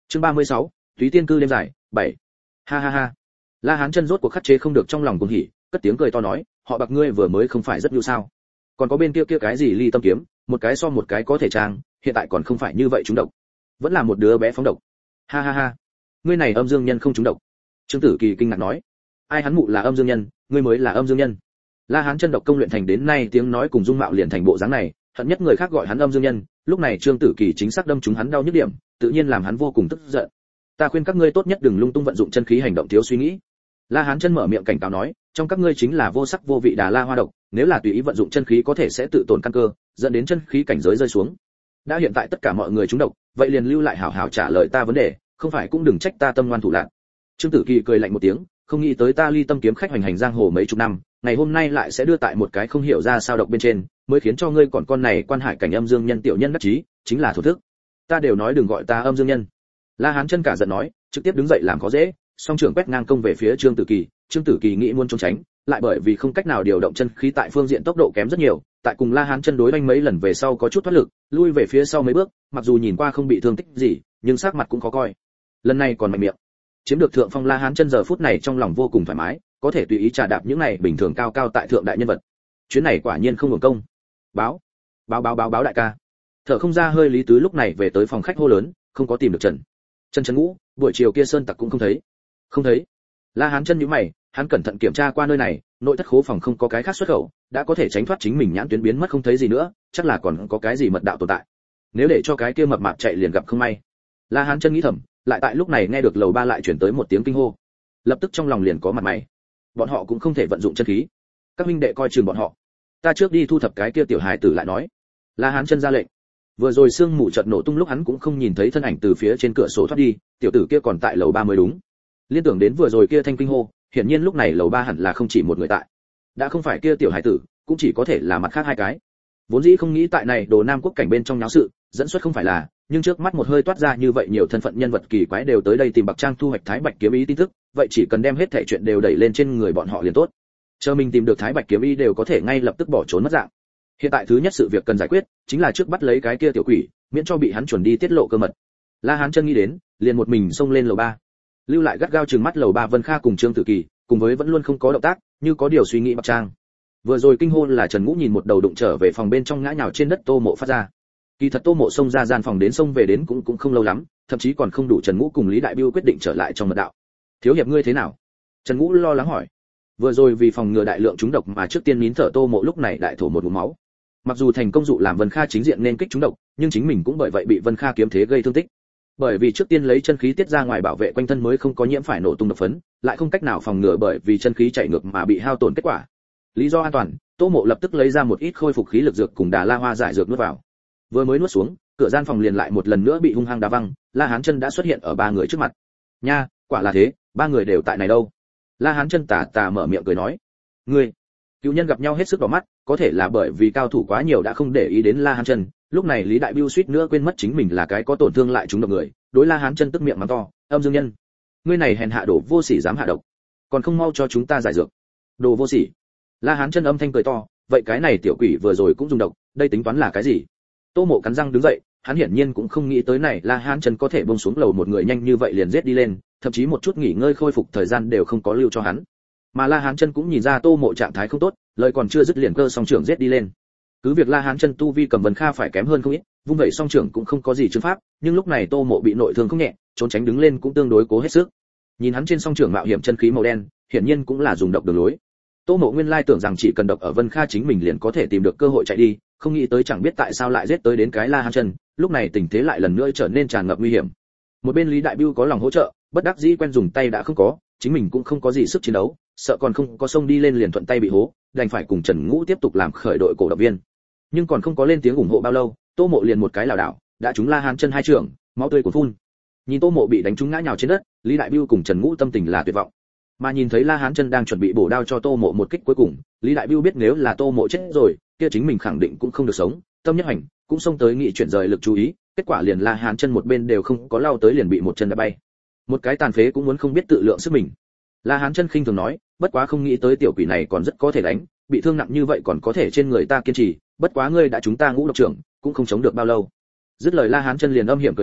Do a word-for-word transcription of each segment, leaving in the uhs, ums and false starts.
Chương ba mươi sáu, Túy Tiên cư đêm dài, bảy. Ha ha ha. La Hán Chân rốt cuộc khắc chế không được trong lòng cuồng hỉ, cất tiếng cười to nói, họ Bạc ngươi vừa mới không phải rất nhu sao? Còn có bên kia kia cái gì Ly Tâm kiếm, một cái so một cái có thể trang, hiện tại còn không phải như vậy trúng độc. Vẫn là một đứa bé phóng độc. Ha ha ha. Ngươi này âm dương nhân không trúng độc. Trương Tử Kỳ kinh ngạc nói, ai hắn mụ là âm dương nhân, ngươi mới là âm dương nhân. La Hán Chân độc công luyện thành đến nay tiếng nói cùng dung mạo liền thành bộ dáng này, hận nhất người khác gọi hắn âm dương nhân, lúc này Trương Tử Kỳ chính xác đâm trúng hắn đau nhức điểm, tự nhiên làm hắn vô cùng tức giận. Ta khuyên các ngươi tốt nhất đừng lung tung vận dụng chân khí hành động thiếu suy nghĩ. La Hán Chân mở miệng cảnh cáo nói, trong các ngươi chính là vô sắc vô vị Đà La Hoa độc, nếu là tùy ý vận dụng chân khí có thể sẽ tự tổn căn cơ, dẫn đến chân khí cảnh giới rơi xuống. Đã hiện tại tất cả mọi người trúng độc, vậy liền lưu lại hảo hảo trả lời ta vấn đề, không phải cũng đừng trách ta tâm ngoan thủ lạn. Trương Tử Kỳ cười lạnh một tiếng, không nghĩ tới ta Ly Tâm kiếm khách hoành hành giang hồ mấy chục năm, ngày hôm nay lại sẽ đưa tại một cái không hiểu ra sao độc bên trên, mới khiến cho ngươi còn con này quan hải cảnh âm dương nhân tiểu nhân đắc chí, chính là thổ thức. Ta đều nói đừng gọi ta âm dương nhân. La Hán Chân cả giận nói, trực tiếp đứng dậy làm khó dễ, song trưởng quét ngang công về phía Trương Tử Kỳ, Trương Tử Kỳ nghĩ muốn trốn tránh, lại bởi vì không cách nào điều động chân khí tại phương diện tốc độ kém rất nhiều, tại cùng La Hán Chân đối đánh mấy lần về sau có chút thoát lực, lui về phía sau mấy bước, mặc dù nhìn qua không bị thương tích gì, nhưng sắc mặt cũng khó coi. Lần này còn mạnh miệng. Chiếm được thượng phong La Hán Chân giờ phút này trong lòng vô cùng thoải mái, có thể tùy ý trà đạp những này bình thường cao cao tại thượng đại nhân vật. Chuyến này quả nhiên không hưởng công. Báo, báo báo báo báo đại ca. Thở không ra hơi Lý Tứ lúc này về tới phòng khách hô lớn, không có tìm được Trần. Trần Trần Ngũ, buổi chiều kia sơn tặc cũng không thấy. Không thấy. La Hán Chân nhíu mày, hắn cẩn thận kiểm tra qua nơi này, nội thất khố phòng không có cái khác xuất khẩu, đã có thể tránh thoát chính mình nhãn tuyến biến mất không thấy gì nữa, chắc là còn có cái gì mật đạo tồn tại. Nếu để cho cái kia mập mạp chạy liền gặp không may. La Hán Chân nghĩ thầm, lại tại lúc này nghe được lầu ba lại chuyển tới một tiếng kinh hô. Lập tức trong lòng liền có mặt mày. Bọn họ cũng không thể vận dụng chân khí. Các huynh đệ coi chừng bọn họ. Ta trước đi thu thập cái kia tiểu hài tử lại nói. La Hán Chân ra lệnh. Vừa rồi sương mù chợt nổ tung lúc hắn cũng không nhìn thấy thân ảnh từ phía trên cửa sổ thoát đi, tiểu tử kia còn tại lầu ba mới đúng. Liên tưởng đến vừa rồi kia thanh kinh hô, hiển nhiên lúc này lầu ba hẳn là không chỉ một người tại. Đã không phải kia tiểu hải tử, cũng chỉ có thể là mặt khác hai cái. Vốn dĩ không nghĩ tại này Đồ Nam quốc cảnh bên trong náo sự, dẫn xuất không phải là, nhưng trước mắt một hơi toát ra như vậy nhiều thân phận nhân vật kỳ quái đều tới đây tìm Bạc Trang thu hoạch Thái Bạch kiếm ý tin tức, vậy chỉ cần đem hết thảy chuyện đều đẩy lên trên người bọn họ liền tốt. Chờ mình tìm được Thái Bạch kiếm ý đều có thể ngay lập tức bỏ trốn mất dạng. Hiện tại thứ nhất sự việc cần giải quyết, chính là trước bắt lấy cái kia tiểu quỷ, miễn cho bị hắn chuẩn đi tiết lộ cơ mật. La Hán Chân nghĩ đến, liền một mình xông lên lầu ba. Lưu lại gắt gao trừng mắt lầu ba Vân Kha cùng Trương Tử Kỳ, cùng với vẫn luôn không có động tác, như có điều suy nghĩ Bạc Trang. Vừa rồi kinh hôn là Trần Ngũ nhìn một đầu đụng trở về phòng bên trong ngã nhào trên đất Tô Mộ phát ra. Kỳ thật Tô Mộ xông ra gian phòng đến xông về đến cũng cũng không lâu lắm, thậm chí còn không đủ Trần Ngũ cùng Lý Đại Bưu quyết định trở lại trong mật đạo. Thiếu hiệp ngươi thế nào? Trần Ngũ lo lắng hỏi. Vừa rồi vì phòng ngừa đại lượng trúng độc mà trước tiên nín thở Tô Mộ lúc này đại thổ một ngụm máu. Mặc dù thành công dụ làm Vân Kha chính diện nên kích trúng độc, nhưng chính mình cũng bởi vậy bị Vân Kha kiếm thế gây thương tích. Bởi vì trước tiên lấy chân khí tiết ra ngoài bảo vệ quanh thân mới không có nhiễm phải nổ tung độc phấn, lại không cách nào phòng ngừa bởi vì chân khí chạy ngược mà bị hao tổn kết quả. Lý do an toàn, Tô Mộ lập tức lấy ra một ít khôi phục khí lực dược cùng Đà La Hoa giải dược nuốt vào. Vừa mới nuốt xuống, cửa gian phòng liền lại một lần nữa bị hung hăng đá văng, La Hán Chân đã xuất hiện ở ba người trước mặt. Nha, quả là thế, ba người đều tại này đâu. La Hán Chân tà tà mở miệng cười nói. Ngươi, cựu nhân gặp nhau hết sức đỏ mắt, có thể là bởi vì cao thủ quá nhiều đã không để ý đến La Hán Chân. Lúc này Lý Đại Bưu suýt nữa quên mất chính mình là cái có tổn thương lại chúng độc người, đối La Hán Chân tức miệng mắng to, âm dương nhân, ngươi này hèn hạ đồ vô sỉ dám hạ độc, còn không mau cho chúng ta giải dược. Đồ vô sỉ. La Hán Chân âm thanh cười to, vậy cái này tiểu quỷ vừa rồi cũng dùng độc, đây tính toán là cái gì? Tô Mộ cắn răng đứng dậy, hắn hiển nhiên cũng không nghĩ tới này La Hán Chân có thể buông xuống lầu một người nhanh như vậy liền giết đi lên, thậm chí một chút nghỉ ngơi khôi phục thời gian đều không có lưu cho hắn. Mà La Hán Chân cũng nhìn ra Tô Mộ trạng thái không tốt, lời còn chưa dứt liền cơ song trưởng giết đi lên. Cứ việc La Hán Chân tu vi cầm Vân Kha phải kém hơn không ít, vung vậy song trưởng cũng không có gì chứng pháp, nhưng lúc này Tô Mộ bị nội thương không nhẹ, trốn tránh đứng lên cũng tương đối cố hết sức. Nhìn hắn trên song trưởng mạo hiểm chân khí màu đen, hiển nhiên cũng là dùng độc đường lối. Tô Mộ nguyên lai tưởng rằng chỉ cần độc ở Vân Kha chính mình liền có thể tìm được cơ hội chạy đi, không nghĩ tới chẳng biết tại sao lại giết tới đến cái La Hán Chân, lúc này tình thế lại lần nữa trở nên tràn ngập nguy hiểm. Một bên Lý Đại Bưu có lòng hỗ trợ, bất đắc dĩ quen dùng tay đã không có, chính mình cũng không có gì sức chiến đấu, sợ còn không có xông đi lên liền thuận tay bị hố, đành phải cùng Trần Ngũ tiếp tục làm khởi đội cổ động viên. Nhưng còn không có lên tiếng ủng hộ bao lâu, Tô Mộ liền một cái lảo đảo, đã trúng La Hán Chân hai trưởng, máu tươi cuồn phun. Nhìn Tô Mộ bị đánh trúng ngã nhào trên đất, Lý Đại Bưu cùng Trần Ngũ tâm tình là tuyệt vọng. Mà nhìn thấy La Hán Chân đang chuẩn bị bổ đao cho Tô Mộ một kích cuối cùng, Lý Đại Bưu biết nếu là Tô Mộ chết rồi, kia chính mình khẳng định cũng không được sống, tâm nhất hành, cũng xông tới nghị chuyển rời lực chú ý, kết quả liền La Hán Chân một bên đều không có lao tới liền bị một chân đá bay. Một cái tàn phế cũng muốn không biết tự lượng sức mình. La Hán Chân khinh thường nói, bất quá không nghĩ tới tiểu quỷ này còn rất có thể đánh, bị thương nặng như vậy còn có thể trên người ta kiên trì, bất quá ngươi đã chúng ta Ngũ độc trưởng, cũng không chống được bao lâu. Dứt lời La Hán Chân liền âm hiểm cười to,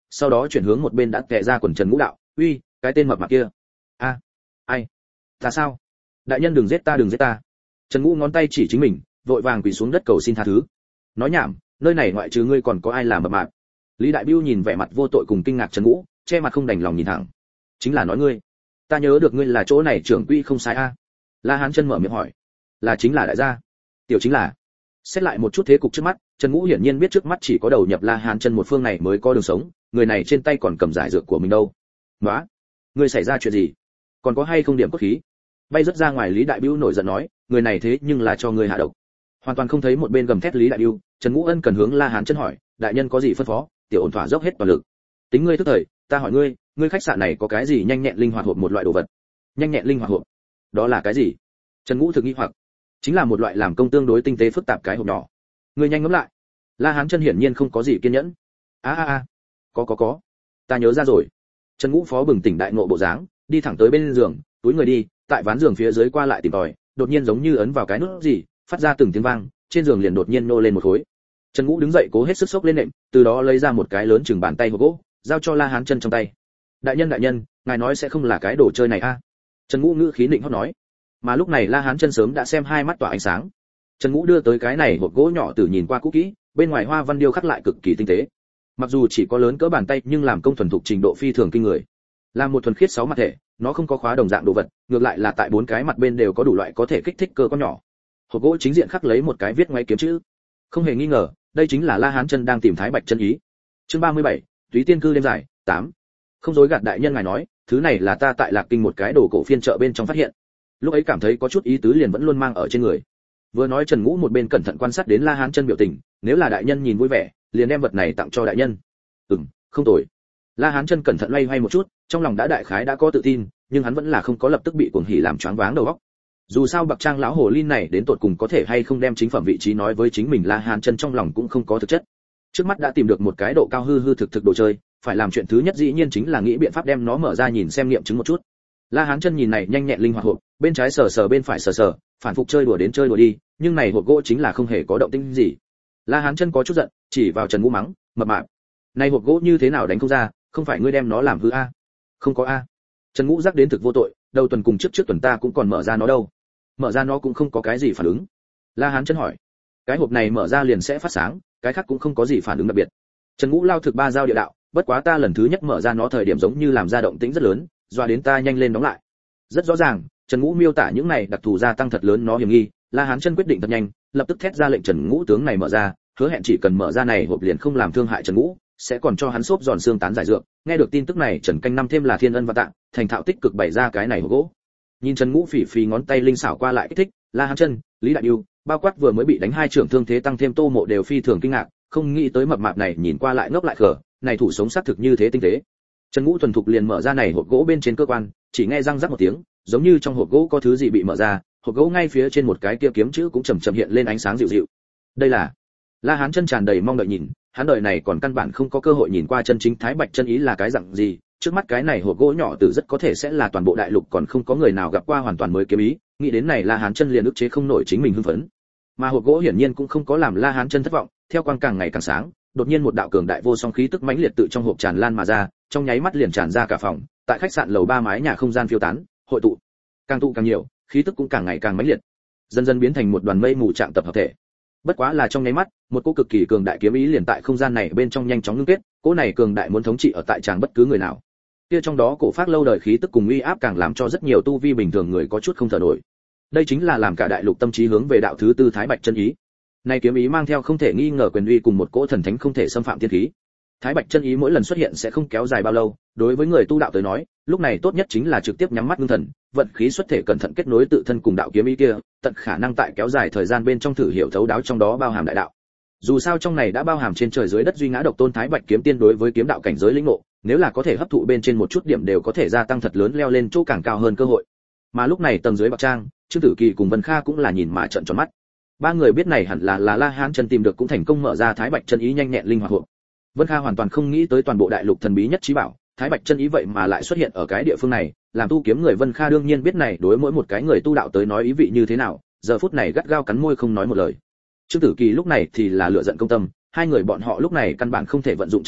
sau đó chuyển hướng một bên đã tè ra quần Trần Ngũ đạo, uy, cái tên mập mạp kia, a, ai, ta sao? Đại nhân đừng giết ta, đừng giết ta. Trần Ngũ ngón tay chỉ chính mình, vội vàng quỳ xuống đất cầu xin tha thứ. Nói nhảm, nơi này ngoại trừ ngươi còn có ai làm mập mạp? Lý Đại Bưu nhìn vẻ mặt vô tội cùng kinh ngạc Trần Ngũ, che mặt không đành lòng nhìn thẳng. Chính là nói ngươi, ta nhớ được ngươi là chỗ này trưởng quỹ không sai a. La Hán Chân mở miệng hỏi. Là chính là đại gia. Tiểu chính là. Xét lại một chút thế cục trước mắt, Trần Ngũ hiển nhiên biết trước mắt chỉ có đầu nhập La Hán Chân một phương này mới có đường sống, người này trên tay còn cầm giải dược của mình đâu. Nóa, ngươi xảy ra chuyện gì? Còn có hay không điểm cốt khí? Bay rất ra ngoài Lý Đại Bưu nổi giận nói, người này thế nhưng là cho ngươi hạ độc. Hoàn toàn không thấy một bên gầm thét Lý Đại Bưu, Trần Ngũ Ân cần hướng La Hán Chân hỏi, đại nhân có gì phân phó? Tiểu ổn thỏa dốc hết toàn lực. Tính ngươi tức thời, ta hỏi ngươi, ngươi khách sạn này có cái gì nhanh nhẹn linh hoạt hộp một loại đồ vật? Nhanh nhẹn linh hoạt hộp? Đó là cái gì? Trần Ngũ thực nghi hoặc. Chính là một loại làm công tương đối tinh tế phức tạp cái hộp nhỏ. Ngươi nhanh ngẫm lại. La Hán Chân hiển nhiên không có gì kiên nhẫn. A a a, có có có, ta nhớ ra rồi. Trần Ngũ phó bừng tỉnh đại ngộ bộ dáng, đi thẳng tới bên giường, túi người đi, tại ván giường phía dưới qua lại tìm tòi, đột nhiên giống như ấn vào cái nút gì, phát ra từng tiếng vang, trên giường liền đột nhiên nô lên một khối. Trần Ngũ đứng dậy cố hết sức xốc lên nệm, từ đó lấy ra một cái lớn chừng bàn tay hộp gỗ, giao cho La Hán Chân trong tay. Đại nhân đại nhân, ngài nói sẽ không là cái đồ chơi này a? Trần Ngũ ngữ khí định hót nói. Mà lúc này La Hán Chân sớm đã xem hai mắt tỏa ánh sáng. Trần Ngũ đưa tới cái này hộp gỗ nhỏ từ nhìn qua cũ kỹ, bên ngoài hoa văn điêu khắc lại cực kỳ tinh tế. Mặc dù chỉ có lớn cỡ bàn tay nhưng làm công thuần thục trình độ phi thường kinh người. Là một thuần khiết sáu mặt thể, nó không có khóa đồng dạng đồ vật, ngược lại là tại bốn cái mặt bên đều có đủ loại có thể kích thích cơ quan nhỏ. Hộp gỗ chính diện khắc lấy một cái viết ngoáy kiếm chữ. Không hề nghi ngờ, đây chính là La Hán Chân đang tìm Thái Bạch chân ý. Chương ba mươi bảy, Túy Tiên cư đêm dài, tám. Không dối gạt đại nhân ngài nói, thứ này là ta tại Lạc Kinh một cái đồ cổ phiên chợ bên trong phát hiện. Lúc ấy cảm thấy có chút ý tứ liền vẫn luôn mang ở trên người. Vừa nói Trần Ngũ một bên cẩn thận quan sát đến La Hán Chân biểu tình, nếu là đại nhân nhìn vui vẻ, liền đem vật này tặng cho đại nhân. Ừm, không tồi. La Hán Chân cẩn thận loay hoay một chút, trong lòng đã đại khái đã có tự tin, nhưng hắn vẫn là không có lập tức bị cuồng hỉ làm choáng váng đầu óc. Dù sao Bạc Trang lão hồ ly này đến tột cùng có thể hay không đem chính phẩm vị trí nói với chính mình, La Hán Chân trong lòng cũng không có thực chất. Trước mắt đã tìm được một cái độ cao hư hư thực thực đồ chơi, phải làm chuyện thứ nhất dĩ nhiên chính là nghĩ biện pháp đem nó mở ra nhìn xem nghiệm chứng một chút. La Hán Chân nhìn này nhanh nhẹn linh hoạt hộp, bên trái sờ sờ bên phải sờ sờ, phản phục chơi đùa đến chơi đùa đi, nhưng này hộp gỗ chính là không hề có động tĩnh gì. La Hán Chân có chút giận, chỉ vào Trần Ngũ mắng, mập mạp, này hộp gỗ như thế nào đánh không ra, không phải ngươi đem nó làm hư a? Không có a. Trần Ngũ giác đến thực vô tội, đầu tuần cùng trước trước tuần ta cũng còn mở ra nó đâu. Mở ra nó cũng không có cái gì phản ứng. La Hán Chân hỏi, cái hộp này mở ra liền sẽ phát sáng, cái khác cũng không có gì phản ứng đặc biệt. Trần Ngũ lao thực ba giao địa đạo, bất quá ta lần thứ nhất mở ra nó thời điểm giống như làm ra động tĩnh rất lớn, doa đến ta nhanh lên đóng lại. Rất rõ ràng, Trần Ngũ miêu tả những này đặc thù gia tăng thật lớn nó hiểm nghi, La Hán Chân quyết định thật nhanh, lập tức thét ra lệnh Trần Ngũ tướng này mở ra, hứa hẹn chỉ cần mở ra này hộp liền không làm thương hại Trần Ngũ, sẽ còn cho hắn xốp giòn xương tán giải dược. Nghe được tin tức này, Trần Canh năm thêm là thiên ân và tạng, thành thạo tích cực bày ra cái này hộp gỗ. Nhìn Trần Ngũ phỉ phì ngón tay linh xảo qua lại kích thích, La Hán Chân, Lý Đại Bưu, bao quát vừa mới bị đánh hai trưởng thương thế tăng thêm Tô Mộ đều phi thường kinh ngạc, không nghĩ tới mập mạp này nhìn qua lại ngốc lại khờ, này thủ sống xác thực như thế tinh tế. Trần Ngũ thuần thục liền mở ra này hộp gỗ bên trên cơ quan, chỉ nghe răng rắc một tiếng, giống như trong hộp gỗ có thứ gì bị mở ra, hộp gỗ ngay phía trên một cái kia kiếm chữ cũng chậm chậm hiện lên ánh sáng dịu dịu. Đây là La Hán Chân tràn đầy mong đợi nhìn, hắn đời này còn căn bản không có cơ hội nhìn qua chân chính Thái Bạch chân ý là cái dạng gì, trước mắt cái này hộp gỗ nhỏ từ rất có thể sẽ là toàn bộ đại lục còn không có người nào gặp qua hoàn toàn mới kiếm ý, nghĩ đến này La Hán Chân liền ức chế không nổi chính mình hưng phấn. Mà hộp gỗ hiển nhiên cũng không có làm La Hán Chân thất vọng, theo quang càng ngày càng sáng, đột nhiên một đạo cường đại vô song khí tức mãnh liệt tự trong hộp tràn lan mà ra, trong nháy mắt liền tràn ra cả phòng, tại khách sạn lầu ba mái nhà không gian phiêu tán, hội tụ, càng tụ càng nhiều, khí tức cũng càng ngày càng mãnh liệt, dần dần biến thành một đoàn mây mù trạng tập hợp thể. Bất quá là trong nháy mắt, một cỗ cực kỳ cường đại kiếm ý liền tại không gian này bên trong nhanh chóng ngưng kết, cỗ này cường đại muốn thống trị ở tại chàng bất cứ người nào. Kia trong đó cổ phát lâu đời khí tức cùng uy áp càng làm cho rất nhiều tu vi bình thường người có chút không thở nổi. Đây chính là làm cả đại lục tâm trí hướng về đạo thứ tư Thái Bạch chân ý. Này kiếm ý mang theo không thể nghi ngờ quyền uy cùng một cỗ thần thánh không thể xâm phạm thiên khí. Thái Bạch chân ý mỗi lần xuất hiện sẽ không kéo dài bao lâu, đối với người tu đạo tới nói, lúc này tốt nhất chính là trực tiếp nhắm mắt ngưng thần, vận khí xuất thể cẩn thận kết nối tự thân cùng đạo kiếm ý kia, tận khả năng tại kéo dài thời gian bên trong thử hiểu thấu đáo trong đó bao hàm đại đạo. Dù sao trong này đã bao hàm trên trời dưới đất duy ngã độc tôn Thái Bạch kiếm tiên đối với kiếm đạo cảnh giới lĩnh ngộ, nếu là có thể hấp thụ bên trên một chút điểm đều có thể gia tăng thật lớn leo lên chỗ càng cao hơn cơ hội. Mà lúc này tầng dưới Bạc Trang, Trương Tử Kỳ cùng Vân Kha cũng là nhìn mà trợn tròn mắt. Ba người biết này hẳn là là La Hán Chân tìm được cũng thành công mở ra Thái Bạch chân ý nhanh nhẹn linh hoạt hộp. Vân Kha hoàn toàn không nghĩ tới toàn bộ đại lục thần bí nhất trí bảo, Thái Bạch chân ý vậy mà lại xuất hiện ở cái địa phương này, làm tu kiếm người Vân Kha đương nhiên biết này đối mỗi một cái người tu đạo tới nói ý vị như thế nào, giờ phút này gắt gao cắn môi không nói một lời. Trương Tử Kỳ lúc này thì là lựa giận công tâm, hai người bọn họ lúc này căn bản không thể vận dụng chân khí,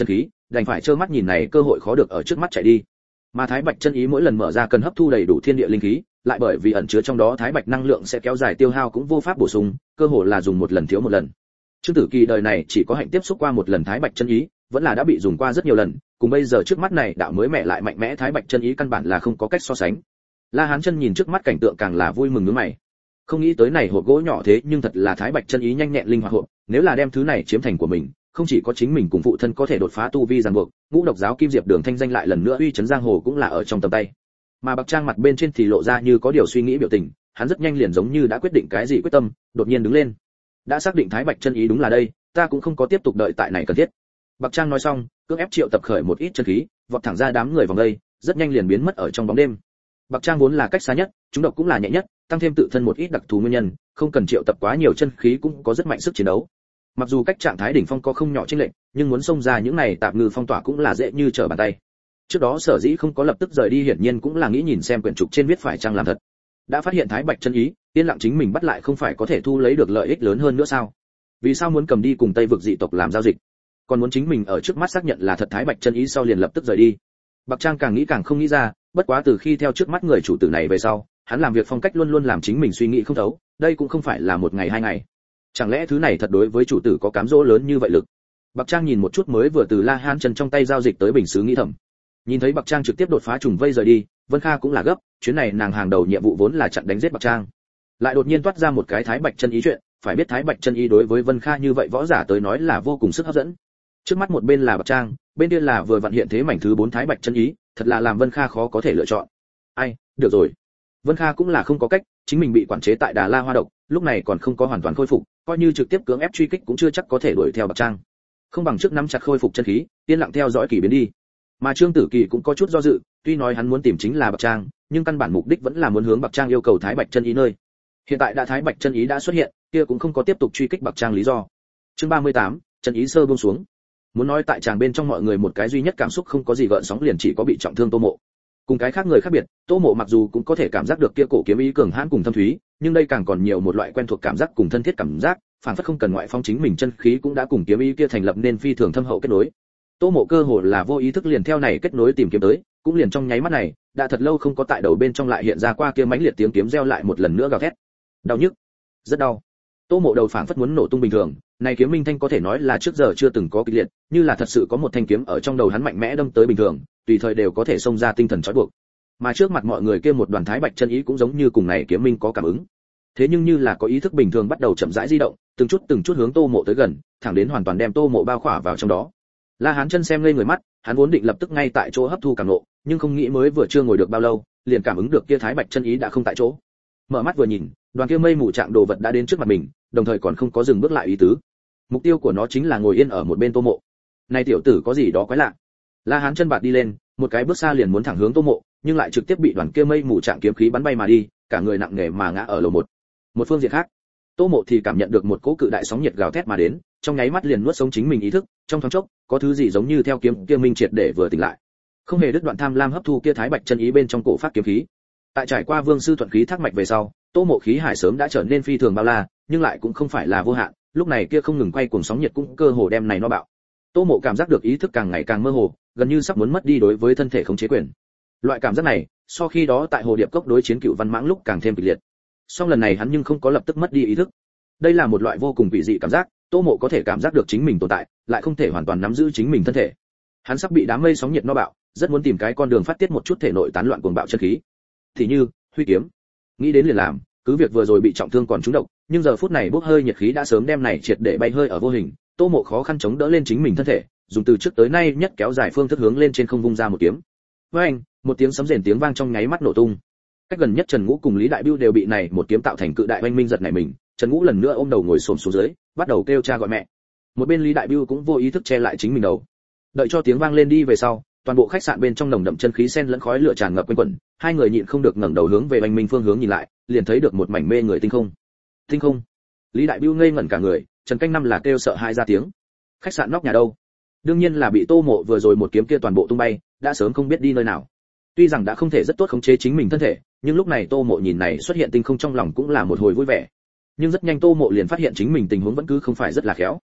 đành phải trơ mắt nhìn này cơ hội khó được ở trước mắt chạy đi. Mà Thái Bạch chân ý mỗi lần mở ra cần hấp thu đầy đủ thiên địa linh khí, lại bởi vì ẩn chứa trong đó Thái Bạch năng lượng sẽ kéo dài tiêu hao cũng vô pháp bổ sung, cơ hội là dùng một lần thiếu một lần. Trương Tử Kỳ đời này chỉ có hạnh tiếp xúc qua một lần Thái Bạch chân ý, vẫn là đã bị dùng qua rất nhiều lần, cùng bây giờ trước mắt này đạo mới mẹ lại mạnh mẽ Thái Bạch chân ý căn bản là không có cách so sánh. La Hán Chân nhìn trước mắt cảnh tượng càng là vui mừng nhướng mày. Không nghĩ tới này hộp gỗ nhỏ thế nhưng thật là Thái Bạch chân ý nhanh nhẹn linh hoạt hộp, nếu là đem thứ này chiếm thành của mình, không chỉ có chính mình cùng phụ thân có thể đột phá tu vi ràng buộc, ngũ độc giáo Kim Diệp Đường thanh danh lại lần nữa uy chấn giang hồ cũng là ở trong tầm tay. Mà Bạc Trang mặt bên trên thì lộ ra như có điều suy nghĩ biểu tình, hắn rất nhanh liền giống như đã quyết định cái gì quyết tâm, đột nhiên đứng lên. Đã xác định Thái Bạch chân ý đúng là đây, ta cũng không có tiếp tục đợi tại này cần thiết. Bạc Trang nói xong, cưỡng ép triệu tập khởi một ít chân khí, vọt thẳng ra đám người vòng đây, rất nhanh liền biến mất ở trong bóng đêm. Bạc Trang vốn là cách xa nhất, chúng độc cũng là nhẹ nhất, tăng thêm tự thân một ít đặc thù nguyên nhân, không cần triệu tập quá nhiều chân khí cũng có rất mạnh sức chiến đấu. Mặc dù cách trạng thái đỉnh phong có không nhỏ chênh lệch, nhưng muốn xông ra những này tạp ngư phong tỏa cũng là dễ như trở bàn tay. Trước đó sở dĩ không có lập tức rời đi hiển nhiên cũng là nghĩ nhìn xem quyển trục trên viết phải chăng làm thật. Đã phát hiện Thái Bạch chân ý, yên lặng chính mình bắt lại không phải có thể thu lấy được lợi ích lớn hơn nữa sao? Vì sao muốn cầm đi cùng Tây vực dị tộc làm giao dịch? Còn muốn chính mình ở trước mắt xác nhận là thật Thái Bạch chân ý sau liền lập tức rời đi. Bạc Trang càng nghĩ càng không nghĩ ra, bất quá từ khi theo trước mắt người chủ tử này về sau, hắn làm việc phong cách luôn luôn làm chính mình suy nghĩ không thấu, đây cũng không phải là một ngày hai ngày. Chẳng lẽ thứ này thật đối với chủ tử có cám dỗ lớn như vậy lực? Bạc Trang nhìn một chút mới vừa từ La Hán Chân trong tay giao dịch tới bình sứ nghĩ thầm. Nhìn thấy Bạc Trang trực tiếp đột phá trùng vây rời đi, Vân Kha cũng là gấp, chuyến này nàng hàng đầu nhiệm vụ vốn là chặn đánh giết Bạc Trang. Lại đột nhiên toát ra một cái Thái Bạch chân ý chuyện, phải biết Thái Bạch chân ý đối với Vân Kha như vậy võ giả tới nói là vô cùng sức hấp dẫn. Trước mắt một bên là Bạc Trang, bên kia là vừa vận hiện thế mảnh thứ bốn Thái Bạch chân ý, thật là làm Vân Kha khó có thể lựa chọn. Ai, được rồi. Vân Kha cũng là không có cách, chính mình bị quản chế tại Đà La Hoa độc, lúc này còn không có hoàn toàn khôi phục, coi như trực tiếp cưỡng ép truy kích cũng chưa chắc có thể đuổi theo Bạc Trang. Không bằng trước nắm chặt khôi phục chân khí, yên lặng theo dõi kỳ biến đi. Mà Trương Tử Kỳ cũng có chút do dự, tuy nói hắn muốn tìm chính là Bạc Trang, nhưng căn bản mục đích vẫn là muốn hướng Bạc Trang yêu cầu Thái Bạch chân ý nơi. Hiện tại đã Thái Bạch chân ý đã xuất hiện, kia cũng không có tiếp tục truy kích Bạc Trang lý do. Chương ba mươi tám, chân ý sơ buông xuống. Muốn nói tại tràng bên trong mọi người một cái duy nhất cảm xúc không có gì gợn sóng liền chỉ có bị trọng thương Tô Mộ. Cùng cái khác người khác biệt, Tô Mộ mặc dù cũng có thể cảm giác được kia cổ kiếm ý cường hãn cùng thâm thúy, nhưng đây càng còn nhiều một loại quen thuộc cảm giác cùng thân thiết cảm giác, phản phất không cần ngoại phong chính mình chân khí cũng đã cùng kiếm ý kia thành lập nên phi thường thâm hậu kết nối. Tô Mộ cơ hồ là vô ý thức liền theo này kết nối tìm kiếm tới, cũng liền trong nháy mắt này, đã thật lâu không có tại đầu bên trong lại hiện ra qua kia mãnh liệt tiếng kiếm reo lại một lần nữa gào thét. Đau nhức, rất đau. Tô Mộ đầu phản phất muốn nổ tung bình thường, này kiếm minh thanh có thể nói là trước giờ chưa từng có kịch liệt, như là thật sự có một thanh kiếm ở trong đầu hắn mạnh mẽ đâm tới bình thường, tùy thời đều có thể xông ra tinh thần trói buộc. Mà trước mặt mọi người kia một đoàn Thái Bạch chân ý cũng giống như cùng này kiếm minh có cảm ứng. Thế nhưng như là có ý thức bình thường bắt đầu chậm rãi di động, từng chút từng chút hướng Tô Mộ tới gần, thẳng đến hoàn toàn đem Tô Mộ bao khỏa vào trong đó. La Hán Chân xem ngây người mắt, hắn vốn định lập tức ngay tại chỗ hấp thu cảm ngộ, nhưng không nghĩ mới vừa chưa ngồi được bao lâu, liền cảm ứng được kia Thái Bạch chân ý đã không tại chỗ. Mở mắt vừa nhìn, đoàn kia mây mù trạng đồ vật đã đến trước mặt mình, đồng thời còn không có dừng bước lại ý tứ. Mục tiêu của nó chính là ngồi yên ở một bên Tô Mộ. Này tiểu tử có gì đó quái lạ. La Hán Chân bạt đi lên, một cái bước xa liền muốn thẳng hướng Tô Mộ, nhưng lại trực tiếp bị đoàn kia mây mù trạng kiếm khí bắn bay mà đi, cả người nặng nề mà ngã ở lầu một. Một phương diện khác, Tô Mộ thì cảm nhận được một cỗ cự đại sóng nhiệt gào thét mà đến, trong nháy mắt liền nuốt sống chính mình ý thức, trong thoáng chốc, có thứ gì giống như theo kiếm kia minh triệt để vừa tỉnh lại. Không hề đứt đoạn tham lam hấp thu kia Thái Bạch chân ý bên trong cổ phát kiếm khí. Tại trải qua Vương sư thuận khí thác mạch về sau, Tô Mộ khí hải sớm đã trở nên phi thường bao la, nhưng lại cũng không phải là vô hạn, lúc này kia không ngừng quay cuồng sóng nhiệt cũng cơ hồ đem này nó bạo. Tô Mộ cảm giác được ý thức càng ngày càng mơ hồ, gần như sắp muốn mất đi đối với thân thể khống chế quyền. Loại cảm giác này, so khi đó tại Hồ Điệp Cốc đối chiến Cựu Văn Mãng lúc càng thêm kịch liệt. Song lần này hắn nhưng không có lập tức mất đi ý thức. Đây là một loại vô cùng kỳ dị cảm giác, Tô Mộ có thể cảm giác được chính mình tồn tại, lại không thể hoàn toàn nắm giữ chính mình thân thể. Hắn sắp bị đám mây sóng nhiệt no bạo, rất muốn tìm cái con đường phát tiết một chút thể nội tán loạn cuồng bạo chân khí. Thì như, huy kiếm. Nghĩ đến liền làm, cứ việc vừa rồi bị trọng thương còn trúng độc, nhưng giờ phút này bốc hơi nhiệt khí đã sớm đem này triệt để bay hơi ở vô hình, Tô Mộ khó khăn chống đỡ lên chính mình thân thể, dùng từ trước tới nay nhất kéo dài phương thức hướng lên trên không vung ra một kiếm. Với anh, một tiếng sấm rền tiếng vang trong nháy mắt nổ tung. Cách gần nhất Trần Ngũ cùng Lý Đại Bưu đều bị này một kiếm tạo thành cự đại oanh minh giật nảy mình, Trần Ngũ lần nữa ôm đầu ngồi xổm xuống dưới, bắt đầu kêu cha gọi mẹ. Một bên Lý Đại Bưu cũng vô ý thức che lại chính mình đầu. Đợi cho tiếng vang lên đi về sau, toàn bộ khách sạn bên trong nồng đậm chân khí xen lẫn khói lửa tràn ngập quanh quẩn, hai người nhịn không được ngẩng đầu hướng về oanh minh phương hướng nhìn lại, liền thấy được một mảnh mê người tinh không. Tinh không? Lý Đại Bưu ngây ngẩn cả người, Trần Canh Năm là kêu sợ hãi ra tiếng. Khách sạn nóc nhà đâu? Đương nhiên là bị Tô Mộ vừa rồi một kiếm kia toàn bộ tung bay, đã sớm không biết đi nơi nào. Tuy rằng đã không thể rất tốt khống chế chính mình thân thể, nhưng lúc này Tô Mộ nhìn này xuất hiện tinh không trong lòng cũng là một hồi vui vẻ. Nhưng rất nhanh Tô Mộ liền phát hiện chính mình tình huống vẫn cứ không phải rất là khéo.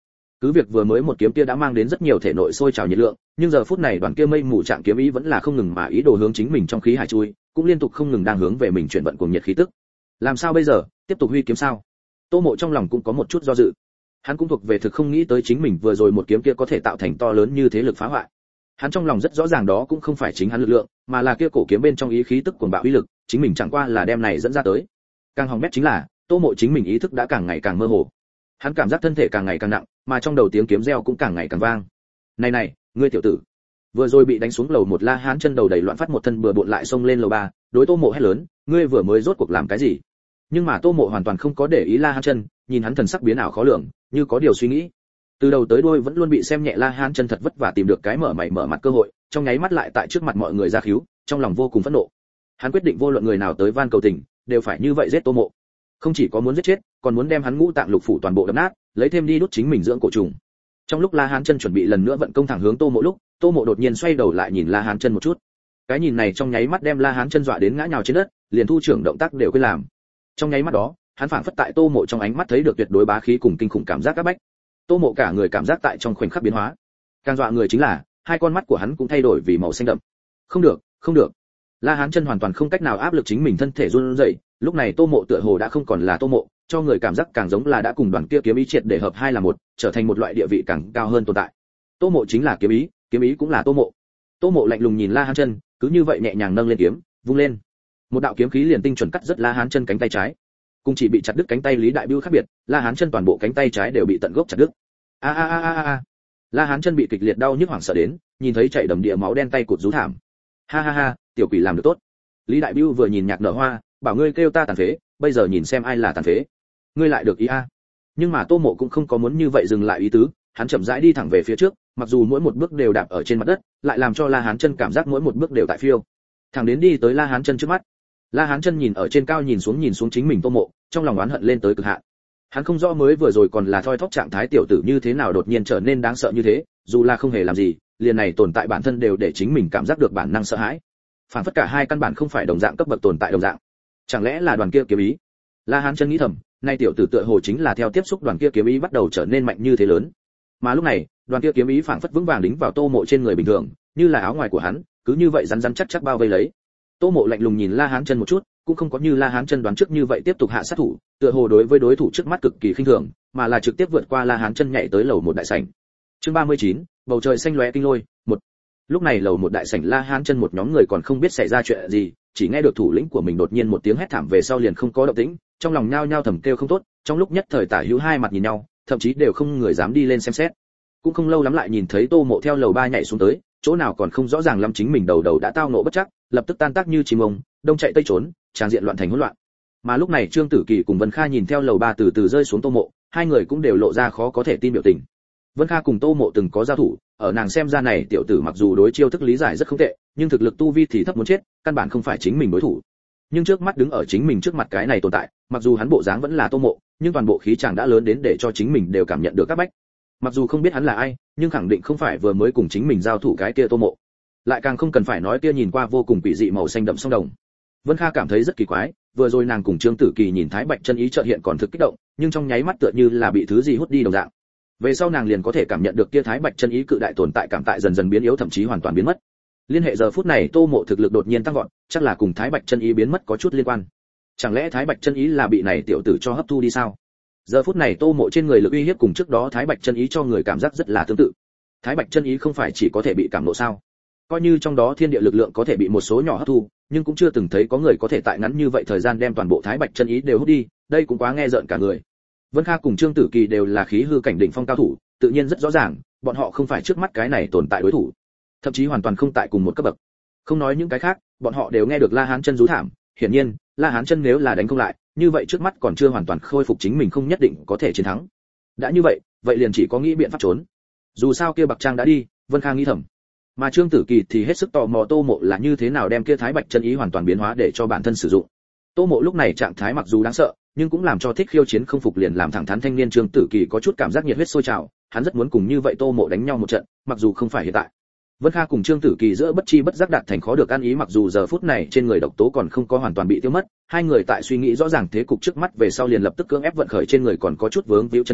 Cứ việc vừa mới một kiếm kia đã mang đến rất nhiều thể nội sôi trào nhiệt lượng, nhưng giờ phút này đoàn kia mây mù trạng kiếm ý vẫn là không ngừng mà ý đồ hướng chính mình trong khí hải chui, cũng liên tục không ngừng đang hướng về mình chuyển vận cuồng nhiệt khí tức. Làm sao bây giờ, tiếp tục huy kiếm sao? Tô Mộ trong lòng cũng có một chút do dự. Hắn cũng thuộc về thực không nghĩ tới chính mình vừa rồi một kiếm kia có thể tạo thành to lớn như thế lực phá hoại. Hắn trong lòng rất rõ ràng đó cũng không phải chính hắn lực lượng, mà là kia cổ kiếm bên trong ý khí tức cuồng bạo uy lực, chính mình chẳng qua là đem này dẫn ra tới. Càng hỏng bét chính là, Tô Mộ chính mình ý thức đã càng ngày càng mơ hồ. Hắn cảm giác thân thể càng ngày càng nặng, mà trong đầu tiếng kiếm reo cũng càng ngày càng vang. "Này này, ngươi tiểu tử!" Vừa rồi bị đánh xuống lầu một La Hán chân đầu đầy loạn phát một thân bừa bộn lại xông lên lầu ba, đối Tô Mộ hét lớn, "Ngươi vừa mới rốt cuộc làm cái gì?" Nhưng mà Tô Mộ hoàn toàn không có để ý La Hán chân, nhìn hắn thần sắc biến ảo khó lường, như có điều suy nghĩ. Từ đầu tới đuôi vẫn luôn bị xem nhẹ La Hán chân thật vất vả tìm được cái mở mày mở mặt cơ hội, trong nháy mắt lại tại trước mặt mọi người ra khiếu, trong lòng vô cùng phẫn nộ. Hắn quyết định vô luận người nào tới van cầu tình, đều phải như vậy giết Tô Mộ. Không chỉ có muốn giết chết, còn muốn đem hắn ngũ tạng lục phủ toàn bộ đập nát, lấy thêm đi đút chính mình dưỡng cổ trùng. Trong lúc La Hán chân chuẩn bị lần nữa vận công thẳng hướng Tô Mộ lúc, Tô Mộ đột nhiên xoay đầu lại nhìn La Hán chân một chút. Cái nhìn này trong nháy mắt đem La Hán chân dọa đến ngã nhào trên đất, liền thu trưởng động tác đều quên làm. Trong nháy mắt đó, hắn phảng phất tại Tô Mộ trong ánh mắt thấy được tuyệt đối bá khí cùng kinh khủng cảm giác áp bách. Tô Mộ cả người cảm giác tại trong khoảnh khắc biến hóa. Càng dọa người chính là, hai con mắt của hắn cũng thay đổi vì màu xanh đậm. Không được, không được. La Hán chân hoàn toàn không cách nào áp lực chính mình thân thể run rẩy, lúc này Tô Mộ tựa hồ đã không còn là Tô Mộ, cho người cảm giác càng giống là đã cùng đoàn kia kiếm ý triệt để hợp hai là một, trở thành một loại địa vị càng cao hơn tồn tại. Tô Mộ chính là kiếm ý, kiếm ý cũng là Tô Mộ. Tô Mộ lạnh lùng nhìn La Hán chân, cứ như vậy nhẹ nhàng nâng lên kiếm, vung lên. Một đạo kiếm khí liền tinh chuẩn cắt rất La Hán chân cánh tay trái. Cùng chỉ bị chặt đứt cánh tay Lý Đại Bưu khác biệt, La Hán chân toàn bộ cánh tay trái đều bị tận gốc chặt đứt. A a a a a. La Hán chân bị kịch liệt đau nhức hoảng sợ đến, nhìn thấy chảy đầm địa máu đen tay cụt rú thảm. Ha ha ha, tiểu quỷ làm được tốt. Lý Đại Bưu vừa nhìn Nhạc Nở Hoa, bảo ngươi kêu ta tàn phế, bây giờ nhìn xem ai là tàn phế. Ngươi lại được ý a. Nhưng mà Tô Mộ cũng không có muốn như vậy dừng lại ý tứ, hắn chậm rãi đi thẳng về phía trước, mặc dù mỗi một bước đều đạp ở trên mặt đất, lại làm cho La Hán chân cảm giác mỗi một bước đều tại phiêu. Thẳng đến đi tới La Hán chân trước mắt. La Hán chân nhìn ở trên cao nhìn xuống nhìn xuống chính mình Tô Mộ, trong lòng oán hận lên tới cực hạn. Hắn không rõ mới vừa rồi còn là thoi thóp trạng thái tiểu tử như thế nào đột nhiên trở nên đáng sợ như thế, dù là không hề làm gì, liền này tồn tại bản thân đều để chính mình cảm giác được bản năng sợ hãi. Phản phất cả hai căn bản không phải đồng dạng cấp bậc tồn tại đồng dạng. Chẳng lẽ là đoàn kia kiếm ý? La Hán chân nghĩ thầm, nay tiểu tử tựa hồ chính là theo tiếp xúc đoàn kia kiếm ý bắt đầu trở nên mạnh như thế lớn. Mà lúc này, đoàn kia kiếm ý phảng phất vững vàng đính vào Tô Mộ trên người bình thường, như là áo ngoài của hắn, cứ như vậy rắn rắn chắc chắc bao vây lấy. Tô Mộ lạnh lùng nhìn La Hán chân một chút, cũng không có như La Hán chân đoán trước như vậy tiếp tục hạ sát thủ, tựa hồ đối với đối thủ trước mắt cực kỳ khinh thường, mà là trực tiếp vượt qua La Hán chân nhảy tới lầu một đại sảnh. Chương ba mươi chín, bầu trời xanh lóe kinh lôi, một. Lúc này lầu một đại sảnh La Hán chân một nhóm người còn không biết xảy ra chuyện gì, chỉ nghe được thủ lĩnh của mình đột nhiên một tiếng hét thảm về sau liền không có động tĩnh, trong lòng nhao nhao thầm kêu không tốt, trong lúc nhất thời tả hữu hai mặt nhìn nhau, thậm chí đều không người dám đi lên xem xét. Cũng không lâu lắm lại nhìn thấy Tô Mộ theo lầu ba nhảy xuống tới, chỗ nào còn không rõ ràng lắm chính mình đầu đầu đã tao nộ bất chắc, lập tức tan tác như chim ông, đông chạy tây trốn, tràng diện loạn thành hỗn loạn. Mà lúc này Trương Tử Kỳ cùng Vân Kha nhìn theo lầu ba từ từ rơi xuống Tô Mộ, hai người cũng đều lộ ra khó có thể tin biểu tình. Vân Kha cùng Tô Mộ từng có giao thủ, ở nàng xem ra này tiểu tử mặc dù đối chiêu thức lý giải rất không tệ, nhưng thực lực tu vi thì thấp muốn chết, căn bản không phải chính mình đối thủ. Nhưng trước mắt đứng ở chính mình trước mặt cái này tồn tại, mặc dù hắn bộ dáng vẫn là Tô Mộ, nhưng toàn bộ khí chàng đã lớn đến để cho chính mình đều cảm nhận được các bách. Mặc dù không biết hắn là ai, nhưng khẳng định không phải vừa mới cùng chính mình giao thủ cái kia Tô Mộ. Lại càng không cần phải nói kia nhìn qua vô cùng quỷ dị màu xanh đậm sông đồng. Vân Kha cảm thấy rất kỳ quái, vừa rồi nàng cùng Trương Tử Kỳ nhìn Thái Bạch chân ý chợt hiện còn thực kích động, nhưng trong nháy mắt tựa như là bị thứ gì hút đi đồng dạng. Về sau nàng liền có thể cảm nhận được kia Thái Bạch chân ý cự đại tồn tại cảm tại dần dần biến yếu thậm chí hoàn toàn biến mất. Liên hệ giờ phút này Tô Mộ thực lực đột nhiên tăng vọt, chắc là cùng Thái Bạch chân ý biến mất có chút liên quan. Chẳng lẽ Thái Bạch chân ý là bị này tiểu tử cho hấp thu đi sao? Giờ phút này Tô Mộ trên người lực uy hiếp cùng trước đó Thái Bạch chân ý cho người cảm giác rất là tương tự. Thái Bạch chân ý không phải chỉ có thể bị cảm ngộ sao? Coi như trong đó thiên địa lực lượng có thể bị một số nhỏ hấp thu, nhưng cũng chưa từng thấy có người có thể tại ngắn như vậy thời gian đem toàn bộ Thái Bạch chân ý đều hút đi, đây cũng quá nghe rợn cả người. Vân Kha cùng Trương Tử Kỳ đều là khí hư cảnh đỉnh phong cao thủ, tự nhiên rất rõ ràng, bọn họ không phải trước mắt cái này tồn tại đối thủ, thậm chí hoàn toàn không tại cùng một cấp bậc. Không nói những cái khác, bọn họ đều nghe được La Hán chân rú thảm, hiển nhiên, La Hán chân nếu là đánh không lại, như vậy trước mắt còn chưa hoàn toàn khôi phục chính mình không nhất định có thể chiến thắng. Đã như vậy, vậy liền chỉ có nghĩ biện pháp trốn. Dù sao kia Bạc Trang đã đi, Vân Kha nghĩ thầm. Mà Trương Tử Kỳ thì hết sức tò mò Tô Mộ là như thế nào đem kia Thái Bạch chân ý hoàn toàn biến hóa để cho bản thân sử dụng. Tô Mộ lúc này trạng thái mặc dù đáng sợ, nhưng cũng làm cho thích khiêu chiến không phục liền làm thẳng thắn thanh niên Trương Tử Kỳ có chút cảm giác nhiệt huyết sôi trào, hắn rất muốn cùng như vậy Tô Mộ đánh nhau một trận, mặc dù không phải hiện tại. Vân Kha cùng Trương Tử Kỳ giữa bất chi bất giác đạt thành khó được ăn ý, mặc dù giờ phút này trên người độc tố còn không có hoàn toàn bị tiêu mất, hai người tại suy nghĩ rõ ràng thế cục trước mắt về sau liền lập tức cưỡng ép vận khởi trên người còn có chút vướng víu chân khí,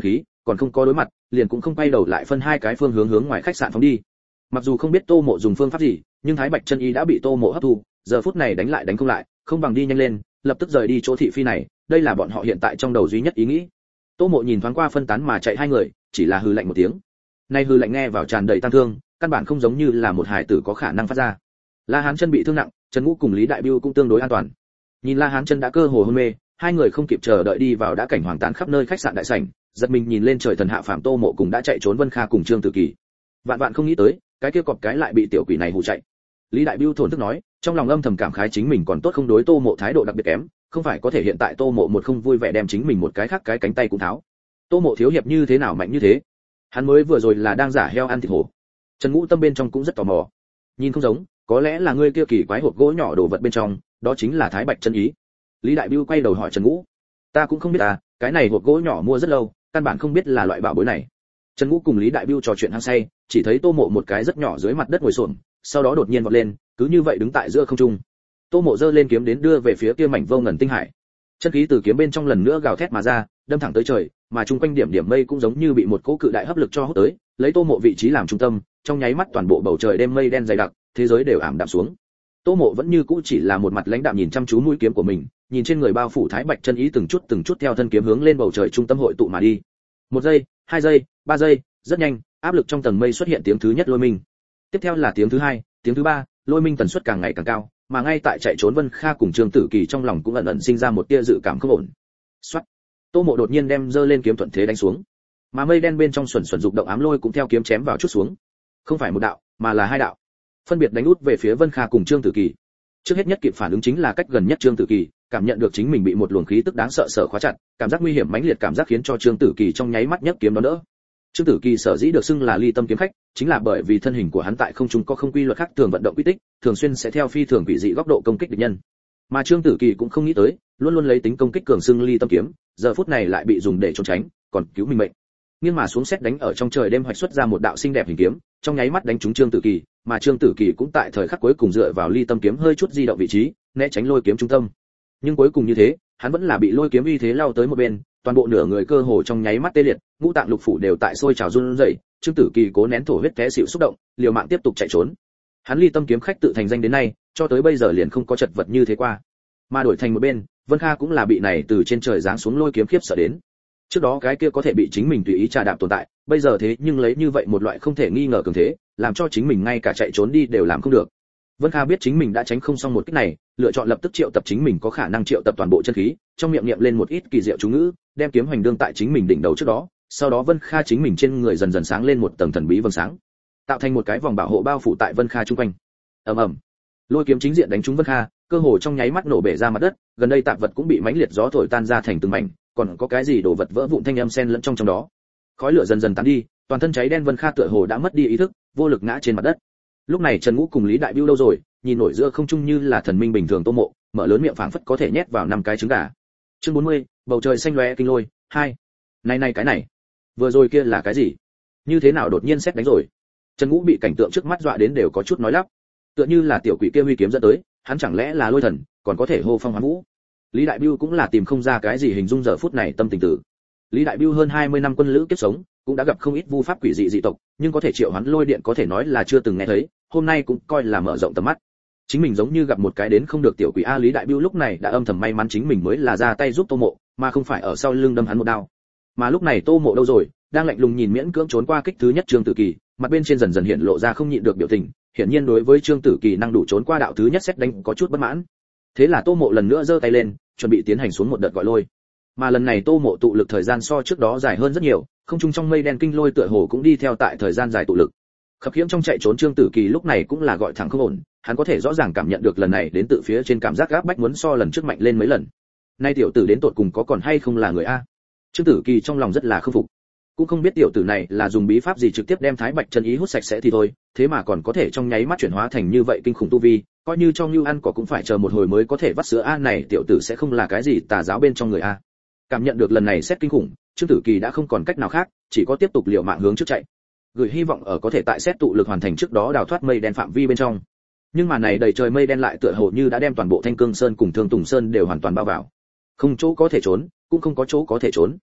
còn không có đối mặt, liền cũng không quay đầu lại phân hai cái phương hướng hướng ngoài khách sạn phóng đi. Mặc dù không biết Tô Mộ dùng phương pháp gì, nhưng Thái Bạch chân ý đã bị Tô Mộ hấp thu, giờ phút này đánh lại đánh không lại, không bằng đi nhanh lên, lập tức rời đi chỗ thị phi này, đây là bọn họ hiện tại trong đầu duy nhất ý nghĩ. Tô Mộ nhìn thoáng qua phân tán mà chạy hai người, chỉ là hừ lạnh một tiếng. Nay hừ lạnh nghe vào tràn đầy tăng thương, căn bản không giống như là một hài tử có khả năng phát ra. La Hán Chân bị thương nặng, Trần Ngũ cùng Lý Đại Bưu cũng tương đối an toàn. Nhìn La Hán Chân đã cơ hồ hôn mê, hai người không kịp chờ đợi đi vào đã cảnh hoàng tàn khắp nơi khách sạn đại sảnh, giật mình nhìn lên trời thần hạ phàm Tô Mộ cùng đã chạy trốn Vân Kha cùng Trương Tử Kỳ. Vạn vạn không nghĩ tới, cái kia cọp cái lại bị tiểu quỷ này hù chạy. Lý Đại Bưu thổn thức nói, trong lòng âm thầm cảm khái chính mình còn tốt không đối Tô Mộ thái độ đặc biệt kém, không phải có thể hiện tại Tô Mộ một không vui vẻ đem chính mình một cái khác cái cánh tay cũng tháo. Tô Mộ thiếu hiệp như thế nào mạnh như thế? Hắn mới vừa rồi là đang giả heo ăn thịt hổ. Trần Ngũ tâm bên trong cũng rất tò mò. Nhìn không giống, có lẽ là ngươi kia kỳ quái hộp gỗ nhỏ đồ vật bên trong, đó chính là Thái Bạch chân ý. Lý Đại Bưu quay đầu hỏi Trần Ngũ. Ta cũng không biết à, cái này hộp gỗ nhỏ mua rất lâu, căn bản không biết là loại bảo bối này. Trần Ngũ cùng Lý Đại Bưu trò chuyện hăng say, chỉ thấy Tô Mộ một cái rất nhỏ dưới mặt đất ngồi xổm, sau đó đột nhiên vọt lên, cứ như vậy đứng tại giữa không trung. Tô Mộ giơ lên kiếm đến đưa về phía kia mảnh vô ngần tinh hải. Chân khí từ kiếm bên trong lần nữa gào thét mà ra, đâm thẳng tới trời, mà chung quanh điểm điểm mây cũng giống như bị một cỗ cự đại hấp lực cho hút tới, lấy Tô Mộ vị trí làm trung tâm, trong nháy mắt toàn bộ bầu trời đêm mây đen dày đặc, thế giới đều ảm đạm xuống. Tô Mộ vẫn như cũ chỉ là một mặt lãnh đạm nhìn chăm chú mũi kiếm của mình, nhìn trên người bao phủ Thái Bạch chân ý từng chút từng chút theo thân kiếm hướng lên bầu trời trung tâm hội tụ mà đi. Một giây, hai giây, ba giây, rất nhanh, áp lực trong tầng mây xuất hiện tiếng thứ nhất lôi minh. Tiếp theo là tiếng thứ hai, tiếng thứ ba, lôi minh tần suất càng ngày càng cao, mà ngay tại chạy trốn Vân Kha cùng Trương Tử Kỳ trong lòng cũng ẩn ẩn sinh ra một tia dự cảm không ổn. Soát. Tô Mộ đột nhiên đem giơ lên kiếm thuận thế đánh xuống, mà mây đen bên trong xuẩn xuẩn dục động ám lôi cũng theo kiếm chém vào chút xuống. Không phải một đạo, mà là hai đạo, phân biệt đánh út về phía Vân Kha cùng Trương Tử Kỳ. Trước hết nhất kịp phản ứng chính là cách gần nhất Trương Tử Kỳ, cảm nhận được chính mình bị một luồng khí tức đáng sợ sở khóa chặt, cảm giác nguy hiểm mãnh liệt cảm giác khiến cho Trương Tử Kỳ trong nháy mắt nhấc kiếm đón đỡ. Trương Tử Kỳ sở dĩ được xưng là ly tâm kiếm khách, chính là bởi vì thân hình của hắn tại không trung có không quy luật khác thường vận động quy tích, thường xuyên sẽ theo phi thường quỷ dị góc độ công kích địch nhân. Mà Trương Tử Kỳ cũng không nghĩ tới, luôn luôn lấy tính công kích cường xưng ly tâm kiếm, giờ phút này lại bị dùng để trốn tránh, còn cứu mình mệnh. Nhưng mà xuống xét đánh ở trong trời đêm hoạch xuất ra một đạo xinh đẹp hình kiếm, trong nháy mắt đánh trúng Trương Tử Kỳ, mà Trương Tử Kỳ cũng tại thời khắc cuối cùng dựa vào ly tâm kiếm hơi chút di động vị trí, né tránh lôi kiếm trung tâm. Nhưng cuối cùng như thế, hắn vẫn là bị lôi kiếm uy thế lao tới một bên, toàn bộ nửa người cơ hồ trong nháy mắt tê liệt, ngũ tạng lục phủ đều tại sôi trào run rẩy. Trương Tử Kỳ cố nén thổ huyết té xỉu xúc động, liều mạng tiếp tục chạy trốn. Hắn ly tâm kiếm khách tự thành danh đến nay, cho tới bây giờ liền không có chật vật như thế qua. Mà đổi thành một bên, Vân Kha cũng là bị này từ trên trời giáng xuống lôi kiếm khiếp sợ đến. Trước đó cái kia có thể bị chính mình tùy ý trà đạp tồn tại, bây giờ thế nhưng lấy như vậy một loại không thể nghi ngờ cường thế, làm cho chính mình ngay cả chạy trốn đi đều làm không được. Vân Kha biết chính mình đã tránh không xong một kích này, lựa chọn lập tức triệu tập chính mình có khả năng triệu tập toàn bộ chân khí, trong miệng niệm lên một ít kỳ diệu chú ngữ, đem kiếm hoành đương tại chính mình đỉnh đầu trước đó, sau đó Vân Kha chính mình trên người dần dần sáng lên một tầng thần bí vầng sáng, tạo thành một cái vòng bảo hộ bao phủ tại Vân Kha trung quanh. Ầm ầm. Lôi kiếm chính diện đánh trúng Vân Kha, cơ hồ trong nháy mắt nổ bể ra mặt đất, gần đây tạp vật cũng bị mãnh liệt gió thổi tan ra thành từng mảnh, còn có cái gì đổ vật vỡ vụn thanh âm xen lẫn trong trong đó. Khói lửa dần dần tán đi, toàn thân cháy đen Vân Kha tựa hồ đã mất đi ý thức, vô lực ngã trên mặt đất. Lúc này Trần Ngũ cùng Lý Đại Bưu đâu rồi, nhìn nổi giữa không trung như là thần minh bình thường Tô Mộ, mở lớn miệng phảng phất có thể nhét vào năm cái trứng gà. Chương bốn mươi, bầu trời xanh lóe kinh lôi, hai. Này này cái này, vừa rồi kia là cái gì? Như thế nào đột nhiên xét đánh rồi? Trần Ngũ bị cảnh tượng trước mắt dọa đến đều có chút nói lắp. Tựa như là tiểu quỷ kia huy kiếm dẫn tới, hắn chẳng lẽ là lôi thần, còn có thể hô phong hoán vũ. Lý Đại Bưu cũng là tìm không ra cái gì hình dung giờ phút này tâm tình tử. Lý Đại Bưu hơn hai mươi năm quân lữ kiếp sống, cũng đã gặp không ít vu pháp quỷ dị dị tộc, nhưng có thể triệu hoán lôi điện có thể nói là chưa từng nghe thấy, hôm nay cũng coi là mở rộng tầm mắt. Chính mình giống như gặp một cái đến không được tiểu quỷ a. Lý Đại Bưu lúc này đã âm thầm may mắn chính mình mới là ra tay giúp Tô Mộ, mà không phải ở sau lưng đâm hắn một đao. Mà lúc này Tô Mộ đâu rồi, đang lạnh lùng nhìn miễn cưỡng trốn qua kích thứ nhất Trương Tử Kỳ, mặt bên trên dần dần hiện lộ ra không nhịn được biểu tình, hiển nhiên đối với Trương Tử Kỳ năng đủ trốn qua đạo thứ nhất xét đánh có chút bất mãn. Thế là Tô Mộ lần nữa giơ tay lên, chuẩn bị tiến hành xuống một đợt gọi lôi. Mà lần này Tô Mộ tụ lực thời gian so trước đó dài hơn rất nhiều, không trung trong mây đen kinh lôi tựa hồ cũng đi theo tại thời gian dài tụ lực. Khập khiễng trong chạy trốn Trương Tử Kỳ lúc này cũng là gọi thẳng không ổn, hắn có thể rõ ràng cảm nhận được lần này đến tự phía trên cảm giác gáp bách muốn so lần trước mạnh lên mấy lần. Nay tiểu tử đến tột cùng có còn hay không là người a? Trương Tử Kỳ trong lòng rất là không phục, cũng không biết tiểu tử này là dùng bí pháp gì trực tiếp đem Thái Bạch chân ý hút sạch sẽ thì thôi, thế mà còn có thể trong nháy mắt chuyển hóa thành như vậy kinh khủng tu vi, coi như cho Ngưu ăn cỏ cũng phải chờ một hồi mới có thể vắt sữa a. Này tiểu tử sẽ không là cái gì tà giáo bên trong người a? Cảm nhận được lần này xét kinh khủng, Trương Tử Kỳ đã không còn cách nào khác, chỉ có tiếp tục liều mạng hướng trước chạy, gửi hy vọng ở có thể tại xét tụ lực hoàn thành trước đó đào thoát mây đen phạm vi bên trong. Nhưng mà này đầy trời mây đen lại tựa hồ như đã đem toàn bộ Thanh Cương Sơn cùng Thương Tùng Sơn đều hoàn toàn bao vào, không chỗ có thể trốn, cũng không có chỗ có thể trốn.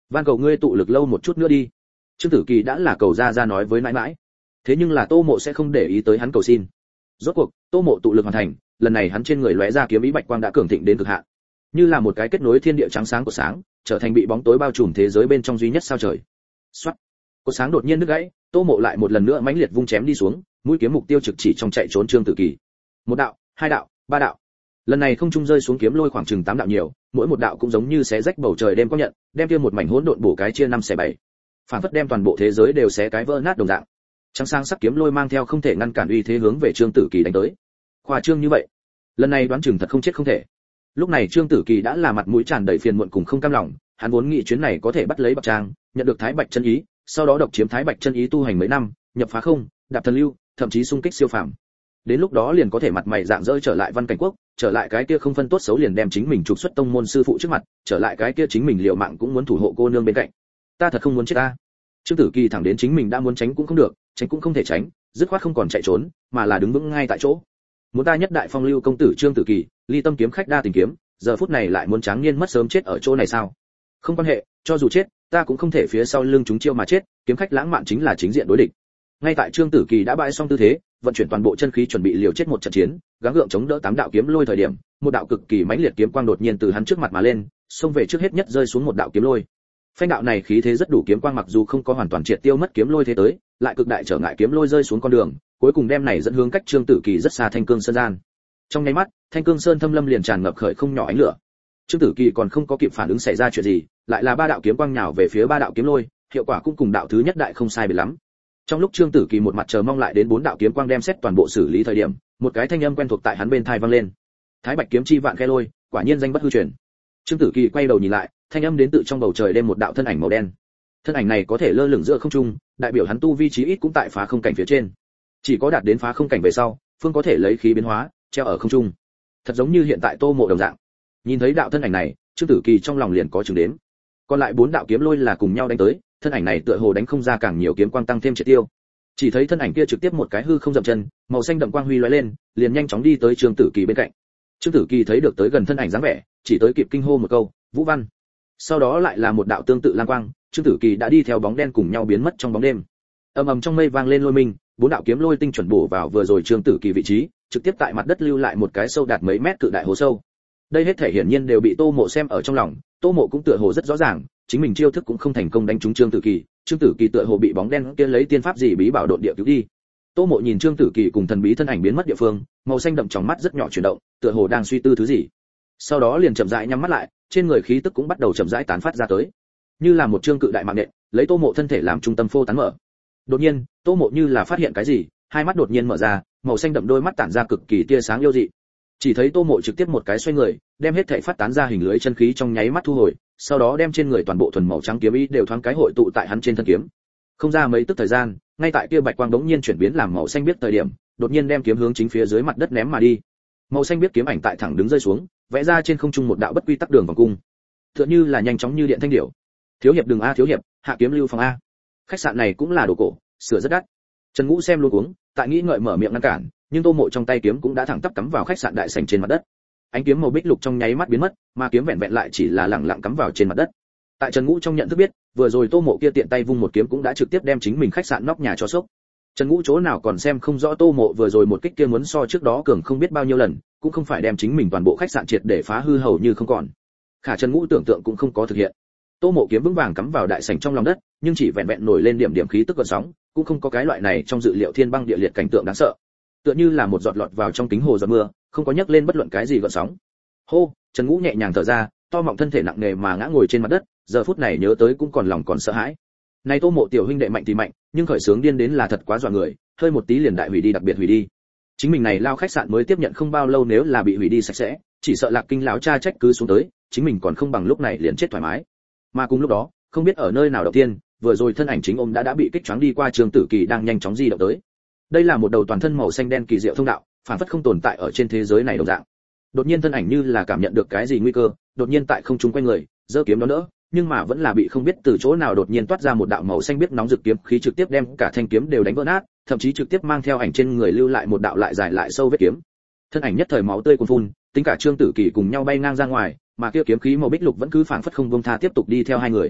van cầu ngươi tụ lực lâu một chút nữa đi. Trương Tử Kỳ đã là cầu ra ra nói với mãi mãi. Thế nhưng là Tô Mộ sẽ không để ý tới hắn cầu xin. Rốt cuộc, Tô Mộ tụ lực hoàn thành, lần này hắn trên người lóe ra kiếm ý bạch quang đã cường thịnh đến cực hạn, như là một cái kết nối thiên địa trắng sáng của sáng, trở thành bị bóng tối bao trùm thế giới bên trong duy nhất sao trời. Soát. Cột sáng đột nhiên đứt gãy, Tô Mộ lại một lần nữa mãnh liệt vung chém đi xuống, mũi kiếm mục tiêu trực chỉ trong chạy trốn Trương Tử Kỳ. Một đạo, hai đạo, ba đạo. Lần này không trung rơi xuống kiếm lôi khoảng chừng tám đạo nhiều, mỗi một đạo cũng giống như xé rách bầu trời đêm có nhận, đem kia một mảnh hỗn độn bổ cái chia năm xẻ bảy. Phản phất đem toàn bộ thế giới đều xé cái vỡ nát đồng dạng. Trắng sáng sắc kiếm lôi mang theo không thể ngăn cản uy thế hướng về Trương Tử Kỳ đánh tới. Khoa trương như vậy, lần này đoán chừng thật không chết không thể. Lúc này Trương Tử Kỳ đã là mặt mũi tràn đầy phiền muộn cùng không cam lòng, hắn vốn nghĩ chuyến này có thể bắt lấy Bạc Trang, nhận được Thái Bạch chân ý, sau đó độc chiếm Thái Bạch chân ý tu hành mấy năm, nhập phá không, đạp thần lưu, thậm chí xung kích siêu phàm. Đến lúc đó liền có thể mặt mày dạng dỡ trở lại Văn Cảnh Quốc, trở lại cái kia không phân tốt xấu liền đem chính mình trục xuất tông môn sư phụ trước mặt, trở lại cái kia chính mình liều mạng cũng muốn thủ hộ cô nương bên cạnh. Ta thật không muốn chết ta. Trương Tử Kỳ thẳng đến chính mình đã muốn tránh cũng không được, tránh cũng không thể tránh, dứt khoát không còn chạy trốn, mà là đứng vững ngay tại chỗ. Muốn ta nhất đại phong lưu công tử Trương Tử Kỳ, ly tâm kiếm khách đa tình kiếm, giờ phút này lại muốn tráng niên mất sớm chết ở chỗ này sao? Không quan hệ, cho dù chết, ta cũng không thể phía sau lưng chúng chiêu mà chết, kiếm khách lãng mạn chính là chính diện đối địch. Ngay tại Trương Tử Kỳ đã bãi xong tư thế, vận chuyển toàn bộ chân khí chuẩn bị liều chết một trận chiến, gắng gượng chống đỡ tám đạo kiếm lôi thời điểm, một đạo cực kỳ mãnh liệt kiếm quang đột nhiên từ hắn trước mặt mà lên, xông về trước hết nhất rơi xuống một đạo kiếm lôi. Phanh đạo này khí thế rất đủ, kiếm quang mặc dù không có hoàn toàn triệt tiêu mất kiếm lôi thế tới, lại cực đại trở ngại kiếm lôi rơi xuống con đường, cuối cùng đem này dẫn hướng cách Trương Tử Kỳ rất xa Thanh Cương Sơn gian. Trong nháy mắt, Thanh Cương Sơn thâm lâm liền tràn ngập khởi không nhỏ ánh lửa. Trương Tử Kỳ còn không có kịp phản ứng xảy ra chuyện gì, lại là ba đạo kiếm quang nhào về phía ba đạo kiếm lôi, hiệu quả cũng cùng đạo thứ nhất đại không sai biệt lắm. Trong lúc Trương Tử Kỳ một mặt chờ mong lại đến bốn đạo kiếm quang đem xét toàn bộ xử lý thời điểm, một cái thanh âm quen thuộc tại hắn bên tai vang lên. Thái Bạch kiếm chi vạn khe lôi, quả nhiên danh bất hư truyền. Trương Tử Kỳ quay đầu nhìn lại, thanh âm đến tự trong bầu trời đêm một đạo thân ảnh màu đen. Thân ảnh này có thể lơ lửng giữa không trung, đại biểu hắn tu vi chí ít cũng tại phá không cảnh phía trên. Chỉ có đạt đến phá không cảnh về sau, phương có thể lấy khí biến hóa, treo ở không trung. Thật giống như hiện tại Tô Mộ đồng dạng. Nhìn thấy đạo thân ảnh này, Trương Tử Kỳ trong lòng liền có chừng đếm. Còn lại bốn đạo kiếm lôi là cùng nhau đánh tới, thân ảnh này tựa hồ đánh không ra càng nhiều kiếm quang tăng thêm triệt tiêu. Chỉ thấy thân ảnh kia trực tiếp một cái hư không dậm chân, màu xanh đậm quang huy lóe lên, liền nhanh chóng đi tới Trương Tử Kỳ bên cạnh. Trương Tử Kỳ thấy được tới gần thân ảnh dáng vẻ, chỉ tới kịp kinh hô một câu, "Vũ Văn." Sau đó lại là một đạo tương tự lang quang, Trương Tử Kỳ đã đi theo bóng đen cùng nhau biến mất trong bóng đêm. Ầm ầm trong mây vang lên lôi minh, bốn đạo kiếm lôi tinh chuẩn bổ vào vừa rồi Trương Tử Kỳ vị trí, trực tiếp tại mặt đất lưu lại một cái sâu đạt mấy mét cự đại hố sâu. Đây hết thể hiển nhiên đều bị Tô Mộ xem ở trong lòng, Tô Mộ cũng tựa hồ rất rõ ràng, chính mình chiêu thức cũng không thành công đánh trúng Trương Tử Kỳ, Trương Tử Kỳ tựa hồ bị bóng đen kia lấy tiên pháp gì bí bảo độn địa cứu đi. Tô Mộ nhìn Trương Tử Kỳ cùng thần bí thân ảnh biến mất địa phương, màu xanh đậm trong mắt rất nhỏ chuyển động, tựa hồ đang suy tư thứ gì. Sau đó liền chậm rãi nhắm mắt lại, trên người khí tức cũng bắt đầu chậm rãi tán phát ra tới, như là một trương cự đại mạng nện, lấy Tô Mộ thân thể làm trung tâm phô tán mở. Đột nhiên, Tô Mộ như là phát hiện cái gì, hai mắt đột nhiên mở ra, màu xanh đậm đôi mắt tản ra cực kỳ tia sáng yêu dị. Chỉ thấy Tô Mộ trực tiếp một cái xoay người, đem hết thảy phát tán ra hình lưới chân khí trong nháy mắt thu hồi, sau đó đem trên người toàn bộ thuần màu trắng kiếm ý đều thoáng cái hội tụ tại hắn trên thân kiếm. Không ra mấy tức thời gian, ngay tại kia bạch quang đống nhiên chuyển biến làm màu xanh biếc thời điểm, đột nhiên đem kiếm hướng chính phía dưới mặt đất ném mà đi. Màu xanh biếc kiếm ảnh tại thẳng đứng rơi xuống, vẽ ra trên không trung một đạo bất quy tắc đường vòng cung. Tựa như là nhanh chóng như điện thanh điểu. Thiếu hiệp đừng a thiếu hiệp, hạ kiếm lưu phòng a. Khách sạn này cũng là đồ cổ, sửa rất đắt. Trần Ngũ xem luôn uống, tại nghĩ ngợi mở miệng ngăn cản, nhưng Tô Mộ trong tay kiếm cũng đã thẳng tắp cắm vào khách sạn đại sảnh trên mặt đất. Ánh kiếm màu bích lục trong nháy mắt biến mất, mà kiếm vẹn vẹn lại chỉ là lẳng lặng cắm vào trên mặt đất. Tại Trần Ngũ trong nhận thức biết, vừa rồi Tô Mộ kia tiện tay vung một kiếm cũng đã trực tiếp đem chính mình khách sạn nóc nhà cho sốc. Trần Ngũ chỗ nào còn xem không rõ Tô Mộ vừa rồi một kích kia muốn so trước đó cường không biết bao nhiêu lần, cũng không phải đem chính mình toàn bộ khách sạn triệt để phá hư hầu như không còn. Khả Trần Ngũ tưởng tượng cũng không có thực hiện. Tô Mộ kiếm vững vàng cắm vào đại sảnh trong lòng đất, nhưng chỉ vẹn vẹn nổi lên điểm điểm khí tức gợn sóng, cũng không có cái loại này trong dự liệu thiên băng địa liệt cảnh tượng đáng sợ. Tựa như là một giọt lọt vào trong kính hồ giọt mưa, không có nhấc lên bất luận cái gì gợn sóng. Hô, Trần Ngũ nhẹ nhàng thở ra, to mọng thân thể nặng nề mà ngã ngồi trên mặt đất, giờ phút này nhớ tới cũng còn lòng còn sợ hãi. Này Tô Mộ tiểu huynh đệ mạnh thì mạnh, nhưng khởi sướng điên đến là thật quá dọa người, hơi một tí liền đại hủy đi, đặc biệt hủy đi. Chính mình này lao khách sạn mới tiếp nhận không bao lâu, nếu là bị hủy đi sạch sẽ, chỉ sợ Lạc Kinh lão cha trách cứ xuống tới, chính mình còn không bằng lúc này liền chết thoải mái. Mà cùng lúc đó, không biết ở nơi nào đầu tiên, vừa rồi thân ảnh chính ôm đã đã bị kích choáng đi qua Trương Tử Kỳ đang nhanh chóng di động tới. Đây là một đầu toàn thân màu xanh đen kỳ diệu thông đạo, phản phất không tồn tại ở trên thế giới này đồng dạng. Đột nhiên thân ảnh như là cảm nhận được cái gì nguy cơ, đột nhiên tại không trung quanh người, giơ kiếm đó đỡ, nhưng mà vẫn là bị không biết từ chỗ nào đột nhiên toát ra một đạo màu xanh biếc nóng rực kiếm khí trực tiếp đem cả thanh kiếm đều đánh vỡ nát, thậm chí trực tiếp mang theo ảnh trên người lưu lại một đạo lại dài lại sâu vết kiếm. Thân ảnh nhất thời máu tươi cuồn phun, tính cả Trương Tử Kỳ cùng nhau bay ngang ra ngoài, mà kia kiếm khí màu bích lục vẫn cứ phảng phất không buông tha tiếp tục đi theo hai người.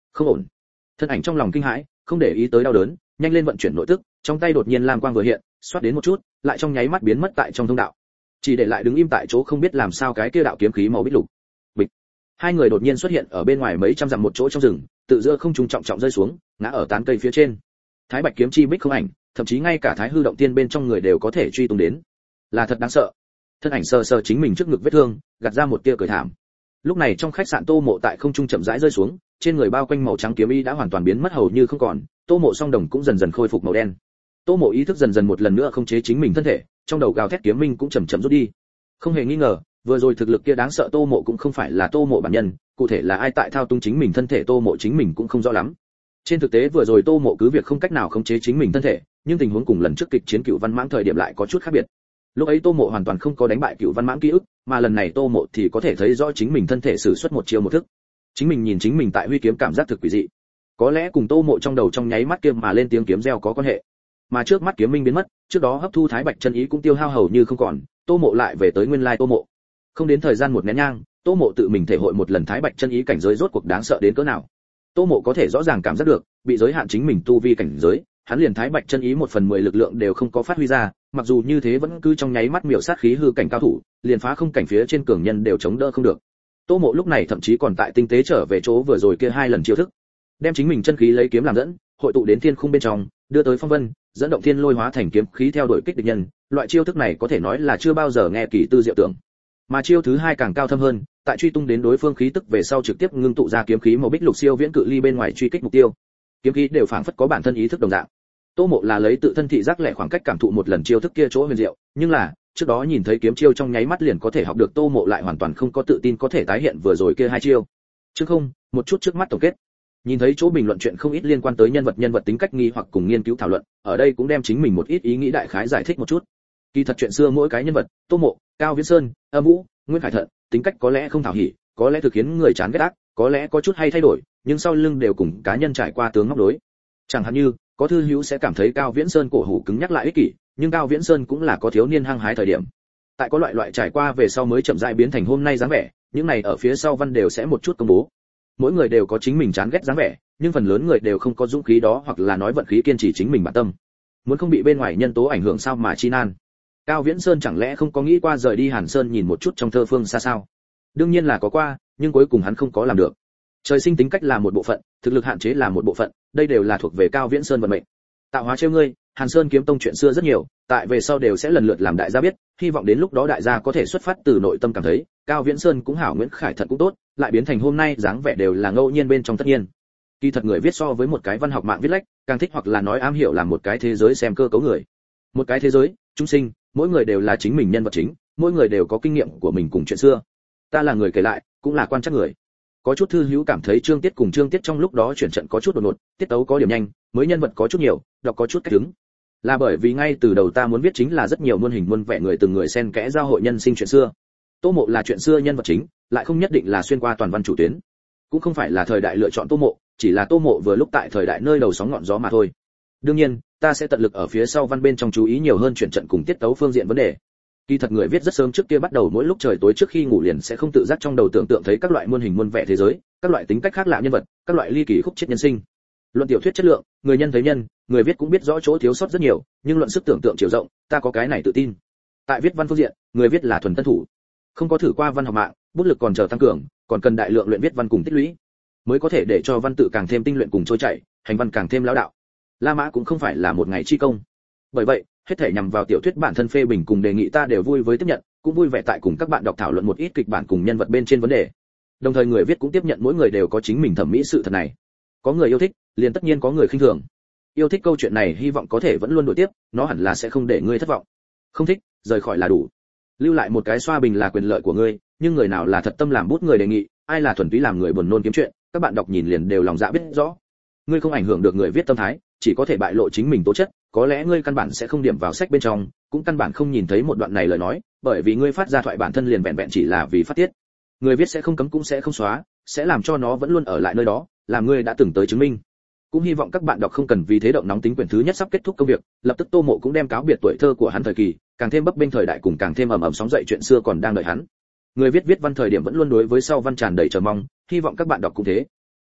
Không ổn. Thân ảnh trong lòng kinh hãi, không để ý tới đau đớn, nhanh lên vận chuyển nội tức, trong tay đột nhiên lam quang vừa hiện, xoát đến một chút, lại trong nháy mắt biến mất tại trong thông đạo. Chỉ để lại đứng im tại chỗ không biết làm sao cái kia đạo kiếm khí màu bích lục. Bịch. Hai người đột nhiên xuất hiện ở bên ngoài mấy trăm dặm một chỗ trong rừng, tự giữa không trung trọng trọng rơi xuống, ngã ở tán cây phía trên. Thái Bạch kiếm chi bích không ảnh, thậm chí ngay cả Thái Hư động tiên bên trong người đều có thể truy tung đến. Là thật đáng sợ. Thân ảnh sờ sờ chính mình trước ngực vết thương, gạt ra một tia cười thảm. Lúc này trong khách sạn Tô Mộ tại không trung chậm rãi rơi xuống, trên người bao quanh màu trắng kiếm y đã hoàn toàn biến mất hầu như không còn, Tô Mộ song đồng cũng dần dần khôi phục màu đen. Tô Mộ ý thức dần dần một lần nữa không chế chính mình thân thể, trong đầu gào thét kiếm minh cũng chậm chậm rút đi. Không hề nghi ngờ, vừa rồi thực lực kia đáng sợ Tô Mộ cũng không phải là Tô Mộ bản nhân, cụ thể là ai tại thao túng chính mình thân thể Tô Mộ chính mình cũng không rõ lắm. Trên thực tế vừa rồi Tô Mộ cứ việc không cách nào khống chế chính mình thân thể, nhưng tình huống cùng lần trước kịch chiến Cửu Văn Mãng thời điểm lại có chút khác biệt. Lúc ấy Tô Mộ hoàn toàn không có đánh bại Cửu Văn Mãng ký ức, mà lần này Tô Mộ thì có thể thấy rõ chính mình thân thể sử xuất một chiêu một thức. Chính mình nhìn chính mình tại huy kiếm cảm giác thực quỷ dị. Có lẽ cùng Tô Mộ trong đầu trong nháy mắt kia mà lên tiếng kiếm reo có quan hệ. Mà trước mắt kiếm minh biến mất, trước đó hấp thu Thái Bạch chân ý cũng tiêu hao hầu như không còn, Tô Mộ lại về tới nguyên lai Tô Mộ. Không đến thời gian một nén nhang, Tô Mộ tự mình thể hội một lần Thái Bạch chân ý cảnh giới rốt cuộc đáng sợ đến cỡ nào. Tô Mộ có thể rõ ràng cảm giác được, bị giới hạn chính mình tu vi cảnh giới, hắn liền Thái Bạch chân ý một phần mười lực lượng đều không có phát huy ra, mặc dù như thế vẫn cứ trong nháy mắt miểu sát khí hư cảnh cao thủ, liền phá không cảnh phía trên cường nhân đều chống đỡ không được. Tô Mộ lúc này thậm chí còn tại tinh tế trở về chỗ vừa rồi kia hai lần chiêu thức, đem chính mình chân khí lấy kiếm làm dẫn, hội tụ đến thiên khung bên trong, đưa tới phong vân, dẫn động thiên lôi hóa thành kiếm khí theo đuổi kích địch nhân, loại chiêu thức này có thể nói là chưa bao giờ nghe kỳ tư diệu tưởng. Mà chiêu thứ hai càng cao thâm hơn, tại truy tung đến đối phương khí tức về sau trực tiếp ngưng tụ ra kiếm khí màu bích lục siêu viễn cự ly bên ngoài truy kích mục tiêu. Kiếm khí đều phảng phất có bản thân ý thức đồng dạng. Tô Mộ là lấy tự thân thị giác lẻ khoảng cách cảm thụ một lần chiêu thức kia chỗ huyền diệu, nhưng là, trước đó nhìn thấy kiếm chiêu trong nháy mắt liền có thể học được Tô Mộ lại hoàn toàn không có tự tin có thể tái hiện vừa rồi kia hai chiêu. Chứ không, một chút trước mắt tổng kết. Nhìn thấy chỗ bình luận chuyện không ít liên quan tới nhân vật nhân vật tính cách nghi hoặc cùng nghiên cứu thảo luận, ở đây cũng đem chính mình một ít ý nghĩ đại khái giải thích một chút. Kỳ thật chuyện xưa mỗi cái nhân vật, Tô Mộ, Cao Viễn Sơn, Âm Vũ, Nguyên Khải Thận, tính cách có lẽ không thảo hỉ, có lẽ thực khiến người chán ghét ác, có lẽ có chút hay thay đổi, nhưng sau lưng đều cùng cá nhân trải qua tướng ngóc đối. Chẳng hạn như, có thư hữu sẽ cảm thấy Cao Viễn Sơn cổ hủ cứng nhắc lại ích kỷ, nhưng Cao Viễn Sơn cũng là có thiếu niên hăng hái thời điểm. Tại có loại loại trải qua về sau mới chậm rãi biến thành hôm nay dáng vẻ, những này ở phía sau văn đều sẽ một chút công bố. Mỗi người đều có chính mình chán ghét dáng vẻ, nhưng phần lớn người đều không có dũng khí đó hoặc là nói vận khí kiên trì chính mình bản tâm. Muốn không bị bên ngoài nhân tố ảnh hưởng sao mà chi nan. Cao Viễn Sơn chẳng lẽ không có nghĩ qua rời đi Hàn Sơn nhìn một chút trong thơ phương xa sao? Đương nhiên là có qua, nhưng cuối cùng hắn không có làm được. Trời sinh tính cách là một bộ phận, thực lực hạn chế là một bộ phận, đây đều là thuộc về Cao Viễn Sơn vận mệnh. Tạo hóa trêu ngươi, Hàn Sơn kiếm tông chuyện xưa rất nhiều, tại về sau đều sẽ lần lượt làm đại gia biết, hy vọng đến lúc đó đại gia có thể xuất phát từ nội tâm cảm thấy, Cao Viễn Sơn cũng hảo, Nguyễn Khải Thận cũng tốt, lại biến thành hôm nay dáng vẻ đều là ngẫu nhiên bên trong tất nhiên. Kỳ thật người viết so với một cái văn học mạng viết lách, càng thích hoặc là nói am hiểu làm một cái thế giới xem cơ cấu người. Một cái thế giới, chúng sinh, mỗi người đều là chính mình nhân vật chính, mỗi người đều có kinh nghiệm của mình cùng chuyện xưa. Ta là người kể lại, cũng là quan trắc người. Có chút thư hữu cảm thấy chương tiết cùng chương tiết trong lúc đó chuyển trận có chút đột ngột, tiết tấu có điểm nhanh, mới nhân vật có chút nhiều, đọc có chút cách đứng. Là bởi vì ngay từ đầu ta muốn viết chính là rất nhiều muôn hình muôn vẻ người từng người xen kẽ giao hội nhân sinh chuyện xưa. Tô Mộ là chuyện xưa nhân vật chính, lại không nhất định là xuyên qua toàn văn chủ tuyến. Cũng không phải là thời đại lựa chọn Tô Mộ, chỉ là Tô Mộ vừa lúc tại thời đại nơi đầu sóng ngọn gió mà thôi. Đương nhiên, ta sẽ tận lực ở phía sau văn bên trong chú ý nhiều hơn chuyển trận cùng tiết tấu phương diện vấn đề. Kỳ thật người viết rất sớm trước kia bắt đầu mỗi lúc trời tối trước khi ngủ liền sẽ không tự giác trong đầu tưởng tượng thấy các loại muôn hình muôn vẻ thế giới, các loại tính cách khác lạ nhân vật, các loại ly kỳ khúc chiết nhân sinh. Luận tiểu thuyết chất lượng, người nhân thấy nhân, người viết cũng biết rõ chỗ thiếu sót rất nhiều, nhưng luận sức tưởng tượng chiều rộng, ta có cái này tự tin. Tại viết văn phương diện, người viết là thuần tân thủ, không có thử qua văn học mạng, bút lực còn chờ tăng cường, còn cần đại lượng luyện viết văn cùng tích lũy, mới có thể để cho văn tự càng thêm tinh luyện cùng trôi chảy, hành văn càng thêm lão đạo. La Mã cũng không phải là một ngày chi công. Bởi vậy, hết thể nhằm vào tiểu thuyết bản thân phê bình cùng đề nghị ta đều vui với tiếp nhận, cũng vui vẻ tại cùng các bạn đọc thảo luận một ít kịch bản cùng nhân vật bên trên vấn đề. Đồng thời người viết cũng tiếp nhận mỗi người đều có chính mình thẩm mỹ sự thật này. Có người yêu thích, liền tất nhiên có người khinh thường. Yêu thích câu chuyện này hy vọng có thể vẫn luôn đổi tiếp, nó hẳn là sẽ không để ngươi thất vọng. Không thích, rời khỏi là đủ. Lưu lại một cái xoa bình là quyền lợi của ngươi, nhưng người nào là thật tâm làm bút người đề nghị, ai là thuần túy làm người buồn nôn kiếm chuyện, các bạn đọc nhìn liền đều lòng dạ biết rõ. Ngươi không ảnh hưởng được người viết tâm thái, chỉ có thể bại lộ chính mình tố chất, có lẽ ngươi căn bản sẽ không điểm vào sách bên trong, cũng căn bản không nhìn thấy một đoạn này lời nói, bởi vì ngươi phát ra thoại bản thân liền vẹn vẹn chỉ là vì phát tiết. Người viết sẽ không cấm cũng sẽ không xóa, sẽ làm cho nó vẫn luôn ở lại nơi đó, làm ngươi đã từng tới chứng minh. Cũng hy vọng các bạn đọc không cần vì thế động nóng tính quyển thứ nhất sắp kết thúc công việc, lập tức Tô Mộ cũng đem cáo biệt tuổi thơ của hắn thời kỳ, càng thêm bấp bênh thời đại cùng càng thêm ầm ầm sóng dậy chuyện xưa còn đang đợi hắn. Người viết viết văn thời điểm vẫn luôn đối với sau văn tràn đầy chờ mong, hy vọng các bạn đọc cũng thế.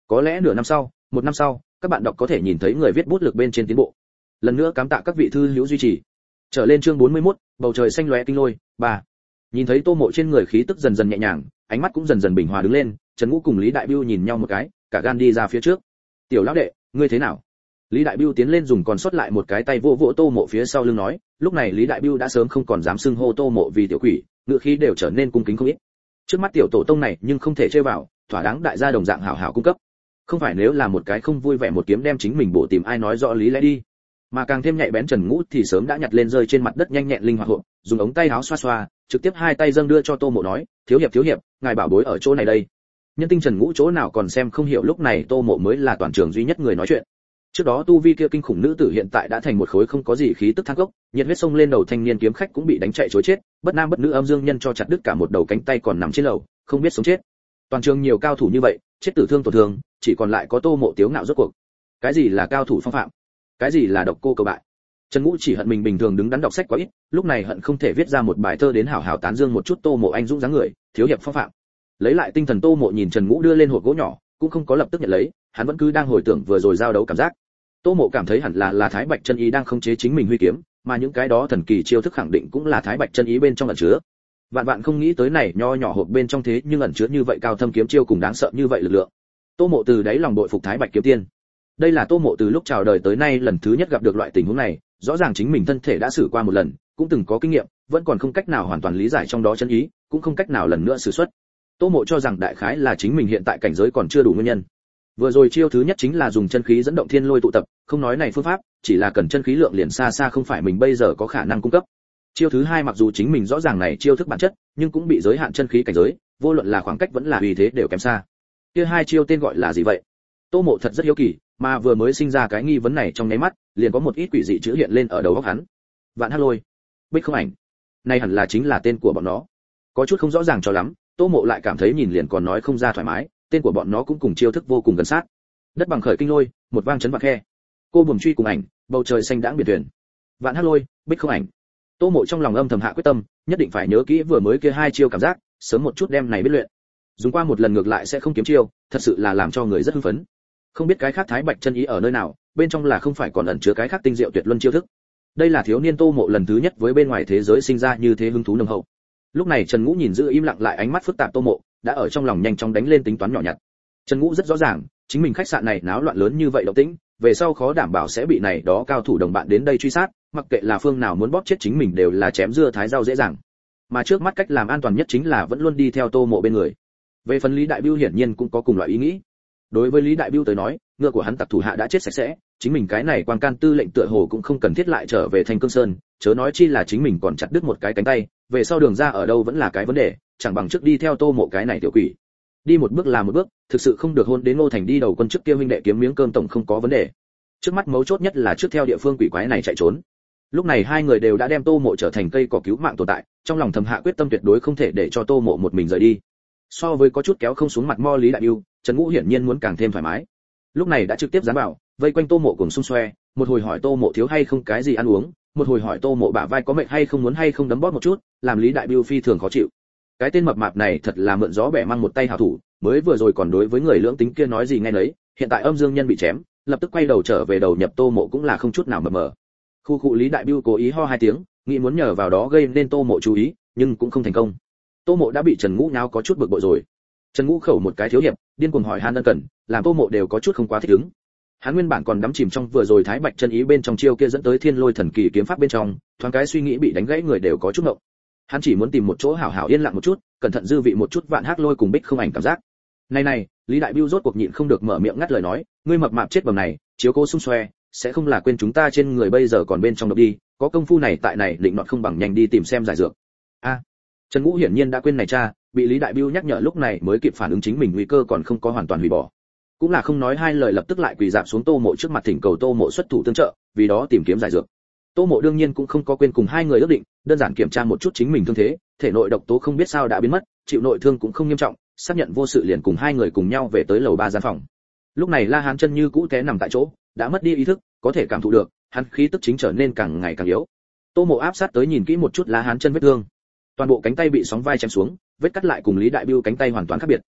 Có lẽ nửa năm sau, một năm sau, các bạn đọc có thể nhìn thấy người viết bút lực bên trên tiến bộ. Lần nữa cảm tạ các vị thư hữu duy trì. Trở lên chương bốn mươi mốt, bầu trời xanh lóe kinh lôi, ba. Nhìn thấy Tô Mộ trên người khí tức dần dần nhẹ nhàng, ánh mắt cũng dần dần bình hòa đứng lên, Trần Ngũ cùng Lý Đại Bưu nhìn nhau một cái, cả gan đi ra phía trước. "Tiểu lão đệ, ngươi thế nào?" Lý Đại Bưu tiến lên dùng còn sót lại một cái tay vỗ vỗ Tô Mộ phía sau lưng nói, lúc này Lý Đại Bưu đã sớm không còn dám xưng hô Tô Mộ vì tiểu quỷ, ngựa khí đều trở nên cung kính không ít. Trước mắt tiểu tổ tông này nhưng không thể chơi vào, thỏa đáng đại gia đồng dạng hảo hảo cung cấp. Không phải nếu là một cái không vui vẻ một kiếm đem chính mình bổ tìm ai nói rõ lý lẽ đi. Mà càng thêm nhạy bén Trần Ngũ thì sớm đã nhặt lên rơi trên mặt đất nhanh nhẹn linh hoạt hộ, dùng ống tay áo xoa xoa, trực tiếp hai tay dâng đưa cho Tô Mộ nói, "Thiếu hiệp thiếu hiệp, ngài bảo bối ở chỗ này đây." Nhân tinh Trần Ngũ chỗ nào còn xem không hiểu lúc này Tô Mộ mới là toàn trường duy nhất người nói chuyện. Trước đó tu vi kia kinh khủng nữ tử hiện tại đã thành một khối không có gì khí tức than gốc, nhiệt huyết sông lên đầu thanh niên kiếm khách cũng bị đánh chạy trối chết, bất nam bất nữ âm dương nhân cho chặt đứt cả một đầu cánh tay còn nằm trên lầu, không biết sống chết. Toàn trường nhiều cao thủ như vậy, chết tử thương tổn thương, chỉ còn lại có Tô Mộ tiếu ngạo rốt cuộc. Cái gì là cao thủ phong phạm? Cái gì là độc cô cầu bại? Trần Ngũ chỉ hận mình bình thường đứng đắn đọc sách quá ít, lúc này hận không thể viết ra một bài thơ đến hảo hảo tán dương một chút Tô Mộ anh dũng dáng người, thiếu hiệp phong phạm. Lấy lại tinh thần Tô Mộ nhìn Trần Ngũ đưa lên hộp gỗ nhỏ, cũng không có lập tức nhận lấy, hắn vẫn cứ đang hồi tưởng vừa rồi giao đấu cảm giác. Tô Mộ cảm thấy hẳn là là Thái Bạch chân ý đang khống chế chính mình huy kiếm, mà những cái đó thần kỳ chiêu thức khẳng định cũng là Thái Bạch chân ý bên trong ẩn chứa. Vạn vạn không nghĩ tới này nho nhỏ hộp bên trong thế nhưng ẩn chứa như vậy cao thâm kiếm chiêu cùng đáng sợ như vậy lực lượng. Tô Mộ từ đáy lòng bội phục Thái Bạch kiếm tiên. Đây là Tô Mộ từ lúc chào đời tới nay lần thứ nhất gặp được loại tình huống này, rõ ràng chính mình thân thể đã xử qua một lần, cũng từng có kinh nghiệm, vẫn còn không cách nào hoàn toàn lý giải trong đó chân ý, cũng không cách nào lần nữa sử xuất. Tô Mộ cho rằng đại khái là chính mình hiện tại cảnh giới còn chưa đủ nguyên nhân. Vừa rồi chiêu thứ nhất chính là dùng chân khí dẫn động thiên lôi tụ tập, không nói này phương pháp, chỉ là cần chân khí lượng liền xa xa không phải mình bây giờ có khả năng cung cấp. Chiêu thứ hai mặc dù chính mình rõ ràng này chiêu thức bản chất, nhưng cũng bị giới hạn chân khí cảnh giới, vô luận là khoảng cách vẫn là uy thế đều kém xa. Kia hai chiêu tên gọi là gì vậy? Tô Mộ thật rất hiếu kỳ, mà vừa mới sinh ra cái nghi vấn này trong nháy mắt, liền có một ít quỷ dị chữ hiện lên ở đầu óc hắn. Vạn Hắc Lôi, Bích Không Ảnh. Này hẳn là chính là tên của bọn nó. Có chút không rõ ràng cho lắm, Tô Mộ lại cảm thấy nhìn liền còn nói không ra thoải mái, tên của bọn nó cũng cùng chiêu thức vô cùng gần sát. Đất bằng khởi kinh lôi, một vang chấn vạn khe. Cô buồm truy cùng ảnh, bầu trời xanh đãng biển thuyền. Vạn Hắc Lôi, Bích Không Ảnh. Tô Mộ trong lòng âm thầm hạ quyết tâm, nhất định phải nhớ kỹ vừa mới kia hai chiêu cảm giác, sớm một chút đem này biết luyện. Dùng qua một lần ngược lại sẽ không kiếm chiêu, thật sự là làm cho người rất hưng phấn. Không biết cái khác Thái Bạch chân ý ở nơi nào, bên trong là không phải còn ẩn chứa cái khác tinh diệu tuyệt luân chiêu thức. Đây là thiếu niên Tô Mộ lần thứ nhất với bên ngoài thế giới sinh ra như thế hứng thú nồng hậu. Lúc này Trần Ngũ nhìn giữ im lặng lại ánh mắt phức tạp Tô Mộ, đã ở trong lòng nhanh chóng đánh lên tính toán nhỏ nhặt. Trần Ngũ rất rõ ràng, chính mình khách sạn này náo loạn lớn như vậy động tĩnh, về sau khó đảm bảo sẽ bị này đó cao thủ đồng bạn đến đây truy sát, mặc kệ là phương nào muốn bóp chết chính mình đều là chém dưa thái rau dễ dàng. Mà trước mắt cách làm an toàn nhất chính là vẫn luôn đi theo Tô Mộ bên người. Về phần Lý Đại Bưu hiển nhiên cũng có cùng loại ý nghĩ. Đối với Lý Đại Bưu tới nói, ngựa của hắn tặc thủ hạ đã chết sạch sẽ, chính mình cái này quan can tư lệnh tựa hồ cũng không cần thiết lại trở về thành Cương Sơn, chớ nói chi là chính mình còn chặt đứt một cái cánh tay, về sau đường ra ở đâu vẫn là cái vấn đề, chẳng bằng trước đi theo Tô Mộ cái này tiểu quỷ. Đi một bước là một bước, thực sự không được hôn đến Ngô Thành đi đầu quân trước kia huynh đệ kiếm miếng cơm tổng không có vấn đề. Trước mắt mấu chốt nhất là trước theo địa phương quỷ quái này chạy trốn. Lúc này hai người đều đã đem Tô Mộ trở thành cây cỏ cứu mạng tồn tại, trong lòng thầm hạ quyết tâm tuyệt đối không thể để cho Tô Mộ một mình rời đi. So với có chút kéo không xuống mặt mo Lý Đại Bưu, Trần Ngũ hiển nhiên muốn càng thêm thoải mái. Lúc này đã trực tiếp dán vào, vây quanh Tô Mộ cùng xung xoe, một hồi hỏi Tô Mộ thiếu hay không cái gì ăn uống, một hồi hỏi Tô Mộ bả vai có mệt hay không muốn hay không đấm bóp một chút, làm Lý Đại Bưu phi thường khó chịu. Cái tên mập mạp này thật là mượn gió bẻ mang một tay hảo thủ, mới vừa rồi còn đối với người lưỡng tính kia nói gì nghe nấy, hiện tại âm dương nhân bị chém, lập tức quay đầu trở về đầu nhập Tô Mộ cũng là không chút nào mập mờ. Khu cụ Lý Đại Bưu cố ý ho hai tiếng, nghĩ muốn nhờ vào đó gây nên Tô Mộ chú ý, nhưng cũng không thành công. Tô Mộ đã bị Trần Ngũ nháo có chút bực bội rồi. Trần Ngũ khẩu một cái thiếu hiệp, điên cuồng hỏi han ân cần, làm Tô Mộ đều có chút không quá thích ứng. Hắn nguyên bản còn đắm chìm trong vừa rồi Thái Bạch chân ý bên trong chiêu kia dẫn tới Thiên Lôi thần kỳ kiếm pháp bên trong, thoáng cái suy nghĩ bị đánh gãy người đều có chút ngộng. Hắn chỉ muốn tìm một chỗ hảo hảo yên lặng một chút, cẩn thận dư vị một chút Vạn Hắc Lôi cùng Bích Không Ảnh cảm giác. Này này, Lý Đại Bưu rốt cuộc nhịn không được mở miệng ngắt lời nói, ngươi mập mạp chết bầm này, chiếu cố xung xoe, sẽ không là quên chúng ta trên người bây giờ còn bên trong độc đi, có công phu này tại này định nọt không bằng nhanh đi tìm xem giải dược. A, Trần Ngũ hiển nhiên đã quên này cha, bị Lý Đại Bưu nhắc nhở lúc này mới kịp phản ứng chính mình nguy cơ còn không có hoàn toàn hủy bỏ. Cũng là không nói hai lời lập tức lại quỳ rạp xuống Tô Mộ trước mặt thỉnh cầu Tô Mộ xuất thủ tương trợ, vì đó tìm kiếm giải dược. Tô Mộ đương nhiên cũng không có quên cùng hai người ước định, đơn giản kiểm tra một chút chính mình thương thế, thể nội độc tố không biết sao đã biến mất, chịu nội thương cũng không nghiêm trọng, xác nhận vô sự liền cùng hai người cùng nhau về tới lầu ba gian phòng. Lúc này La Hán chân như cũ té nằm tại chỗ, đã mất đi ý thức, có thể cảm thụ được, hắn khí tức chính trở nên càng ngày càng yếu. Tô Mộ áp sát tới nhìn kỹ một chút La Hán chân vết thương. Toàn bộ cánh tay bị sóng vai chém xuống, vết cắt lại cùng Lý Đại Bưu cánh tay hoàn toàn khác biệt.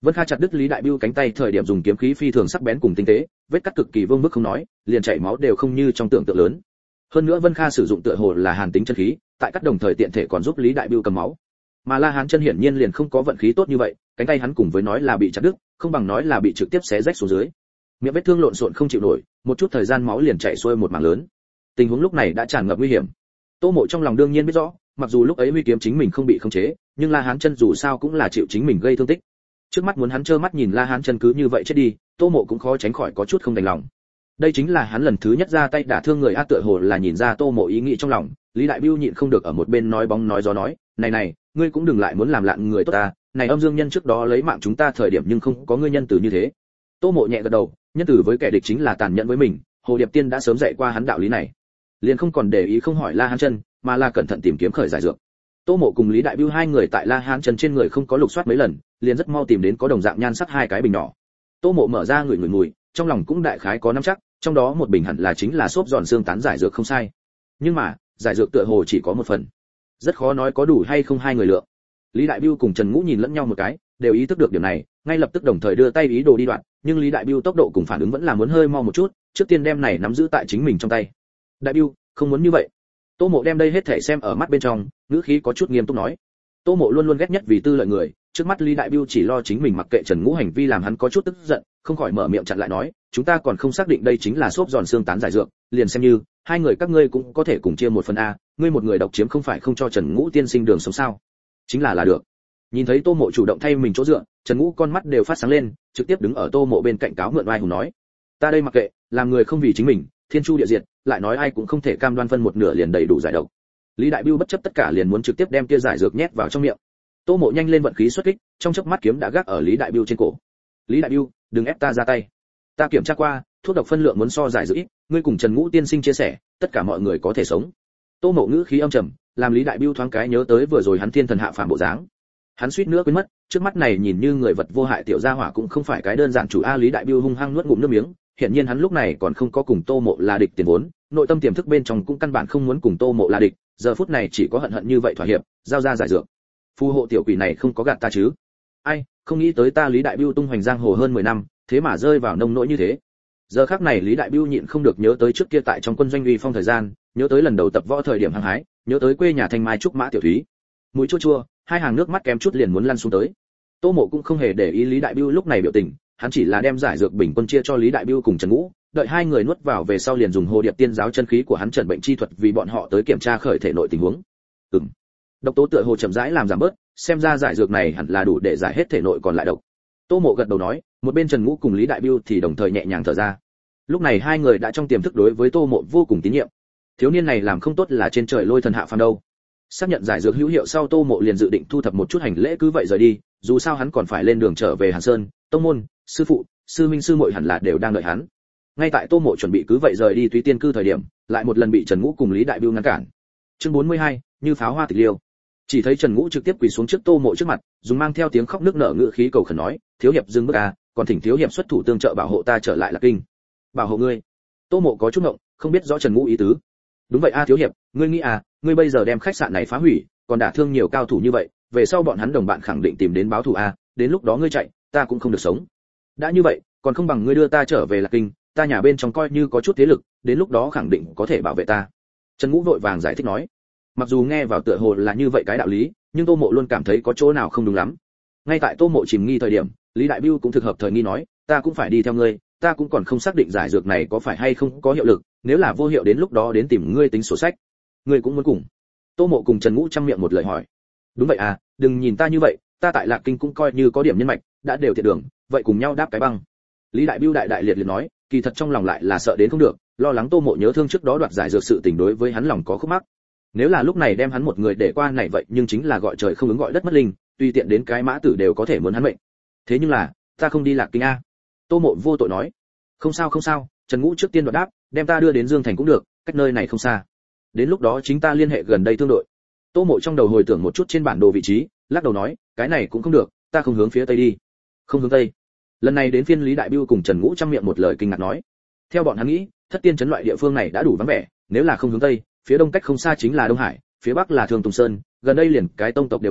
Vân Kha chặt đứt Lý Đại Bưu cánh tay thời điểm dùng kiếm khí phi thường sắc bén cùng tinh tế, vết cắt cực kỳ vương bức không nói, liền chảy máu đều không như trong tưởng tượng lớn. Hơn nữa Vân Kha sử dụng tựa hồ là hàn tính chân khí, tại cắt đồng thời tiện thể còn giúp Lý Đại Bưu cầm máu. Mà La Hán Chân hiển nhiên liền không có vận khí tốt như vậy, cánh tay hắn cùng với nói là bị chặt đứt, không bằng nói là bị trực tiếp xé rách xuống dưới. Miệng vết thương lộn xộn không chịu nổi, một chút thời gian máu liền chảy xuôi một mảng lớn. Tình huống lúc này đã tràn ngập nguy hiểm. Tô Mộ trong lòng đương nhiên biết rõ, mặc dù lúc ấy huy kiếm chính mình không bị khống chế, nhưng La Hán Chân dù sao cũng là chịu chính mình gây thương tích. Trước mắt muốn hắn trơ mắt nhìn La Hán Chân cứ như vậy chết đi, Tô Mộ cũng khó tránh khỏi có chút không đành lòng. Đây chính là hắn lần thứ nhất ra tay đả thương người a, tựa hồ là nhìn ra Tô Mộ ý nghĩ trong lòng, Lý Đại Bưu nhịn không được ở một bên nói bóng nói gió nói, "Này này, ngươi cũng đừng lại muốn làm lạn người tốt ta, này âm dương nhân trước đó lấy mạng chúng ta thời điểm nhưng không có ngươi nhân từ như thế." Tô Mộ nhẹ gật đầu, nhân từ với kẻ địch chính là tàn nhẫn với mình, Hồ Điệp Tiên đã sớm dạy qua hắn đạo lý này. Liền không còn để ý không hỏi La Hán Chân, mà là cẩn thận tìm kiếm khởi giải dược. Tô Mộ cùng Lý Đại Bưu hai người tại La Hán Chân trên người không có lục soát mấy lần, liền rất mau tìm đến có đồng dạng nhan sắc hai cái bình nhỏ. Tô Mộ mở ra ngửi ngửi mùi, trong lòng cũng đại khái có nắm chắc, trong đó một bình hẳn là chính là xốp giòn xương tán giải dược không sai. Nhưng mà, giải dược tựa hồ chỉ có một phần, rất khó nói có đủ hay không hai người lượng. Lý Đại Bưu cùng Trần Ngũ nhìn lẫn nhau một cái, đều ý thức được điểm này, ngay lập tức đồng thời đưa tay ý đồ đi đoạn, nhưng Lý Đại Bưu tốc độ cùng phản ứng vẫn là muốn hơi mau một chút, trước tiên đem này nắm giữ tại chính mình trong tay. Đại Bưu, không muốn như vậy. Tô Mộ đem đây hết thể xem ở mắt bên trong, ngữ khí có chút nghiêm túc nói. Tô Mộ luôn luôn ghét nhất vì tư lợi người, trước mắt Lý Đại Bưu chỉ lo chính mình mặc kệ Trần Ngũ hành vi làm hắn có chút tức giận, không khỏi mở miệng chặn lại nói, chúng ta còn không xác định đây chính là xốp giòn xương tán giải dược, liền xem như hai người các ngươi cũng có thể cùng chia một phần a, ngươi một người độc chiếm không phải không cho Trần Ngũ tiên sinh đường sống sao? Chính là là được. Nhìn thấy Tô Mộ chủ động thay mình chỗ dựa, Trần Ngũ con mắt đều phát sáng lên, trực tiếp đứng ở Tô Mộ bên cạnh cáo mượn oai hùng nói, ta đây mặc kệ, làm người không vì chính mình, thiên chu địa diệt, lại nói ai cũng không thể cam đoan phân một nửa liền đầy đủ giải độc. Lý Đại Bưu bất chấp tất cả liền muốn trực tiếp đem kia giải dược nhét vào trong miệng. Tô Mộ nhanh lên vận khí xuất kích, trong chớp mắt kiếm đã gác ở Lý Đại Bưu trên cổ. Lý Đại Bưu, đừng ép ta ra tay. Ta kiểm tra qua, thuốc độc phân lượng muốn so giải dược ít, ngươi cùng Trần Ngũ tiên sinh chia sẻ, tất cả mọi người có thể sống. Tô Mộ ngữ khí âm trầm, làm Lý Đại Bưu thoáng cái nhớ tới vừa rồi hắn thiên thần hạ phàm bộ dáng. Hắn suýt nữa quên mất, trước mắt này nhìn như người vật vô hại tiểu gia hỏa cũng không phải cái đơn giản chủ a. Lý Đại Bưu hung hăng nuốt ngụm nước miếng, hiện nhiên hắn lúc này còn không có cùng Tô Mộ là địch tiền vốn, nội tâm tiềm thức bên trong cũng căn bản không muốn cùng Tô Mộ là địch, giờ phút này chỉ có hận hận như vậy thỏa hiệp, giao ra giải dược. Phù hộ tiểu quỷ này không có gạt ta chứ? Ai, không nghĩ tới ta Lý Đại Bưu tung hoành giang hồ hơn mười năm, thế mà rơi vào nông nỗi như thế. Giờ khắc này Lý Đại Bưu nhịn không được nhớ tới trước kia tại trong quân doanh uy phong thời gian, nhớ tới lần đầu tập võ thời điểm hăng hái, nhớ tới quê nhà Thanh Mai trúc mã tiểu thúy. Mũi chua chua, hai hàng nước mắt kém chút liền muốn lăn xuống tới. Tô Mộ cũng không hề để ý Lý Đại Bưu lúc này biểu tình, hắn chỉ là đem giải dược bình quân chia cho Lý Đại Bưu cùng Trần Ngũ, đợi hai người nuốt vào về sau liền dùng Hồ Điệp Tiên giáo chân khí của hắn trần bệnh chi thuật vì bọn họ tới kiểm tra khởi thể nội tình huống. Ừm. Độc tố tựa hồ chậm rãi làm giảm bớt, xem ra giải dược này hẳn là đủ để giải hết thể nội còn lại độc. Tô Mộ gật đầu nói, một bên Trần Ngũ cùng Lý Đại Bưu thì đồng thời nhẹ nhàng thở ra. Lúc này hai người đã trong tiềm thức đối với Tô Mộ vô cùng tín nhiệm. Thiếu niên này làm không tốt là trên trời lôi thần hạ phàm đâu. Xác nhận giải dược hữu hiệu sau, Tô Mộ liền dự định thu thập một chút hành lễ cứ vậy rời đi, dù sao hắn còn phải lên đường trở về Hàn Sơn, tông môn, sư phụ, sư minh sư muội hẳn là đều đang đợi hắn. Ngay tại Tô Mộ chuẩn bị cứ vậy rời đi Túy Tiên cư thời điểm, lại một lần bị Trần Ngũ cùng Lý Đại Bưu ngăn cản. Chương bốn mươi hai, như pháo hoa tịch liêu. Chỉ thấy Trần Ngũ trực tiếp quỳ xuống trước Tô Mộ trước mặt, dùng mang theo tiếng khóc nức nở ngữ khí cầu khẩn nói, thiếu hiệp dừng bước a, còn thỉnh thiếu hiệp xuất thủ tương trợ bảo hộ ta trở lại Lạc Kinh. Bảo hộ ngươi? Tô Mộ có chút ngộng, không biết rõ Trần Ngũ ý tứ. Đúng vậy a thiếu hiệp, ngươi nghĩ à, ngươi bây giờ đem khách sạn này phá hủy, còn đả thương nhiều cao thủ như vậy, về sau bọn hắn đồng bạn khẳng định tìm đến báo thù a, đến lúc đó ngươi chạy, ta cũng không được sống. Đã như vậy, còn không bằng ngươi đưa ta trở về Lạc Kinh, ta nhà bên trong coi như có chút thế lực, đến lúc đó khẳng định có thể bảo vệ ta. Trần Ngũ vội vàng giải thích nói. Mặc dù nghe vào tựa hồ là như vậy cái đạo lý, nhưng Tô Mộ luôn cảm thấy có chỗ nào không đúng lắm. Ngay tại Tô Mộ chìm nghi thời điểm, Lý Đại Bưu cũng thực hợp thời nghi nói, ta cũng phải đi theo ngươi, ta cũng còn không xác định giải dược này có phải hay không có hiệu lực, nếu là vô hiệu đến lúc đó đến tìm ngươi tính sổ sách. Ngươi cũng muốn cùng? Tô Mộ cùng Trần Ngũ trăm miệng một lời hỏi. Đúng vậy à, đừng nhìn ta như vậy, ta tại Lạc Kinh cũng coi như có điểm nhân mạch, đã đều thiệt đường, vậy cùng nhau đáp cái băng. Lý Đại Bưu đại đại liệt liệt nói, kỳ thật trong lòng lại là sợ đến không được, lo lắng Tô Mộ nhớ thương trước đó đoạt giải dược sự tình đối với hắn lòng có khúc mắc. Nếu là lúc này đem hắn một người để qua này vậy nhưng chính là gọi trời không ứng gọi đất mất linh, tùy tiện đến cái mã tử đều có thể muốn hắn mệnh. Thế nhưng là, ta không đi Lạc Kinh a. Tô Mộ vô tội nói. Không sao không sao, Trần Ngũ trước tiên đoạt đáp, đem ta đưa đến Dương Thành cũng được, cách nơi này không xa. Đến lúc đó chính ta liên hệ gần đây thương đội. Tô Mộ trong đầu hồi tưởng một chút trên bản đồ vị trí, lắc đầu nói, cái này cũng không được, ta không hướng phía tây đi. Không hướng tây? Lần này đến phiên Lý Đại Bưu cùng Trần Ngũ trăm miệng một lời kinh ngạc nói. Theo bọn hắn nghĩ, Thất Tiên trấn loại địa phương này đã đủ vắng vẻ, nếu là không hướng tây, phía đông cách không xa chính là Đông Hải, phía bắc là Thường Tùng Sơn, gần đây liền cái tông tộc đều không,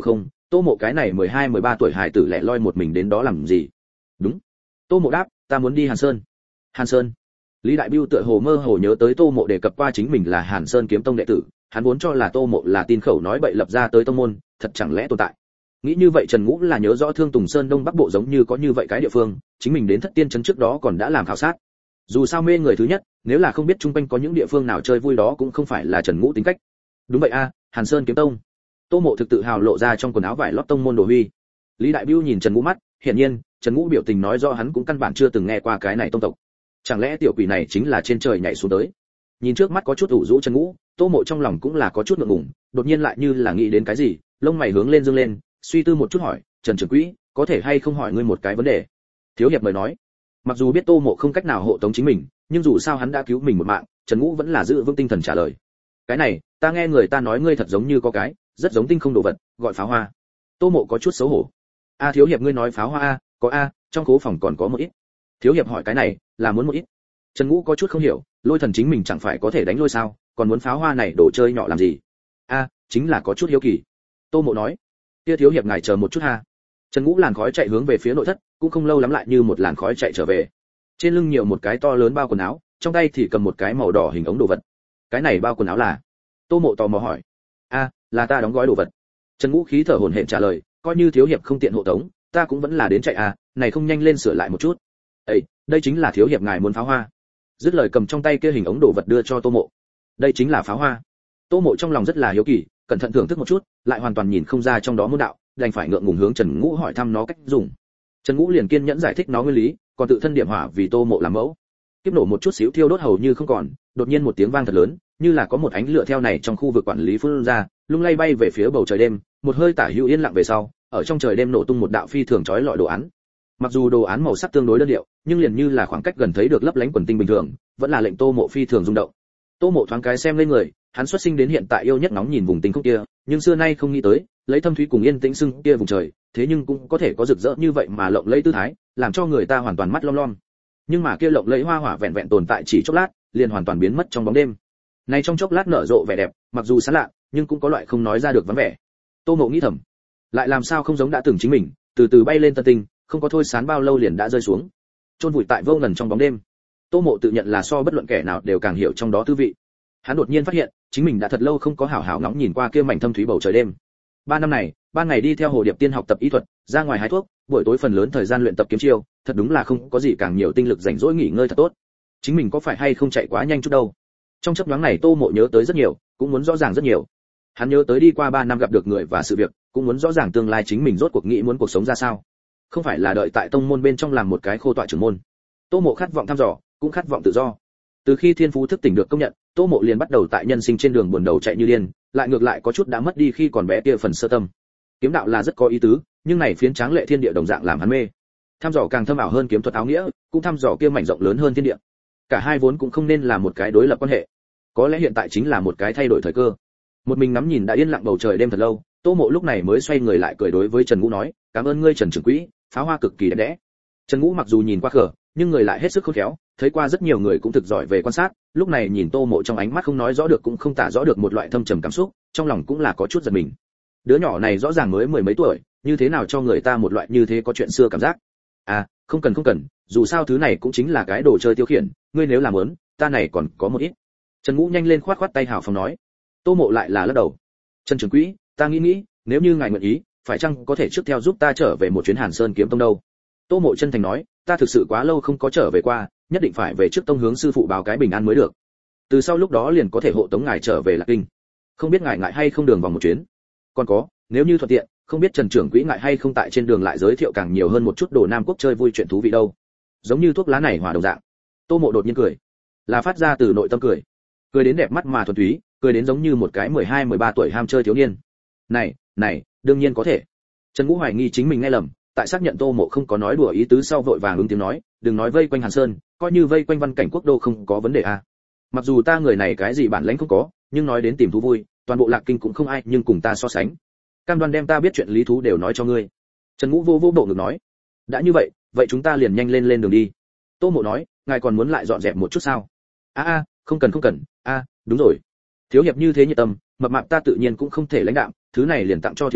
Tô Mộ cái này mười hai mười ba tuổi hài tử lẻ loi một mình đến đó làm gì? Đúng. Tô Mộ đáp, ta muốn đi Hàn Sơn. Hàn Sơn? Lý Đại Bưu tựa hồ mơ hồ nhớ tới Tô Mộ đề cập qua chính mình là Hàn Sơn kiếm tông đệ tử, hắn vốn cho là Tô Mộ là tin khẩu nói bậy lập ra tới tông môn, thật chẳng lẽ tồn tại. Nghĩ như vậy Trần Ngũ là nhớ rõ Thương Tùng Sơn Đông Bắc Bộ giống như có như vậy cái địa phương, chính mình đến Thất Tiên trấn trước đó còn đã làm khảo sát. Dù sao mê người thứ nhất, nếu là không biết chung quanh có những địa phương nào chơi vui đó cũng không phải là Trần Ngũ tính cách. Đúng vậy a, Hàn Sơn kiếm tông. Tô Mộ thực tự hào lộ ra trong quần áo vải lót tông môn đồ huy. Lý Đại Bưu nhìn Trần Ngũ mắt, hiển nhiên, Trần Ngũ biểu tình nói rõ hắn cũng căn bản chưa từng nghe qua cái này tông tộc. Chẳng lẽ tiểu quỷ này chính là trên trời nhảy xuống tới? Nhìn trước mắt có chút ủ rũ Trần Ngũ, Tô Mộ trong lòng cũng là có chút ngượng ngùng, đột nhiên lại như là nghĩ đến cái gì, lông mày hướng lên dương lên, suy tư một chút hỏi, Trần trưởng quỹ, có thể hay không hỏi ngươi một cái vấn đề? Thiếu hiệp mời nói. Mặc dù biết Tô Mộ không cách nào hộ tống chính mình, nhưng dù sao hắn đã cứu mình một mạng, Trần Ngũ vẫn là giữ vững tinh thần trả lời. Cái này, ta nghe người ta nói ngươi thật giống như có cái, rất giống tinh không đồ vật, gọi pháo hoa. Tô Mộ có chút xấu hổ. A thiếu hiệp ngươi nói pháo hoa a, có a, trong khố phòng còn có một ít. Thiếu hiệp hỏi cái này, là muốn một ít. Trần Ngũ có chút không hiểu, lôi thần chính mình chẳng phải có thể đánh lôi sao, còn muốn pháo hoa này đồ chơi nhỏ làm gì? A, chính là có chút hiếu kỳ. Tô Mộ nói. Kia thiếu hiệp ngài chờ một chút ha. Trần Ngũ làn khói chạy hướng về phía nội thất, cũng không lâu lắm lại như một làn khói chạy trở về. Trên lưng nhiều một cái to lớn bao quần áo, trong tay thì cầm một cái màu đỏ hình ống đồ vật. Cái này bao quần áo là? Tô Mộ tò mò hỏi. A, là ta đóng gói đồ vật. Trần Ngũ khí thở hổn hển trả lời, coi như thiếu hiệp không tiện hộ tống, ta cũng vẫn là đến chạy à, này không nhanh lên sửa lại một chút. Ê, đây chính là thiếu hiệp ngài muốn pháo hoa. Dứt lời cầm trong tay kia hình ống đồ vật đưa cho Tô Mộ. Đây chính là pháo hoa. Tô Mộ trong lòng rất là hiếu kỳ, cẩn thận thưởng thức một chút, lại hoàn toàn nhìn không ra trong đó môn đạo, đành phải ngượng ngùng hướng Trần Ngũ hỏi thăm nó cách dùng. Trần Ngũ liền kiên nhẫn giải thích nó nguyên lý, còn tự thân điểm hỏa vì Tô Mộ làm mẫu. Tiếp nổ một chút xíu thiêu đốt hầu như không còn, đột nhiên một tiếng vang thật lớn, như là có một ánh lửa theo này trong khu vực quản lý phun ra, lung lay bay về phía bầu trời đêm, một hơi tả hữu yên lặng về sau, ở trong trời đêm nổ tung một đạo phi thường chói lọi đồ án. Mặc dù đồ án màu sắc tương đối đơn điệu, nhưng liền như là khoảng cách gần thấy được lấp lánh quần tinh bình thường, vẫn là lệnh Tô Mộ phi thường rung động. Tô Mộ thoáng cái xem lên người, hắn xuất sinh đến hiện tại yêu nhất nóng nhìn vùng tinh khúc kia, nhưng xưa nay không nghĩ tới, lấy thâm thúy cùng yên tĩnh xưng kia vùng trời, thế nhưng cũng có thể có rực rỡ như vậy mà lộng lẫy tư thái, làm cho người ta hoàn toàn mắt lom lom. Nhưng mà kia lộng lẫy hoa hỏa vẹn vẹn tồn tại chỉ chốc lát, liền hoàn toàn biến mất trong bóng đêm. Này trong chốc lát nở rộ vẻ đẹp, mặc dù xa lạ, nhưng cũng có loại không nói ra được vắng vẻ. Tô Mộ nghĩ thầm, lại làm sao không giống đã từng chính mình, từ từ bay lên tân tinh, không có thôi sán bao lâu liền đã rơi xuống, chôn vùi tại vô ngần trong bóng đêm. Tô Mộ tự nhận là so bất luận kẻ nào đều càng hiểu trong đó tư vị. Hắn đột nhiên phát hiện, chính mình đã thật lâu không có hảo hảo ngóng nhìn qua kia mảnh thâm thúy bầu trời đêm. Ba năm này, ban ngày đi theo Hồ Điệp Tiên học tập y thuật, ra ngoài hái thuốc, buổi tối phần lớn thời gian luyện tập kiếm chiêu, thật đúng là không có gì càng nhiều tinh lực rảnh rỗi nghỉ ngơi thật tốt. Chính mình có phải hay không chạy quá nhanh chút đâu? Trong chốc nhoáng này Tô Mộ nhớ tới rất nhiều, cũng muốn rõ ràng rất nhiều. Hắn nhớ tới đi qua ba năm gặp được người và sự việc, cũng muốn rõ ràng tương lai chính mình rốt cuộc nghĩ muốn cuộc sống ra sao. Không phải là đợi tại tông môn bên trong làm một cái khô tọa trưởng môn. Tô Mộ khát vọng thăm dò, cũng khát vọng tự do. Từ khi thiên phú thức tỉnh được công nhận, Tô Mộ liền bắt đầu tại nhân sinh trên đường buồn đầu chạy như điên, lại ngược lại có chút đã mất đi khi còn bé kia phần sơ tâm. Kiếm đạo là rất có ý tứ, nhưng này phiến tráng lệ thiên địa đồng dạng làm hắn mê. Thăm dò càng thâm ảo hơn kiếm thuật áo nghĩa, cũng thăm dò kia mảnh rộng lớn hơn thiên địa. Cả hai vốn cũng không nên là một cái đối lập quan hệ. Có lẽ hiện tại chính là một cái thay đổi thời cơ. Một mình ngắm nhìn đã yên lặng bầu trời đêm thật lâu, Tô Mộ lúc này mới xoay người lại cười đối với Trần Ngũ nói, "Cảm ơn ngươi Trần trưởng quỹ, pháo hoa cực kỳ đẹp đẽ." Trần Ngũ mặc dù nhìn qua khờ, nhưng người lại hết sức khôn khéo, thấy qua rất nhiều người cũng thực giỏi về quan sát, lúc này nhìn Tô Mộ trong ánh mắt không nói rõ được cũng không tả rõ được một loại thâm trầm cảm xúc, trong lòng cũng là có chút giật mình. Đứa nhỏ này rõ ràng mới mười mấy tuổi, như thế nào cho người ta một loại như thế có chuyện xưa cảm giác. À, không cần không cần, dù sao thứ này cũng chính là cái đồ chơi tiêu khiển, ngươi nếu làm muốn, ta này còn có một ít. Trần Ngũ nhanh lên khoát khoát tay hào phóng nói. Tô Mộ lại là lắc đầu. Trần trưởng quỹ, ta nghĩ nghĩ, nếu như ngài nguyện ý, phải chăng có thể trước theo giúp ta trở về một chuyến Hàn Sơn kiếm tông đâu? Tô Mộ chân thành nói, ta thực sự quá lâu không có trở về qua, nhất định phải về trước tông hướng sư phụ báo cái bình an mới được. Từ sau lúc đó liền có thể hộ tống ngài trở về Lạc Kinh. Không biết ngài ngại hay không đường vòng một chuyến. Còn có, nếu như thuận tiện, không biết Trần trưởng quỹ ngại hay không tại trên đường lại giới thiệu càng nhiều hơn một chút đồ Nam Quốc chơi vui chuyện thú vị đâu. Giống như thuốc lá này hòa đồng dạng. Tô Mộ đột nhiên cười, là phát ra từ nội tâm cười. Cười đến đẹp mắt mà thuần túy, cười đến giống như một cái mười hai mười ba tuổi ham chơi thiếu niên. Này, này, đương nhiên có thể. Trần Ngũ hoài nghi chính mình nghe lầm, tại xác nhận Tô Mộ không có nói đùa ý tứ sau vội vàng ứng tiếng nói, đừng nói vây quanh Hàn Sơn, coi như vây quanh Văn Cảnh Quốc đô không có vấn đề à. Mặc dù ta người này cái gì bản lãnh không có, nhưng nói đến tìm thú vui, toàn bộ Lạc Kinh cũng không ai nhưng cùng ta so sánh. Cam đoan đem ta biết chuyện lý thú đều nói cho ngươi. Trần Ngũ vô vô bộ ngực nói, đã như vậy, vậy chúng ta liền nhanh lên lên đường đi. Tô Mộ nói, ngài còn muốn lại dọn dẹp một chút sao? A a, không cần không cần, a, à, đúng rồi. Thiếu hiệp như thế nhiệt tâm, mập mạp ta tự nhiên cũng không thể lãnh đạm, thứ này liền tặng cho thiếu hiệp,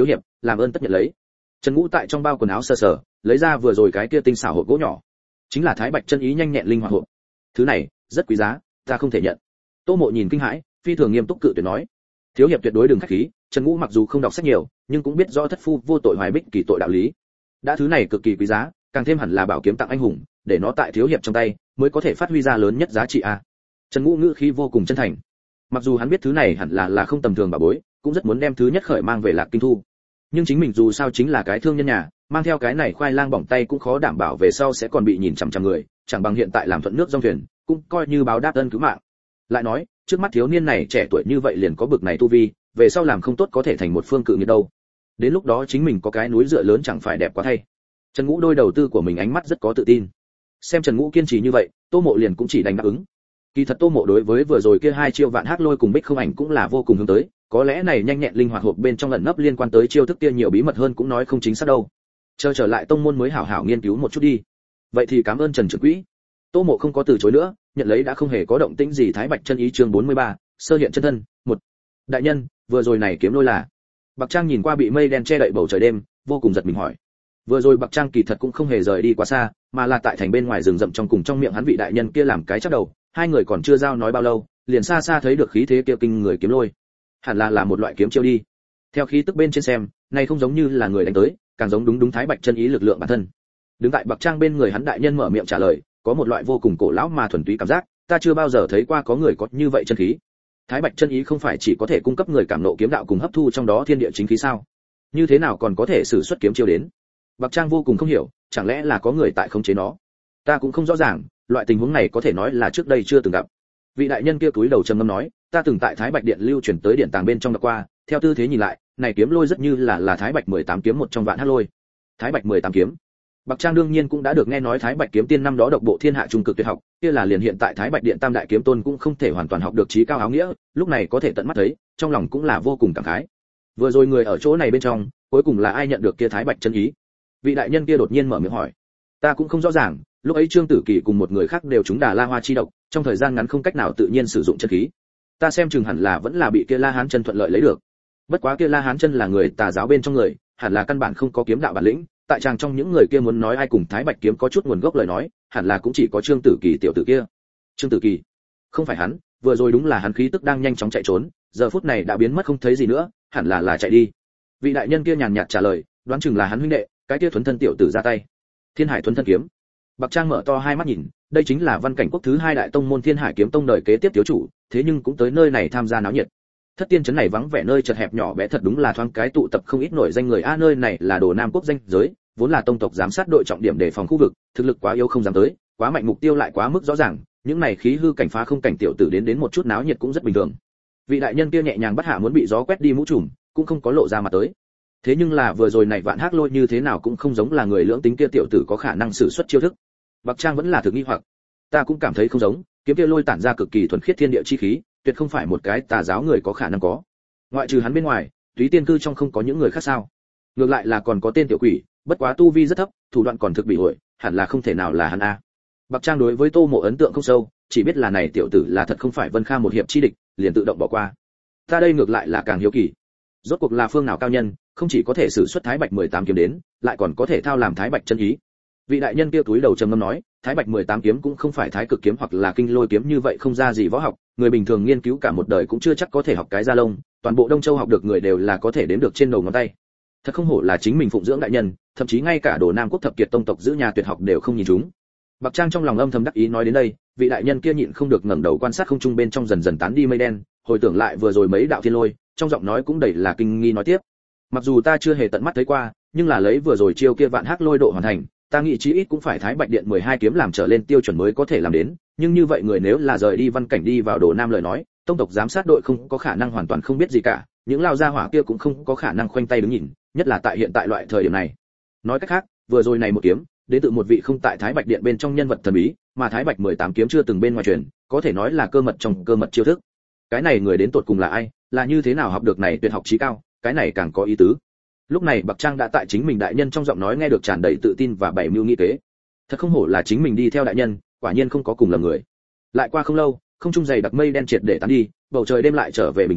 làm ơn tất nhận lấy. Trần Ngũ tại trong bao quần áo sờ sờ, lấy ra vừa rồi cái kia tinh xảo hộp gỗ nhỏ, chính là Thái Bạch chân ý nhanh nhẹn linh hoạt hộp. Thứ này rất quý giá, ta không thể nhận. Tô Mộ nhìn kinh hãi, phi thường nghiêm túc cự tuyệt nói. Thiếu hiệp tuyệt đối đừng khách khí, Trần Ngũ mặc dù không đọc sách nhiều, nhưng cũng biết rõ thất phu vô tội hoài bích kỳ tội đạo lý. Đã thứ này cực kỳ quý giá, càng thêm hẳn là bảo kiếm tặng anh hùng, để nó tại thiếu hiệp trong tay, mới có thể phát huy ra lớn nhất giá trị a. Trần Ngũ ngữ khí vô cùng chân thành. Mặc dù hắn biết thứ này hẳn là là không tầm thường bảo bối, cũng rất muốn đem thứ nhất khởi mang về Lạc Kinh thu. Nhưng chính mình dù sao chính là cái thương nhân nhà, mang theo cái này khoai lang bỏng tay cũng khó đảm bảo về sau sẽ còn bị nhìn chằm chằm người, chẳng bằng hiện tại làm thuận nước dòng thuyền, cũng coi như báo đáp ân cứu mạng. Lại nói, trước mắt thiếu niên này trẻ tuổi như vậy liền có bực này tu vi, về sau làm không tốt có thể thành một phương cự nghiệt đâu. Đến lúc đó chính mình có cái núi dựa lớn chẳng phải đẹp quá thay. Trần Ngũ đôi đầu tư của mình ánh mắt rất có tự tin. Xem Trần Ngũ kiên trì như vậy, Tô Mộ liền cũng chỉ đành đáp ứng. Kỳ thật Tô Mộ đối với vừa rồi kia hai chiêu vạn hắc lôi cùng bích không ảnh cũng là vô cùng hướng tới, có lẽ này nhanh nhẹn linh hoạt hộp bên trong ẩn nấp liên quan tới chiêu thức kia nhiều bí mật hơn cũng nói không chính xác đâu. Chờ trở lại tông môn mới hảo hảo nghiên cứu một chút đi. Vậy thì cảm ơn Trần trưởng quỹ. Tô Mộ không có từ chối nữa, nhận lấy đã không hề có động tĩnh gì Thái Bạch chân ý chương bốn mươi ba, sơ hiện chân thân, một. Đại nhân, vừa rồi này kiếm lôi là? Bạc Trang nhìn qua bị mây đen che đậy bầu trời đêm, vô cùng giật mình hỏi. Vừa rồi Bạc Trang kỳ thật cũng không hề rời đi quá xa, mà là tại thành bên ngoài rừng rậm trong cùng trong miệng hắn vị đại nhân kia làm cái chắp đầu, hai người còn chưa giao nói bao lâu, liền xa xa thấy được khí thế kia kinh người kiếm lôi. Hẳn là là một loại kiếm chiêu đi. Theo khí tức bên trên xem, này không giống như là người đánh tới, càng giống đúng đúng Thái Bạch chân ý lực lượng bản thân. Đứng tại Bạc Trang bên người hắn đại nhân mở miệng trả lời, có một loại vô cùng cổ lão mà thuần túy cảm giác, ta chưa bao giờ thấy qua có người có như vậy chân khí. Thái Bạch chân ý không phải chỉ có thể cung cấp người cảm nộ kiếm đạo cùng hấp thu trong đó thiên địa chính khí sao? Như thế nào còn có thể sử xuất kiếm chiêu đến? Bạc Trang vô cùng không hiểu, chẳng lẽ là có người tại khống chế nó? Ta cũng không rõ ràng, loại tình huống này có thể nói là trước đây chưa từng gặp. Vị đại nhân kia cúi đầu trầm ngâm nói, ta từng tại Thái Bạch điện lưu truyền tới điện tàng bên trong đọc qua, theo tư thế nhìn lại, này kiếm lôi rất như là là Thái Bạch mười tám kiếm một trong vạn hắc lôi. Thái Bạch mười tám kiếm. Bạc Trang đương nhiên cũng đã được nghe nói Thái Bạch kiếm tiên năm đó độc bộ thiên hạ trung cực tuyệt học, kia là liền hiện tại Thái Bạch điện tam đại kiếm tôn cũng không thể hoàn toàn học được trí cao áo nghĩa, lúc này có thể tận mắt thấy, trong lòng cũng là vô cùng cảm khái. Vừa rồi người ở chỗ này bên trong, cuối cùng là ai nhận được kia Thái Bạch chân ý? Vị đại nhân kia đột nhiên mở miệng hỏi. Ta cũng không rõ ràng, lúc ấy Trương Tử Kỳ cùng một người khác đều trúng Đà La Hoa chi độc, trong thời gian ngắn không cách nào tự nhiên sử dụng chân khí. Ta xem chừng hẳn là vẫn là bị kia La Hán chân thuận lợi lấy được. Bất quá kia La Hán chân là người tà giáo bên trong người, hẳn là căn bản không có kiếm đạo bản lĩnh, tại chàng trong những người kia muốn nói ai cùng Thái Bạch kiếm có chút nguồn gốc lời nói, hẳn là cũng chỉ có Trương Tử Kỳ tiểu tử kia. Trương Tử Kỳ? Không phải hắn, vừa rồi đúng là hắn khí tức đang nhanh chóng chạy trốn, giờ phút này đã biến mất không thấy gì nữa, hẳn là là chạy đi. Vị đại nhân kia nhàn nhạt trả lời, đoán chừng là hắn huynh đệ, cái kia thuần thân tiểu tử ra tay. Thiên Hải thuần thân kiếm. Bạc Trang mở to hai mắt nhìn, đây chính là Văn Cảnh quốc thứ hai đại tông môn Thiên Hải kiếm tông đời kế tiếp thiếu chủ, thế nhưng cũng tới nơi này tham gia náo nhiệt. Thất tiên trấn này vắng vẻ nơi chật hẹp nhỏ bé thật đúng là thoáng cái tụ tập không ít nổi danh người a, nơi này là Đồ Nam quốc danh giới, vốn là tông tộc giám sát đội trọng điểm để phòng khu vực, thực lực quá yếu không dám tới, quá mạnh mục tiêu lại quá mức rõ ràng, những này khí hư cảnh phá không cảnh tiểu tử đến đến một chút náo nhiệt cũng rất bình thường. Vị đại nhân kia nhẹ nhàng bắt hạ muốn bị gió quét đi mũ trùm, cũng không có lộ ra mặt tới. Thế nhưng là vừa rồi này vạn hắc lôi như thế nào cũng không giống là người lưỡng tính kia tiểu tử có khả năng sử xuất chiêu thức. Bạc Trang vẫn là thực nghi hoặc. Ta cũng cảm thấy không giống, kiếm kia lôi tản ra cực kỳ thuần khiết thiên địa chi khí, tuyệt không phải một cái tà giáo người có khả năng có. Ngoại trừ hắn bên ngoài, Túy Tiên cư trong không có những người khác sao? Ngược lại là còn có tên tiểu quỷ, bất quá tu vi rất thấp, thủ đoạn còn thực bị hội, hẳn là không thể nào là hắn a. Bạc Trang đối với Tô Mộ ấn tượng không sâu, chỉ biết là này tiểu tử là thật không phải Vân Kha một hiệp chi địch, liền tự động bỏ qua. Ta đây ngược lại là càng hiếu kỳ. Rốt cuộc là phương nào cao nhân, không chỉ có thể sử xuất Thái Bạch mười tám kiếm đến, lại còn có thể thao làm Thái Bạch chân ý. Vị đại nhân kia túi đầu trầm ngâm nói, Thái Bạch mười tám kiếm cũng không phải Thái Cực kiếm hoặc là Kinh Lôi kiếm như vậy không ra gì võ học, người bình thường nghiên cứu cả một đời cũng chưa chắc có thể học cái da lông, toàn bộ Đông Châu học được người đều là có thể đếm được trên đầu ngón tay. Thật không hổ là chính mình phụng dưỡng đại nhân, thậm chí ngay cả Đồ Nam quốc thập kiệt tông tộc giữ nhà tuyệt học đều không nhìn chúng. Bạc Trang trong lòng âm thầm đắc ý nói đến đây, vị đại nhân kia nhịn không được ngẩng đầu quan sát không trung bên trong dần dần tán đi mây đen, hồi tưởng lại vừa rồi mấy đạo thiên lôi, trong giọng nói cũng đầy là kinh nghi nói tiếp. Mặc dù ta chưa hề tận mắt thấy qua, nhưng là lấy vừa rồi chiêu kia vạn hắc lôi độ hoàn thành, ta nghĩ chí ít cũng phải Thái Bạch điện mười hai kiếm làm trở lên tiêu chuẩn mới có thể làm đến, nhưng như vậy người nếu là rời đi Văn Cảnh đi vào Đồ Nam lời nói, tông tộc giám sát đội không có khả năng hoàn toàn không biết gì cả, những lao gia hỏa kia cũng không có khả năng khoanh tay đứng nhìn, nhất là tại hiện tại loại thời điểm này. Nói cách khác, vừa rồi này một kiếm, đến từ một vị không tại Thái Bạch điện bên trong nhân vật thần bí, mà Thái Bạch mười tám kiếm chưa từng bên ngoài truyền, có thể nói là cơ mật trong cơ mật chiêu thức. Cái này người đến tột cùng là ai, là như thế nào học được này tuyệt học chí cao, cái này càng có ý tứ. Lúc này Bạc Trang đã tại chính mình đại nhân trong giọng nói nghe được tràn đầy tự tin và bảy mưu nghị kế. Thật không hổ là chính mình đi theo đại nhân, quả nhiên không có cùng lầm người. Lại qua không lâu, không trung dày đặc mây đen triệt để tán đi, bầu trời đêm lại trở về bình tĩnh,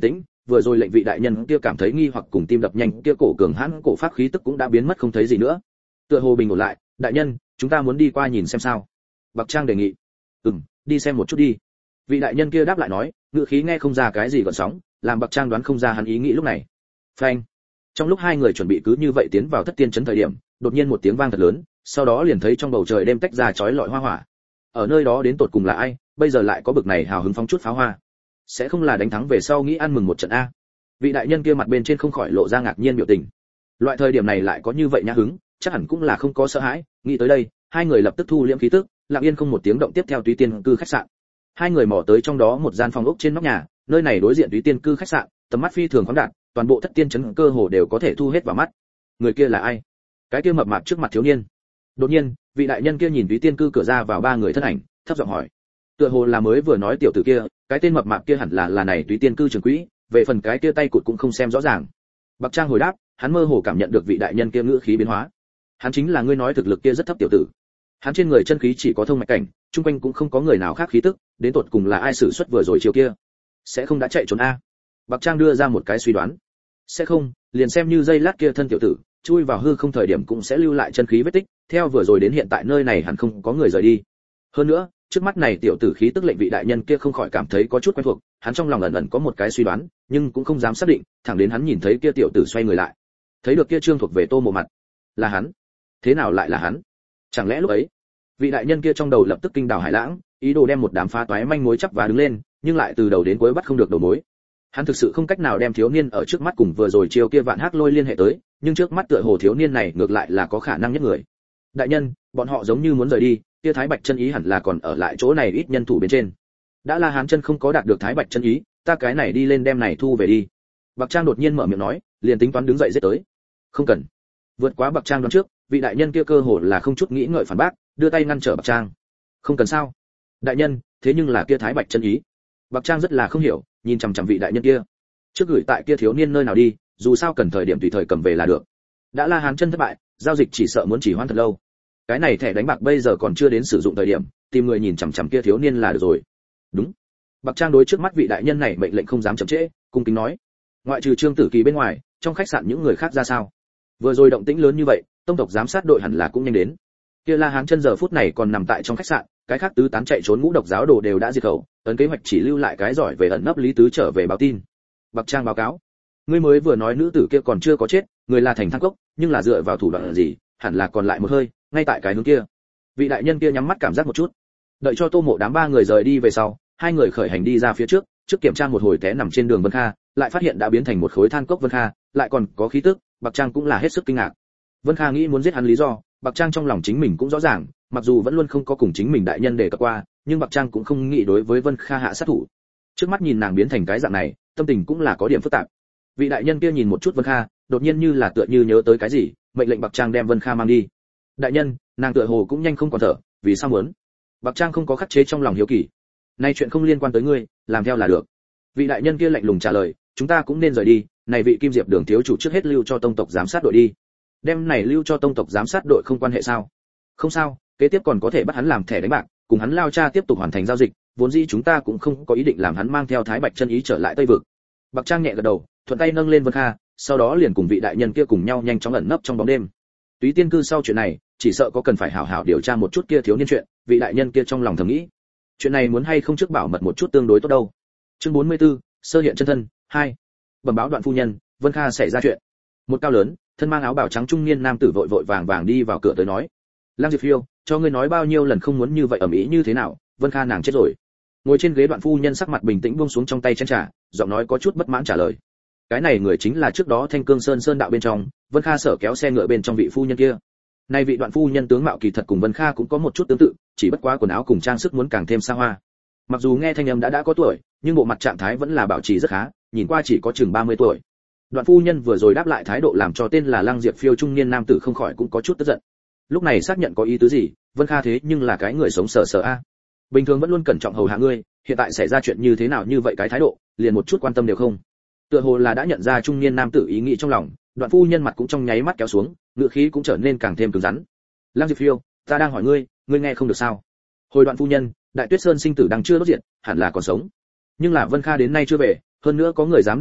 vừa rồi lệnh vị đại nhân kia cảm thấy nghi hoặc cùng tim đập nhanh kia cổ cường hãn cổ pháp khí tức cũng đã biến mất không thấy gì nữa. Tựa hồ bình ổn lại, đại nhân, chúng ta muốn đi qua nhìn xem sao? Bạc Trang đề nghị. Ừm, đi xem một chút đi. Vị đại nhân kia đáp lại nói, ngữ khí nghe không ra cái gì gợn sóng, làm Bạc Trang đoán không ra hắn ý nghĩ lúc này. Phanh. Trong lúc hai người chuẩn bị cứ như vậy tiến vào thất tiên trấn thời điểm, đột nhiên một tiếng vang thật lớn, sau đó liền thấy trong bầu trời đêm tách ra chói lọi hoa hỏa. Ở nơi đó đến tột cùng là ai, bây giờ lại có bực này hào hứng phóng chút pháo hoa? Sẽ không là đánh thắng về sau nghĩ ăn mừng một trận a? Vị đại nhân kia mặt bên trên không khỏi lộ ra ngạc nhiên biểu tình. Loại thời điểm này lại có như vậy nhã hứng, chắc hẳn cũng là không có sợ hãi. Nghĩ tới đây, hai người lập tức thu liễm khí tức, lặng yên không một tiếng động tiếp theo Túy Tiên cư khách sạn. Hai người mò tới trong đó một gian phòng ốc trên nóc nhà, nơi này đối diện Túy Tiên cư khách sạn, tầm mắt phi thường khoáng đạt, toàn bộ thất tiên trấn cơ hồ đều có thể thu hết vào mắt. Người kia là ai? Cái kia mập mạp trước mặt thiếu niên. Đột nhiên, vị đại nhân kia nhìn Túy Tiên cư cửa ra vào ba người thân ảnh, thấp giọng hỏi. Tựa hồ là mới vừa nói tiểu tử kia, cái tên mập mạp kia hẳn là là này Túy Tiên cư trưởng quỹ, về phần cái kia tay cụt cũng không xem rõ ràng. Bạc Trang hồi đáp, hắn mơ hồ cảm nhận được vị đại nhân kia ngữ khí biến hóa. Hắn chính là ngươi nói thực lực kia rất thấp tiểu tử. Hắn trên người chân khí chỉ có thông mạch cảnh, chung quanh cũng không có người nào khác khí tức, đến tột cùng là ai sử xuất vừa rồi chiều kia? Sẽ không đã chạy trốn a? Bạc Trang đưa ra một cái suy đoán. Sẽ không, liền xem như dây lát kia thân tiểu tử, chui vào hư không thời điểm cũng sẽ lưu lại chân khí vết tích, theo vừa rồi đến hiện tại nơi này hẳn không có người rời đi. Hơn nữa, trước mắt này tiểu tử khí tức lệnh vị đại nhân kia không khỏi cảm thấy có chút quen thuộc, hắn trong lòng ẩn ẩn có một cái suy đoán, nhưng cũng không dám xác định, thẳng đến hắn nhìn thấy kia tiểu tử xoay người lại, thấy được kia trương thuộc về Tô Mộ mặt, là hắn. Thế nào lại là hắn? Chẳng lẽ lúc ấy, vị đại nhân kia trong đầu lập tức kinh đảo hải lãng, ý đồ đem một đám phá toái manh mối chắp vá đứng lên, nhưng lại từ đầu đến cuối bắt không được đầu mối. Hắn thực sự không cách nào đem thiếu niên ở trước mắt cùng vừa rồi chiêu kia vạn hắc lôi liên hệ tới, nhưng trước mắt tựa hồ thiếu niên này ngược lại là có khả năng nhất người. Đại nhân, bọn họ giống như muốn rời đi, kia Thái Bạch chân ý hẳn là còn ở lại chỗ này ít nhân thủ bên trên. Đã là Hán chân không có đạt được Thái Bạch chân ý, ta cái này đi lên đem này thu về đi. Bạc Trang đột nhiên mở miệng nói, liền tính toán đứng dậy giết tới. Không cần. Vượt quá Bạc Trang đoán trước, vị đại nhân kia cơ hồ là không chút nghĩ ngợi phản bác, đưa tay ngăn trở Bạc Trang. Không cần sao? Đại nhân, thế nhưng là kia Thái Bạch chân ý. Bạc Trang rất là không hiểu, nhìn chằm chằm vị đại nhân kia. Trước gửi tại kia thiếu niên nơi nào đi, dù sao cần thời điểm tùy thời cầm về là được. Đã là Hán chân thất bại, giao dịch chỉ sợ muốn chỉ hoãn thật lâu. Cái này thẻ đánh bạc bây giờ còn chưa đến sử dụng thời điểm, tìm người nhìn chằm chằm kia thiếu niên là được rồi. Đúng. Bạc Trang đối trước mắt vị đại nhân này mệnh lệnh không dám chậm trễ, cung kính nói. Ngoại trừ Trương Tử Kỳ bên ngoài, trong khách sạn những người khác ra sao? Vừa rồi động tĩnh lớn như vậy, tông tộc giám sát đội hẳn là cũng nhanh đến. Kia La Hán chân giờ phút này còn nằm tại trong khách sạn, cái khác tứ tán chạy trốn ngũ độc giáo đồ đều đã diệt khẩu, ấn kế hoạch chỉ lưu lại cái giỏi về ẩn nấp Lý Tứ trở về báo tin. Bạc Trang báo cáo. Ngươi mới vừa nói nữ tử kia còn chưa có chết, người là thành thang cốc, nhưng là dựa vào thủ đoạn gì, hẳn là còn lại một hơi, ngay tại cái hướng kia. Vị đại nhân kia nhắm mắt cảm giác một chút. Đợi cho Tô Mộ đám ba người rời đi về sau, hai người khởi hành đi ra phía trước, trước kiểm tra một hồi té nằm trên đường Vân Kha, lại phát hiện đã biến thành một khối than cốc Vân Kha, lại còn có khí tức, Bạc Trang cũng là hết sức kinh ngạc. Vân Kha nghĩ muốn giết hắn lý do, Bạc Trang trong lòng chính mình cũng rõ ràng, mặc dù vẫn luôn không có cùng chính mình đại nhân đề cập qua, nhưng Bạc Trang cũng không nghĩ đối với Vân Kha hạ sát thủ. Trước mắt nhìn nàng biến thành cái dạng này, tâm tình cũng là có điểm phức tạp. Vị đại nhân kia nhìn một chút Vân Kha, đột nhiên như là tựa như nhớ tới cái gì, mệnh lệnh Bạc Trang đem Vân Kha mang đi. Đại nhân, nàng tựa hồ cũng nhanh không còn thở, vì sao muốn? Bạc Trang không có khắc chế trong lòng hiếu kỳ. Nay chuyện không liên quan tới ngươi, làm theo là được. Vị đại nhân kia lạnh lùng trả lời, chúng ta cũng nên rời đi, này vị Kim Diệp Đường thiếu chủ trước hết lưu cho tông tộc giám sát đội đi. Đem này lưu cho tông tộc giám sát đội không quan hệ sao? Không sao, kế tiếp còn có thể bắt hắn làm thẻ đánh bạc, cùng hắn lao cha tiếp tục hoàn thành giao dịch, vốn dĩ chúng ta cũng không có ý định làm hắn mang theo Thái Bạch chân ý trở lại Tây vực. Bạc Trang nhẹ gật đầu, thuận tay nâng lên Vân Kha, sau đó liền cùng vị đại nhân kia cùng nhau nhanh chóng ẩn nấp trong bóng đêm. Túy Tiên cư sau chuyện này, chỉ sợ có cần phải hảo hảo điều tra một chút kia thiếu niên chuyện, vị đại nhân kia trong lòng thầm nghĩ. Chuyện này muốn hay không trước bảo mật một chút tương đối tốt đâu. Chương bốn mươi tư, sơ hiện chân thân, hai. Bẩm báo Đoạn phu nhân, Vân Kha xảy ra chuyện. Một cao lớn, thân mang áo bào trắng trung niên nam tử vội vội vàng vàng đi vào cửa tới nói. Lang Diệp Phiêu, cho ngươi nói bao nhiêu lần không muốn như vậy ầm ĩ như thế nào, Vân Kha nàng chết rồi. Ngồi trên ghế Đoạn phu nhân sắc mặt bình tĩnh buông xuống trong tay chén trà, giọng nói có chút bất mãn trả lời. Cái này người chính là trước đó Thanh Cương Sơn Sơn đạo bên trong, Vân Kha sở kéo xe ngựa bên trong vị phu nhân kia. Nay vị Đoạn phu nhân tướng mạo kỳ thật cùng Vân Kha cũng có một chút tương tự, chỉ bất quá quần áo cùng trang sức muốn càng thêm xa hoa. Mặc dù nghe thanh âm đã đã có tuổi, nhưng bộ mặt trạng thái vẫn là bảo trì rất khá, nhìn qua chỉ có chừng ba mươi tuổi. Đoạn phu nhân vừa rồi đáp lại thái độ làm cho tên là Lăng Diệp Phiêu trung niên nam tử không khỏi cũng có chút tức giận. Lúc này xác nhận có ý tứ gì, Vân Kha thế nhưng là cái người sống sờ sờ a. Bình thường vẫn luôn cẩn trọng hầu hạ ngươi, hiện tại xảy ra chuyện như thế nào như vậy cái thái độ, liền một chút quan tâm đều không. Tựa hồ là đã nhận ra trung niên nam tử ý nghĩ trong lòng, Đoạn phu nhân mặt cũng trong nháy mắt kéo xuống, ngữ khí cũng trở nên càng thêm cứng rắn. Lăng Diệp Phiêu, ta đang hỏi ngươi, ngươi nghe không được sao? Hồi Đoạn phu nhân, Đại Tuyết Sơn sinh tử đang chưa đốt diệt, hẳn là còn sống. Nhưng là Vân Kha đến nay chưa về, hơn nữa có người dám đáp lời,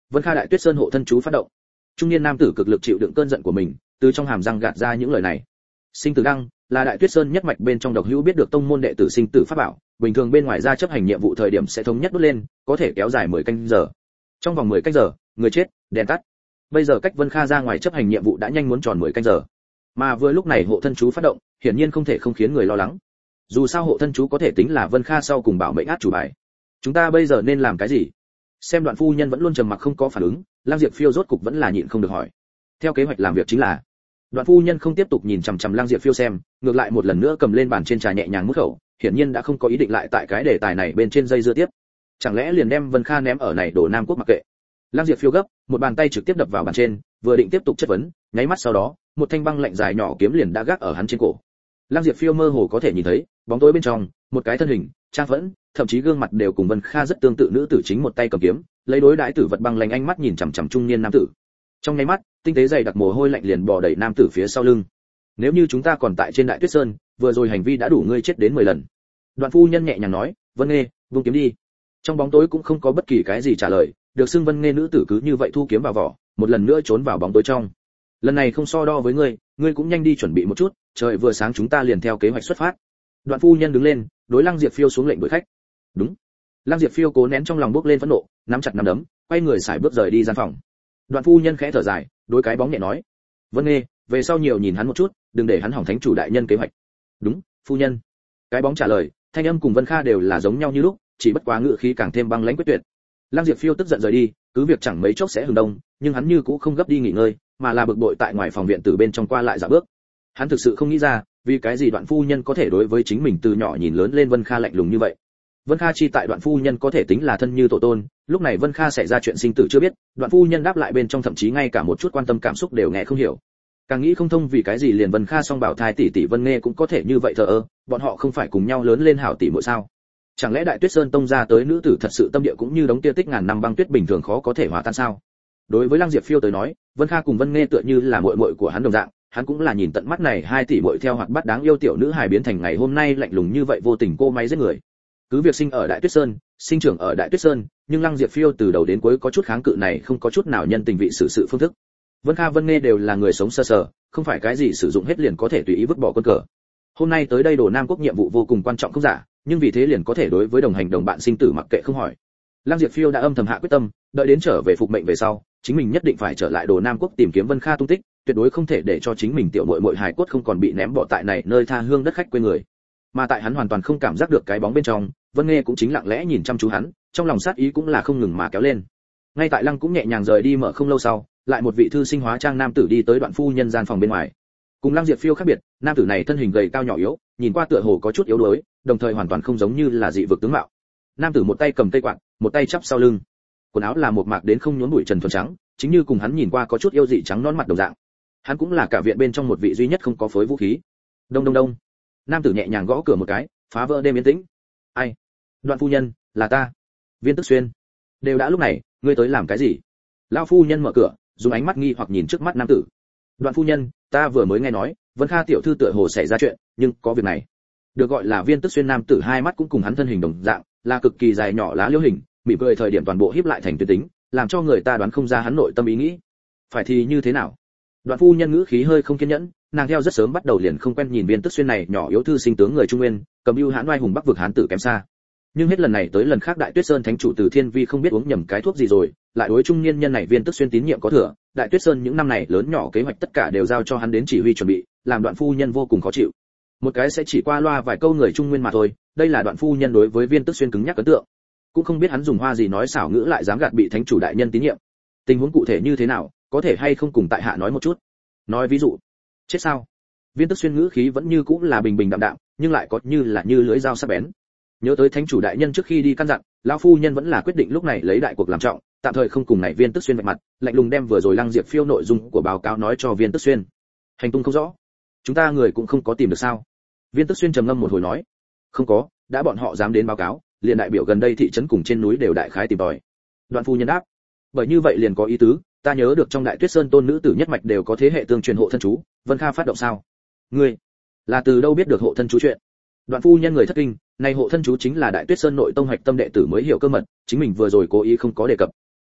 Vân Kha Đại Tuyết Sơn hộ thân chú phát động. Trung niên nam tử cực lực chịu đựng cơn giận của mình, từ trong hàm răng gạt ra những lời này. Sinh tử đăng là Đại Tuyết Sơn nhất mạch bên trong độc hữu biết được tông môn đệ tử sinh tử pháp bảo, bình thường bên ngoài ra chấp hành nhiệm vụ thời điểm sẽ thống nhất đốt lên, có thể kéo dài mười canh giờ. Trong vòng mười canh giờ, người chết, đèn tắt. Bây giờ cách Vân Kha ra ngoài chấp hành nhiệm vụ đã nhanh muốn tròn mười canh giờ. Mà vừa lúc này hộ thân chú phát động, hiển nhiên không thể không khiến người lo lắng. Dù sao hộ thân chú có thể tính là Vân Kha sau cùng bảo mệnh át chủ bài. Chúng ta bây giờ nên làm cái gì? Xem Đoạn phu nhân vẫn luôn trầm mặc không có phản ứng, Lam Diệp Phiêu rốt cục vẫn là nhịn không được hỏi. Theo kế hoạch làm việc chính là, Đoạn phu nhân không tiếp tục nhìn chằm chằm Lam Diệp Phiêu xem, ngược lại một lần nữa cầm lên bàn trên trà nhẹ nhàng mút khẩu, hiển nhiên đã không có ý định lại tại cái đề tài này bên trên dây dưa tiếp. Chẳng lẽ liền đem Vân Kha ném ở này đổ Nam Quốc mặc kệ? Lam Diệp Phiêu gấp, một bàn tay trực tiếp đập vào bàn trên, vừa định tiếp tục chất vấn, nháy mắt sau đó, một thanh băng lạnh dài nhỏ kiếm liền đã gác ở hắn trên cổ. Lam Diệp Phiêu mơ hồ có thể nhìn thấy, bóng tối bên trong, một cái thân hình, trang vẫn, thậm chí gương mặt đều cùng Vân Kha rất tương tự nữ tử chính một tay cầm kiếm, lấy đối đãi tử vật băng lạnh ánh mắt nhìn chằm chằm trung niên nam tử. Trong nháy mắt, tinh tế dày đặc mồ hôi lạnh liền bò đẩy nam tử phía sau lưng. Nếu như chúng ta còn tại trên Đại Tuyết Sơn, vừa rồi hành vi đã đủ ngươi chết đến mười lần. Đoạn phu nhân nhẹ nhàng nói, Vân Nghê, vung kiếm đi. Trong bóng tối cũng không có bất kỳ cái gì trả lời, được xưng Vân Nghê nữ tử cứ như vậy thu kiếm vào vỏ, một lần nữa trốn vào bóng tối trong. Lần này không so đo với ngươi, ngươi cũng nhanh đi chuẩn bị một chút, trời vừa sáng chúng ta liền theo kế hoạch xuất phát. Đoạn phu nhân đứng lên, đối Lăng Diệp Phiêu xuống lệnh đuổi khách. Đúng. Lăng Diệp Phiêu cố nén trong lòng bốc lên phẫn nộ, nắm chặt nắm đấm, quay người xài bước rời đi gian phòng. Đoạn phu nhân khẽ thở dài, đối cái bóng nhẹ nói, Vân Nghê, về sau nhiều nhìn hắn một chút, đừng để hắn hỏng thánh chủ đại nhân kế hoạch. Đúng, phu nhân. Cái bóng trả lời, thanh âm cùng Vân Kha đều là giống nhau như lúc, chỉ bất quá ngữ khí càng thêm băng lãnh quyết tuyệt. Lăng Diệp Phiêu tức giận rời đi, cứ việc chẳng mấy chốc sẽ hừng đông, nhưng hắn như cũ không gấp đi nghỉ ngơi, mà là bực bội tại ngoài phòng viện từ bên trong qua lại dạo bước. Hắn thực sự không nghĩ ra, vì cái gì Đoạn phu nhân có thể đối với chính mình từ nhỏ nhìn lớn lên Vân Kha lạnh lùng như vậy. Vân Kha chi tại Đoạn phu nhân có thể tính là thân như tổ tôn, lúc này Vân Kha xảy ra chuyện sinh tử chưa biết, Đoạn phu nhân đáp lại bên trong thậm chí ngay cả một chút quan tâm cảm xúc đều nghe không hiểu. Càng nghĩ không thông vì cái gì liền Vân Kha song bảo thai tỷ tỷ Vân Nghê cũng có thể như vậy thờ ơ, bọn họ không phải cùng nhau lớn lên hảo tỷ muội sao? Chẳng lẽ Đại Tuyết Sơn tông ra tới nữ tử thật sự tâm địa cũng như đống tia tích ngàn năm băng tuyết bình thường khó có thể hòa tan sao? Đối với Lăng Diệp Phiêu tới nói, Vân Kha cùng Vân Nghê tựa như là muội muội của hắn đồng dạng, hắn cũng là nhìn tận mắt này hai tỷ muội theo hoạt bát đáng yêu tiểu nữ hài biến thành ngày hôm nay lạnh lùng như vậy vô tình cô máy giết người. Cứ việc sinh ở Đại Tuyết Sơn, sinh trưởng ở Đại Tuyết Sơn, nhưng Lăng Diệp Phiêu từ đầu đến cuối có chút kháng cự này không có chút nào nhân tình vị xử sự phương thức. Vân Kha Vân Nghê đều là người sống sơ sờ, không phải cái gì sử dụng hết liền có thể tùy ý vứt bỏ quân cờ. Hôm nay tới đây Đồ Nam Quốc nhiệm vụ vô cùng quan trọng không giả, nhưng vì thế liền có thể đối với đồng hành đồng bạn sinh tử mặc kệ không hỏi. Lăng Diệp Phiêu đã âm thầm hạ quyết tâm, đợi đến trở về phục mệnh về sau, chính mình nhất định phải trở lại Đồ Nam Quốc tìm kiếm Vân Kha tung tích, tuyệt đối không thể để cho chính mình tiểu muội muội hài cốt không còn bị ném bỏ tại này nơi tha hương đất khách quê người. Mà tại hắn hoàn toàn không cảm giác được cái bóng bên trong, Vân Nghê cũng chính lặng lẽ nhìn chăm chú hắn, trong lòng sát ý cũng là không ngừng mà kéo lên. Ngay tại Lăng cũng nhẹ nhàng rời đi mở không lâu sau, lại một vị thư sinh hóa trang nam tử đi tới Đoạn phu nhân gian phòng bên ngoài. Cùng Lăng Diệp Phiêu khác biệt, nam tử này thân hình gầy cao nhỏ yếu, nhìn qua tựa hồ có chút yếu đuối, đồng thời hoàn toàn không giống như là dị vực tướng mạo. Nam tử một tay cầm cây quạt, một tay chắp sau lưng. Quần áo là một mạc đến không nhốn bụi trần thuần trắng, chính như cùng hắn nhìn qua có chút yêu dị trắng non mặt đồng dạng. Hắn cũng là cả viện bên trong một vị duy nhất không có phối vũ khí. Đông đông đông. Nam tử nhẹ nhàng gõ cửa một cái, phá vỡ đêm yên tĩnh. Ai? Đoạn phu nhân, là ta. Viên Tức Xuyên. Đều đã lúc này, ngươi tới làm cái gì? Lão phu nhân mở cửa, dùng ánh mắt nghi hoặc nhìn trước mắt nam tử. Đoạn phu nhân, ta vừa mới nghe nói, Vân Kha tiểu thư tựa hồ xảy ra chuyện, nhưng có việc này. Được gọi là Viên Tức Xuyên nam tử hai mắt cũng cùng hắn thân hình đồng dạng, là cực kỳ dài nhỏ lá liễu hình, mỉm cười thời điểm toàn bộ híp lại thành tuyệt tính, làm cho người ta đoán không ra hắn nội tâm ý nghĩ. Phải thì như thế nào? Đoạn phu nhân ngữ khí hơi không kiên nhẫn, nàng theo rất sớm bắt đầu liền không quen nhìn Viên Tức Xuyên này nhỏ yếu thư sinh tướng người Trung Nguyên, cầm ưu hãn oai hùng bắc vực hán tử kém xa. Nhưng hết lần này tới lần khác Đại Tuyết Sơn thánh chủ Từ Thiên Vi không biết uống nhầm cái thuốc gì rồi, lại đối trung niên nhân này Viên Tức Xuyên tín nhiệm có thừa, Đại Tuyết Sơn những năm này lớn nhỏ kế hoạch tất cả đều giao cho hắn đến chỉ huy chuẩn bị, làm Đoạn phu nhân vô cùng khó chịu. Một cái sẽ chỉ qua loa vài câu người Trung Nguyên mà thôi, đây là Đoạn phu nhân đối với Viên Tức Xuyên cứng nhắc ấn tượng. Cũng không biết hắn dùng hoa gì nói xảo ngữ lại dám gạt bị thánh chủ đại nhân tín nhiệm. Tình huống cụ thể như thế nào, có thể hay không cùng tại hạ nói một chút? Nói ví dụ. Chết sao? Viên Tức Xuyên ngữ khí vẫn như cũng là bình bình đạm đạm, nhưng lại có như là như lưỡi dao sắc bén. Nhớ tới thánh chủ đại nhân trước khi đi căn dặn, lão phu nhân vẫn là quyết định lúc này lấy đại cuộc làm trọng, tạm thời không cùng này Viên Tức Xuyên vạch mặt, lạnh lùng đem vừa rồi Lăng Diệp Phiêu nội dung của báo cáo nói cho Viên Tức Xuyên. Hành tung không rõ, chúng ta người cũng không có tìm được sao? Viên Tức Xuyên trầm ngâm một hồi nói, không có, đã bọn họ dám đến báo cáo, liền đại biểu gần đây thị trấn cùng trên núi đều đại khái tìm tòi. Đoạn phu nhân đáp, bởi như vậy liền có ý tứ, ta nhớ được trong Đại Tuyết Sơn tôn nữ tử nhất mạch đều có thế hệ tương truyền hộ thân chú, Vân Kha phát động sao? Ngươi là từ đâu biết được hộ thân chú chuyện? Đoạn phu nhân người thất kinh, này hộ thân chú chính là Đại Tuyết Sơn nội tông hoạch tâm đệ tử mới hiểu cơ mật, chính mình vừa rồi cố ý không có đề cập.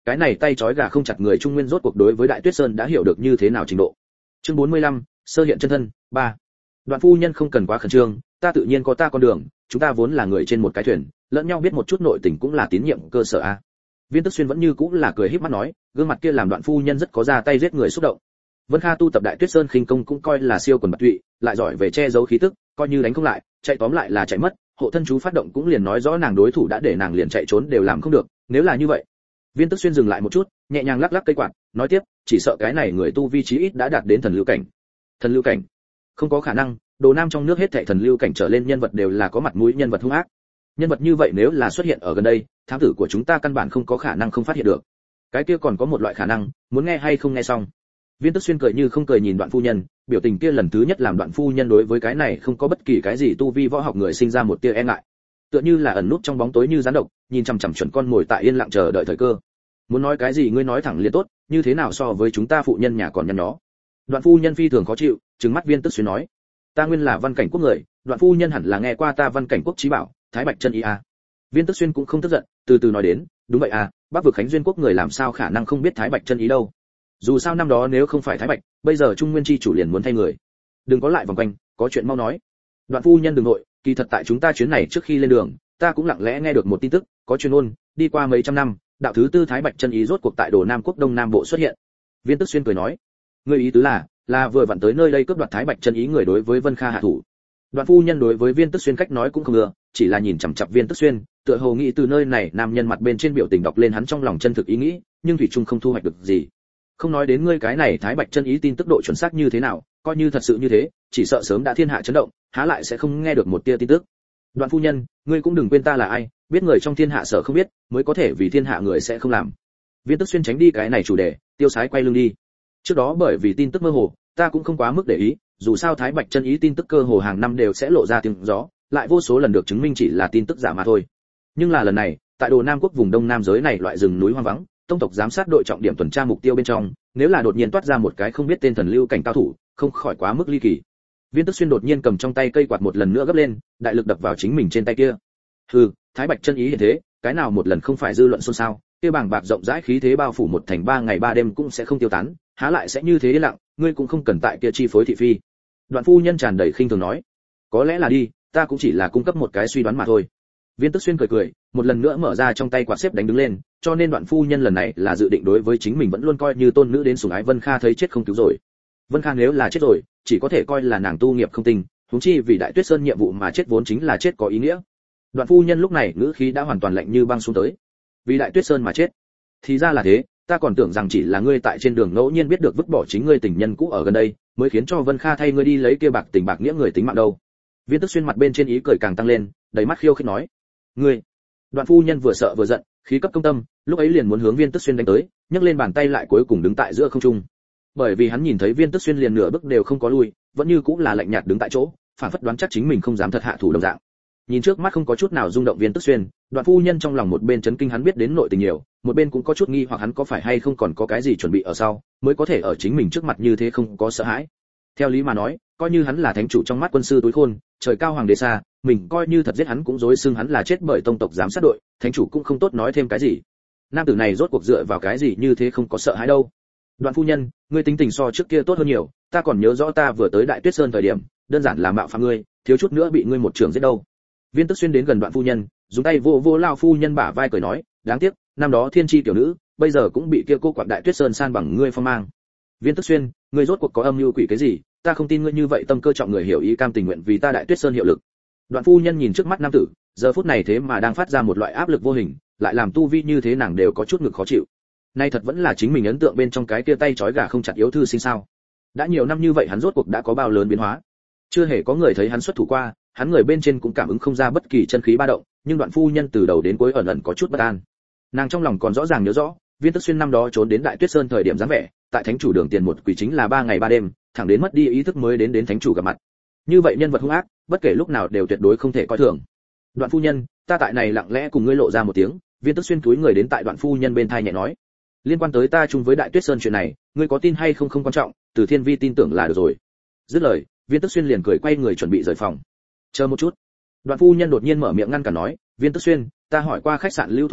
cái này tay trói gà không chặt người Trung Nguyên rốt cuộc đối với Đại Tuyết Sơn đã hiểu được như thế nào trình độ. Chương bốn mươi lăm, sơ hiện chân thân, ba. Đoạn phu nhân không cần quá khẩn trương, ta tự nhiên có ta con đường, chúng ta vốn là người trên một cái thuyền, lẫn nhau biết một chút nội tình cũng là tín nhiệm cơ sở a. Viên Tức Xuyên vẫn như cũng là cười híp mắt nói, gương mặt kia làm Đoạn phu nhân rất có ra tay giết người xúc động. Vân Kha tu tập Đại Tuyết Sơn khinh công cũng coi là siêu quần bạt tụy, lại giỏi về che giấu khí tức, coi như đánh không lại, chạy tóm lại là chạy mất, hộ thân chú phát động cũng liền nói rõ nàng đối thủ đã để nàng liền chạy trốn đều làm không được, nếu là như vậy. Viên Tức Xuyên dừng lại một chút, nhẹ nhàng lắc lắc cây quạt, nói tiếp, chỉ sợ cái này người tu vi chí ít đã đạt đến thần lưu cảnh. Thần lưu cảnh? Không có khả năng, Đồ Nam trong nước hết thảy thần lưu cảnh trở lên nhân vật đều là có mặt mũi nhân vật hung ác. Nhân vật như vậy nếu là xuất hiện ở gần đây, thám tử của chúng ta căn bản không có khả năng không phát hiện được. Cái kia còn có một loại khả năng, muốn nghe hay không nghe xong. Viên Tức Xuyên cười như không cười nhìn Đoạn phu nhân, biểu tình kia lần thứ nhất làm Đoạn phu nhân đối với cái này không có bất kỳ cái gì tu vi võ học người sinh ra một tia e ngại. Tựa như là ẩn nút trong bóng tối như rắn độc, nhìn chằm chằm chuẩn con ngồi tại yên lặng chờ đợi thời cơ. Muốn nói cái gì ngươi nói thẳng liền tốt, như thế nào so với chúng ta phụ nhân nhà còn nhăn nhó. Đoạn phu nhân phi thường khó chịu, trừng mắt Viên Tức Xuyên nói, ta nguyên là Văn Cảnh Quốc người, Đoạn phu nhân hẳn là nghe qua ta Văn Cảnh Quốc chí bảo, Thái Bạch chân ý a. Viên Tức Xuyên cũng không tức giận, từ từ nói đến, đúng vậy à, Bắc vực Khánh Duyên Quốc người làm sao khả năng không biết Thái Bạch chân ý đâu. Dù sao năm đó nếu không phải Thái Bạch, bây giờ Trung Nguyên chi chủ liền muốn thay người. Đừng có lại vòng quanh, có chuyện mau nói. Đoạn phu nhân đừng nội, kỳ thật tại chúng ta chuyến này trước khi lên đường, ta cũng lặng lẽ nghe được một tin tức, có chuyên ôn, đi qua mấy trăm năm, đạo thứ tư Thái Bạch chân ý rốt cuộc tại Đồ Nam Quốc Đông Nam Bộ xuất hiện. Viên Tức Xuyên cười nói, ngươi ý tứ là, là vừa vặn tới nơi đây cướp đoạt Thái Bạch chân ý người đối với Vân Kha hạ thủ. Đoạn phu nhân đối với Viên Tức Xuyên cách nói cũng không ưa, chỉ là nhìn chằm chằm Viên Tức Xuyên, tựa hồ nghĩ từ nơi này nam nhân mặt bên trên biểu tình đọc lên hắn trong lòng chân thực ý nghĩ, nhưng thủy chung không thu hoạch được gì. Không nói đến ngươi cái này Thái Bạch chân ý tin tức độ chuẩn xác như thế nào, coi như thật sự như thế, chỉ sợ sớm đã thiên hạ chấn động, há lại sẽ không nghe được một tia tin tức. Đoạn phu nhân, ngươi cũng đừng quên ta là ai, biết người trong thiên hạ sợ không biết, mới có thể vì thiên hạ người sẽ không làm. Viên Tức Xuyên tránh đi cái này chủ đề, tiêu sái quay lưng đi. Trước đó bởi vì tin tức mơ hồ, ta cũng không quá mức để ý, dù sao Thái Bạch chân ý tin tức cơ hồ hàng năm đều sẽ lộ ra tiếng gió, lại vô số lần được chứng minh chỉ là tin tức giả mà thôi. Nhưng là lần này, tại Đồ Nam Quốc vùng Đông Nam giới này loại rừng núi hoang vắng, tông tộc giám sát đội trọng điểm tuần tra mục tiêu bên trong, nếu là đột nhiên toát ra một cái không biết tên thần lưu cảnh cao thủ, không khỏi quá mức ly kỳ. Viên Tức Xuyên đột nhiên cầm trong tay cây quạt một lần nữa gấp lên, đại lực đập vào chính mình trên tay kia. Hừ, Thái Bạch chân ý hiện thế, cái nào một lần không phải dư luận xôn xao, kia bảng bạc rộng rãi khí thế bao phủ một thành ba ngày ba đêm cũng sẽ không tiêu tán, há lại sẽ như thế yên lặng, ngươi cũng không cần tại kia chi phối thị phi. Đoạn phu nhân tràn đầy khinh thường nói, có lẽ là đi, ta cũng chỉ là cung cấp một cái suy đoán mà thôi. Viên Tức Xuyên cười cười, một lần nữa mở ra trong tay quạt xếp đánh đứng lên, cho nên Đoạn phu nhân lần này là dự định đối với chính mình vẫn luôn coi như tôn nữ đến sủng ái Vân Kha thấy chết không cứu rồi. Vân Kha nếu là chết rồi, chỉ có thể coi là nàng tu nghiệp không tinh, huống chi vì Đại Tuyết Sơn nhiệm vụ mà chết vốn chính là chết có ý nghĩa. Đoạn phu nhân lúc này ngữ khí đã hoàn toàn lạnh như băng xuống tới. Vì Đại Tuyết Sơn mà chết? Thì ra là thế, ta còn tưởng rằng chỉ là ngươi tại trên đường ngẫu nhiên biết được vứt bỏ chính ngươi tình nhân cũ ở gần đây, mới khiến cho Vân Kha thay ngươi đi lấy kia bạc tình bạc nghĩa người tính mạng đâu. Viên Tức Xuyên mặt bên trên ý cười càng tăng lên, đầy mắt khiêu khích nói, ngươi. Đoạn phu nhân vừa sợ vừa giận, khí cấp công tâm, lúc ấy liền muốn hướng Viên Tức Xuyên đánh tới, nhấc lên bàn tay lại cuối cùng đứng tại giữa không trung. Bởi vì hắn nhìn thấy Viên Tức Xuyên liền nửa bước đều không có lui, vẫn như cũng là lạnh nhạt đứng tại chỗ, phản phất đoán chắc chính mình không dám thật hạ thủ đồng dạng. Nhìn trước mắt không có chút nào rung động Viên Tức Xuyên, Đoạn phu nhân trong lòng một bên chấn kinh hắn biết đến nội tình nhiều, một bên cũng có chút nghi hoặc hắn có phải hay không còn có cái gì chuẩn bị ở sau, mới có thể ở chính mình trước mặt như thế không có sợ hãi. Theo lý mà nói, coi như hắn là thánh chủ trong mắt quân sư túi khôn, trời cao hoàng đế xa, mình coi như thật giết hắn cũng dối xưng hắn là chết bởi tông tộc giám sát đội, thánh chủ cũng không tốt nói thêm cái gì. Nam tử này rốt cuộc dựa vào cái gì như thế không có sợ hãi đâu. Đoạn phu nhân, ngươi tính tình so trước kia tốt hơn nhiều, ta còn nhớ rõ ta vừa tới Đại Tuyết Sơn thời điểm, đơn giản là mạo phạm ngươi, thiếu chút nữa bị ngươi một trường giết đâu. Viên Tức Xuyên đến gần Đoạn phu nhân, dùng tay vô vô lao phu nhân bả vai cười nói, đáng tiếc, năm đó thiên chi tiểu nữ, bây giờ cũng bị kia cô quạng Đại Tuyết Sơn san bằng ngươi phong mang. Viên Tức Xuyên, ngươi rốt cuộc có âm mưu quỷ cái gì, ta không tin ngươi như vậy tâm cơ trọng người hiểu ý cam tình nguyện vì ta Đại Tuyết Sơn hiệu lực. Đoạn phu nhân nhìn trước mắt nam tử, giờ phút này thế mà đang phát ra một loại áp lực vô hình, lại làm tu vi như thế nàng đều có chút ngực khó chịu. Nay thật vẫn là chính mình ấn tượng bên trong cái kia tay trói gà không chặt yếu thư sinh sao? Đã nhiều năm như vậy hắn rốt cuộc đã có bao lớn biến hóa? Chưa hề có người thấy hắn xuất thủ qua, hắn người bên trên cũng cảm ứng không ra bất kỳ chân khí ba động, nhưng Đoạn phu nhân từ đầu đến cuối ẩn ẩn có chút bất an. Nàng trong lòng còn rõ ràng nhớ rõ, Viên Tức Xuyên năm đó trốn đến Đại Tuyết Sơn thời điểm dáng vẻ, tại thánh chủ đường tiền một quỷ chính là ba ngày ba đêm, thẳng đến mất đi ý thức mới đến đến thánh chủ gặp mặt. Như vậy nhân vật hung ác, bất kể lúc nào đều tuyệt đối không thể coi thường. Đoạn phu nhân, ta tại này lặng lẽ cùng ngươi lộ ra một tiếng. Viên Tức Xuyên cúi người đến tại Đoạn phu nhân bên thai nhẹ nói, liên quan tới ta chung với Đại Tuyết Sơn chuyện này, ngươi có tin hay không không quan trọng, Từ Thiên Vi tin tưởng là được rồi. Dứt lời, Viên Tức Xuyên liền cười quay người chuẩn bị rời phòng. Chờ một chút. Đoạn phu nhân đột nhiên mở miệng ngăn cản nói, Viên Tức Xuyên, ta hỏi qua khách sạn lưu thủ người,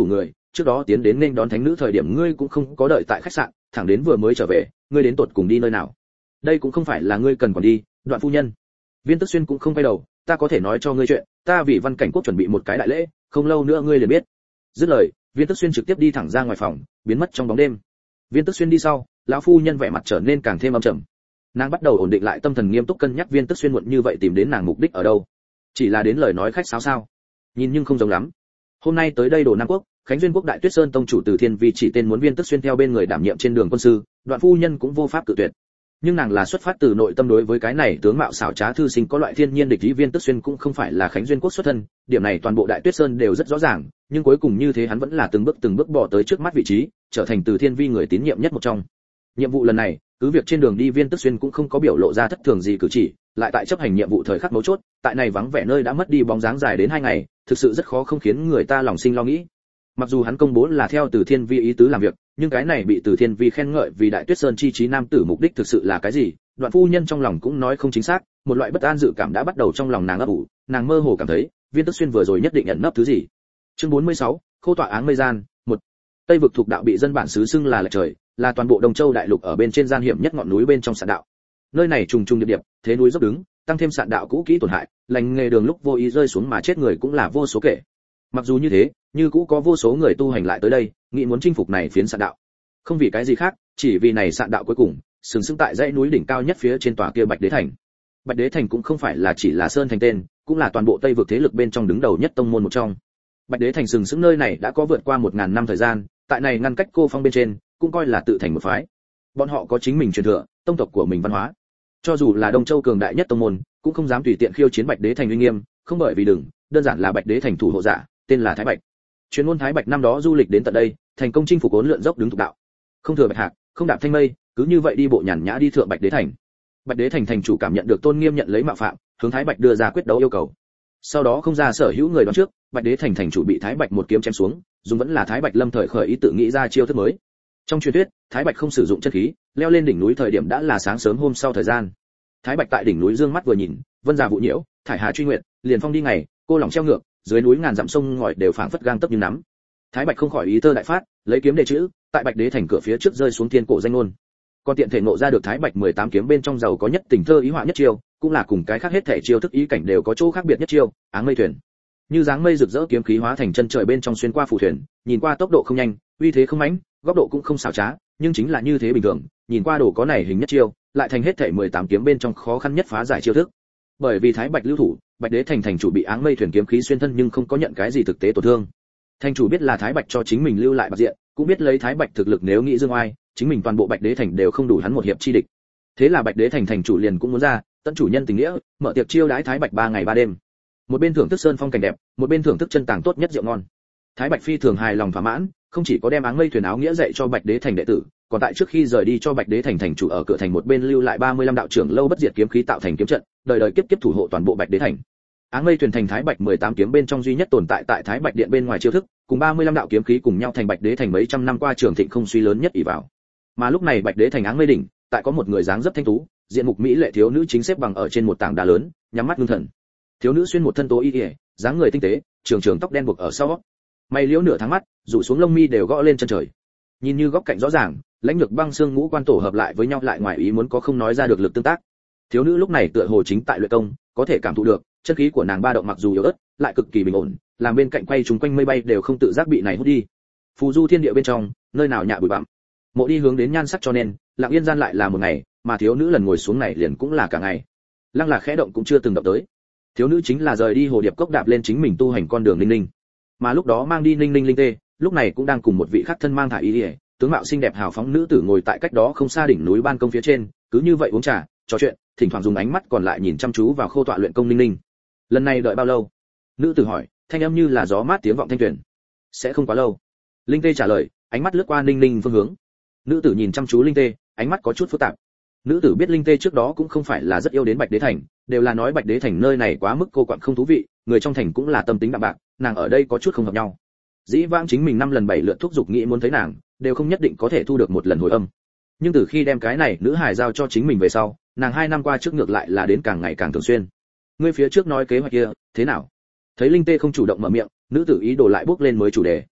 trước đó tiến đến nên đón thánh nữ thời điểm ngươi cũng không có đợi tại khách sạn, thẳng đến vừa mới trở về, ngươi đến tột cùng đi nơi nào? Đây cũng không phải là ngươi cần còn đi, Đoạn phu nhân. Viên Tức Xuyên cũng không quay đầu, ta có thể nói cho ngươi chuyện, ta vì Văn Cảnh Quốc chuẩn bị một cái đại lễ, không lâu nữa ngươi liền biết. Dứt lời, Viên Tức Xuyên trực tiếp đi thẳng ra ngoài phòng, biến mất trong bóng đêm. Viên Tức Xuyên đi sau, lão phu nhân vẻ mặt trở nên càng thêm âm trầm. Nàng bắt đầu ổn định lại tâm thần, nghiêm túc cân nhắc Viên Tức Xuyên muộn như vậy tìm đến nàng mục đích ở đâu. Chỉ là đến lời nói khách sáo sao? Nhìn nhưng không giống lắm. Hôm nay tới đây Đồ Nam Quốc, Khánh Duyên Quốc Đại Tuyết Sơn tông chủ Từ Thiên Vi chỉ tên muốn Viên Tức Xuyên theo bên người đảm nhiệm trên đường quân sư, Đoạn phu nhân cũng vô pháp cự tuyệt. Nhưng nàng là xuất phát từ nội tâm đối với cái này tướng mạo xảo trá thư sinh có loại thiên nhiên địch ý. Viên Tức Xuyên cũng không phải là Khánh Duyên Quốc xuất thân, điểm này toàn bộ Đại Tuyết Sơn đều rất rõ ràng, nhưng cuối cùng như thế hắn vẫn là từng bước từng bước bò tới trước mắt vị trí, trở thành Từ Thiên Vi người tín nhiệm nhất một trong. Nhiệm vụ lần này, cứ việc trên đường đi Viên Tức Xuyên cũng không có biểu lộ ra thất thường gì cử chỉ, lại tại chấp hành nhiệm vụ thời khắc mấu chốt, tại này vắng vẻ nơi đã mất đi bóng dáng dài đến hai ngày, thực sự rất khó không khiến người ta lòng sinh lo nghĩ. Mặc dù hắn công bố là theo Từ Thiên Vi ý tứ làm việc, nhưng cái này bị Từ Thiên Vi khen ngợi vì Đại Tuyết Sơn chi trí nam tử mục đích thực sự là cái gì, Đoạn phu nhân trong lòng cũng nói không chính xác, một loại bất an dự cảm đã bắt đầu trong lòng nàng ấp ủ, nàng mơ hồ cảm thấy, Viên Tức Xuyên vừa rồi nhất định ẩn nấp thứ gì. Chương bốn mươi sáu, Khô tọa áng mây gian, một. Tây vực thuộc đạo bị dân bản xứ xưng là lệch trời, là toàn bộ Đông Châu đại lục ở bên trên gian hiểm nhất ngọn núi bên trong sạn đạo. Nơi này trùng trùng điệp điệp, thế núi dốc đứng, tăng thêm sạn đạo cũ kỹ tổn hại, lành nghề đường lúc vô ý rơi xuống mà chết người cũng là vô số kể. Mặc dù như thế, như cũ có vô số người tu hành lại tới đây, nghĩ muốn chinh phục này phiến sạn đạo. Không vì cái gì khác, chỉ vì này sạn đạo cuối cùng, sừng sững tại dãy núi đỉnh cao nhất phía trên tòa kia Bạch Đế Thành. Bạch Đế Thành cũng không phải là chỉ là sơn thành tên, cũng là toàn bộ Tây vực thế lực bên trong đứng đầu nhất tông môn một trong. Bạch Đế Thành sừng sững nơi này đã có vượt qua một ngàn năm thời gian, tại này ngăn cách cô phong bên trên, cũng coi là tự thành một phái. Bọn họ có chính mình truyền thừa, tông tộc của mình văn hóa. Cho dù là Đông Châu cường đại nhất tông môn, cũng không dám tùy tiện khiêu chiến Bạch Đế Thành uy nghiêm, không bởi vì đừng, đơn giản là Bạch Đế Thành thủ hộ giả, tên là Thái Bạch. Chuyên môn Thái Bạch năm đó du lịch đến tận đây, thành công chinh phục ốn lượn dốc đứng thuộc đạo. Không thừa bạch hạc, không đạp thanh mây, cứ như vậy đi bộ nhàn nhã đi thượng Bạch Đế Thành. Bạch Đế Thành thành chủ cảm nhận được tôn nghiêm nhận lấy mạo phạm, hướng Thái Bạch đưa ra quyết đấu yêu cầu. Sau đó không ra sở hữu người đoán trước, Bạch Đế Thành thành chủ bị Thái Bạch một kiếm chém xuống, dùng vẫn là Thái Bạch lâm thời khởi ý tự nghĩ ra chiêu thức mới. Trong truyền thuyết, Thái Bạch không sử dụng chân khí, leo lên đỉnh núi thời điểm đã là sáng sớm hôm sau thời gian. Thái Bạch tại đỉnh núi dương mắt vừa nhìn, vân già vụ nhiễu, thải hà truy nguyện, liền phong đi ngày, cô lỏng treo ngược, dưới núi ngàn dặm sông ngòi đều phảng phất gang tấc như nắm. Thái Bạch không khỏi ý thơ đại phát, lấy kiếm đề chữ, tại Bạch Đế Thành cửa phía trước rơi xuống thiên cổ danh ngôn. Còn tiện thể ngộ ra được Thái Bạch mười tám kiếm bên trong giàu có nhất tình thơ ý họa nhất chiêu, cũng là cùng cái khác hết thể chiêu thức ý cảnh đều có chỗ khác biệt nhất chiêu, áng mây thuyền. Như dáng mây rực rỡ kiếm khí hóa thành chân trời bên trong xuyên qua phù thuyền, nhìn qua tốc độ không nhanh, uy thế không mãnh, góc độ cũng không xảo trá, nhưng chính là như thế bình thường, nhìn qua đồ có này hình nhất chiêu, lại thành hết thể mười tám kiếm bên trong khó khăn nhất phá giải chiêu thức. Bởi vì Thái Bạch lưu thủ, Bạch Đế Thành thành chủ bị áng mây thuyền kiếm khí xuyên thân nhưng không có nhận cái gì thực tế tổn thương. Thành chủ biết là Thái Bạch cho chính mình lưu lại bạc diện, cũng biết lấy Thái Bạch thực lực nếu nghĩ dương oai, chính mình toàn bộ Bạch Đế Thành đều không đủ hắn một hiệp chi địch. Thế là Bạch Đế Thành thành chủ liền cũng muốn ra, tận chủ nhân tình nghĩa, mở tiệc chiêu đãi Thái Bạch ba ngày ba đêm. Một bên thưởng thức sơn phong cảnh đẹp, một bên thưởng thức chân tàng tốt nhất rượu ngon. Thái Bạch phi thường hài lòng thỏa mãn, không chỉ có đem áng mây thuyền áo nghĩa dạy cho Bạch Đế Thành đệ tử, còn tại trước khi rời đi cho Bạch Đế Thành thành chủ ở cửa thành một bên lưu lại ba mươi lăm đạo trưởng lâu bất diệt kiếm khí tạo thành kiếm trận, đời đời kiếp kiếp thủ hộ toàn bộ Bạch Đế Thành. Áng mây thuyền thành Thái Bạch mười tám kiếm bên trong duy nhất tồn tại tại Thái Bạch điện bên ngoài chiêu thức, cùng ba mươi lăm đạo kiếm khí cùng nhau thành Bạch Đế Thành mấy trăm năm qua trường thịnh không suy lớn nhất ỷ vào. Mà lúc này Bạch Đế Thành áng mây đỉnh, tại có một người dáng dấp thanh tú, diện mục mỹ lệ thiếu nữ chính xếp bằng ở trên một tảng đá lớn, nhắm mắt ngưng thần. Thiếu nữ xuyên một thân tố y y, dáng người tinh tế, trường trường tóc đen buộc ở sau, mày liễu nửa tháng mắt, rủ xuống lông mi đều gõ lên chân trời. Nhìn như góc cạnh rõ ràng, lãnh lược băng xương ngũ quan tổ hợp lại với nhau lại ngoài ý muốn có không nói ra được lực tương tác. Thiếu nữ lúc này tựa hồ chính tại luyện công, có thể cảm thụ được, chân khí của nàng ba động mặc dù yếu ớt, lại cực kỳ bình ổn, làm bên cạnh quay chúng quanh mây bay đều không tự giác bị này hút đi. Phù du thiên địa bên trong, nơi nào nhạ bụi bặm. Mộ đi hướng đến nhan sắc cho nên, lặng yên gian lại là một ngày, mà thiếu nữ lần ngồi xuống này liền cũng là cả ngày. Lăng Lạc khẽ động cũng chưa từng động tới. Thiếu nữ chính là rời đi hồ điệp cốc đạp lên chính mình tu hành con đường Ninh Ninh. Mà lúc đó mang đi Ninh Ninh linh tê, lúc này cũng đang cùng một vị khác thân mang thải y, tướng mạo xinh đẹp hào phóng nữ tử ngồi tại cách đó không xa đỉnh núi ban công phía trên, cứ như vậy uống trà, trò chuyện, thỉnh thoảng dùng ánh mắt còn lại nhìn chăm chú vào khô tọa luyện công Ninh Ninh. Lần này đợi bao lâu? Nữ tử hỏi, thanh âm như là gió mát tiếng vọng thanh tuyển. Sẽ không quá lâu. Linh tê trả lời, ánh mắt lướt qua Ninh Ninh phương hướng. Nữ tử nhìn chăm chú Linh tê, ánh mắt có chút phức tạp. Nữ tử biết Linh tê trước đó cũng không phải là rất yêu đến Bạch Đế Thành, đều là nói Bạch Đế Thành nơi này quá mức cô quạnh không thú vị, người trong thành cũng là tâm tính đạm bạc, nàng ở đây có chút không hợp nhau. Dĩ vãng chính mình năm lần bảy lượt thúc giục nghĩ muốn thấy nàng, đều không nhất định có thể thu được một lần hồi âm. Nhưng từ khi đem cái này nữ hài giao cho chính mình về sau, nàng hai năm qua trước ngược lại là đến càng ngày càng thường xuyên. Ngươi phía trước nói kế hoạch kia, thế nào? Thấy Linh tê không chủ động mở miệng, nữ tử ý đồ lại bước lên mới chủ đề.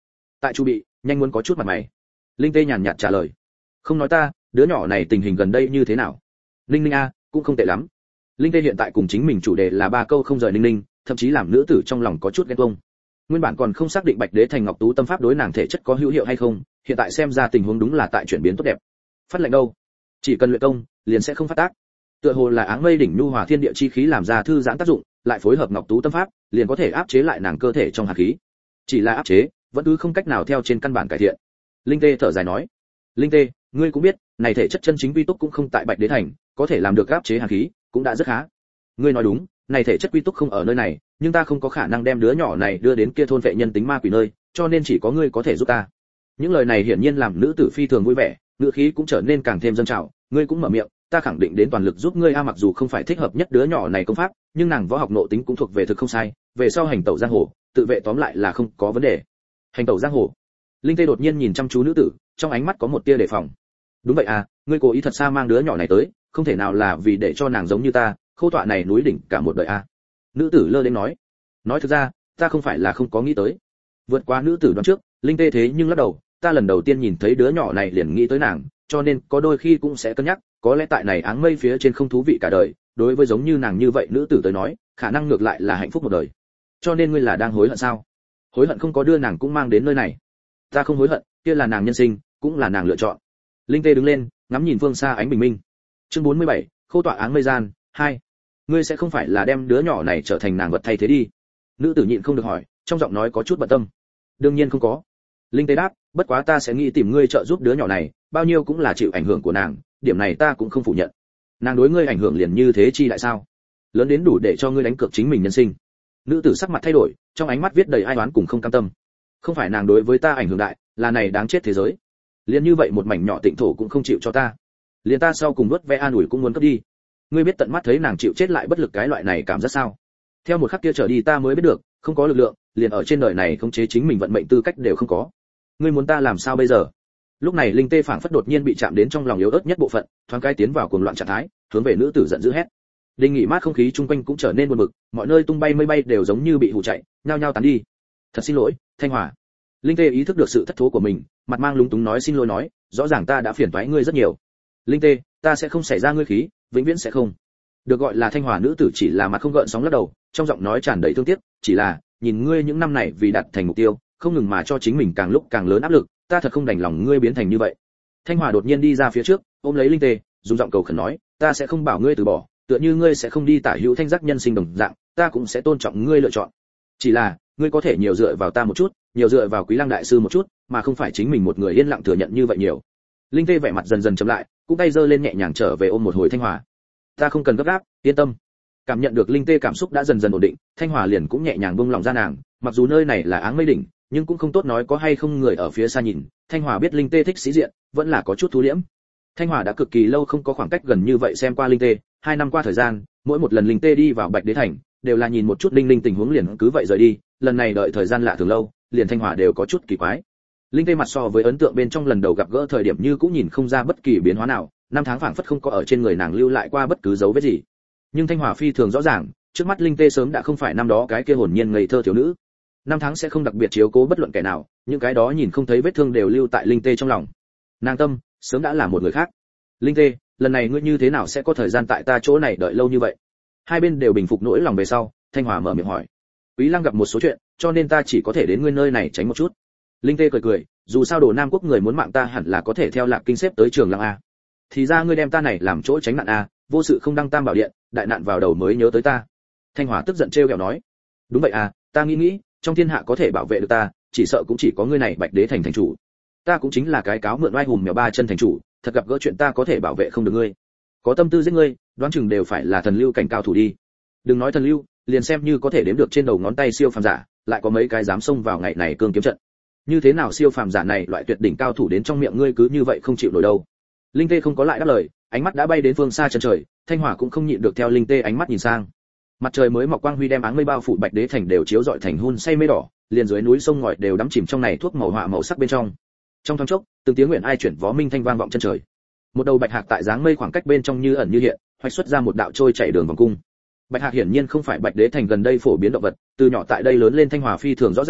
tại chu bị, nhanh muốn có chút mặt mày. Linh Tê nhàn nhạt trả lời. Không nói ta, đứa nhỏ này tình hình gần đây như thế nào? Ninh Ninh a, cũng không tệ lắm. Linh Tê hiện tại cùng chính mình chủ đề là ba câu không rời Ninh Ninh, thậm chí làm nữ tử trong lòng có chút ghen tuông. Nguyên bản còn không xác định Bạch Đế Thành Ngọc Tú tâm pháp đối nàng thể chất có hữu hiệu hay không, hiện tại xem ra tình huống đúng là tại chuyển biến tốt đẹp. Phát lệnh đâu? Chỉ cần luyện công, liền sẽ không phát tác. Tựa hồ là áng mây đỉnh nhu hòa thiên địa chi khí làm ra thư giãn tác dụng, lại phối hợp Ngọc Tú tâm pháp, liền có thể áp chế lại nàng cơ thể trong hạt khí. Chỉ là áp chế, vẫn cứ không cách nào theo trên căn bản cải thiện. Linh Tê thở dài nói. Linh Tê, ngươi cũng biết, này thể chất chân chính quy túc cũng không tại Bạch Đế Thành, có thể làm được áp chế hàn khí, cũng đã rất khá. Ngươi nói đúng, này thể chất quy túc không ở nơi này, nhưng ta không có khả năng đem đứa nhỏ này đưa đến kia thôn vệ nhân tính ma quỷ nơi, cho nên chỉ có ngươi có thể giúp ta. Những lời này hiển nhiên làm nữ tử phi thường vui vẻ, ngữ khí cũng trở nên càng thêm dâng trào. Ngươi cũng mở miệng, ta khẳng định đến toàn lực giúp ngươi a. Mặc dù không phải thích hợp nhất đứa nhỏ này công pháp, nhưng nàng võ học nội tính cũng thuộc về thực không sai, về sau hành tẩu giang hồ, tự vệ tóm lại là không có vấn đề. Hành tẩu giang hồ. Linh Tê đột nhiên nhìn chăm chú nữ tử, trong ánh mắt có một tia đề phòng. Đúng vậy à, ngươi cố ý thật xa mang đứa nhỏ này tới, không thể nào là vì để cho nàng giống như ta, khâu tọa này núi đỉnh cả một đời à? Nữ tử lơ đến nói. Nói thực ra, ta không phải là không có nghĩ tới. Vượt qua nữ tử đoán trước, Linh Tê thế nhưng lắc đầu, ta lần đầu tiên nhìn thấy đứa nhỏ này liền nghĩ tới nàng, cho nên có đôi khi cũng sẽ cân nhắc, có lẽ tại này áng mây phía trên không thú vị cả đời, đối với giống như nàng như vậy nữ tử tới nói, khả năng ngược lại là hạnh phúc một đời. Cho nên ngươi là đang hối hận sao? Hối hận không có đưa nàng cũng mang đến nơi này. Ta không hối hận, kia là nàng nhân sinh, cũng là nàng lựa chọn. Linh Tê đứng lên, ngắm nhìn phương xa ánh bình minh. Chương bốn mươi bảy, khâu tọa áng mây gian, hai. Ngươi sẽ không phải là đem đứa nhỏ này trở thành nàng vật thay thế đi? Nữ tử nhịn không được hỏi, trong giọng nói có chút bận tâm. Đương nhiên không có. Linh Tê đáp, bất quá ta sẽ nghĩ tìm ngươi trợ giúp đứa nhỏ này, bao nhiêu cũng là chịu ảnh hưởng của nàng, điểm này ta cũng không phủ nhận. Nàng đối ngươi ảnh hưởng liền như thế chi lại sao? Lớn đến đủ để cho ngươi đánh cược chính mình nhân sinh. Nữ tử sắc mặt thay đổi, trong ánh mắt viết đầy ai oán cùng không cam tâm. Không phải nàng đối với ta ảnh hưởng đại, là này đáng chết thế giới. Liên như vậy một mảnh nhỏ tịnh thổ cũng không chịu cho ta. Liên ta sau cùng nuốt ve an ủi cũng muốn cướp đi. Ngươi biết tận mắt thấy nàng chịu chết lại bất lực cái loại này cảm giác sao? Theo một khắc kia trở đi ta mới biết được, không có lực lượng, liền ở trên đời này khống chế chính mình vận mệnh tư cách đều không có. Ngươi muốn ta làm sao bây giờ? Lúc này Linh Tê phảng phất đột nhiên bị chạm đến trong lòng yếu ớt nhất bộ phận, thoáng cái tiến vào cuồng loạn trạng thái, hướng về nữ tử giận dữ hét. Đinh nghỉ mát không khí chung quanh cũng trở nên buồn bực, mọi nơi tung bay mây bay đều giống như bị hù chạy, nhao nhao tán đi. Thật xin lỗi, Thanh Hòa. Linh Tê ý thức được sự thất thố của mình, mặt mang lúng túng nói xin lỗi nói, rõ ràng ta đã phiền toái ngươi rất nhiều. Linh Tê, ta sẽ không xảy ra ngươi khí, vĩnh viễn sẽ không. Được gọi là Thanh Hòa nữ tử chỉ là mặt không gợn sóng lắc đầu, trong giọng nói tràn đầy thương tiếc, chỉ là, nhìn ngươi những năm này vì đạt thành mục tiêu, không ngừng mà cho chính mình càng lúc càng lớn áp lực, ta thật không đành lòng ngươi biến thành như vậy. Thanh Hòa đột nhiên đi ra phía trước, ôm lấy Linh Tê, dùng giọng cầu khẩn nói, ta sẽ không bảo ngươi từ bỏ, tựa như ngươi sẽ không đi tả hữu thanh giác nhân sinh đồng dạng, ta cũng sẽ tôn trọng ngươi lựa chọn. Chỉ là, ngươi có thể nhiều dựa vào ta một chút, nhiều dựa vào Quý Lăng đại sư một chút, mà không phải chính mình một người yên lặng thừa nhận như vậy nhiều. Linh Tê vẻ mặt dần dần chậm lại, cũng tay giơ lên nhẹ nhàng trở về ôm một hồi Thanh Hòa. Ta không cần gấp gáp, yên tâm. Cảm nhận được Linh Tê cảm xúc đã dần dần ổn định, Thanh Hòa liền cũng nhẹ nhàng buông lòng ra nàng, mặc dù nơi này là áng mây đỉnh, nhưng cũng không tốt nói có hay không người ở phía xa nhìn. Thanh Hòa biết Linh Tê thích sĩ diện, vẫn là có chút thu liễm. Thanh Hòa đã cực kỳ lâu không có khoảng cách gần như vậy xem qua Linh Tê, hai năm qua thời gian, mỗi một lần Linh Tê đi vào Bạch Đế Thành, đều là nhìn một chút Linh Linh tình huống liền cứ vậy rời đi, lần này đợi thời gian lạ thường lâu, liền Thanh Hòa đều có chút kỳ quái. Linh Tê mặt so với ấn tượng bên trong lần đầu gặp gỡ thời điểm như cũng nhìn không ra bất kỳ biến hóa nào, năm tháng phảng phất không có ở trên người nàng lưu lại qua bất cứ dấu vết gì. Nhưng Thanh Hòa phi thường rõ ràng, trước mắt Linh Tê sớm đã không phải năm đó cái kia hồn nhiên ngây thơ thiếu nữ. Năm tháng sẽ không đặc biệt chiếu cố bất luận kẻ nào, những cái đó nhìn không thấy vết thương đều lưu tại Linh Tê trong lòng. Nàng tâm sớm đã là một người khác. Linh Tê, lần này ngươi như thế nào sẽ có thời gian tại ta chỗ này đợi lâu như vậy? Hai bên đều bình phục nỗi lòng về sau, Thanh Hòa mở miệng hỏi. Quý Lăng gặp một số chuyện, cho nên ta chỉ có thể đến ngươi nơi này tránh một chút. Linh Tê cười cười, dù sao Đồ Nam quốc người muốn mạng ta hẳn là có thể theo Lạc Kinh xếp tới Trường Lăng a. Thì ra ngươi đem ta này làm chỗ tránh nạn a, vô sự không đăng tam bảo điện, đại nạn vào đầu mới nhớ tới ta. Thanh Hòa tức giận trêu ghẹo nói. Đúng vậy à, ta nghĩ nghĩ, trong thiên hạ có thể bảo vệ được ta, chỉ sợ cũng chỉ có ngươi này Bạch Đế Thành thành chủ. Ta cũng chính là cái cáo mượn oai hùng mèo ba chân thành chủ, thật gặp gỡ chuyện ta có thể bảo vệ không được ngươi. Có tâm tư giết ngươi, đoán chừng đều phải là thần lưu cảnh cao thủ đi. Đừng nói thần lưu, liền xem như có thể đếm được trên đầu ngón tay siêu phàm giả, lại có mấy cái dám xông vào ngày này cương kiếm trận. Như thế nào siêu phàm giả này loại tuyệt đỉnh cao thủ đến trong miệng ngươi cứ như vậy không chịu nổi đâu. Linh Tê không có lại đáp lời, ánh mắt đã bay đến phương xa chân trời, Thanh Hòa cũng không nhịn được theo Linh Tê ánh mắt nhìn sang. Mặt trời mới mọc quang huy đem áng mây bao phủ Bạch Đế Thành đều chiếu rọi thành hun say mây đỏ, liền dưới núi sông ngòi đều đắm chìm trong này thuốc màu họa màu sắc bên trong. Trong thoáng chốc, từng tiếng nguyện ai chuyển vó minh thanh vang vọng chân trời. Một đầu bạch hạc tại dáng mây khoảng cách bên trong như ẩn như hiện, hoạch xuất ra một đạo trôi chảy đường vòng cung. Bạch hạc hiển nhiên không phải Bạch Đế Thành gần đây phổ biến động vật, từ nhỏ tại đây lớn lên Thanh Hòa phi thường rõ ràng,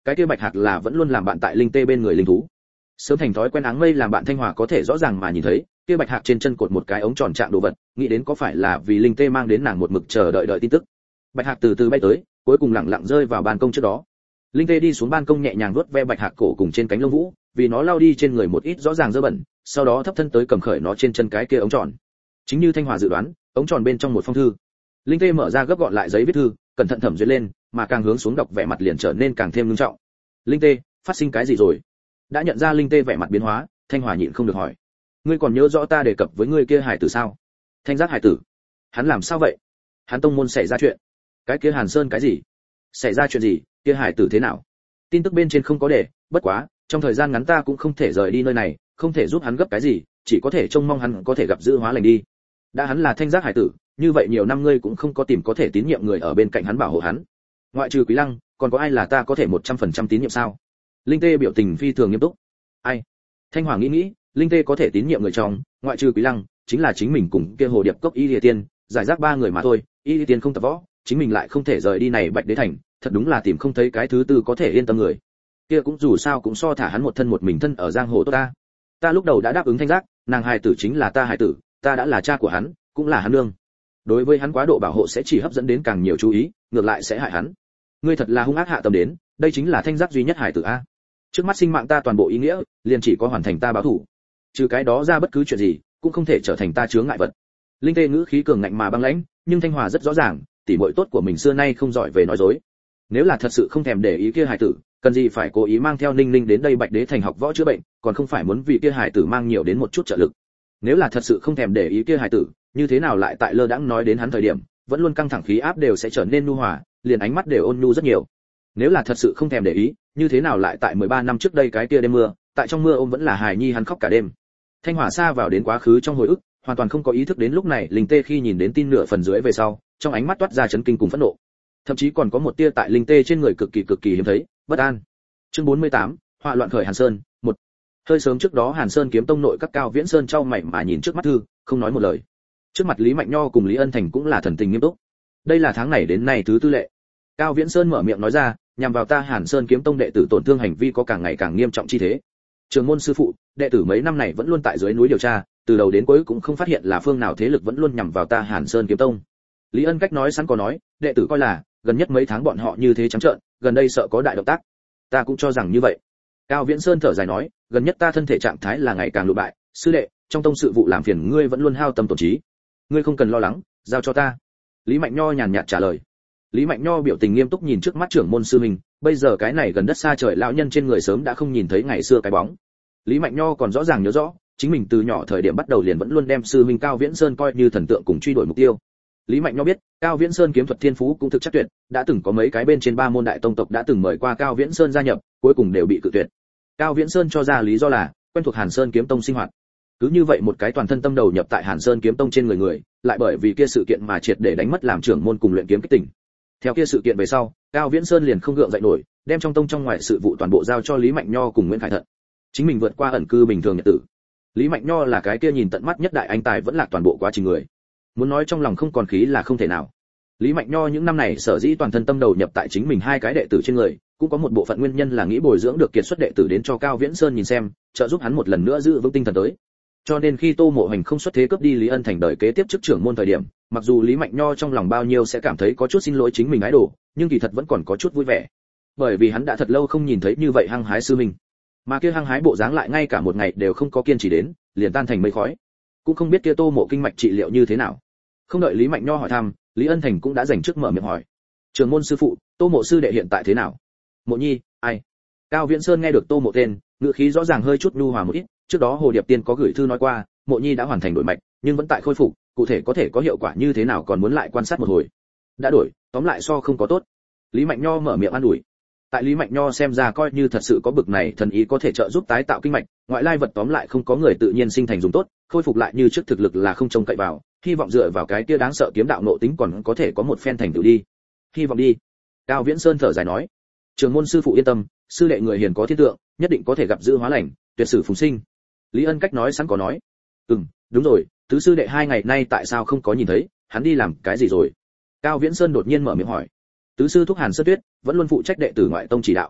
cái kia bạch hạc là vẫn luôn làm bạn tại linh tê bên người linh thú. Sớm thành thói quen áng mây làm bạn Thanh Hòa có thể rõ ràng mà nhìn thấy, kia bạch hạc trên chân cột một cái ống tròn trạng đồ vật, nghĩ đến có phải là vì linh tê mang đến nàng một mực chờ đợi đợi tin tức. Bạch hạc từ từ bay tới, cuối cùng lặng lặng rơi vào ban công trước đó. Linh tê đi xuống ban công nhẹ nhàng vuốt ve bạch hạc cổ cùng trên cánh lông vũ, vì nó lao đi trên người một ít rõ ràng dơ bẩn, sau đó thấp thân tới cầm khởi nó trên chân cái kia ống tròn. Chính như Thanh Hòa dự đoán, ống tròn bên trong một phong thư. Linh tê mở ra gấp gọn lại giấy viết thư, cẩn thận thẩm duyệt lên, mà càng hướng xuống đọc vẻ mặt liền trở nên càng thêm nghiêm trọng. Linh tê, phát sinh cái gì rồi? Đã nhận ra Linh tê vẻ mặt biến hóa, Thanh Hòa nhịn không được hỏi, ngươi còn nhớ rõ ta đề cập với ngươi kia hải tử sao? Thanh Giác hải tử? Hắn làm sao vậy? Hắn tông môn xảy ra chuyện? Cái kia Hàn Sơn cái gì? Xảy ra chuyện gì? Kia hải tử thế nào? Tin tức bên trên không có để, bất quá, trong thời gian ngắn ta cũng không thể rời đi nơi này, không thể giúp hắn gấp cái gì, chỉ có thể trông mong hắn có thể gặp dư hóa lành đi. Đã hắn là Thanh Giác hải tử, như vậy nhiều năm ngươi cũng không có tìm có thể tín nhiệm người ở bên cạnh hắn bảo hộ hắn. Ngoại trừ Quý Lăng, còn có ai là ta có thể một trăm phần trăm tín nhiệm sao? Linh tê biểu tình phi thường nghiêm túc. Ai? Thanh Hoàng nghĩ nghĩ, Linh tê có thể tín nhiệm người trong, ngoại trừ Quý Lăng, chính là chính mình cùng kia Hồ Điệp Cốc Y Lìa Tiên, giải rác ba người mà thôi. Y Lìa Tiên không tập võ, chính mình lại không thể rời đi này Bạch Đế thành, thật đúng là tìm không thấy cái thứ tư có thể yên tâm người. Kia cũng dù sao cũng so thả hắn một thân một mình thân ở giang hồ tốt ta. Ta lúc đầu đã đáp ứng Thanh Giác, nàng hài tử chính là ta hài tử, ta đã là cha của hắn, cũng là hắn nương. Đối với hắn quá độ bảo hộ sẽ chỉ hấp dẫn đến càng nhiều chú ý, ngược lại sẽ hại hắn. Ngươi thật là hung ác hạ tâm đến, đây chính là Thanh Giác duy nhất hài tử a. Trước mắt sinh mạng ta toàn bộ ý nghĩa, liền chỉ có hoàn thành ta báo thủ. Trừ cái đó ra bất cứ chuyện gì, cũng không thể trở thành ta chướng ngại vật. Linh tê ngữ khí cường ngạnh mà băng lãnh, nhưng Thanh Hòa rất rõ ràng, tỷ muội tốt của mình xưa nay không giỏi về nói dối. Nếu là thật sự không thèm để ý kia hài tử, cần gì phải cố ý mang theo Ninh Ninh đến đây Bạch Đế thành học võ chữa bệnh, còn không phải muốn vì kia hài tử mang nhiều đến một chút trợ lực. Nếu là thật sự không thèm để ý kia hài tử, như thế nào lại tại lơ đãng nói đến hắn thời điểm, vẫn luôn căng thẳng khí áp đều sẽ trở nên nhu hòa, liền ánh mắt đều ôn nhu rất nhiều. Nếu là thật sự không thèm để ý, như thế nào lại tại mười ba năm trước đây cái kia đêm mưa, tại trong mưa ôm vẫn là hài nhi hắn khóc cả đêm. Thanh Hỏa xa vào đến quá khứ trong hồi ức, hoàn toàn không có ý thức đến lúc này Linh Tê khi nhìn đến tin nửa phần dưới về sau, trong ánh mắt toát ra chấn kinh cùng phẫn nộ. Thậm chí còn có một tia tại Linh Tê trên người cực kỳ cực kỳ hiếm thấy, bất an. Chương bốn mươi tám, họa loạn khởi Hàn Sơn, một. Hơi sớm trước đó Hàn Sơn kiếm tông nội các Cao Viễn Sơn trao mày mà nhìn trước mắt thư, không nói một lời. Trước mặt Lý Mạnh Nho cùng Lý Ân Thành cũng là thần tình nghiêm túc. Đây là tháng này đến nay thứ tư lệ. Cao Viễn Sơn mở miệng nói ra, nhằm vào ta Hàn Sơn kiếm tông đệ tử tổn thương hành vi có càng ngày càng nghiêm trọng chi thế. Trường môn sư phụ, đệ tử mấy năm này vẫn luôn tại dưới núi điều tra, từ đầu đến cuối cũng không phát hiện là phương nào thế lực vẫn luôn nhằm vào ta Hàn Sơn kiếm tông. Lý Ân cách nói sẵn có nói, đệ tử coi là gần nhất mấy tháng bọn họ như thế trắng trợn, gần đây sợ có đại động tác. Ta cũng cho rằng như vậy. Cao Viễn Sơn thở dài nói, gần nhất ta thân thể trạng thái là ngày càng lụ bại, sư đệ, trong tông sự vụ làm phiền ngươi vẫn luôn hao tâm tổn trí. Ngươi không cần lo lắng, giao cho ta. Lý Mạnh Nho nhàn nhạt trả lời. Lý Mạnh Nho biểu tình nghiêm túc nhìn trước mắt trưởng môn sư mình, bây giờ cái này gần đất xa trời lão nhân trên người sớm đã không nhìn thấy ngày xưa cái bóng. Lý Mạnh Nho còn rõ ràng nhớ rõ, chính mình từ nhỏ thời điểm bắt đầu liền vẫn luôn đem sư huynh Cao Viễn Sơn coi như thần tượng cùng truy đuổi mục tiêu. Lý Mạnh Nho biết, Cao Viễn Sơn kiếm thuật thiên phú cũng thực chắc tuyệt, đã từng có mấy cái bên trên ba môn đại tông tộc đã từng mời qua Cao Viễn Sơn gia nhập, cuối cùng đều bị cự tuyệt. Cao Viễn Sơn cho ra lý do là quen thuộc Hàn Sơn kiếm tông sinh hoạt. Cứ như vậy một cái toàn thân tâm đầu nhập tại Hàn Sơn kiếm tông trên người người, lại bởi vì kia sự kiện mà triệt để đánh mất làm trưởng môn cùng luyện kiếm kích tỉnh. Theo kia sự kiện về sau, Cao Viễn Sơn liền không gượng dậy nổi, đem trong tông trong ngoài sự vụ toàn bộ giao cho Lý Mạnh Nho cùng Nguyễn Khải Thận. Chính mình vượt qua ẩn cư bình thường nhật tử. Lý Mạnh Nho là cái kia nhìn tận mắt nhất đại anh tài vẫn lạc toàn bộ quá trình người. Muốn nói trong lòng không còn khí là không thể nào. Lý Mạnh Nho những năm này sở dĩ toàn thân tâm đầu nhập tại chính mình hai cái đệ tử trên người, cũng có một bộ phận nguyên nhân là nghĩ bồi dưỡng được kiệt xuất đệ tử đến cho Cao Viễn Sơn nhìn xem, trợ giúp hắn một lần nữa giữ vững tinh thần tới. Cho nên khi Tô Mộ Hành không xuất thế cướp đi Lý Ân Thành đời kế tiếp chức trưởng môn thời điểm, mặc dù Lý Mạnh Nho trong lòng bao nhiêu sẽ cảm thấy có chút xin lỗi chính mình ái đồ, nhưng kỳ thật vẫn còn có chút vui vẻ. Bởi vì hắn đã thật lâu không nhìn thấy như vậy hăng hái sư mình. Mà kia hăng hái bộ dáng lại ngay cả một ngày đều không có kiên trì đến, liền tan thành mây khói. Cũng không biết kia Tô Mộ kinh mạch trị liệu như thế nào. Không đợi Lý Mạnh Nho hỏi thăm, Lý Ân Thành cũng đã dành trước mở miệng hỏi. Trường môn sư phụ, Tô Mộ sư đệ hiện tại thế nào? Mộ Nhi, ai? Cao Viễn Sơn nghe được Tô Mộ tên, ngữ khí rõ ràng hơi chút nhu hòa một ít, trước đó Hồ Điệp Tiên có gửi thư nói qua, Mộ Nhi đã hoàn thành đổi mạch, nhưng vẫn tại khôi phục, cụ thể có thể có hiệu quả như thế nào còn muốn lại quan sát một hồi. Đã đổi, tóm lại so không có tốt. Lý Mạnh Nho mở miệng an ủi. Tại Lý Mạnh Nho xem ra coi như thật sự có bực này thần ý có thể trợ giúp tái tạo kinh mạch, ngoại lai vật tóm lại không có người tự nhiên sinh thành dùng tốt, khôi phục lại như trước thực lực là không trông cậy vào, hy vọng dựa vào cái kia đáng sợ kiếm đạo nội tính còn có thể có một phen thành tựu đi. Hy vọng đi. Cao Viễn Sơn thở dài nói. Trường môn sư phụ yên tâm, sư đệ người hiền có thiên tượng, nhất định có thể gặp dữ hóa lành, tuyệt sử phùng sinh. Lý Ân cách nói sẵn có nói. Ừm, đúng rồi, tứ sư đệ hai ngày nay tại sao không có nhìn thấy, hắn đi làm cái gì rồi? Cao Viễn Sơn đột nhiên mở miệng hỏi. Tứ sư thúc Hàn Sơn Tuyết vẫn luôn phụ trách đệ tử ngoại tông chỉ đạo.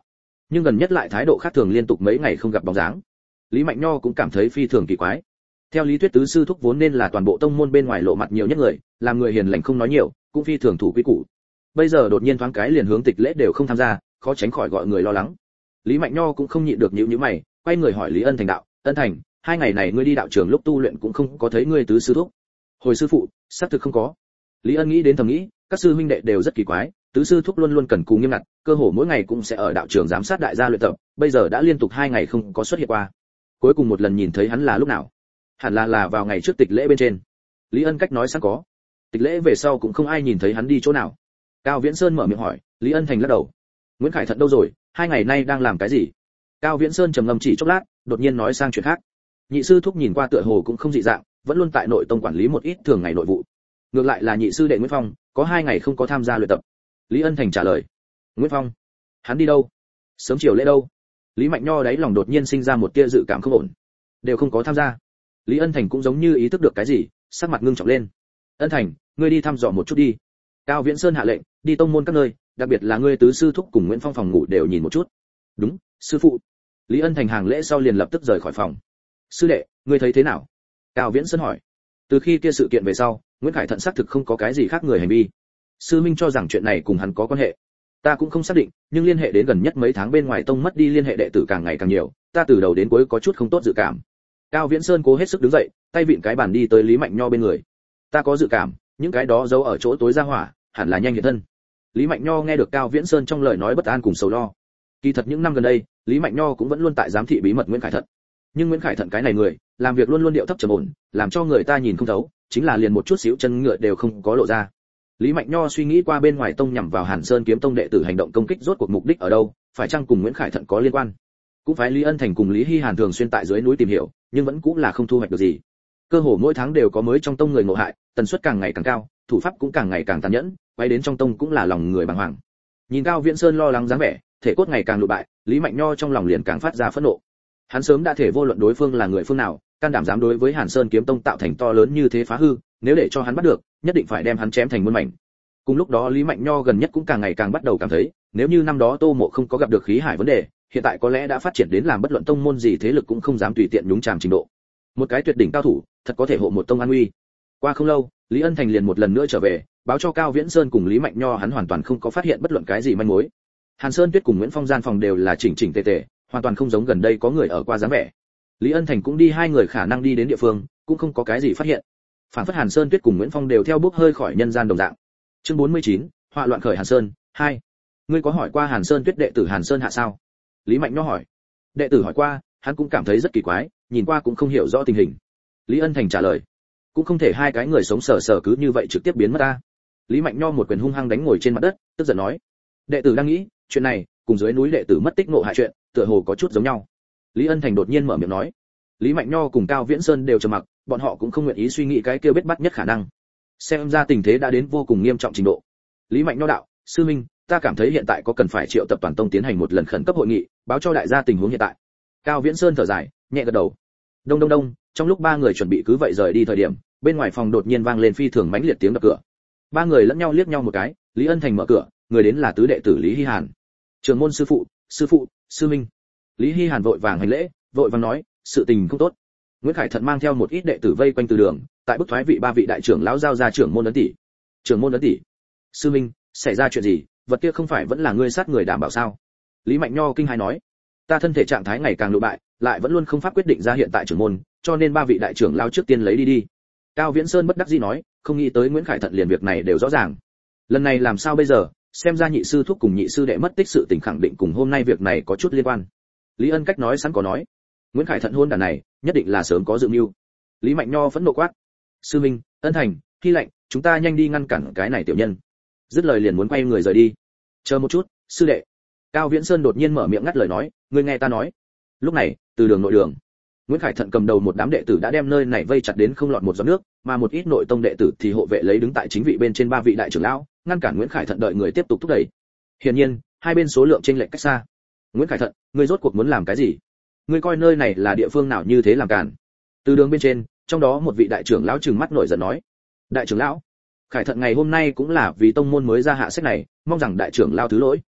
nhưng gần nhất lại thái độ khác thường, liên tục mấy ngày không gặp bóng dáng. Lý Mạnh Nho cũng cảm thấy phi thường kỳ quái. Theo lý thuyết tứ sư thúc vốn nên là toàn bộ tông môn bên ngoài lộ mặt nhiều nhất người, làm người hiền lành không nói nhiều, cũng phi thường thủ quy củ. Bây giờ đột nhiên thoáng cái liền hướng tịch lễ đều không tham gia, khó tránh khỏi gọi người lo lắng. Lý Mạnh Nho cũng không nhịn được nhíu nhíu mày, quay người hỏi Lý Ân Thành đạo: "Ân Thành, hai ngày này ngươi đi đạo trường lúc tu luyện cũng không có thấy ngươi tứ sư thúc?" "Hồi sư phụ, xác thực không có." Lý Ân nghĩ đến thầm nghĩ, các sư huynh đệ đều rất kỳ quái, tứ sư thúc luôn luôn cần cù nghiêm ngặt, cơ hồ mỗi ngày cũng sẽ ở đạo trường giám sát đại gia luyện tập, bây giờ đã liên tục hai ngày không có xuất hiện qua. Cuối cùng một lần nhìn thấy hắn là lúc nào? Hẳn là là vào ngày trước tịch lễ bên trên. Lý Ân cách nói sẵn có. Tịch lễ về sau cũng không ai nhìn thấy hắn đi chỗ nào. Cao Viễn Sơn mở miệng hỏi, Lý Ân Thành lắc đầu. Nguyễn Khải Thận đâu rồi, hai ngày nay đang làm cái gì? Cao Viễn Sơn trầm ngâm chỉ chốc lát, đột nhiên nói sang chuyện khác. Nhị sư thúc nhìn qua tựa hồ cũng không dị dạng, vẫn luôn tại nội tông quản lý một ít thường ngày nội vụ. Ngược lại là nhị sư đệ Nguyễn Phong, có hai ngày không có tham gia luyện tập. Lý Ân Thành trả lời. Nguyễn Phong, hắn đi đâu? Sớm chiều lễ đâu? Lý Mạnh Nho đáy lòng đột nhiên sinh ra một tia dự cảm không ổn. Đều không có tham gia. Lý Ân Thành cũng giống như ý thức được cái gì, sắc mặt ngưng trọng lên. Ân Thành, ngươi đi thăm dò một chút đi. Cao Viễn Sơn hạ lệnh, đi tông môn các nơi, đặc biệt là ngươi tứ sư thúc cùng Nguyễn Phong phòng ngủ đều nhìn một chút. Đúng, sư phụ. Lý Ân Thành hàng lễ sau liền lập tức rời khỏi phòng. Sư đệ, ngươi thấy thế nào? Cao Viễn Sơn hỏi. Từ khi kia sự kiện về sau, Nguyễn Khải Thận xác thực không có cái gì khác người hành vi. Sư Minh cho rằng chuyện này cùng hắn có quan hệ. Ta cũng không xác định, nhưng liên hệ đến gần nhất mấy tháng bên ngoài tông mất đi liên hệ đệ tử càng ngày càng nhiều, ta từ đầu đến cuối có chút không tốt dự cảm. Cao Viễn Sơn cố hết sức đứng dậy, tay vịn cái bàn đi tới Lý Mạnh Nho bên người. Ta có dự cảm, những cái đó giấu ở chỗ tối ra hỏa, hẳn là nhanh hiện thân. Lý Mạnh Nho nghe được Cao Viễn Sơn trong lời nói bất an cùng sầu lo. Kỳ thật những năm gần đây, Lý Mạnh Nho cũng vẫn luôn tại giám thị bí mật Nguyễn Khải Thận. Nhưng Nguyễn Khải Thận cái này người, làm việc luôn luôn điệu thấp trầm ổn, làm cho người ta nhìn không thấu, chính là liền một chút xíu chân ngựa đều không có lộ ra. Lý Mạnh Nho suy nghĩ qua bên ngoài tông nhằm vào Hàn Sơn Kiếm Tông đệ tử hành động công kích rốt cuộc mục đích ở đâu, phải chăng cùng Nguyễn Khải Thận có liên quan? Cũng phải Lý Ân Thành cùng Lý Hi Hàn thường xuyên tại dưới núi tìm hiểu, nhưng vẫn cũng là không thu hoạch được gì. Cơ hồ mỗi tháng đều có mới trong tông người ngộ hại, tần suất càng ngày càng cao, thủ pháp cũng càng ngày càng tàn nhẫn, quay đến trong tông cũng là lòng người bàng hoàng. Nhìn Cao Viễn Sơn lo lắng dáng vẻ, thể cốt ngày càng lụ bại, Lý Mạnh Nho trong lòng liền càng phát ra phẫn nộ. Hắn sớm đã thể vô luận đối phương là người phương nào, can đảm dám đối với Hàn Sơn Kiếm Tông tạo thành to lớn như thế phá hư, nếu để cho hắn bắt được, nhất định phải đem hắn chém thành muôn mảnh. Cùng lúc đó Lý Mạnh Nho gần nhất cũng càng ngày càng bắt đầu cảm thấy, nếu như năm đó Tô Mộ không có gặp được khí hải vấn đề, hiện tại có lẽ đã phát triển đến làm bất luận tông môn gì thế lực cũng không dám tùy tiện nhúng chàm trình độ. Một cái tuyệt đỉnh cao thủ, thật có thể hộ một tông an uy. Qua không lâu, Lý Ân Thành liền một lần nữa trở về, báo cho Cao Viễn Sơn cùng Lý Mạnh Nho hắn hoàn toàn không có phát hiện bất luận cái gì manh mối. Hàn Sơn Tuyết cùng Nguyễn Phong gian phòng đều là chỉnh chỉnh tề tề, hoàn toàn không giống gần đây có người ở qua dáng vẻ. Lý Ân Thành cũng đi hai người khả năng đi đến địa phương, cũng không có cái gì phát hiện. Phản phất Hàn Sơn Tuyết cùng Nguyễn Phong đều theo bước hơi khỏi nhân gian đồng dạng. Chương bốn mươi chín, họa loạn khởi Hàn Sơn, hai. Ngươi có hỏi qua Hàn Sơn Tuyết đệ tử Hàn Sơn Hạ sao? Lý Mạnh Nho hỏi. Đệ tử hỏi qua, hắn cũng cảm thấy rất kỳ quái, nhìn qua cũng không hiểu rõ tình hình. Lý Ân Thành trả lời. Cũng không thể hai cái người sống sờ sờ cứ như vậy trực tiếp biến mất ta. Lý Mạnh Nho một quyền hung hăng đánh ngồi trên mặt đất, tức giận nói. Đệ tử đang nghĩ, chuyện này cùng dưới núi đệ tử mất tích ngộ hại chuyện, tựa hồ có chút giống nhau. Lý Ân Thành đột nhiên mở miệng nói. Lý Mạnh Nho cùng Cao Viễn Sơn đều trầm mặc, bọn họ cũng không nguyện ý suy nghĩ cái kia biết bắt nhất khả năng. Xem ra tình thế đã đến vô cùng nghiêm trọng trình độ. Lý Mạnh Nho đạo, sư minh, ta cảm thấy hiện tại có cần phải triệu tập toàn tông tiến hành một lần khẩn cấp hội nghị, báo cho đại gia tình huống hiện tại. Cao Viễn Sơn thở dài, nhẹ gật đầu. Đông đông đông, trong lúc ba người chuẩn bị cứ vậy rời đi thời điểm, bên ngoài phòng đột nhiên vang lên phi thường mãnh liệt tiếng đập cửa. Ba người lẫn nhau liếc nhau một cái, Lý Ân Thành mở cửa, người đến là tứ đệ tử Lý Hi Hàn. Trưởng môn sư phụ, sư phụ, sư minh. Lý Hi Hàn vội vàng hành lễ, vội vàng nói, sự tình không tốt. Nguyễn Khải Thận mang theo một ít đệ tử vây quanh từ đường, tại bức thoái vị ba vị đại trưởng lão giao ra trưởng môn ấn tỷ. Trưởng môn ấn tỷ. Sư minh, xảy ra chuyện gì? Vật kia không phải vẫn là ngươi sát người đảm bảo sao? Lý Mạnh Nho kinh hãi nói, ta thân thể trạng thái ngày càng lụ bại, lại vẫn luôn không pháp quyết định ra hiện tại trưởng môn, cho nên ba vị đại trưởng lão trước tiên lấy đi đi. Cao Viễn Sơn bất đắc dĩ nói, không nghĩ tới Nguyễn Khải Thận liền việc này đều rõ ràng. Lần này làm sao bây giờ? Xem ra nhị sư thúc cùng nhị sư đệ mất tích sự tình khẳng định cùng hôm nay việc này có chút liên quan. Lý Ân cách nói sẵn có nói, Nguyễn Khải Thận hôn đàn này, nhất định là sớm có dự mưu. Lý Mạnh Nho phẫn nộ quát, sư minh, Ân Thành, Hy lệnh, chúng ta nhanh đi ngăn cản cái này tiểu nhân. Dứt lời liền muốn quay người rời đi. Chờ một chút, sư đệ. Cao Viễn Sơn đột nhiên mở miệng ngắt lời nói, ngươi nghe ta nói. Lúc này, từ đường nội đường, Nguyễn Khải Thận cầm đầu một đám đệ tử đã đem nơi này vây chặt đến không lọt một giọt nước, mà một ít nội tông đệ tử thì hộ vệ lấy đứng tại chính vị bên trên ba vị đại trưởng lão, ngăn cản Nguyễn Khải Thận đợi người tiếp tục thúc đẩy. Hiển nhiên, hai bên số lượng chênh lệch cách xa. Nguyễn Khải Thận, ngươi rốt cuộc muốn làm cái gì? Ngươi coi nơi này là địa phương nào như thế làm cản? Từ đường bên trên, trong đó một vị đại trưởng lão trừng mắt nổi giận nói: "Đại trưởng lão, Khải Thận ngày hôm nay cũng là vì tông môn mới ra hạ sách này, mong rằng đại trưởng lão thứ lỗi."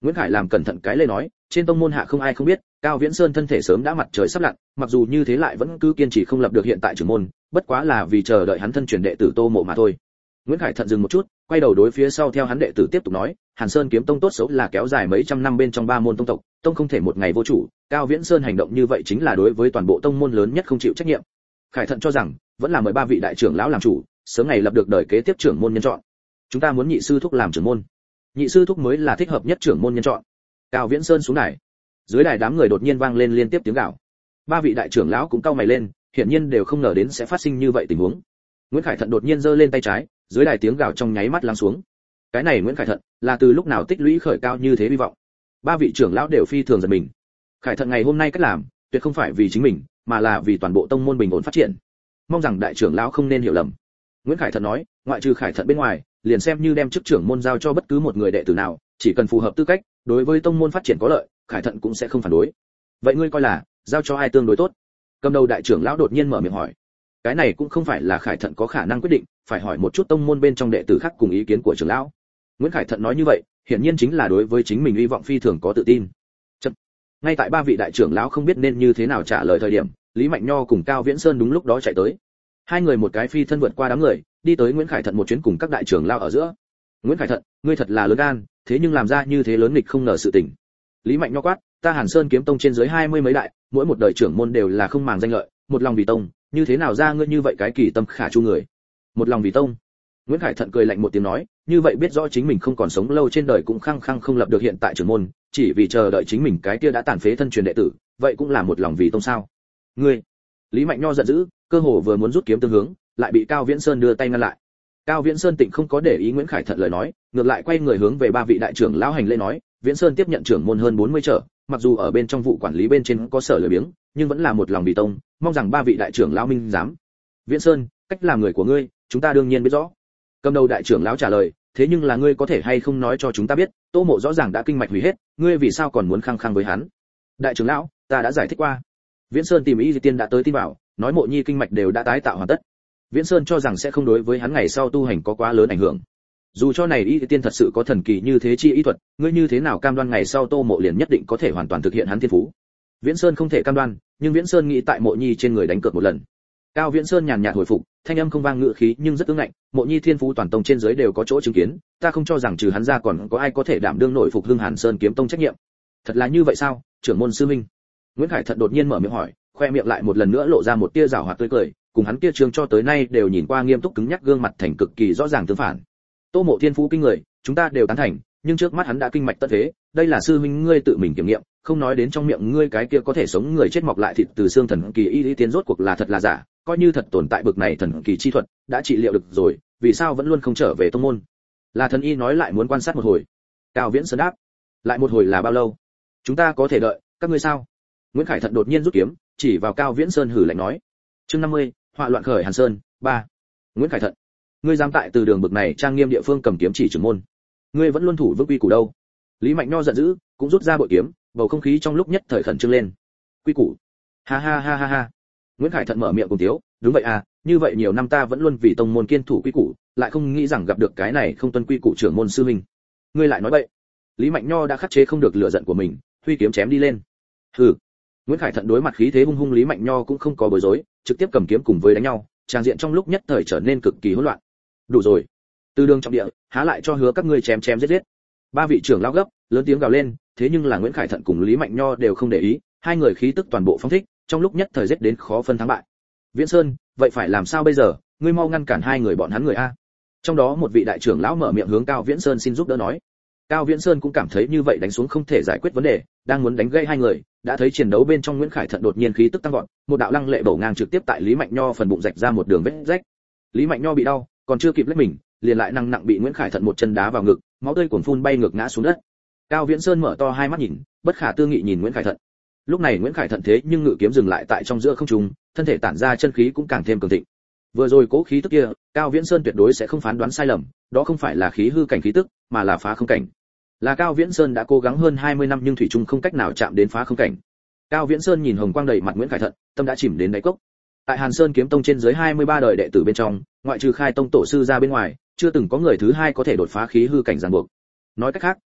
Nguyễn Khải làm cẩn thận cái lê nói, trên tông môn hạ không ai không biết, Cao Viễn Sơn thân thể sớm đã mặt trời sắp lặn, mặc dù như thế lại vẫn cứ kiên trì không lập được hiện tại trưởng môn, bất quá là vì chờ đợi hắn thân truyền đệ tử Tô Mộ mà thôi. Nguyễn Khải thận dừng một chút, quay đầu đối phía sau theo hắn đệ tử tiếp tục nói, Hàn Sơn kiếm tông tốt xấu là kéo dài mấy trăm năm bên trong ba môn tông tộc, tông không thể một ngày vô chủ, Cao Viễn Sơn hành động như vậy chính là đối với toàn bộ tông môn lớn nhất không chịu trách nhiệm. Khải thận cho rằng, vẫn là mời ba vị đại trưởng lão làm chủ, sớm ngày lập được đời kế tiếp trưởng môn nhân chọn. Chúng ta muốn nhị sư thúc làm trưởng môn. Nhị sư thúc mới là thích hợp nhất trưởng môn nhân chọn. Cao Viễn Sơn xuống đài. Dưới đài đám người đột nhiên vang lên liên tiếp tiếng gào. Ba vị đại trưởng lão cũng cau mày lên, hiển nhiên đều không ngờ đến sẽ phát sinh như vậy tình huống. Nguyễn Khải Thận đột nhiên giơ lên tay trái, dưới đài tiếng gào trong nháy mắt lắng xuống. Cái này Nguyễn Khải Thận, là từ lúc nào tích lũy khởi cao như thế hy vọng. Ba vị trưởng lão đều phi thường giật mình. Khải Thận ngày hôm nay cách làm, tuyệt không phải vì chính mình, mà là vì toàn bộ tông môn bình ổn phát triển. Mong rằng đại trưởng lão không nên hiểu lầm. Nguyễn Khải Thận nói, ngoại trừ Khải Thận bên ngoài, liền xem như đem chức trưởng môn giao cho bất cứ một người đệ tử nào, chỉ cần phù hợp tư cách, đối với tông môn phát triển có lợi, Khải Thận cũng sẽ không phản đối. Vậy ngươi coi là, giao cho ai tương đối tốt? Cầm đầu đại trưởng lão đột nhiên mở miệng hỏi. Cái này cũng không phải là Khải Thận có khả năng quyết định, phải hỏi một chút tông môn bên trong đệ tử khác cùng ý kiến của trưởng lão. Nguyễn Khải Thận nói như vậy, hiển nhiên chính là đối với chính mình hy vọng phi thường có tự tin. Chậm. Ngay tại ba vị đại trưởng lão không biết nên như thế nào trả lời thời điểm, Lý Mạnh Nho cùng Cao Viễn Sơn đúng lúc đó chạy tới. Hai người một cái phi thân vượt qua đám người, đi tới Nguyễn Khải Thận một chuyến cùng các đại trưởng lão ở giữa. Nguyễn Khải Thận, ngươi thật là lớn gan, thế nhưng làm ra như thế lớn nghịch không ngờ sự tình. Lý Mạnh Nho quát, ta Hàn Sơn kiếm tông trên dưới hai mươi mấy đại, mỗi một đời trưởng môn đều là không màng danh lợi, một lòng vì tông, như thế nào ra ngươi như vậy cái kỳ tâm khả chu người. Một lòng vì tông. Nguyễn Khải Thận cười lạnh một tiếng nói, như vậy biết rõ chính mình không còn sống lâu trên đời cũng khăng khăng không lập được hiện tại trưởng môn, chỉ vì chờ đợi chính mình cái kia đã tàn phế thân truyền đệ tử, vậy cũng là một lòng vì tông sao? Ngươi. Lý Mạnh Nho giận dữ, cơ hồ vừa muốn rút kiếm tương hướng, lại bị Cao Viễn Sơn đưa tay ngăn lại. Cao Viễn Sơn tịnh không có để ý Nguyễn Khải Thận lời nói, ngược lại quay người hướng về ba vị đại trưởng lão hành lễ nói, Viễn Sơn tiếp nhận trưởng môn hơn bốn mươi trở, mặc dù ở bên trong vụ quản lý bên trên có sở lười biếng, nhưng vẫn là một lòng vì tông, mong rằng ba vị đại trưởng lão minh giám. Viễn Sơn, cách làm người của ngươi, chúng ta đương nhiên biết rõ. Cầm đầu đại trưởng lão trả lời, thế nhưng là ngươi có thể hay không nói cho chúng ta biết, Tô Mộ rõ ràng đã kinh mạch hủy hết, ngươi vì sao còn muốn khăng khăng với hắn? Đại trưởng lão, ta đã giải thích qua. Viễn Sơn tìm ý Di Tiên đã tới tin vào, nói Mộ Nhi kinh mạch đều đã tái tạo hoàn tất. Viễn Sơn cho rằng sẽ không đối với hắn ngày sau tu hành có quá lớn ảnh hưởng. Dù cho này y tiên thật sự có thần kỳ như thế chi y thuật, ngươi như thế nào cam đoan ngày sau Tô Mộ liền nhất định có thể hoàn toàn thực hiện hắn thiên phú? Viễn Sơn không thể cam đoan, nhưng Viễn Sơn nghĩ tại Mộ Nhi trên người đánh cược một lần. Cao Viễn Sơn nhàn nhạt hồi phục, thanh âm không vang ngựa khí nhưng rất ương ngạnh, Mộ Nhi thiên phú toàn tông trên dưới đều có chỗ chứng kiến, ta không cho rằng trừ hắn ra còn có ai có thể đảm đương nổi phục hưng Hàn Sơn kiếm tông trách nhiệm. Thật là như vậy sao, trưởng môn sư minh? Nguyễn Khải Thận đột nhiên mở miệng hỏi, khoe miệng lại một lần nữa lộ ra một tia giảo hoạt tươi cười, cùng hắn kia trường cho tới nay đều nhìn qua nghiêm túc cứng nhắc gương mặt thành cực kỳ rõ ràng tương phản. Tô Mộ thiên phú kinh người, chúng ta đều tán thành, nhưng trước mắt hắn đã kinh mạch tất thế, đây là sư huynh ngươi tự mình kiểm nghiệm, không nói đến trong miệng ngươi cái kia có thể sống người chết mọc lại thịt từ xương thần kỳ y lý tiến rốt cuộc là thật là giả, coi như thật tồn tại bực này thần kỳ chi thuật, đã trị liệu được rồi, vì sao vẫn luôn không trở về tông môn? Là thần y nói lại muốn quan sát một hồi. Cao Viễn Sơn đáp, lại một hồi là bao lâu? Chúng ta có thể đợi, các ngươi sao? Nguyễn Khải Thận đột nhiên rút kiếm, chỉ vào Cao Viễn Sơn hử lạnh nói. Chương năm mươi, họa loạn khởi Hàn Sơn, ba. Nguyễn Khải Thận, ngươi dám tại từ đường bực này trang nghiêm địa phương cầm kiếm chỉ trưởng môn, ngươi vẫn luôn thủ vững quy củ đâu? Lý Mạnh Nho giận dữ, cũng rút ra bội kiếm, bầu không khí trong lúc nhất thời khẩn trương lên. Quy củ? Ha ha ha ha ha. Nguyễn Khải Thận mở miệng cùng tiếu, đúng vậy à, như vậy nhiều năm ta vẫn luôn vì tông môn kiên thủ quy củ, lại không nghĩ rằng gặp được cái này không tuân quy củ trưởng môn sư huynh. Ngươi lại nói bậy. Lý Mạnh Nho đã khắc chế không được lửa giận của mình, huy kiếm chém đi lên. Hừ. Nguyễn Khải Thận đối mặt khí thế hung hung Lý Mạnh Nho cũng không có bối rối, trực tiếp cầm kiếm cùng với đánh nhau, trang diện trong lúc nhất thời trở nên cực kỳ hỗn loạn. Đủ rồi. Từ đường trọng địa, há lại cho hứa các ngươi chém chém giết giết. Ba vị trưởng lão gấp, lớn tiếng gào lên, thế nhưng là Nguyễn Khải Thận cùng Lý Mạnh Nho đều không để ý, hai người khí tức toàn bộ phóng thích, trong lúc nhất thời giết đến khó phân thắng bại. Viễn Sơn, vậy phải làm sao bây giờ, ngươi mau ngăn cản hai người bọn hắn người a. Trong đó một vị đại trưởng lão mở miệng hướng Cao Viễn Sơn xin giúp đỡ nói. Cao Viễn Sơn cũng cảm thấy như vậy đánh xuống không thể giải quyết vấn đề, đang muốn đánh gây hai người, đã thấy chiến đấu bên trong Nguyễn Khải Thận đột nhiên khí tức tăng vọt, một đạo lăng lệ bổ ngang trực tiếp tại Lý Mạnh Nho phần bụng rạch ra một đường vết rách. Lý Mạnh Nho bị đau, còn chưa kịp lách mình, liền lại năng nặng bị Nguyễn Khải Thận một chân đá vào ngực, máu tươi cuồn phun bay ngược ngã xuống đất. Cao Viễn Sơn mở to hai mắt nhìn, bất khả tư nghị nhìn Nguyễn Khải Thận. Lúc này Nguyễn Khải Thận thế nhưng ngự kiếm dừng lại tại trong giữa không trung, thân thể tản ra chân khí cũng càng thêm cường thịnh. Vừa rồi cố khí tức kia, Cao Viễn Sơn tuyệt đối sẽ không phán đoán sai lầm, đó không phải là khí hư cảnh khí tức, mà là phá không cảnh. Là Cao Viễn Sơn đã cố gắng hơn hai mươi năm nhưng thủy chung không cách nào chạm đến phá không cảnh. Cao Viễn Sơn nhìn hồng quang đầy mặt Nguyễn Khải Thận, tâm đã chìm đến đáy cốc. Tại Hàn Sơn kiếm tông trên dưới hai mươi ba đời đệ tử bên trong, ngoại trừ Khai tông tổ sư ra bên ngoài, chưa từng có người thứ hai có thể đột phá khí hư cảnh ràng buộc. Nói cách khác,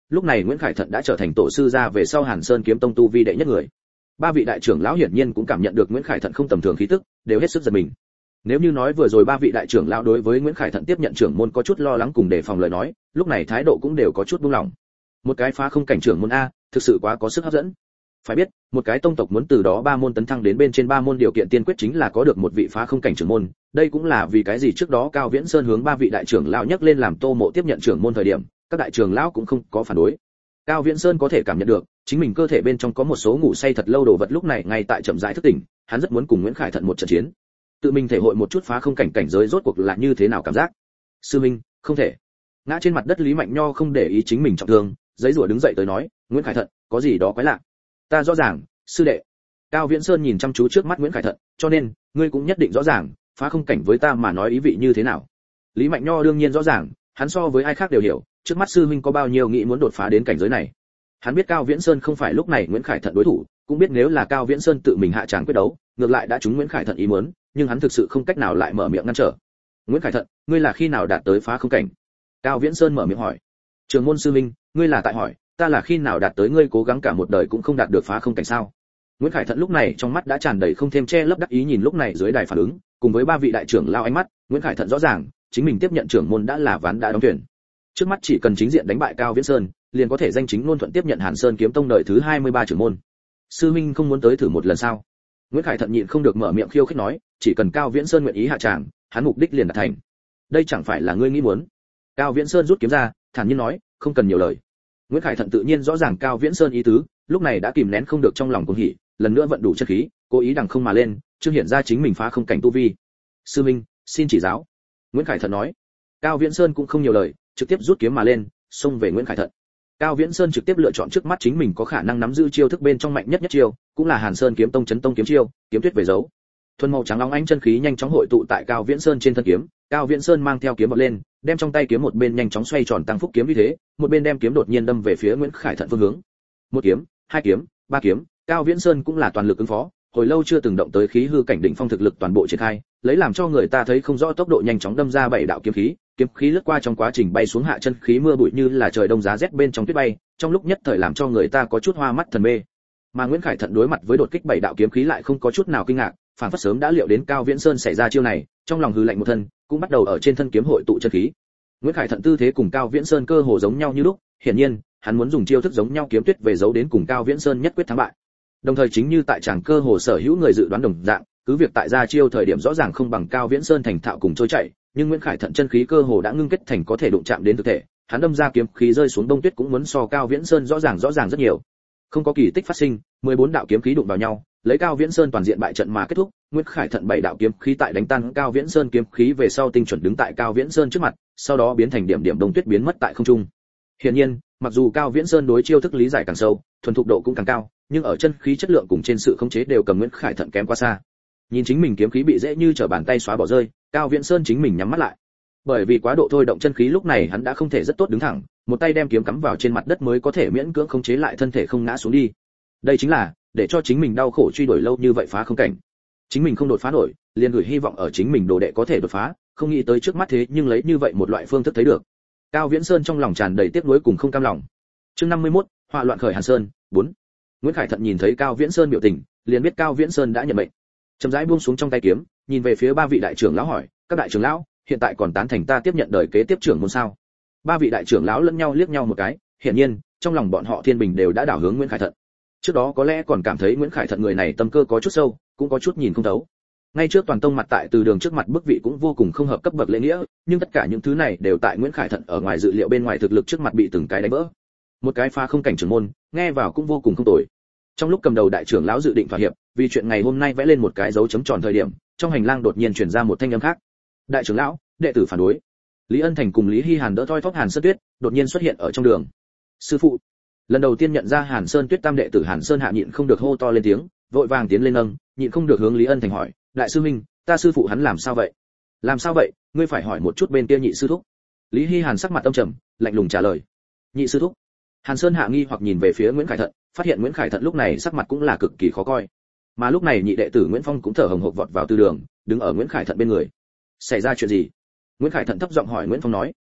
lúc này Nguyễn Khải Thận đã trở thành tổ sư gia về sau Hàn Sơn kiếm tông tu vi đệ nhất người. Ba vị đại trưởng lão hiển nhiên cũng cảm nhận được Nguyễn Khải Thận không tầm thường khí tức, đều hết sức giật mình. Nếu như nói vừa rồi ba vị đại trưởng lão đối với Nguyễn Khải Thận tiếp nhận trưởng môn có chút lo lắng cùng đề phòng lời nói, lúc này thái độ cũng đều có chút buông lỏng. Một cái phá không cảnh trưởng môn a, thực sự quá có sức hấp dẫn. Phải biết, một cái tông tộc muốn từ đó ba môn tấn thăng đến bên trên ba môn điều kiện tiên quyết chính là có được một vị phá không cảnh trưởng môn, đây cũng là vì cái gì trước đó Cao Viễn Sơn hướng ba vị đại trưởng lão nhắc lên làm Tô Mộ tiếp nhận trưởng môn thời điểm, các đại trưởng lão cũng không có phản đối. Cao Viễn Sơn có thể cảm nhận được, chính mình cơ thể bên trong có một số ngủ say thật lâu đồ vật lúc này ngay tại chậm rãi thức tỉnh, hắn rất muốn cùng Nguyễn Khải Thận một trận chiến. Tự mình thể hội một chút phá không cảnh cảnh giới rốt cuộc là như thế nào cảm giác. Sư minh, không thể. Ngã trên mặt đất Lý Mạnh Nho không để ý chính mình trọng thương, giấy rủa đứng dậy tới nói, Nguyễn Khải Thận, có gì đó quái lạ. Ta rõ ràng, sư đệ. Cao Viễn Sơn nhìn chăm chú trước mắt Nguyễn Khải Thận, cho nên, ngươi cũng nhất định rõ ràng, phá không cảnh với ta mà nói ý vị như thế nào. Lý Mạnh Nho đương nhiên rõ ràng, hắn so với ai khác đều hiểu, trước mắt sư huynh có bao nhiêu nghĩ muốn đột phá đến cảnh giới này. Hắn biết Cao Viễn Sơn không phải lúc này Nguyễn Khải Thận đối thủ, cũng biết nếu là Cao Viễn Sơn tự mình hạ tràng quyết đấu, ngược lại đã trúng Nguyễn Khải Thận ý muốn, nhưng hắn thực sự không cách nào lại mở miệng ngăn trở. Nguyễn Khải Thận, ngươi là khi nào đạt tới phá không cảnh? Cao Viễn Sơn mở miệng hỏi. Trường môn sư huynh, ngươi là tại hỏi, ta là khi nào đạt tới ngươi cố gắng cả một đời cũng không đạt được phá không cảnh sao? Nguyễn Khải Thận lúc này trong mắt đã tràn đầy không thêm che lấp đắc ý nhìn lúc này dưới đài phản ứng, cùng với ba vị đại trưởng lao ánh mắt, Nguyễn Khải Thận rõ ràng, chính mình tiếp nhận trưởng môn đã là ván đã đóng thuyền. Trước mắt chỉ cần chính diện đánh bại Cao Viễn Sơn, liền có thể danh chính ngôn thuận tiếp nhận Hàn Sơn kiếm tông đời thứ hai mươi ba trưởng môn. Sư minh không muốn tới thử một lần sao? Nguyễn Khải Thận nhịn không được mở miệng khiêu khích nói, chỉ cần Cao Viễn Sơn nguyện ý hạ tràng, hắn mục đích liền đạt thành. Đây chẳng phải là ngươi nghĩ muốn? Cao Viễn Sơn rút kiếm ra, thản nhiên nói, không cần nhiều lời. Nguyễn Khải Thận tự nhiên rõ ràng Cao Viễn Sơn ý tứ, lúc này đã kìm nén không được trong lòng cuồng hỉ, lần nữa vận đủ chất khí, cố ý đằng không mà lên, chương hiện ra chính mình phá không cảnh tu vi. Sư minh, xin chỉ giáo. Nguyễn Khải Thận nói. Cao Viễn Sơn cũng không nhiều lời, trực tiếp rút kiếm mà lên, xông về Nguyễn Khải Thận. Cao Viễn Sơn trực tiếp lựa chọn trước mắt chính mình có khả năng nắm giữ chiêu thức bên trong mạnh nhất nhất chiêu, cũng là Hàn Sơn kiếm tông chấn tông kiếm chiêu, kiếm tuyết về dấu. Thuần màu trắng óng ánh chân khí nhanh chóng hội tụ tại Cao Viễn Sơn trên thân kiếm, Cao Viễn Sơn mang theo kiếm vọt lên, đem trong tay kiếm một bên nhanh chóng xoay tròn tăng phúc kiếm như thế, một bên đem kiếm đột nhiên đâm về phía Nguyễn Khải Thận phương hướng. Một kiếm, hai kiếm, ba kiếm, Cao Viễn Sơn cũng là toàn lực ứng phó, hồi lâu chưa từng động tới khí hư cảnh đỉnh phong thực lực toàn bộ triển khai, lấy làm cho người ta thấy không rõ tốc độ nhanh chóng đâm ra bảy đạo kiếm khí, kiếm khí lướt qua trong quá trình bay xuống hạ chân khí mưa bụi như là trời đông giá rét bên trong tuyết bay, trong lúc nhất thời làm cho người ta có chút hoa mắt thần mê. Mà Nguyễn Khải Thận đối mặt với đột kích bảy đạo kiếm khí lại không có chút nào kinh ngạc, phản phất sớm đã liệu đến Cao Viễn Sơn xảy ra chiêu này, trong lòng hừ lạnh một thân, cũng bắt đầu ở trên thân kiếm hội tụ chân khí. Nguyễn Khải Thận tư thế cùng Cao Viễn Sơn cơ hồ giống nhau như lúc, hiển nhiên, hắn muốn dùng chiêu thức giống nhau kiếm tuyết về giấu đến cùng Cao Viễn Sơn nhất quyết thắng bại. Đồng thời chính như tại tràng cơ hồ sở hữu người dự đoán đồng dạng, cứ việc tại ra chiêu thời điểm rõ ràng không bằng Cao Viễn Sơn thành thạo cùng trôi chạy, nhưng Nguyễn Khải Thận chân khí cơ hồ đã ngưng kết thành có thể đụng chạm đến thực thể, hắn đâm ra kiếm khí rơi xuống đông tuyết cũng muốn so Cao Viễn Sơn rõ ràng rõ ràng rất nhiều. Không có kỳ tích phát sinh, mười bốn đạo kiếm khí đụng vào nhau, lấy Cao Viễn Sơn toàn diện bại trận mà kết thúc. Nguyễn Khải Thận bảy đạo kiếm khí tại đánh tan Cao Viễn Sơn kiếm khí về sau tinh chuẩn đứng tại Cao Viễn Sơn trước mặt, sau đó biến thành điểm điểm đông tuyết biến mất tại không trung. Hiển nhiên, mặc dù Cao Viễn Sơn đối chiêu thức lý giải càng sâu, thuần thục độ cũng càng cao, nhưng ở chân khí chất lượng cùng trên sự khống chế đều cầm Nguyễn Khải Thận kém quá xa. Nhìn chính mình kiếm khí bị dễ như trở bàn tay xóa bỏ rơi, Cao Viễn Sơn chính mình nhắm mắt lại. Bởi vì quá độ thôi động chân khí lúc này hắn đã không thể rất tốt đứng thẳng, một tay đem kiếm cắm vào trên mặt đất mới có thể miễn cưỡng khống chế lại thân thể không ngã xuống đi. Đây chính là để cho chính mình đau khổ truy đuổi lâu như vậy phá không cảnh. Chính mình không đột phá nổi, liền gửi hy vọng ở chính mình đồ đệ có thể đột phá, không nghĩ tới trước mắt thế nhưng lấy như vậy một loại phương thức thấy được. Cao Viễn Sơn trong lòng tràn đầy tiếc nuối cùng không cam lòng. Chương năm mươi mốt, họa loạn khởi Hàn Sơn, bốn. Nguyễn Khải Thận nhìn thấy Cao Viễn Sơn biểu tình, liền biết Cao Viễn Sơn đã nhận mệnh. Chậm rãi buông xuống trong tay kiếm, nhìn về phía ba vị đại trưởng lão hỏi, các đại trưởng lão, hiện tại còn tán thành ta tiếp nhận đời kế tiếp trưởng môn sao? Ba vị đại trưởng lão lẫn nhau liếc nhau một cái, hiển nhiên, trong lòng bọn họ thiên bình đều đã đảo hướng Nguyễn Khải Thận. Trước đó có lẽ còn cảm thấy Nguyễn Khải Thận người này tâm cơ có chút sâu, cũng có chút nhìn không thấu. Ngay trước toàn tông mặt tại từ đường trước mặt bức vị cũng vô cùng không hợp cấp bậc lễ nghĩa, nhưng tất cả những thứ này đều tại Nguyễn Khải Thận ở ngoài dự liệu bên ngoài thực lực trước mặt bị từng cái đánh vỡ. Một cái phá không cảnh trưởng môn, nghe vào cũng vô cùng không tồi. Trong lúc cầm đầu đại trưởng lão dự định thỏa hiệp, vì chuyện ngày hôm nay vẽ lên một cái dấu chấm tròn thời điểm, trong hành lang đột nhiên truyền ra một thanh âm khác. Đại trưởng lão, đệ tử phản đối. Lý Ân Thành cùng Lý Hi Hàn đỡ thoi thóp Hàn Sơn Tuyết, đột nhiên xuất hiện ở trong đường. Sư phụ. Lần đầu tiên nhận ra Hàn Sơn Tuyết tam đệ tử Hàn Sơn Hạ nhịn không được hô to lên tiếng, vội vàng tiến lên nâng, nhịn không được hướng Lý Ân Thành hỏi, đại sư huynh, ta sư phụ hắn làm sao vậy? Làm sao vậy? Ngươi phải hỏi một chút bên kia nhị sư thúc. Lý Hi Hàn sắc mặt âm trầm, lạnh lùng trả lời. Nhị sư thúc. Hàn Sơn Hạ nghi hoặc nhìn về phía Nguyễn Khải Thận, phát hiện Nguyễn Khải Thận lúc này sắc mặt cũng là cực kỳ khó coi. Mà lúc này nhị đệ tử Nguyễn Phong cũng thở hổn hộc vọt vào từ đường, đứng ở Nguyễn Khải Thận bên người. Xảy ra chuyện gì? Nguyễn Khải Thận thấp giọng hỏi Nguyễn Phong nói.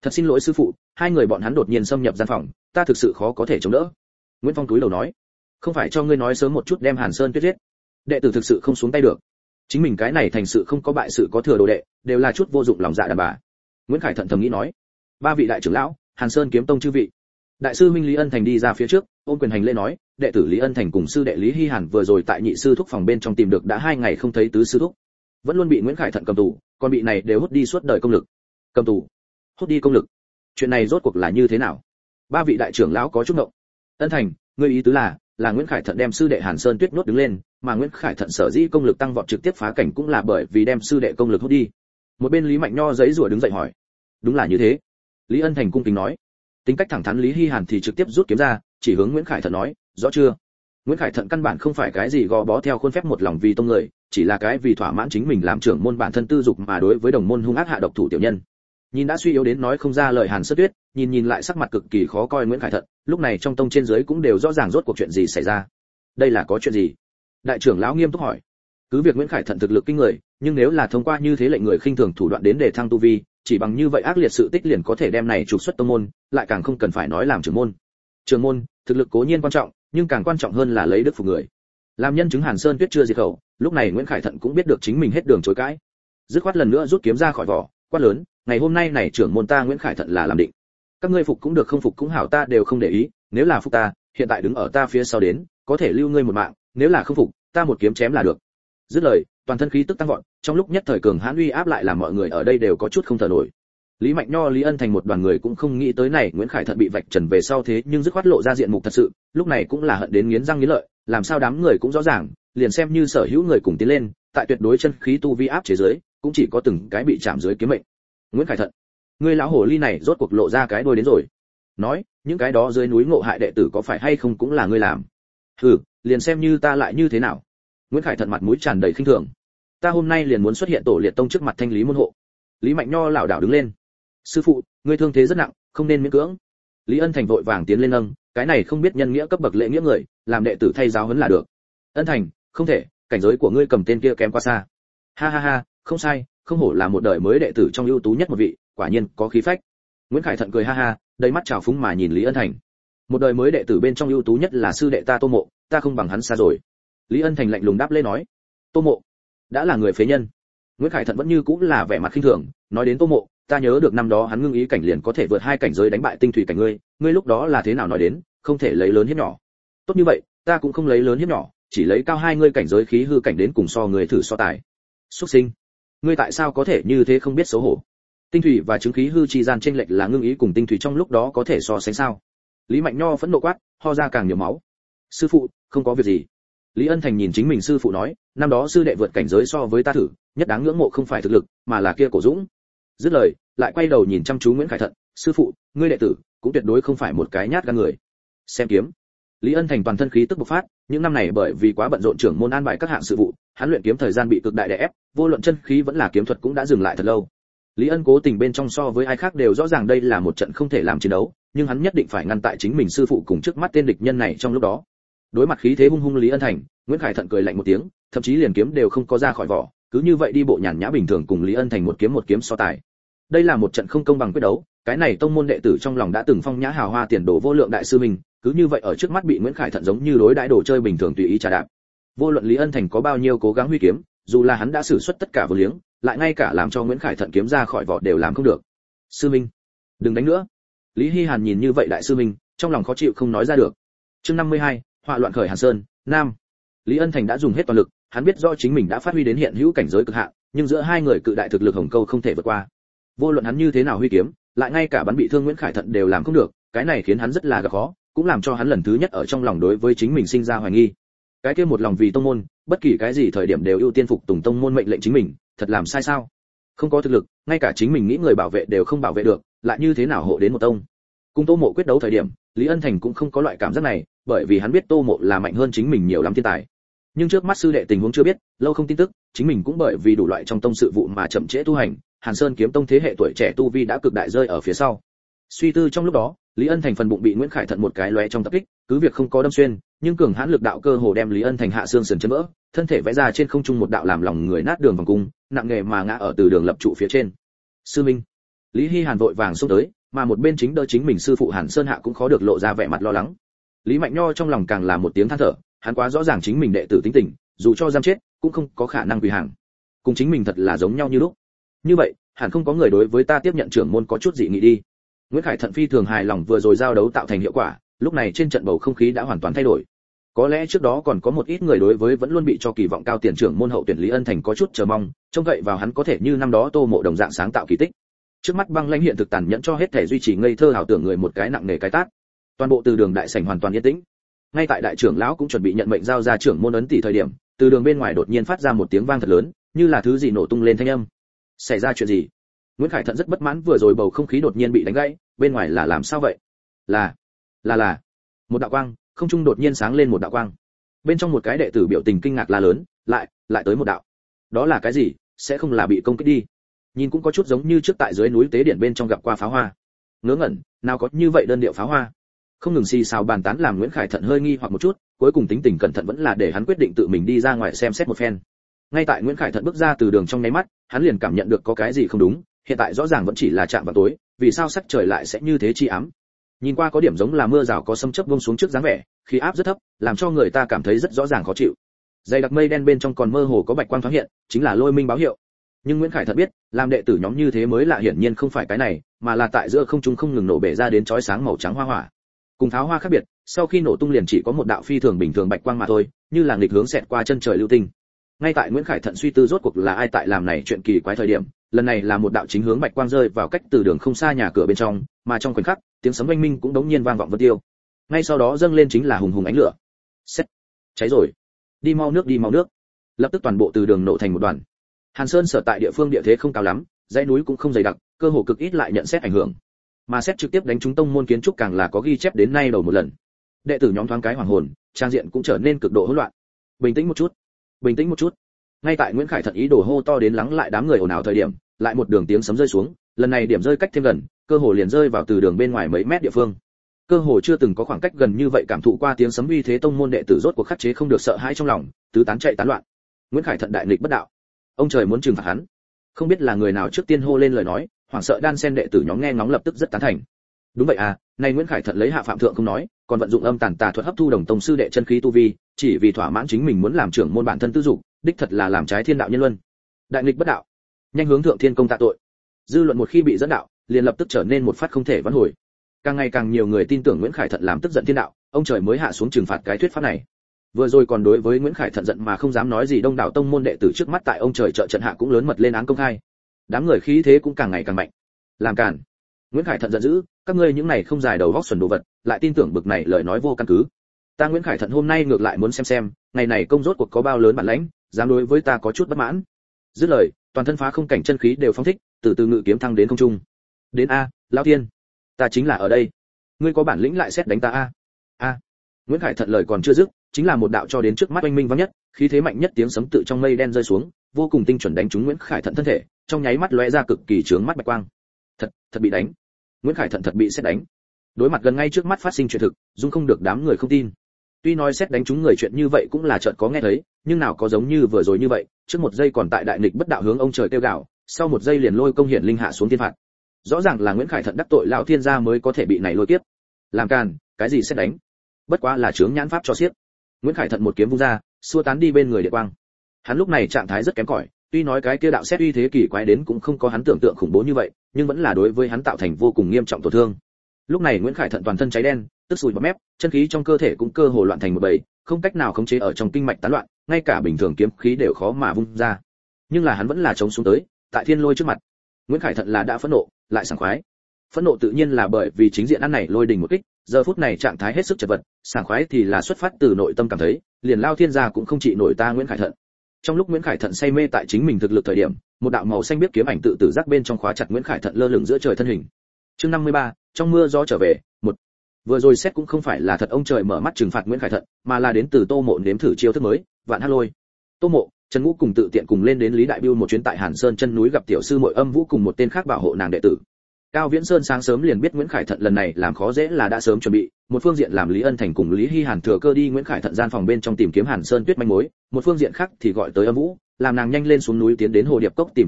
Thật xin lỗi sư phụ, hai người bọn hắn đột nhiên xâm nhập gian phòng, ta thực sự khó có thể chống đỡ. Nguyễn Phong túi đầu nói, không phải cho ngươi nói sớm một chút đem Hàn Sơn Tuyết giết. Đệ tử thực sự không xuống tay được. Chính mình cái này thành sự không có bại sự có thừa đồ đệ, đều là chút vô dụng lòng dạ đàn bà. Nguyễn Khải thận thầm nghĩ nói, ba vị đại trưởng lão, Hàn Sơn kiếm tông chư vị. Đại sư Minh Lý Ân Thành đi ra phía trước, ôm quyền hành lễ nói, đệ tử Lý Ân Thành cùng sư đệ Lý Hi Hàn vừa rồi tại nhị sư thúc phòng bên trong tìm được đã hai ngày không thấy tứ sư thúc, vẫn luôn bị Nguyễn Khải thận cầm tù, còn bị này đều hút đi suốt đời công lực. Cầm tù, hút đi công lực, chuyện này rốt cuộc là như thế nào? Ba vị đại trưởng lão có chút ngộng. Ân Thành, ngươi ý tứ là, là Nguyễn Khải thận đem sư đệ Hàn Sơn Tuyết nuốt đứng lên, mà Nguyễn Khải thận sở dĩ công lực tăng vọt trực tiếp phá cảnh cũng là bởi vì đem sư đệ công lực hút đi. Một bên Lý Mạnh Nho giãy giụa đứng dậy hỏi, đúng là như thế. Lý Ân Thành cung kính nói. Tính cách thẳng thắn Lý Hi Hàn thì trực tiếp rút kiếm ra, chỉ hướng Nguyễn Khải thận nói, rõ chưa? Nguyễn Khải thận căn bản không phải cái gì gò bó theo khuôn phép một lòng vì tông người, chỉ là cái vì thỏa mãn chính mình làm trưởng môn bản thân tư dục mà đối với đồng môn hung ác hạ độc thủ tiểu nhân. Nhìn đã suy yếu đến nói không ra lời Hàn Sơn Tuyết, nhìn nhìn lại sắc mặt cực kỳ khó coi Nguyễn Khải thận, lúc này trong tông trên dưới cũng đều rõ ràng rốt cuộc chuyện gì xảy ra. Đây là có chuyện gì? Đại trưởng lão nghiêm túc hỏi. Cứ việc Nguyễn Khải thận thực lực kinh người, nhưng nếu là thông qua như thế lệnh người khinh thường thủ đoạn đến để thăng tu vi, chỉ bằng như vậy ác liệt sự tích liền có thể đem này trục xuất tông môn, lại càng không cần phải nói làm trưởng môn. Trưởng môn, thực lực cố nhiên quan trọng, nhưng càng quan trọng hơn là lấy đức phục người. Làm nhân chứng Hàn Sơn Tuyết chưa diệt khẩu, lúc này Nguyễn Khải thận cũng biết được chính mình hết đường chối cãi. Dứt khoát lần nữa rút kiếm ra khỏi vỏ, quát lớn, ngày hôm nay này trưởng môn ta Nguyễn Khải thận là làm định. Các ngươi phục cũng được không phục cũng hảo ta đều không để ý, nếu là phục ta, hiện tại đứng ở ta phía sau đến, có thể lưu ngươi một mạng, nếu là không phục, ta một kiếm chém là được. Dứt lời, toàn thân khí tức tăng vọt, trong lúc nhất thời cường hãn uy áp lại làm mọi người ở đây đều có chút không thở nổi. Lý Mạnh Nho, Lý Ân Thành một đoàn người cũng không nghĩ tới này Nguyễn Khải thận bị vạch trần về sau thế nhưng dứt khoát lộ ra diện mục thật sự, lúc này cũng là hận đến nghiến răng nghiến lợi, làm sao đám người cũng rõ ràng, liền xem như sở hữu người cùng tiến lên, tại tuyệt đối chân khí tu vi áp chế dưới, cũng chỉ có từng cái bị chạm dưới kiếm mệnh. Nguyễn Khải thận, ngươi lão hồ ly này rốt cuộc lộ ra cái đuôi đến rồi. Nói, những cái đó dưới núi ngộ hại đệ tử có phải hay không cũng là ngươi làm? Hừ, liền xem như ta lại như thế nào? Nguyễn Khải thận mặt mũi tràn đầy khinh thường. Ta hôm nay liền muốn xuất hiện tổ liệt tông trước mặt thanh lý môn hộ. Lý Mạnh Nho lảo đảo đứng lên. Sư phụ, ngươi thương thế rất nặng, không nên miễn cưỡng. Lý Ân Thành vội vàng tiến lên nâng, cái này không biết nhân nghĩa cấp bậc lễ nghĩa người, làm đệ tử thay giáo huấn là được. Ân Thành, không thể, cảnh giới của ngươi cầm tên kia kém quá xa. Ha ha ha, không sai, không hổ là một đời mới đệ tử trong ưu tú nhất một vị, quả nhiên có khí phách. Nguyễn Khải thận cười ha ha, đầy mắt trào phúng mà nhìn Lý Ân Thành. Một đời mới đệ tử bên trong ưu tú nhất là sư đệ ta Tô Mộ, ta không bằng hắn xa rồi. Lý Ân Thành lạnh lùng đáp lễ nói, Tô Mộ đã là người phế nhân. Nguyễn Khải thận vẫn như cũng là vẻ mặt khinh thường, nói đến Tô Mộ, ta nhớ được năm đó hắn ngưng ý cảnh liền có thể vượt hai cảnh giới đánh bại tinh thủy cảnh ngươi, ngươi lúc đó là thế nào nói đến, không thể lấy lớn hiếp nhỏ. Tốt như vậy, ta cũng không lấy lớn hiếp nhỏ, chỉ lấy cao hai ngươi cảnh giới khí hư cảnh đến cùng so người thử so tài. Xuất sinh, ngươi tại sao có thể như thế không biết xấu hổ? Tinh thủy và chứng khí hư chi gian chênh lệch là ngưng ý cùng tinh thủy trong lúc đó có thể so sánh sao? Lý Mạnh Nho phẫn nộ quát, ho ra càng nhiều máu. Sư phụ, không có việc gì. Lý Ân Thành nhìn chính mình sư phụ nói, năm đó sư đệ vượt cảnh giới so với ta thử, nhất đáng ngưỡng mộ không phải thực lực, mà là kia cổ dũng. Dứt lời, lại quay đầu nhìn chăm chú Nguyễn Khải thận, sư phụ, ngươi đệ tử cũng tuyệt đối không phải một cái nhát gan người. Xem kiếm. Lý Ân Thành toàn thân khí tức bộc phát, những năm này bởi vì quá bận rộn trưởng môn an bài các hạng sự vụ, hắn luyện kiếm thời gian bị cực đại đè ép, vô luận chân khí vẫn là kiếm thuật cũng đã dừng lại thật lâu. Lý Ân cố tình bên trong so với ai khác đều rõ ràng đây là một trận không thể làm chiến đấu, nhưng hắn nhất định phải ngăn tại chính mình sư phụ cùng trước mắt tên địch nhân này trong lúc đó. Đối mặt khí thế hung hung Lý Ân Thành, Nguyễn Khải thận cười lạnh một tiếng, thậm chí liền kiếm đều không có ra khỏi vỏ, cứ như vậy đi bộ nhàn nhã bình thường cùng Lý Ân Thành một kiếm một kiếm so tài. Đây là một trận không công bằng quyết đấu, cái này tông môn đệ tử trong lòng đã từng phong nhã hào hoa tiền đồ vô lượng đại sư mình, cứ như vậy ở trước mắt bị Nguyễn Khải thận giống như đối đãi đồ chơi bình thường tùy ý trà đạp. Vô luận Lý Ân Thành có bao nhiêu cố gắng huy kiếm, dù là hắn đã sử xuất tất cả vô liếng, lại ngay cả làm cho Nguyễn Khải thận kiếm ra khỏi vỏ đều làm không được. Sư minh, đừng đánh nữa. Lý Hi Hàn nhìn như vậy đại sư minh, trong lòng khó chịu không nói ra được. Chương năm mươi hai, họa loạn khởi Hàn Sơn, Nam. Lý Ân Thành đã dùng hết toàn lực, hắn biết rõ chính mình đã phát huy đến hiện hữu cảnh giới cực hạn, nhưng giữa hai người cự đại thực lực hồng câu không thể vượt qua. Vô luận hắn như thế nào huy kiếm, lại ngay cả bắn bị thương Nguyễn Khải thận đều làm không được, cái này khiến hắn rất là gặp khó, cũng làm cho hắn lần thứ nhất ở trong lòng đối với chính mình sinh ra hoài nghi. Cái kia một lòng vì tông môn, bất kỳ cái gì thời điểm đều ưu tiên phục tùng tông môn mệnh lệnh chính mình, thật làm sai sao? Không có thực lực, ngay cả chính mình nghĩ người bảo vệ đều không bảo vệ được, lại như thế nào hộ đến một tông? Cùng Tô Mộ quyết đấu thời điểm, Lý Ân Thành cũng không có loại cảm giác này, bởi vì hắn biết Tô Mộ là mạnh hơn chính mình nhiều lắm thiên tài. Nhưng trước mắt sư đệ tình huống chưa biết, lâu không tin tức, chính mình cũng bởi vì đủ loại trong tông sự vụ mà chậm trễ tu hành, Hàn Sơn kiếm tông thế hệ tuổi trẻ tu vi đã cực đại rơi ở phía sau. Suy tư trong lúc đó, Lý Ân Thành phần bụng bị Nguyễn Khải thận một cái lóe trong tập kích, cứ việc không có đâm xuyên, nhưng cường hãn lực đạo cơ hồ đem Lý Ân Thành hạ xương sườn chấn vỡ, thân thể vẽ ra trên không trung một đạo làm lòng người nát đường vòng cung, nặng nề mà ngã ở từ đường lập trụ phía trên. Sư minh. Lý Hi Hàn vội vàng xông tới, mà một bên chính đỡ chính mình sư phụ Hàn Sơn Hạ cũng khó được lộ ra vẻ mặt lo lắng. Lý Mạnh Nho trong lòng càng là một tiếng than thở, hắn quá rõ ràng chính mình đệ tử tính tình, dù cho giam chết cũng không có khả năng quỳ hàng. Cùng chính mình thật là giống nhau như lúc. Như vậy, hẳn không có người đối với ta tiếp nhận trưởng môn có chút dị nghị đi. Nguyễn Khải Thận phi thường hài lòng vừa rồi giao đấu tạo thành hiệu quả, lúc này trên trận bầu không khí đã hoàn toàn thay đổi. Có lẽ trước đó còn có một ít người đối với vẫn luôn bị cho kỳ vọng cao tiền trưởng môn hậu tuyển Lý Ân Thành có chút chờ mong, trông cậy vào hắn có thể như năm đó Tô Mộ đồng dạng sáng tạo kỳ tích. Trước mắt băng lãnh hiện thực tàn nhẫn cho hết thể duy trì ngây thơ ảo tưởng người một cái nặng nề cái tát. Toàn bộ từ đường đại sảnh hoàn toàn yên tĩnh. Ngay tại đại trưởng lão cũng chuẩn bị nhận mệnh giao ra trưởng môn ấn tỷ thời điểm, từ đường bên ngoài đột nhiên phát ra một tiếng vang thật lớn, như là thứ gì nổ tung lên thanh âm. Xảy ra chuyện gì? Nguyễn Khải Thận rất bất mãn vừa rồi bầu không khí đột nhiên bị đánh gãy, bên ngoài là làm sao vậy? Là, là là. Một đạo quang, không trung đột nhiên sáng lên một đạo quang. Bên trong một cái đệ tử biểu tình kinh ngạc la lớn, lại, lại tới một đạo. Đó là cái gì? Sẽ không là bị công kích đi? Nhìn cũng có chút giống như trước tại dưới núi tế điện bên trong gặp qua pháo hoa. Ngớ ngẩn, nào có như vậy đơn điệu pháo hoa. Không ngừng xì xào bàn tán làm Nguyễn Khải Thận hơi nghi hoặc một chút, cuối cùng tính tình cẩn thận vẫn là để hắn quyết định tự mình đi ra ngoài xem xét một phen. Ngay tại Nguyễn Khải Thận bước ra từ đường trong nháy mắt, hắn liền cảm nhận được có cái gì không đúng, hiện tại rõ ràng vẫn chỉ là chạm vào tối, vì sao sắc trời lại sẽ như thế chi ám? Nhìn qua có điểm giống là mưa rào có sấm chớp vông xuống trước dáng vẻ, khí áp rất thấp, làm cho người ta cảm thấy rất rõ ràng khó chịu. Dày đặc mây đen bên trong còn mơ hồ có bạch quang thoáng hiện, chính là lôi minh báo hiệu. Nhưng Nguyễn Khải Thận biết, làm đệ tử nhóm như thế mới lạ hiển nhiên không phải cái này, mà là tại giữa không trung không ngừng nổ bể ra đến chói sáng màu trắng hoa hỏa. Cùng pháo hoa khác biệt, sau khi nổ tung liền chỉ có một đạo phi thường bình thường bạch quang mà thôi, như là nghịch hướng xẹt qua chân trời lưu tinh. Ngay tại Nguyễn Khải Thận suy tư rốt cuộc là ai tại làm này chuyện kỳ quái thời điểm, lần này là một đạo chính hướng bạch quang rơi vào cách từ đường không xa nhà cửa bên trong, mà trong khoảnh khắc, tiếng sấm oanh minh cũng đống nhiên vang vọng vân tiêu. Ngay sau đó dâng lên chính là hùng hùng ánh lửa. Xét, cháy rồi. Đi mau nước đi mau nước. Lập tức toàn bộ từ đường nổ thành một đoàn. Hàn Sơn sở tại địa phương địa thế không cao lắm, dãy núi cũng không dày đặc, cơ hồ cực ít lại nhận xét ảnh hưởng. Mà xét trực tiếp đánh trúng tông môn kiến trúc càng là có ghi chép đến nay đầu một lần. Đệ tử nhóm thoáng cái hoàng hồn, trang diện cũng trở nên cực độ hỗn loạn. Bình tĩnh một chút, bình tĩnh một chút. Ngay tại Nguyễn Khải Thận ý đồ hô to đến lắng lại đám người ồn ào thời điểm, lại một đường tiếng sấm rơi xuống, lần này điểm rơi cách thêm gần, cơ hồ liền rơi vào từ đường bên ngoài mấy mét địa phương. Cơ hồ chưa từng có khoảng cách gần như vậy cảm thụ qua tiếng sấm uy thế tông môn đệ tử rốt cuộc khắc chế không được sợ hãi trong lòng, tứ tán chạy tán loạn. Nguyễn Khải Thận đại nghịch bất đạo, ông trời muốn trừng phạt hắn. Không biết là người nào trước tiên hô lên lời nói, hoảng sợ đan sen đệ tử nhóm nghe ngóng lập tức rất tán thành. Đúng vậy à, nay Nguyễn Khải Thận lấy hạ phạm thượng không nói, còn vận dụng âm tàn tà thuật hấp thu đồng tông sư đệ chân khí tu vi, chỉ vì thỏa mãn chính mình muốn làm trưởng môn bản thân tư dục, đích thật là làm trái thiên đạo nhân luân. Đại nghịch bất đạo, nhanh hướng thượng thiên công tạ tội. Dư luận một khi bị dẫn đạo, liền lập tức trở nên một phát không thể vãn hồi. Càng ngày càng nhiều người tin tưởng Nguyễn Khải Thận làm tức giận thiên đạo, ông trời mới hạ xuống trừng phạt cái thuyết pháp này. Vừa rồi còn đối với Nguyễn Khải Thận giận mà không dám nói gì đông đảo tông môn đệ tử trước mắt tại ông trời trợ trận hạ cũng lớn mật lên án công khai. Đám người khí thế cũng càng ngày càng mạnh. Làm cản. Nguyễn Khải Thận giận dữ, các ngươi những này không dài đầu vóc xuẩn đồ vật, lại tin tưởng bực này lời nói vô căn cứ. Ta Nguyễn Khải Thận hôm nay ngược lại muốn xem xem, ngày này công rốt cuộc có bao lớn bản lãnh, dám đối với ta có chút bất mãn. Dứt lời, toàn thân phá không cảnh chân khí đều phóng thích, từ từ ngự kiếm thăng đến không trung. Đến a, lão tiên, ta chính là ở đây. Ngươi có bản lĩnh lại xét đánh ta a. A. Nguyễn Khải Thận lời còn chưa dứt, chính là một đạo cho đến trước mắt oanh minh vang nhất, khí thế mạnh nhất tiếng sấm tự trong mây đen rơi xuống, vô cùng tinh chuẩn đánh trúng Nguyễn Khải Thận thân thể, trong nháy mắt lóe ra cực kỳ chướng mắt bạch quang. Thật, thật bị đánh. Nguyễn Khải Thận thật bị xét đánh. Đối mặt gần ngay trước mắt phát sinh chuyện thực, dung không được đám người không tin. Tuy nói xét đánh trúng người chuyện như vậy cũng là chợt có nghe thấy, nhưng nào có giống như vừa rồi như vậy, trước một giây còn tại đại nghịch bất đạo hướng ông trời kêu gào, sau một giây liền lôi công hiển linh hạ xuống thiên phạt. Rõ ràng là Nguyễn Khải Thận đắc tội lão thiên gia mới có thể bị này lôi tiếp. Làm càn, cái gì xét đánh? Bất quá là chướng nhãn pháp cho xiếc. Nguyễn Khải Thận một kiếm vung ra, xua tán đi bên người địa quang. Hắn lúc này trạng thái rất kém cỏi, tuy nói cái kia đạo xét uy thế kỳ quái đến cũng không có hắn tưởng tượng khủng bố như vậy, nhưng vẫn là đối với hắn tạo thành vô cùng nghiêm trọng tổn thương. Lúc này Nguyễn Khải Thận toàn thân cháy đen, tức sùi bọt mép, chân khí trong cơ thể cũng cơ hồ loạn thành một bầy, không cách nào khống chế ở trong kinh mạch tán loạn, ngay cả bình thường kiếm khí đều khó mà vung ra. Nhưng là hắn vẫn là chống xuống tới, tại thiên lôi trước mặt. Nguyễn Khải Thận là đã phẫn nộ, lại sảng khoái. Phẫn nộ tự nhiên là bởi vì chính diện ăn này lôi đình một kích, giờ phút này trạng thái hết sức chật vật, sảng khoái thì là xuất phát từ nội tâm cảm thấy, liền lao thiên gia cũng không trị nổi ta Nguyễn Khải Thận. Trong lúc Nguyễn Khải Thận say mê tại chính mình thực lực thời điểm, một đạo màu xanh biết kiếm ảnh tự tử giác bên trong khóa chặt Nguyễn Khải Thận lơ lửng giữa trời thân hình. Chương năm mươi ba, trong mưa gió trở về, một. Vừa rồi xét cũng không phải là thật ông trời mở mắt trừng phạt Nguyễn Khải Thận, mà là đến từ Tô Mộ nếm thử chiêu thức mới, Vạn Hắc Lôi. Tô Mộ, Trần Ngũ cùng tự tiện cùng lên đến Lý Đại Bưu một chuyến tại Hàn Sơn chân núi gặp tiểu sư muội Âm Vũ cùng một tên khác bảo hộ nàng đệ tử. Cao Viễn Sơn sáng sớm liền biết Nguyễn Khải Thận lần này làm khó dễ là đã sớm chuẩn bị, một phương diện làm Lý Ân Thành cùng Lý Hi Hàn thừa cơ đi Nguyễn Khải Thận gian phòng bên trong tìm kiếm Hàn Sơn Tuyết manh mối, một phương diện khác thì gọi tới Âm Vũ, làm nàng nhanh lên xuống núi tiến đến Hồ Điệp Cốc tìm Tô Mộ,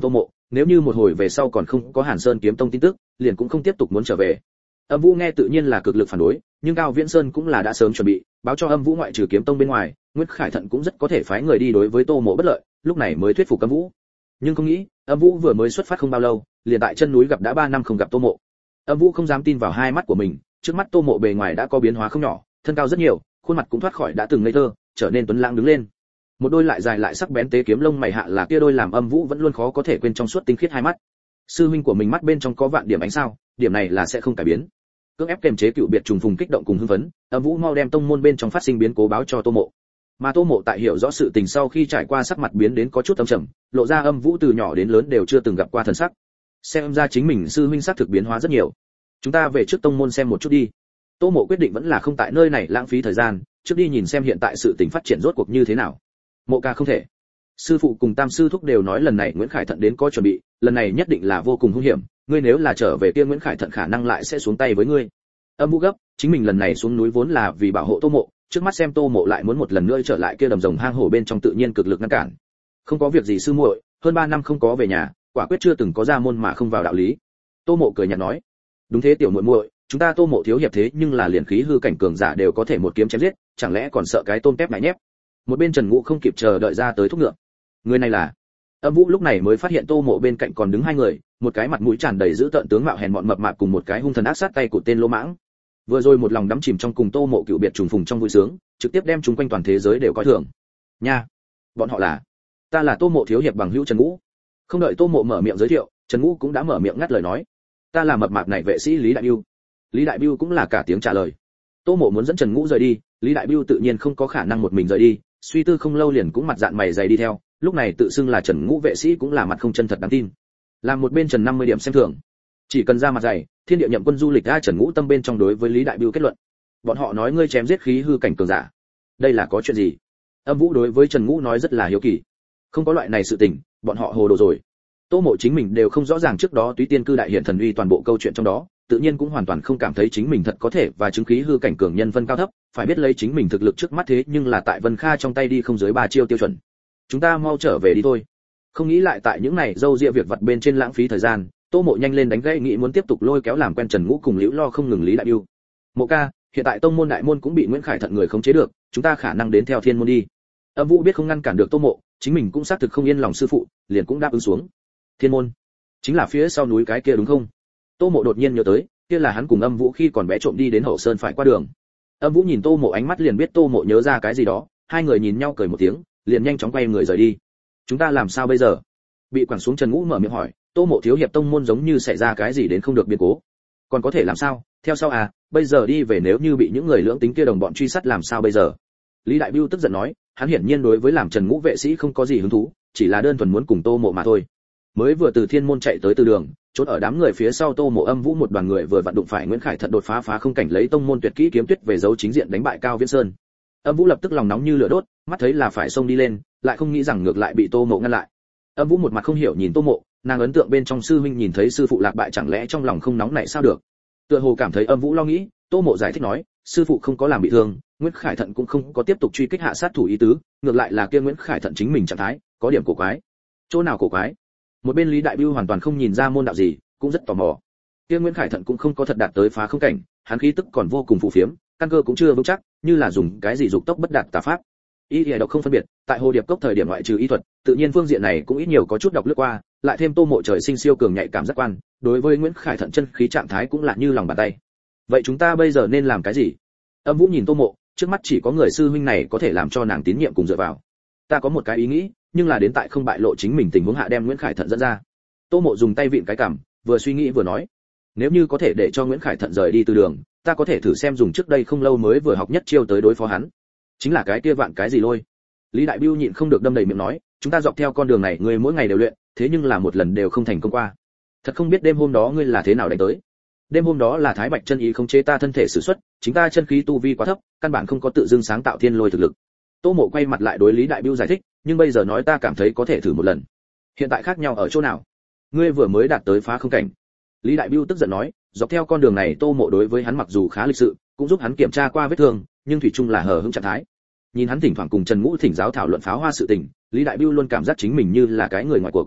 nếu như một hồi về sau còn không có Hàn Sơn kiếm tông tin tức, liền cũng không tiếp tục muốn trở về. Âm Vũ nghe tự nhiên là cực lực phản đối, nhưng Cao Viễn Sơn cũng là đã sớm chuẩn bị, báo cho Âm Vũ ngoại trừ kiếm tông bên ngoài, Nguyễn Khải Thận cũng rất có thể phái người đi đối với Tô Mộ bất lợi, lúc này mới thuyết phục Âm Vũ. Nhưng không nghĩ, Âm Vũ vừa mới xuất phát không bao lâu, liền tại chân núi gặp đã ba năm không gặp Tô Mộ. Âm Vũ không dám tin vào hai mắt của mình, trước mắt Tô Mộ bề ngoài đã có biến hóa không nhỏ, thân cao rất nhiều, khuôn mặt cũng thoát khỏi đã từng ngây thơ, trở nên tuấn lãng đứng lên. Một đôi lại dài lại sắc bén tế kiếm lông mày hạ là kia đôi làm Âm Vũ vẫn luôn khó có thể quên trong suốt tinh khiết hai mắt. Sư huynh của mình mắt bên trong có vạn điểm ánh sao, điểm này là sẽ không cải biến. Cưỡng ép kềm chế cựu biệt trùng phùng kích động cùng hưng phấn, Âm Vũ mau đem tông môn bên trong phát sinh biến cố báo cho Tô Mộ. Mà Tô Mộ tại hiểu rõ sự tình sau khi trải qua sắc mặt biến đến có chút âm trầm, lộ ra Âm Vũ từ nhỏ đến lớn đều chưa từng gặp qua thần sắc. Xem ra chính mình sư huynh sắc thực biến hóa rất nhiều. Chúng ta về trước tông môn xem một chút đi. Tô Mộ quyết định vẫn là không tại nơi này lãng phí thời gian, trước đi nhìn xem hiện tại sự tình phát triển rốt cuộc như thế nào. Mộ ca không thể. Sư phụ cùng Tam sư thúc đều nói lần này Nguyễn Khải Thận đến có chuẩn bị, lần này nhất định là vô cùng hung hiểm, ngươi nếu là trở về kia Nguyễn Khải Thận khả năng lại sẽ xuống tay với ngươi. Âm Vũ gấp, chính mình lần này xuống núi vốn là vì bảo hộ Tô Mộ, trước mắt xem Tô Mộ lại muốn một lần nữa trở lại kia đầm rồng hang hổ bên trong tự nhiên cực lực ngăn cản. Không có việc gì sư muội, hơn ba năm không có về nhà, quả quyết chưa từng có ra môn mà không vào đạo lý. Tô Mộ cười nhạt nói, đúng thế tiểu muội muội, chúng ta Tô Mộ thiếu hiệp thế nhưng là liền khí hư cảnh cường giả đều có thể một kiếm chém giết, chẳng lẽ còn sợ cái tôm tép này nhép. Một bên Trần Ngũ không kịp chờ đợi ra tới thúc ngựa. Người này là Âm Vũ lúc này mới phát hiện Tô Mộ bên cạnh còn đứng hai người, một cái mặt mũi tràn đầy dữ tợn tướng mạo hèn mọn mập mạp cùng một cái hung thần ác sát tay của tên Lỗ Mãng. Vừa rồi một lòng đắm chìm trong cùng Tô Mộ cựu biệt trùng phùng trong vui sướng, trực tiếp đem chúng quanh toàn thế giới đều coi thường. Nha, bọn họ là, ta là Tô Mộ thiếu hiệp bằng hữu Trần Ngũ. Không đợi Tô Mộ mở miệng giới thiệu, Trần Ngũ cũng đã mở miệng ngắt lời nói, ta là mập mạp này vệ sĩ Lý Đại Bưu. Lý Đại Bưu cũng là cả tiếng trả lời. Tô Mộ muốn dẫn Trần Ngũ rời đi, Lý Đại Bưu tự nhiên không có khả năng một mình rời đi, suy tư không lâu liền cũng mặt dạn mày dày đi theo, lúc này tự xưng là Trần Ngũ vệ sĩ cũng là mặt không chân thật đáng tin. Làm một bên Trần năm mươi điểm xem thường. Chỉ cần ra mặt dày, thiên địa nhậm quân du lịch ra Trần Ngũ tâm bên trong đối với Lý Đại Bưu kết luận. Bọn họ nói ngươi chém giết khí hư cảnh cường giả. Đây là có chuyện gì? Âm Vũ đối với Trần Ngũ nói rất là hiếu kỳ. Không có loại này sự tình, bọn họ hồ đồ rồi. Tô Mộ chính mình đều không rõ ràng trước đó Túy Tiên cư đại hiện thần uy toàn bộ câu chuyện trong đó, tự nhiên cũng hoàn toàn không cảm thấy chính mình thật có thể và chứng khí hư cảnh cường nhân phân cao thấp, phải biết lấy chính mình thực lực trước mắt thế nhưng là tại Vân Kha trong tay đi không dưới ba chiêu tiêu chuẩn. Chúng ta mau trở về đi thôi. Không nghĩ lại tại những này dâu dịa việc vặt bên trên lãng phí thời gian, Tô Mộ nhanh lên đánh gãy nghĩ muốn tiếp tục lôi kéo làm quen Trần Ngũ cùng Liễu Lo không ngừng Lý Đại Bưu. Mộ ca, hiện tại tông môn đại môn cũng bị Nguyễn Khải Thận người khống chế được, chúng ta khả năng đến theo thiên môn đi. Âm Vũ biết không ngăn cản được Tô Mộ, chính mình cũng xác thực không yên lòng sư phụ, liền cũng đáp ứng xuống. Thiên môn, chính là phía sau núi cái kia đúng không? Tô Mộ đột nhiên nhớ tới, kia là hắn cùng Âm Vũ khi còn bé trộm đi đến Hậu Sơn phải qua đường. Âm Vũ nhìn Tô Mộ ánh mắt liền biết Tô Mộ nhớ ra cái gì đó, hai người nhìn nhau cười một tiếng, liền nhanh chóng quay người rời đi. Chúng ta làm sao bây giờ? Bị quẳng xuống Trần Ngũ mở miệng hỏi, Tô Mộ thiếu hiệp tông môn giống như xảy ra cái gì đến không được biến cố. Còn có thể làm sao? Theo sau à, bây giờ đi về nếu như bị những người lưỡng tính kia đồng bọn truy sát làm sao bây giờ? Lý Đại Bưu tức giận nói, hắn hiển nhiên đối với làm Trần Ngũ vệ sĩ không có gì hứng thú, chỉ là đơn thuần muốn cùng Tô Mộ mà thôi. Mới vừa từ thiên môn chạy tới từ đường, trốn ở đám người phía sau Tô Mộ Âm Vũ một đoàn người vừa vặn đụng phải Nguyễn Khải Thận đột phá phá không cảnh lấy tông môn tuyệt kỹ kiếm tuyết về giấu chính diện đánh bại Cao Viễn Sơn. Âm Vũ lập tức lòng nóng như lửa đốt, mắt thấy là phải xông đi lên, lại không nghĩ rằng ngược lại bị Tô Mộ ngăn lại. Âm Vũ một mặt không hiểu nhìn Tô Mộ, nàng ấn tượng bên trong sư huynh nhìn thấy sư phụ lạc bại chẳng lẽ trong lòng không nóng nảy sao được. Tựa hồ cảm thấy Âm Vũ lo nghĩ, Tô Mộ giải thích nói, sư phụ không có làm bị thương, Nguyễn Khải Thận cũng không có tiếp tục truy kích hạ sát thủ ý tứ, ngược lại là kia Nguyễn Khải Thận chính mình trạng thái có điểm cổ quái. Chỗ nào cổ quái? Một bên Lý Đại Bưu hoàn toàn không nhìn ra môn đạo gì, cũng rất tò mò. Kia Nguyễn Khải Thận cũng không có thật đạt tới phá không cảnh, hắn khí tức còn vô cùng phù phiếm, căn cơ cũng chưa vững chắc, như là dùng cái gì dục tốc bất đạt tà pháp. Y y độc không phân biệt, tại Hồ Điệp Cốc thời điểm ngoại trừ y thuật, tự nhiên phương diện này cũng ít nhiều có chút đọc lướt qua, lại thêm Tô Mộ trời sinh siêu cường nhạy cảm giác quan, đối với Nguyễn Khải Thận chân khí trạng thái cũng là như lòng bàn tay. Vậy chúng ta bây giờ nên làm cái gì? Âm Vũ nhìn Tô Mộ, trước mắt chỉ có người sư huynh này có thể làm cho nàng tín nhiệm cùng dựa vào. Ta có một cái ý nghĩ, nhưng là đến tại không bại lộ chính mình tình huống hạ đem Nguyễn Khải Thận dẫn ra. Tô Mộ dùng tay vịn cái cằm, vừa suy nghĩ vừa nói, nếu như có thể để cho Nguyễn Khải Thận rời đi từ đường, ta có thể thử xem dùng trước đây không lâu mới vừa học nhất chiêu tới đối phó hắn. Chính là cái kia vạn cái gì lôi. Lý Đại Bưu nhịn không được đâm đầy miệng nói, chúng ta dọc theo con đường này người mỗi ngày đều luyện, thế nhưng là một lần đều không thành công qua. Thật không biết đêm hôm đó ngươi là thế nào đánh tới. Đêm hôm đó là Thái Bạch chân ý khống chế ta thân thể sử xuất, chính ta chân khí tu vi quá thấp, căn bản không có tự dưng sáng tạo thiên lôi thực lực. Tô Mộ quay mặt lại đối Lý Đại Bưu giải thích, nhưng bây giờ nói ta cảm thấy có thể thử một lần. Hiện tại khác nhau ở chỗ nào? Ngươi vừa mới đạt tới phá không cảnh. Lý Đại Bưu tức giận nói, dọc theo con đường này Tô Mộ đối với hắn mặc dù khá lịch sự, cũng giúp hắn kiểm tra qua vết thương, nhưng thủy chung là hờ hững trạng thái. Nhìn hắn thỉnh thoảng cùng Trần Ngũ thỉnh giáo thảo luận pháo hoa sự tình, Lý Đại Bưu luôn cảm giác chính mình như là cái người ngoài cuộc.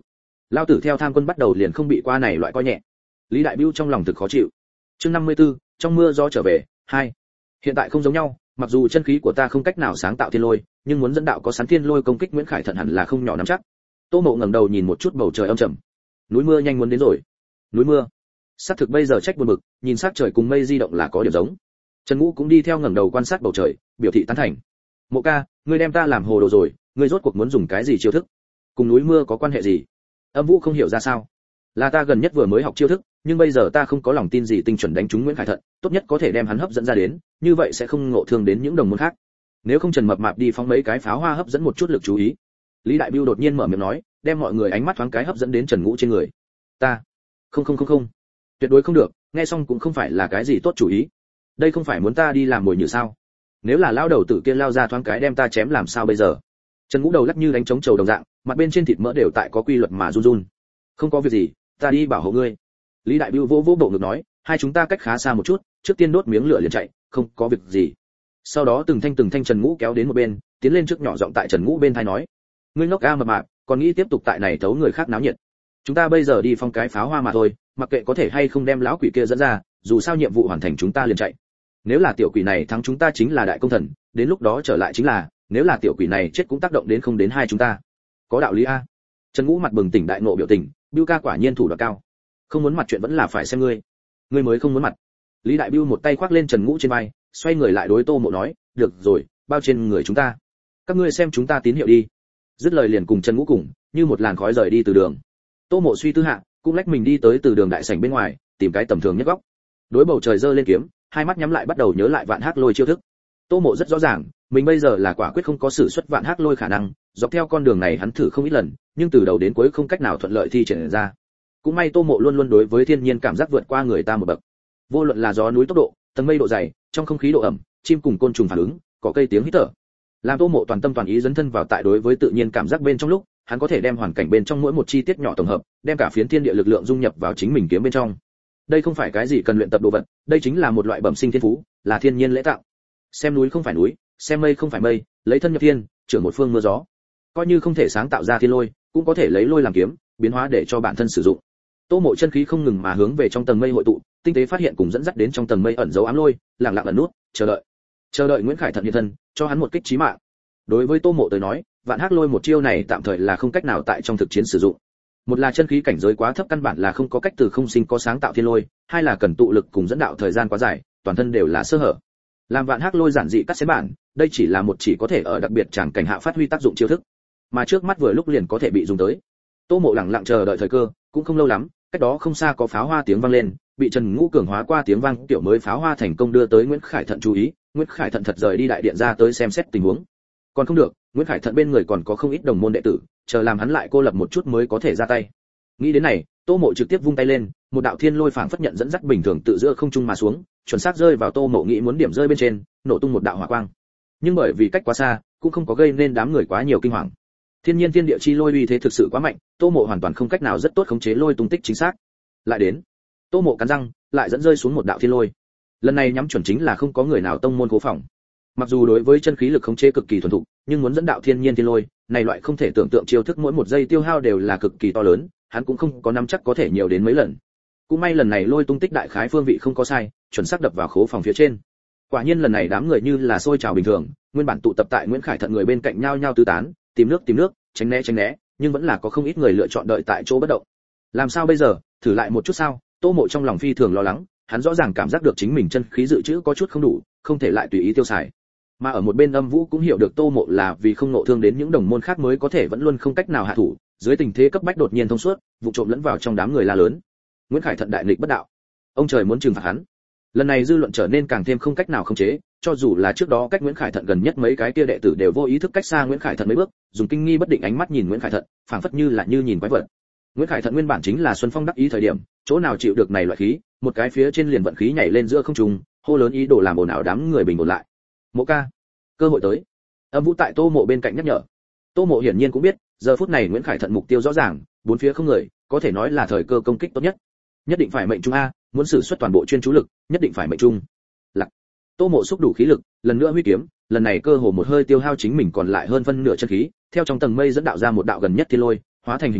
Lao tử theo tham quân bắt đầu liền không bị qua này loại coi nhẹ. Lý Đại Bưu trong lòng thực khó chịu. Chương năm mươi tư, trong mưa gió trở về, hai. Hiện tại không giống nhau, mặc dù chân khí của ta không cách nào sáng tạo thiên lôi, nhưng muốn dẫn đạo có sẵn thiên lôi công kích Nguyễn Khải Thận hẳn là không nhỏ nắm chắc. Tô Mộ ngẩng đầu nhìn một chút bầu trời âm trầm. Núi mưa nhanh muốn đến rồi. Núi mưa. Sát thực bây giờ trách buồn bực, nhìn sắc trời cùng mây di động là có điểm giống. Trần Ngũ cũng đi theo ngẩng đầu quan sát bầu trời, biểu thị tán thành. Mộ ca, ngươi đem ta làm hồ đồ rồi, ngươi rốt cuộc muốn dùng cái gì chiêu thức? Cùng núi mưa có quan hệ gì? Âm Vũ không hiểu ra sao. Là ta gần nhất vừa mới học chiêu thức, nhưng bây giờ ta không có lòng tin gì tinh chuẩn đánh trúng Nguyễn Khải Thận, tốt nhất có thể đem hắn hấp dẫn ra đến, như vậy sẽ không ngộ thương đến những đồng môn khác. Nếu không Trần Mập Mạp đi phóng mấy cái pháo hoa hấp dẫn một chút lực chú ý. Lý Đại Bưu đột nhiên mở miệng nói, đem mọi người ánh mắt thoáng cái hấp dẫn đến Trần Ngũ trên người. Ta, không không không không, tuyệt đối không được, nghe xong cũng không phải là cái gì tốt chủ ý. Đây không phải muốn ta đi làm mồi nhử sao? Nếu là lão đầu tử kia lao ra thoáng cái đem ta chém làm sao bây giờ? Trần Ngũ đầu lắc như đánh trống trầu đồng dạng, mặt bên trên thịt mỡ đều tại có quy luật mà run run. Không có việc gì, ta đi bảo hộ ngươi. Lý Đại Bưu vỗ vỗ bộ ngực nói, hai chúng ta cách khá xa một chút, trước tiên đốt miếng lửa liền chạy, không có việc gì. Sau đó từng thanh từng thanh Trần Ngũ kéo đến một bên, tiến lên trước nhỏ giọng tại Trần Ngũ bên tai nói, ngươi ngốc a Mập Mạp, còn nghĩ tiếp tục tại này thấu người khác náo nhiệt. Chúng ta bây giờ đi phong cái pháo hoa mà thôi, mặc kệ có thể hay không đem lão quỷ kia dẫn ra, dù sao nhiệm vụ hoàn thành chúng ta liền chạy. Nếu là tiểu quỷ này thắng chúng ta chính là đại công thần, đến lúc đó trở lại chính là, nếu là tiểu quỷ này chết cũng tác động đến không đến hai chúng ta. Có đạo lý a. Trần Ngũ mặt bừng tỉnh đại ngộ biểu tình, Bưu ca quả nhiên thủ đoạn cao. Không muốn mặt chuyện vẫn là phải xem ngươi. Ngươi mới không muốn mặt. Lý Đại Bưu một tay khoác lên Trần Ngũ trên vai, xoay người lại đối Tô Mộ nói, được rồi, bao trên người chúng ta. Các ngươi xem chúng ta tín hiệu đi. Dứt lời liền cùng Trần Ngũ cùng, như một làn khói rời đi từ đường. Tô Mộ suy tư hạ, cũng lách mình đi tới từ đường đại sảnh bên ngoài, tìm cái tầm thường nhất góc. Đối bầu trời giơ lên kiếm, hai mắt nhắm lại bắt đầu nhớ lại vạn hắc lôi chiêu thức. Tô Mộ rất rõ ràng, mình bây giờ là quả quyết không có sử xuất vạn hắc lôi khả năng, dọc theo con đường này hắn thử không ít lần, nhưng từ đầu đến cuối không cách nào thuận lợi thi triển ra. Cũng may Tô Mộ luôn luôn đối với thiên nhiên cảm giác vượt qua người ta một bậc. Vô luận là gió núi tốc độ, tầng mây độ dày, trong không khí độ ẩm, chim cùng côn trùng phản ứng, cỏ cây tiếng hít thở. Làm Tô Mộ toàn tâm toàn ý dấn thân vào tại đối với tự nhiên cảm giác bên trong lúc, hắn có thể đem hoàn cảnh bên trong mỗi một chi tiết nhỏ tổng hợp, đem cả phiến thiên địa lực lượng dung nhập vào chính mình kiếm bên trong. Đây không phải cái gì cần luyện tập đồ vật, đây chính là một loại bẩm sinh thiên phú, là thiên nhiên lễ tạo. Xem núi không phải núi, xem mây không phải mây, lấy thân nhập thiên, trưởng một phương mưa gió. Coi như không thể sáng tạo ra thiên lôi, cũng có thể lấy lôi làm kiếm, biến hóa để cho bản thân sử dụng. Tô Mộ chân khí không ngừng mà hướng về trong tầng mây hội tụ, tinh tế phát hiện cùng dẫn dắt đến trong tầng mây ẩn dấu ám lôi, lặng lặng ẩn nút, chờ đợi. Chờ đợi Nguyễn Khải Thận hiện thân, cho hắn một kích chí mạng. Đối với Tô Mộ tới nói, vạn hắc lôi một chiêu này tạm thời là không cách nào tại trong thực chiến sử dụng. Một là chân khí cảnh giới quá thấp căn bản là không có cách từ không sinh có sáng tạo thiên lôi, hai là cần tụ lực cùng dẫn đạo thời gian quá dài, toàn thân đều là sơ hở. Làm vạn hắc lôi giản dị cắt xén bản, đây chỉ là một chỉ có thể ở đặc biệt chẳng cảnh hạ phát huy tác dụng chiêu thức, mà trước mắt vừa lúc liền có thể bị dùng tới. Tô Mộ lặng lặng chờ đợi thời cơ, cũng không lâu lắm, cách đó không xa có pháo hoa tiếng vang lên, bị Trần Ngũ cường hóa qua tiếng vang tiểu mới pháo hoa thành công đưa tới Nguyễn Khải Thận chú ý, Nguyễn Khải Thận thật rời đi đại điện ra tới xem xét tình huống. Còn không được, Nguyễn Khải Thận bên người còn có không ít đồng môn đệ tử, chờ làm hắn lại cô lập một chút mới có thể ra tay. Nghĩ đến này, Tô Mộ trực tiếp vung tay lên, một đạo thiên lôi phảng phất nhận dẫn dắt bình thường tự giữa không trung mà xuống, chuẩn xác rơi vào Tô Mộ nghĩ muốn điểm rơi bên trên, nổ tung một đạo hỏa quang. Nhưng bởi vì cách quá xa, cũng không có gây nên đám người quá nhiều kinh hoàng. Thiên nhiên thiên địa chi lôi uy thế thực sự quá mạnh, Tô Mộ hoàn toàn không cách nào rất tốt khống chế lôi tung tích chính xác. Lại đến, Tô Mộ cắn răng, lại dẫn rơi xuống một đạo thiên lôi. Lần này nhắm chuẩn chính là không có người nào tông môn cố phòng. Mặc dù đối với chân khí lực khống chế cực kỳ thuần thục, nhưng muốn dẫn đạo thiên nhiên thiên lôi, này loại không thể tưởng tượng chiêu thức mỗi một giây tiêu hao đều là cực kỳ to lớn, hắn cũng không có nắm chắc có thể nhiều đến mấy lần. Cũng may lần này lôi tung tích đại khái phương vị không có sai, chuẩn xác đập vào khố phòng phía trên. Quả nhiên lần này đám người như là sôi trào bình thường, nguyên bản tụ tập tại Nguyễn Khải Thận người bên cạnh nhau nhau tứ tán, tìm nước tìm nước, tránh né tránh né, nhưng vẫn là có không ít người lựa chọn đợi tại chỗ bất động. Làm sao bây giờ, thử lại một chút sao? Tô Mộ trong lòng phi thường lo lắng, hắn rõ ràng cảm giác được chính mình chân khí dự trữ có chút không đủ, không thể lại tùy ý tiêu xài. Mà ở một bên Âm Vũ cũng hiểu được Tô Mộ là vì không nộ thương đến những đồng môn khác mới có thể vẫn luôn không cách nào hạ thủ, dưới tình thế cấp bách đột nhiên thông suốt, vụ trộm lẫn vào trong đám người la lớn. Nguyễn Khải Thận đại nghịch bất đạo, ông trời muốn trừng phạt hắn. Lần này dư luận trở nên càng thêm không cách nào khống chế, cho dù là trước đó cách Nguyễn Khải Thận gần nhất mấy cái kia đệ tử đều vô ý thức cách xa Nguyễn Khải Thận mấy bước, dùng kinh nghi bất định ánh mắt nhìn Nguyễn Khải Thận, phảng phất như là như nhìn quái vật. Nguyễn Khải Thận nguyên bản chính là Xuân Phong đắc ý thời điểm, chỗ nào chịu được này loại khí, một cái phía trên liền vận khí nhảy lên giữa không trung, hô lớn ý đồ làm ồn ào đám người bình ổn lại. Mộ ca, cơ hội tới. Âm Vũ tại Tô Mộ bên cạnh nhắc nhở. Tô Mộ hiển nhiên cũng biết, giờ phút này Nguyễn Khải Thận mục tiêu rõ ràng, bốn phía không người, có thể nói là thời cơ công kích tốt nhất. Nhất định phải mệnh trung a, muốn sử xuất toàn bộ chuyên chú lực, nhất định phải mệnh trung. Lạc. Tô Mộ xúc đủ khí lực, lần nữa huy kiếm, lần này cơ hồ một hơi tiêu hao chính mình còn lại hơn phân nửa chân khí, theo trong tầng mây dẫn đạo ra một đạo gần nhất thiên lôi, hóa thành hình kiếm,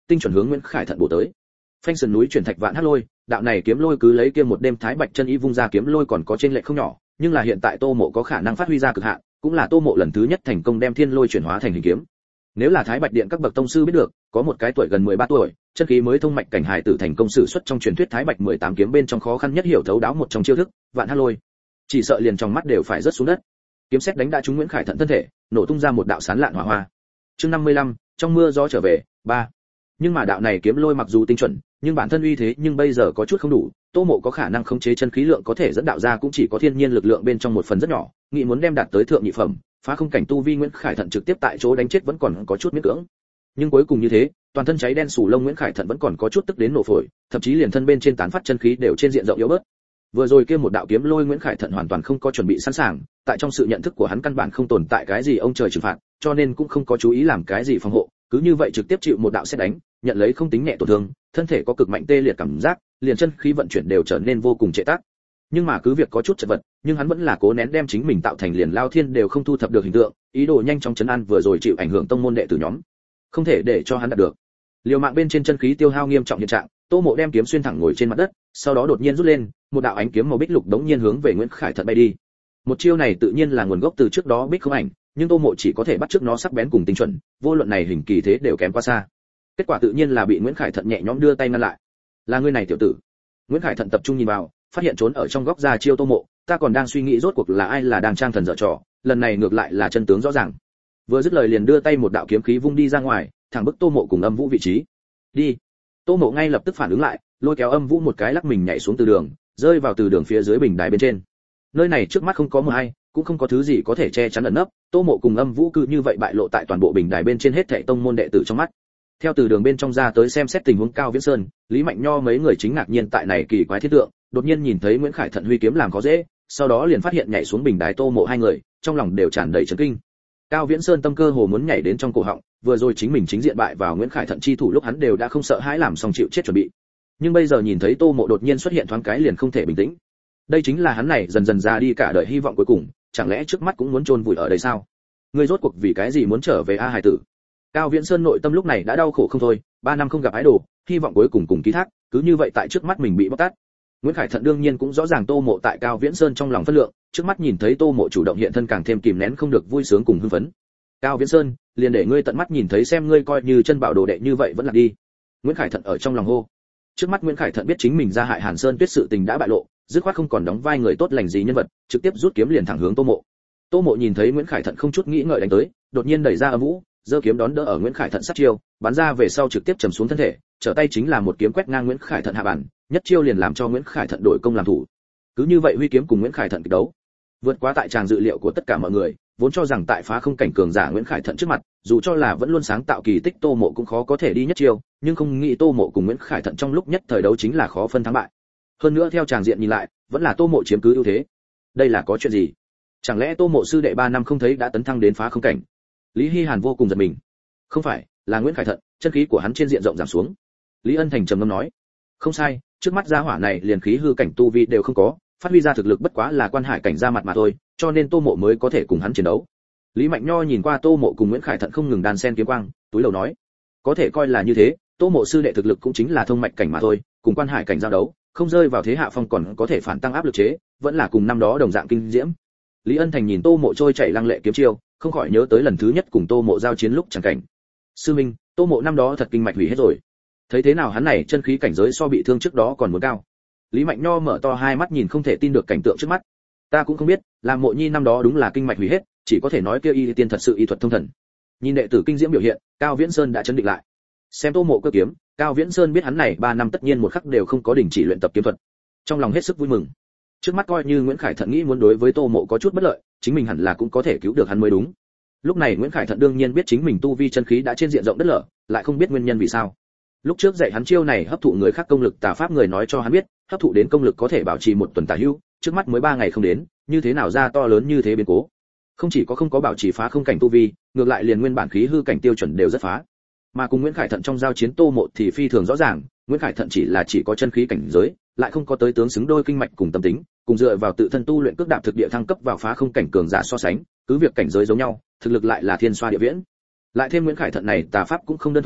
tinh chuẩn hướng Nguyễn Khải Thận bổ tới. Phanh sườn núi chuyển thạch vạn hắc lôi, đạo này kiếm lôi cứ lấy kia một đêm thái bạch chân ý vung ra kiếm lôi còn có trên lệch không nhỏ, nhưng là hiện tại Tô Mộ có khả năng phát huy ra cực hạn, cũng là Tô Mộ lần thứ nhất thành công đem thiên lôi chuyển hóa thành hình kiếm. Nếu là thái bạch điện các bậc tông sư biết được, có một cái tuổi gần mười ba tuổi, chân khí mới thông mạch cảnh hài tử thành công sử xuất trong truyền thuyết thái bạch mười tám kiếm bên trong khó khăn nhất hiểu thấu đáo một trong chiêu thức, vạn hắc lôi, chỉ sợ liền trong mắt đều phải rớt xuống đất. Kiếm sét đánh đã trúng Nguyễn Khải Thận thân thể, nổ tung ra một đạo sán lạn hỏa hoa. Chương năm mươi lăm, trong mưa gió trở về, ba. Nhưng mà đạo này kiếm lôi mặc dù tinh chuẩn, nhưng bản thân uy thế nhưng bây giờ có chút không đủ, Tô Mộ có khả năng khống chế chân khí lượng có thể dẫn đạo ra cũng chỉ có thiên nhiên lực lượng bên trong một phần rất nhỏ, nghĩ muốn đem đạt tới thượng nhị phẩm, phá không cảnh tu vi Nguyễn Khải Thận trực tiếp tại chỗ đánh chết vẫn còn có chút miễn cưỡng. Nhưng cuối cùng như thế, toàn thân cháy đen sù lông Nguyễn Khải Thận vẫn còn có chút tức đến nổ phổi, thậm chí liền thân bên trên tán phát chân khí đều trên diện rộng yếu bớt. Vừa rồi kia một đạo kiếm lôi Nguyễn Khải Thận hoàn toàn không có chuẩn bị sẵn sàng, tại trong sự nhận thức của hắn căn bản không tồn tại cái gì ông trời trừng phạt, cho nên cũng không có chú ý làm cái gì phòng hộ, cứ như vậy trực tiếp chịu một đạo sét đánh, nhận lấy không tính nhẹ tổn thương, thân thể có cực mạnh tê liệt cảm giác, liền chân khí vận chuyển đều trở nên vô cùng trệ tác. Nhưng mà cứ việc có chút chật vật, nhưng hắn vẫn là cố nén đem chính mình tạo thành liền lao thiên đều không thu thập được hình tượng, ý đồ nhanh chóng chấn an vừa rồi chịu ảnh hưởng tông môn đệ tử nhóm, không thể để cho hắn đạt được. Liều mạng bên trên chân khí tiêu hao nghiêm trọng hiện trạng, Tô Mộ đem kiếm xuyên thẳng ngồi trên mặt đất, sau đó đột nhiên rút lên, một đạo ánh kiếm màu bích lục đống nhiên hướng về Nguyễn Khải Thận bay đi. Một chiêu này tự nhiên là nguồn gốc từ trước đó bích không ảnh, nhưng Tô Mộ chỉ có thể bắt chước nó sắc bén cùng tinh chuẩn, vô luận này hình kỳ thế đều kém quá xa. Kết quả tự nhiên là bị Nguyễn Khải Thận nhẹ nhõm đưa tay ngăn lại. Là ngươi này tiểu tử. Nguyễn Khải Thận tập trung nhìn vào, phát hiện trốn ở trong góc ra chiêu Tô Mộ, ta còn đang suy nghĩ rốt cuộc là ai là đang trang thần dở trò, lần này ngược lại là chân tướng rõ ràng. Vừa dứt lời liền đưa tay một đạo kiếm khí vung đi ra ngoài, thẳng bức Tô Mộ cùng Âm Vũ vị trí. Đi. Tô Mộ ngay lập tức phản ứng lại, lôi kéo Âm Vũ một cái lắc mình nhảy xuống từ đường, rơi vào từ đường phía dưới bình đài bên trên. Nơi này trước mắt không có mưa hay, cũng không có thứ gì có thể che chắn ẩn nấp, Tô Mộ cùng Âm Vũ cứ như vậy bại lộ tại toàn bộ bình đài bên trên hết thảy tông môn đệ tử trong mắt. Theo từ đường bên trong ra tới xem xét tình huống Cao Viễn Sơn, Lý Mạnh Nho mấy người chính ngạc nhiên tại này kỳ quái thiết tượng, đột nhiên nhìn thấy Nguyễn Khải Thận huy kiếm làm khó dễ, sau đó liền phát hiện nhảy xuống bình đài Tô Mộ hai người, trong lòng đều tràn đầy chấn kinh. Cao Viễn Sơn tâm cơ hồ muốn nhảy đến trong cổ họng, vừa rồi chính mình chính diện bại vào Nguyễn Khải Thận chi thủ lúc hắn đều đã không sợ hãi làm xong chịu chết chuẩn bị. Nhưng bây giờ nhìn thấy Tô Mộ đột nhiên xuất hiện thoáng cái liền không thể bình tĩnh. Đây chính là hắn này dần dần ra đi cả đời hy vọng cuối cùng, chẳng lẽ trước mắt cũng muốn chôn vùi ở đây sao? Ngươi rốt cuộc vì cái gì muốn trở về a hải tử? Cao Viễn Sơn nội tâm lúc này đã đau khổ không thôi, ba năm không gặp ái đồ, hy vọng cuối cùng cùng ký thác, cứ như vậy tại trước mắt mình bị bóc tát. Nguyễn Khải Thận đương nhiên cũng rõ ràng Tô Mộ tại Cao Viễn Sơn trong lòng phân lượng, trước mắt nhìn thấy Tô Mộ chủ động hiện thân càng thêm kìm nén không được vui sướng cùng hưng phấn. Cao Viễn Sơn, liền để ngươi tận mắt nhìn thấy xem ngươi coi như chân bảo đồ đệ như vậy vẫn là đi. Nguyễn Khải Thận ở trong lòng hô. Trước mắt Nguyễn Khải Thận biết chính mình ra hại Hàn Sơn Tuyết sự tình đã bại lộ, dứt khoát không còn đóng vai người tốt lành gì nhân vật, trực tiếp rút kiếm liền thẳng hướng Tô Mộ. Tô Mộ nhìn thấy Nguyễn Khải Thận không chút nghĩ ngợi đánh tới, đột nhiên đẩy ra Âm Vũ, giơ kiếm đón đỡ ở Nguyễn Khải Thận sát chiêu, bắn ra về sau trực tiếp trầm xuống thân thể, trở tay chính là một kiếm quét ngang Nguyễn Khải Thận hạ bản, nhất chiêu liền làm cho Nguyễn Khải Thận đổi công làm thủ. Cứ như vậy huy kiếm cùng Nguyễn Khải Thận kịch đấu, vượt quá tại tràng dự liệu của tất cả mọi người, vốn cho rằng tại phá không cảnh cường giả Nguyễn Khải Thận trước mặt, dù cho là vẫn luôn sáng tạo kỳ tích Tô Mộ cũng khó có thể đi nhất chiêu, nhưng không nghĩ Tô Mộ cùng Nguyễn Khải Thận trong lúc nhất thời đấu chính là khó phân thắng bại. Hơn nữa theo tràng diện nhìn lại, vẫn là Tô Mộ chiếm cứ ưu thế. Đây là có chuyện gì? Chẳng lẽ Tô Mộ sư đệ ba năm không thấy đã tấn thăng đến phá không cảnh? Lý Hi Hàn vô cùng giật mình. Không phải, là Nguyễn Khải Thận, chân khí của hắn trên diện rộng giảm xuống. Lý Ân Thành trầm ngâm nói, không sai, trước mắt gia hỏa này liền khí hư cảnh tu vi đều không có, phát huy ra thực lực bất quá là quan hải cảnh ra mặt mà thôi, cho nên Tô Mộ mới có thể cùng hắn chiến đấu. Lý Mạnh Nho nhìn qua Tô Mộ cùng Nguyễn Khải Thận không ngừng đan sen kiếm quang, túi lầu nói, có thể coi là như thế, Tô Mộ sư đệ thực lực cũng chính là thông mạch cảnh mà thôi, cùng quan hải cảnh giao đấu, không rơi vào thế hạ phong còn có thể phản tăng áp lực chế, vẫn là cùng năm đó đồng dạng kinh diễm. Lý Ân Thành nhìn Tô Mộ trôi chảy lăng lệ kiếm chiêu, không khỏi nhớ tới lần thứ nhất cùng Tô Mộ giao chiến lúc chẳng cảnh. Sư minh, Tô Mộ năm đó thật kinh mạch hủy hết rồi. Thấy thế nào hắn này chân khí cảnh giới so bị thương trước đó còn muốn cao. Lý Mạnh Nho mở to hai mắt nhìn không thể tin được cảnh tượng trước mắt. Ta cũng không biết, làm Mộ Nhi năm đó đúng là kinh mạch hủy hết, chỉ có thể nói kia y tiên thật sự y thuật thông thần. Nhìn đệ tử kinh diễm biểu hiện, Cao Viễn Sơn đã chấn định lại. Xem Tô Mộ cơ kiếm, Cao Viễn Sơn biết hắn này ba năm tất nhiên một khắc đều không có đình chỉ luyện tập kiếm thuật. Trong lòng hết sức vui mừng. Trước mắt coi như Nguyễn Khải Thận nghĩ muốn đối với Tô Mộ có chút bất lợi, chính mình hẳn là cũng có thể cứu được hắn mới đúng. Lúc này Nguyễn Khải Thận đương nhiên biết chính mình tu vi chân khí đã trên diện rộng đất lở, lại không biết nguyên nhân vì sao. Lúc trước dạy hắn chiêu này hấp thụ người khác công lực tà pháp người nói cho hắn biết, hấp thụ đến công lực có thể bảo trì một tuần tà hữu, trước mắt mới ba ngày không đến, như thế nào ra to lớn như thế biến cố. Không chỉ có không có bảo trì phá không cảnh tu vi, ngược lại liền nguyên bản khí hư cảnh tiêu chuẩn đều rất phá. Mà cùng Nguyễn Khải Thận trong giao chiến Tô Mộ thì phi thường rõ ràng, Nguyễn Khải Thận chỉ là chỉ có chân khí cảnh giới, lại không có tới tướng xứng đôi kinh mạch cùng tâm tính, cùng dựa vào tự thân tu luyện cước đạp thực địa thăng cấp vào phá không cảnh cường giả so sánh, cứ việc cảnh giới giống nhau, thực lực lại là thiên xoa địa viễn. Lại thêm Nguyễn Khải Thận này tà pháp cũng không đơn thuần,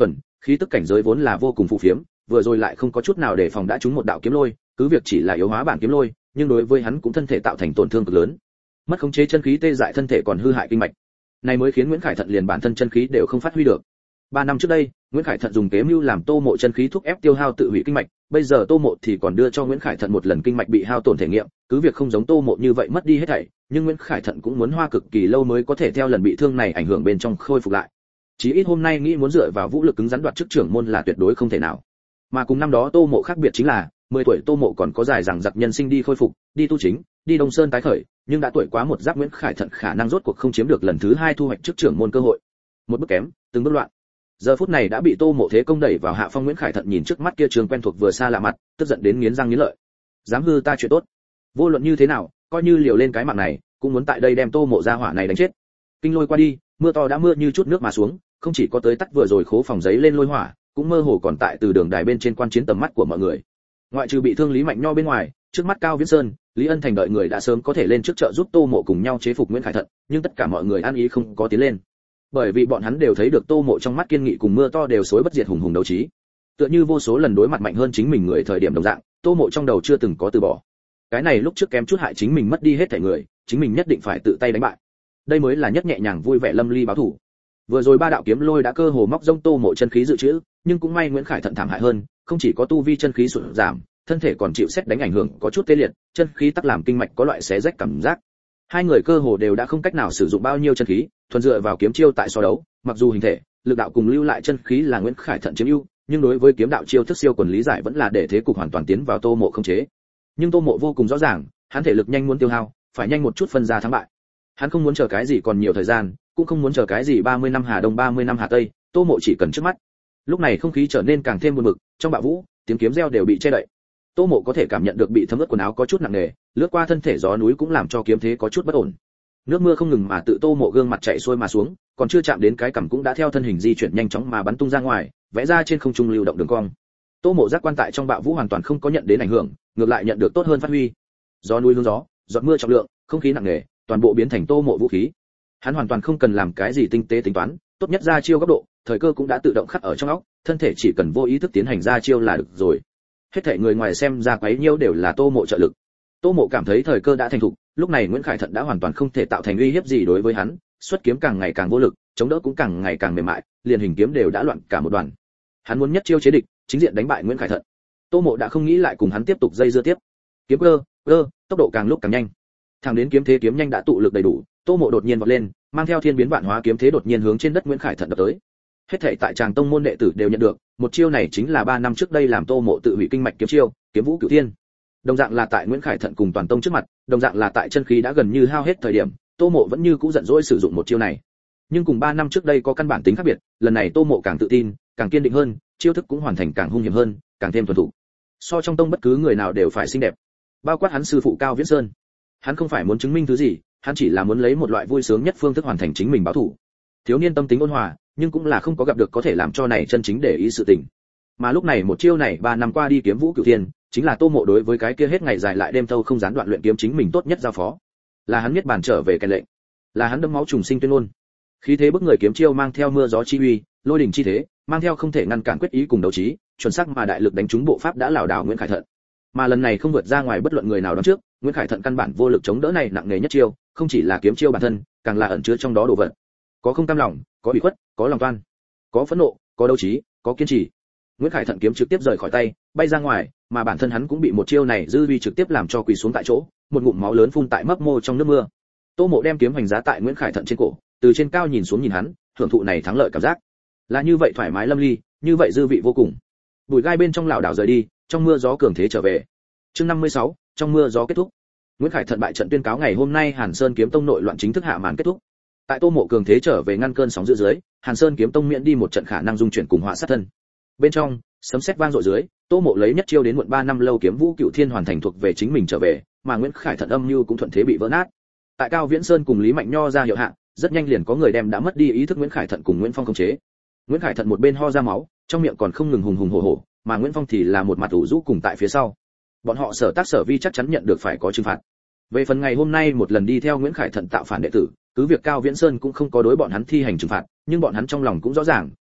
khí tức cảnh giới vốn là vô cùng phù phiếm, vừa rồi lại không có chút nào để phòng đã trúng một đạo kiếm lôi, cứ việc chỉ là yếu hóa bản kiếm lôi, nhưng đối với hắn cũng thân thể tạo thành tổn thương cực lớn. Mất khống chế chân khí tê dại thân thể còn hư hại kinh mạch. Này mới khiến Nguyễn Khải Thận liền bản thân chân khí đều không phát huy được. Ba năm trước đây, Nguyễn Khải Thận dùng kế mưu làm Tô Mộ chân khí thúc ép tiêu hao tự hủy kinh mạch, bây giờ Tô Mộ thì còn đưa cho Nguyễn Khải Thận một lần kinh mạch bị hao tổn thể nghiệm, cứ việc không giống Tô Mộ như vậy mất đi hết thảy, nhưng Nguyễn Khải Thận cũng muốn hoa cực kỳ lâu mới có thể theo lần bị thương này ảnh hưởng bên trong khôi phục lại. Chí ít hôm nay nghĩ muốn dựa vào vũ lực cứng rắn đoạt chức trưởng môn là tuyệt đối không thể nào. Mà cùng năm đó Tô Mộ khác biệt chính là, mười tuổi Tô Mộ còn có dài dằng dặc nhân sinh đi khôi phục, đi tu chính, đi Đông Sơn tái khởi, nhưng đã tuổi quá một giáp Nguyễn Khải Thận khả năng rốt cuộc không chiếm được lần thứ hai thu hoạch chức trưởng môn cơ hội. Một bước kém, từng bước loạn. Giờ phút này đã bị Tô Mộ thế công đẩy vào hạ phong, Nguyễn Khải Thận nhìn trước mắt kia trường quen thuộc vừa xa lạ mặt, tức giận đến nghiến răng nghiến lợi. Dám hư ta chuyện tốt. Vô luận như thế nào, coi như liều lên cái mạng này, cũng muốn tại đây đem Tô Mộ ra hỏa này đánh chết. Kinh lôi qua đi, mưa to đã mưa như chút nước mà xuống, không chỉ có tới tắt vừa rồi khố phòng giấy lên lôi hỏa, cũng mơ hồ còn tại từ đường đài bên trên quan chiến tầm mắt của mọi người. Ngoại trừ bị thương Lý Mạnh Nho bên ngoài, trước mắt Cao Viễn Sơn, Lý Ân Thành đợi người đã sớm có thể lên trước trợ giúp Tô Mộ cùng nhau chế phục Nguyễn Khải Thận, nhưng tất cả mọi người an ý không có tiến lên. Bởi vì bọn hắn đều thấy được Tô Mộ trong mắt kiên nghị cùng mưa to đều xối bất diệt hùng hùng đấu trí. Tựa như vô số lần đối mặt mạnh hơn chính mình người thời điểm đồng dạng, Tô Mộ trong đầu chưa từng có từ bỏ. Cái này lúc trước kém chút hại chính mình mất đi hết thảy người, chính mình nhất định phải tự tay đánh bại. Đây mới là nhất nhẹ nhàng vui vẻ lâm ly báo thủ. Vừa rồi ba đạo kiếm lôi đã cơ hồ móc rông Tô Mộ chân khí dự trữ, nhưng cũng may Nguyễn Khải Thận thảm hại hơn, không chỉ có tu vi chân khí sụt giảm, thân thể còn chịu xét đánh ảnh hưởng có chút tê liệt, chân khí tắc làm kinh mạch có loại xé rách cảm giác. Hai người cơ hồ đều đã không cách nào sử dụng bao nhiêu chân khí, thuần dựa vào kiếm chiêu tại so đấu, mặc dù hình thể, lực đạo cùng lưu lại chân khí là Nguyễn Khải Thận chiếm ưu, nhưng đối với kiếm đạo chiêu thức siêu quần lý giải vẫn là để thế cục hoàn toàn tiến vào Tô Mộ không chế. Nhưng Tô Mộ vô cùng rõ ràng, hắn thể lực nhanh muốn tiêu hao, phải nhanh một chút phân ra thắng bại. Hắn không muốn chờ cái gì còn nhiều thời gian, cũng không muốn chờ cái gì ba mươi năm Hà Đông ba mươi năm Hà Tây, Tô Mộ chỉ cần trước mắt. Lúc này không khí trở nên càng thêm buồn bực, trong bạo vũ, tiếng kiếm reo đều bị che đậy. Tô Mộ có thể cảm nhận được bị thấm ướt quần áo có chút nặng nề, lướt qua thân thể gió núi cũng làm cho kiếm thế có chút bất ổn. Nước mưa không ngừng mà tự Tô Mộ gương mặt chảy xuôi mà xuống, còn chưa chạm đến cái cằm cũng đã theo thân hình di chuyển nhanh chóng mà bắn tung ra ngoài, vẽ ra trên không trung lưu động đường cong. Tô Mộ giác quan tại trong bạo vũ hoàn toàn không có nhận đến ảnh hưởng, ngược lại nhận được tốt hơn phát huy. Gió núi hướng gió, giọt mưa trọng lượng, không khí nặng nề, toàn bộ biến thành Tô Mộ vũ khí. Hắn hoàn toàn không cần làm cái gì tinh tế tính toán, tốt nhất ra chiêu góc độ, thời cơ cũng đã tự động khắc ở trong óc, thân thể chỉ cần vô ý thức tiến hành ra chiêu là được rồi. Hết thảy người ngoài xem ra quấy nhiêu đều là Tô Mộ trợ lực. Tô Mộ cảm thấy thời cơ đã thành thục, lúc này Nguyễn Khải Thận đã hoàn toàn không thể tạo thành uy hiếp gì đối với hắn, xuất kiếm càng ngày càng vô lực, chống đỡ cũng càng ngày càng mềm mại, liền hình kiếm đều đã loạn cả một đoàn. Hắn muốn nhất chiêu chế địch, chính diện đánh bại Nguyễn Khải Thận. Tô Mộ đã không nghĩ lại cùng hắn tiếp tục dây dưa tiếp. Kiếm cơ, cơ, tốc độ càng lúc càng nhanh. Thẳng đến kiếm thế kiếm nhanh đã tụ lực đầy đủ, Tô Mộ đột nhiên vọt lên, mang theo thiên biến vạn hóa kiếm thế đột nhiên hướng trên đất Nguyễn Khải Thận đập tới. Hết thảy tại Tràng Tông môn đệ tử đều nhận được, một chiêu này chính là ba năm trước đây làm Tô Mộ tự hủy kinh mạch kiếm chiêu, Kiếm Vũ Cửu Thiên. Đồng dạng là tại Nguyễn Khải Thận cùng toàn tông trước mặt, đồng dạng là tại chân khí đã gần như hao hết thời điểm, Tô Mộ vẫn như cũ giận dỗi sử dụng một chiêu này. Nhưng cùng ba năm trước đây có căn bản tính khác biệt, lần này Tô Mộ càng tự tin, càng kiên định hơn, chiêu thức cũng hoàn thành càng hung hiểm hơn, càng thêm thuần thục. So trong tông bất cứ người nào đều phải xinh đẹp, bao quát hắn sư phụ Cao Viễn Sơn. Hắn không phải muốn chứng minh thứ gì, hắn chỉ là muốn lấy một loại vui sướng nhất phương thức hoàn thành chính mình báo thủ. Thiếu niên tâm tính ôn hòa, nhưng cũng là không có gặp được có thể làm cho này chân chính để ý sự tình. Mà lúc này một chiêu này ba năm qua đi Kiếm Vũ Cửu Thiên, chính là Tô Mộ đối với cái kia hết ngày dài lại đêm thâu không gián đoạn luyện kiếm chính mình tốt nhất giao phó. Là hắn biết bàn trở về cái lệnh, là hắn đấm máu trùng sinh tuyên ngôn. Khí thế bức người kiếm chiêu mang theo mưa gió chi uy, lôi đỉnh chi thế, mang theo không thể ngăn cản quyết ý cùng đấu trí, chuẩn xác mà đại lực đánh trúng bộ pháp đã lảo đảo Nguyễn Khải Thận. Mà lần này không vượt ra ngoài bất luận người nào đón trước, Nguyễn Khải Thận căn bản vô lực chống đỡ này nặng nề nhất chiêu, không chỉ là kiếm chiêu bản thân, càng là ẩn chứa trong đó đồ vật. Có không cam lòng, có ủy khuất, có lòng toan, có phẫn nộ, có đấu trí, có kiên trì. Nguyễn Khải Thận kiếm trực tiếp rời khỏi tay, bay ra ngoài, mà bản thân hắn cũng bị một chiêu này dư vi trực tiếp làm cho quỳ xuống tại chỗ, một ngụm máu lớn phun tại mấp mô trong nước mưa. Tô Mộ đem kiếm hoành giá tại Nguyễn Khải Thận trên cổ, từ trên cao nhìn xuống nhìn hắn, hưởng thụ này thắng lợi cảm giác. Là như vậy thoải mái lâm ly, như vậy dư vị vô cùng. Bùi gai bên trong lảo đảo rời đi, trong mưa gió cường thế trở về. Chương năm mươi sáu, trong mưa gió kết thúc. Nguyễn Khải Thận bại trận tuyên cáo ngày hôm nay Hàn Sơn kiếm tông nội loạn chính thức hạ màn kết thúc. Tại Tô Mộ cường thế trở về ngăn cơn sóng dữ dưới, Hàn Sơn kiếm tông miễn đi một trận khả năng dung chuyển cùng họa sát thân. Bên trong, sấm sét vang dội dưới, Tô Mộ lấy nhất chiêu đến muộn ba năm lâu Kiếm Vũ Cửu Thiên hoàn thành thuộc về chính mình trở về, mà Nguyễn Khải Thận âm mưu cũng thuận thế bị vỡ nát. Tại Cao Viễn Sơn cùng Lý Mạnh Nho ra hiệu hạ, rất nhanh liền có người đem đã mất đi ý thức Nguyễn Khải Thận cùng Nguyễn Phong khống chế. Nguyễn Khải Thận một bên ho ra máu, trong miệng còn không ngừng hùng hùng hổ hổ, mà Nguyễn Phong thì là một mặt ủ rũ cùng tại phía sau. Bọn họ sở tác sở vi chắc chắn nhận được phải có trừng phạt. Về phần ngày hôm nay một lần đi theo Nguyễn Khải Thận tạo phản đệ tử, cứ việc Cao Viễn Sơn cũng không có đối bọn hắn thi hành trừng phạt, nhưng bọn hắn trong lòng cũng rõ ràng,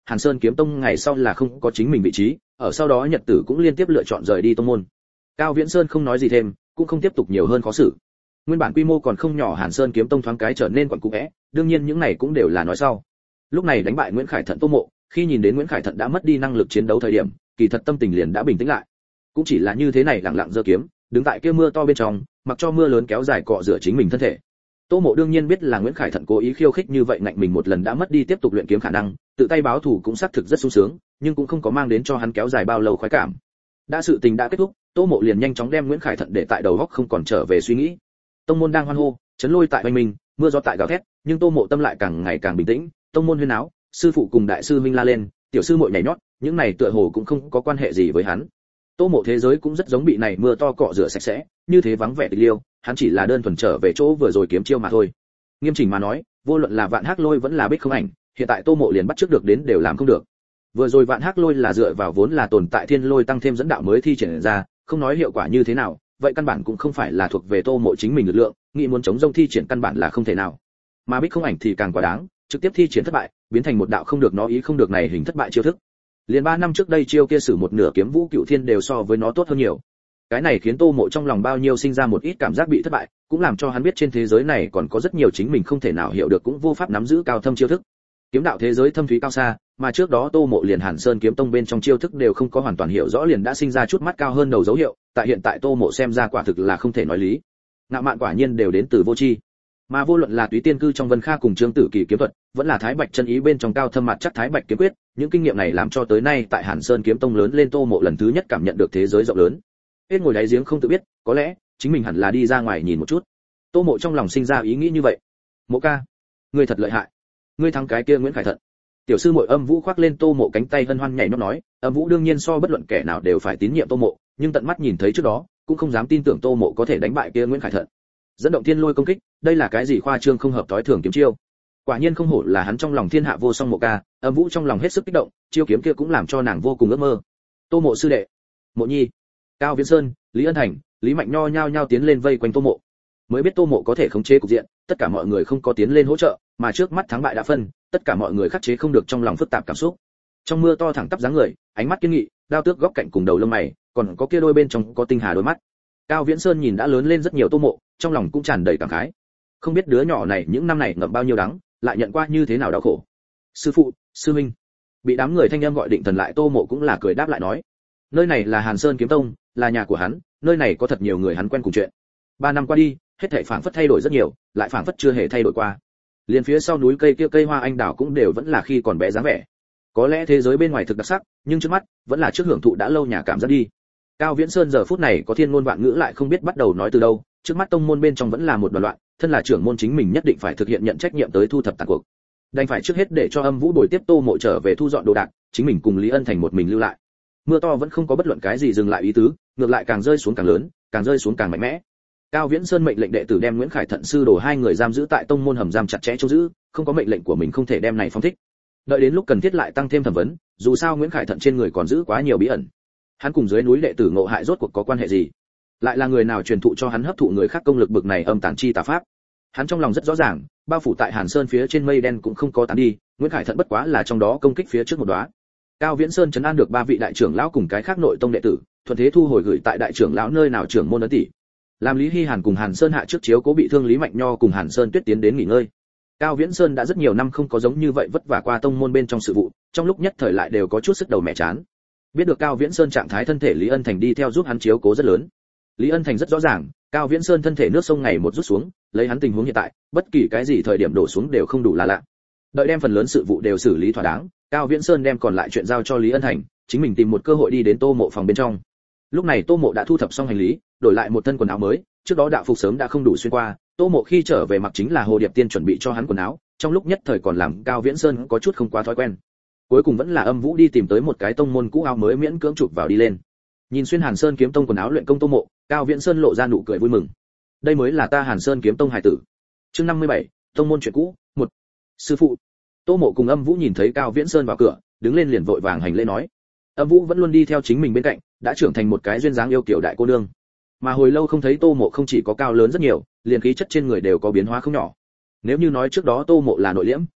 Hàn Sơn kiếm tông ngày sau là không có chính mình vị trí, ở sau đó nhật tử cũng liên tiếp lựa chọn rời đi tông môn. Cao Viễn Sơn không nói gì thêm, cũng không tiếp tục nhiều hơn khó xử. Nguyên bản quy mô còn không nhỏ Hàn Sơn kiếm tông thoáng cái trở nên quẩn cũ vẽ, đương nhiên những này cũng đều là nói sau. Lúc này đánh bại Nguyễn Khải Thận Tô Mộ, khi nhìn đến Nguyễn Khải Thận đã mất đi năng lực chiến đấu thời điểm, kỳ thật tâm tình liền đã bình tĩnh lại. Cũng chỉ là như thế này lặng lặng giơ kiếm, đứng tại kia mưa to bên trong, mặc cho mưa lớn kéo dài cọ rửa chính mình thân thể. Tô Mộ đương nhiên biết là Nguyễn Khải Thận cố ý khiêu khích như vậy ngạnh mình một lần đã mất đi tiếp tục luyện kiếm khả năng, tự tay báo thù cũng xác thực rất sung sướng, nhưng cũng không có mang đến cho hắn kéo dài bao lâu khoái cảm. Đã sự tình đã kết thúc, Tô Mộ liền nhanh chóng đem Nguyễn Khải Thận để tại đầu góc không còn trở về suy nghĩ. Tông môn đang hoan hô, chấn lôi tại oanh minh, mưa gió tại gào thét, nhưng Tô Mộ tâm lại càng ngày càng bình tĩnh, tông môn huyên náo, sư phụ cùng đại sư huynh la lên, tiểu sư muội nhảy nhót, những này tựa hồ cũng không có quan hệ gì với hắn. Tô Mộ thế giới cũng rất giống bị này mưa to cọ rửa sạch sẽ, như thế vắng vẻ tịch liêu, hắn chỉ là đơn thuần trở về chỗ vừa rồi kiếm chiêu mà thôi. Nghiêm chỉnh mà nói, vô luận là Vạn Hắc Lôi vẫn là Bích Không Ảnh, hiện tại Tô Mộ liền bắt trước được đến đều làm không được. Vừa rồi Vạn Hắc Lôi là dựa vào vốn là tồn tại Thiên Lôi tăng thêm dẫn đạo mới thi triển ra, không nói hiệu quả như thế nào, vậy căn bản cũng không phải là thuộc về Tô Mộ chính mình lực lượng, nghĩ muốn chống rông thi triển căn bản là không thể nào. Mà Bích Không Ảnh thì càng quá đáng, trực tiếp thi triển thất bại, biến thành một đạo không được nó ý không được này hình thất bại chiêu thức. Liền ba năm trước đây chiêu kia sử một nửa kiếm vũ cựu thiên đều so với nó tốt hơn nhiều. Cái này khiến Tô Mộ trong lòng bao nhiêu sinh ra một ít cảm giác bị thất bại, cũng làm cho hắn biết trên thế giới này còn có rất nhiều chính mình không thể nào hiểu được cũng vô pháp nắm giữ cao thâm chiêu thức. Kiếm đạo thế giới thâm thúy cao xa, mà trước đó Tô Mộ liền Hàn Sơn kiếm tông bên trong chiêu thức đều không có hoàn toàn hiểu rõ liền đã sinh ra chút mắt cao hơn đầu dấu hiệu, tại hiện tại Tô Mộ xem ra quả thực là không thể nói lý. Ngạo mạn quả nhiên đều đến từ vô tri. Mà vô luận là Túy Tiên cư trong Vân Kha cùng Trương Tử Kỳ kiếm thuật, vẫn là Thái Bạch chân ý bên trong cao thâm mặt chắc Thái Bạch kiếm quyết, những kinh nghiệm này làm cho tới nay tại Hàn Sơn kiếm tông lớn lên Tô Mộ lần thứ nhất cảm nhận được thế giới rộng lớn. Hết ngồi đáy giếng không tự biết, có lẽ chính mình hẳn là đi ra ngoài nhìn một chút. Tô Mộ trong lòng sinh ra ý nghĩ như vậy. Mộ ca, ngươi thật lợi hại, ngươi thắng cái kia Nguyễn Khải Thận. Tiểu sư muội Âm Vũ khoác lên Tô Mộ cánh tay hân hoan nhảy nhót nói, Âm Vũ đương nhiên so bất luận kẻ nào đều phải tín nhiệm Tô Mộ, nhưng tận mắt nhìn thấy trước đó, cũng không dám tin tưởng Tô Mộ có thể đánh bại kia Nguyễn Khải Thận. Dẫn động thiên lôi công kích, đây là cái gì khoa trương không hợp tối thường kiếm chiêu. Quả nhiên không hổ là hắn trong lòng thiên hạ vô song Mộ ca, Âm Vũ trong lòng hết sức kích động, chiêu kiếm kia cũng làm cho nàng vô cùng ước mơ. Tô Mộ sư đệ, Mộ Nhi, Cao Viễn Sơn, Lý Ân Thành, Lý Mạnh Nho nhao nhao tiến lên vây quanh Tô Mộ. Mới biết Tô Mộ có thể khống chế cục diện, tất cả mọi người không có tiến lên hỗ trợ, mà trước mắt thắng bại đã phân, tất cả mọi người khắc chế không được trong lòng phức tạp cảm xúc. Trong mưa to thẳng tắp dáng người, ánh mắt kiên nghị, đao tước góc cạnh cùng đầu lông mày, còn có kia đôi bên trong có tinh hà đôi mắt. Cao Viễn Sơn nhìn đã lớn lên rất nhiều Tô Mộ, trong lòng cũng tràn đầy cảm khái. Không biết đứa nhỏ này những năm này ngậm bao nhiêu đắng, lại nhận qua như thế nào đau khổ. Sư phụ, sư minh. Bị đám người thanh âm gọi định thần lại Tô Mộ cũng là cười đáp lại nói, nơi này là Hàn Sơn kiếm tông, là nhà của hắn, nơi này có thật nhiều người hắn quen cùng chuyện. Ba năm qua đi, hết thảy phảng phất thay đổi rất nhiều, lại phảng phất chưa hề thay đổi qua. Liền phía sau núi cây kia cây hoa anh đào cũng đều vẫn là khi còn bé dáng vẻ. Có lẽ thế giới bên ngoài thực đặc sắc, nhưng trước mắt vẫn là trước hưởng thụ đã lâu nhà cảm giác đi. Cao Viễn Sơn giờ phút này có thiên ngôn vạn ngữ lại không biết bắt đầu nói từ đâu, trước mắt tông môn bên trong vẫn là một đoàn loạn, thân là trưởng môn chính mình nhất định phải thực hiện nhận trách nhiệm tới thu thập tàn cuộc. Đành phải trước hết để cho Âm Vũ bồi tiếp Tô Mộ trở về thu dọn đồ đạc, chính mình cùng Lý Ân Thành một mình lưu lại. Mưa to vẫn không có bất luận cái gì dừng lại ý tứ, ngược lại càng rơi xuống càng lớn, càng rơi xuống càng mạnh mẽ. Cao Viễn Sơn mệnh lệnh đệ tử đem Nguyễn Khải Thận sư đồ hai người giam giữ tại tông môn hầm giam chặt chẽ trông giữ, không có mệnh lệnh của mình không thể đem này phóng thích. Đợi đến lúc cần thiết lại tăng thêm thẩm vấn, dù sao Nguyễn Khải Thận trên người còn giữ quá nhiều bí ẩn. Hắn cùng dưới núi đệ tử ngộ hại rốt cuộc có quan hệ gì? Lại là người nào truyền thụ cho hắn hấp thụ người khác công lực bực này âm tàn chi tà pháp? Hắn trong lòng rất rõ ràng, bao phủ tại Hàn Sơn phía trên mây đen cũng không có tán đi, Nguyễn Khải Thận bất quá là trong đó công kích phía trước một đóa. Cao Viễn Sơn trấn an được ba vị đại trưởng lão cùng cái khác nội tông đệ tử, thuận thế thu hồi gửi tại đại trưởng lão nơi nào trưởng môn ấn tỷ. Làm Lý Hi Hàn cùng Hàn Sơn hạ trước chiếu cố bị thương Lý Mạnh Nho cùng Hàn Sơn Tuyết tiến đến nghỉ ngơi. Cao Viễn Sơn đã rất nhiều năm không có giống như vậy vất vả qua tông môn bên trong sự vụ, trong lúc nhất thời lại đều có chút sức đầu mẹ chán. Biết được Cao Viễn Sơn trạng thái thân thể Lý Ân Thành đi theo giúp hắn chiếu cố rất lớn. Lý Ân Thành rất rõ ràng, Cao Viễn Sơn thân thể nước sông ngày một rút xuống, lấy hắn tình huống hiện tại, bất kỳ cái gì thời điểm đổ xuống đều không đủ là lạ. Đợi đem phần lớn sự vụ đều xử lý thỏa đáng, Cao Viễn Sơn đem còn lại chuyện giao cho Lý Ân Thành, chính mình tìm một cơ hội đi đến Tô Mộ phòng bên trong. Lúc này Tô Mộ đã thu thập xong hành lý, đổi lại một thân quần áo mới, trước đó đạo phục sớm đã không đủ xuyên qua, Tô Mộ khi trở về mặc chính là Hồ Điệp Tiên chuẩn bị cho hắn quần áo, trong lúc nhất thời còn làm Cao Viễn Sơn có chút không quá thói quen. Cuối cùng vẫn là Âm Vũ đi tìm tới một cái tông môn cũ áo mới miễn cưỡng chụp vào đi lên. Nhìn xuyên Hàn Sơn kiếm tông quần áo luyện công Tô Mộ, Cao Viễn Sơn lộ ra nụ cười vui mừng. Đây mới là ta Hàn Sơn kiếm tông hải tử. Chương năm mươi bảy, tông môn chuyện cũ, một. Sư phụ. Tô Mộ cùng Âm Vũ nhìn thấy Cao Viễn Sơn vào cửa, đứng lên liền vội vàng hành lễ nói. Âm Vũ vẫn luôn đi theo chính mình bên cạnh, đã trưởng thành một cái duyên dáng yêu kiều đại cô nương. Mà hồi lâu không thấy Tô Mộ không chỉ có cao lớn rất nhiều, liền khí chất trên người đều có biến hóa không nhỏ. Nếu như nói trước đó Tô Mộ là nội liễm,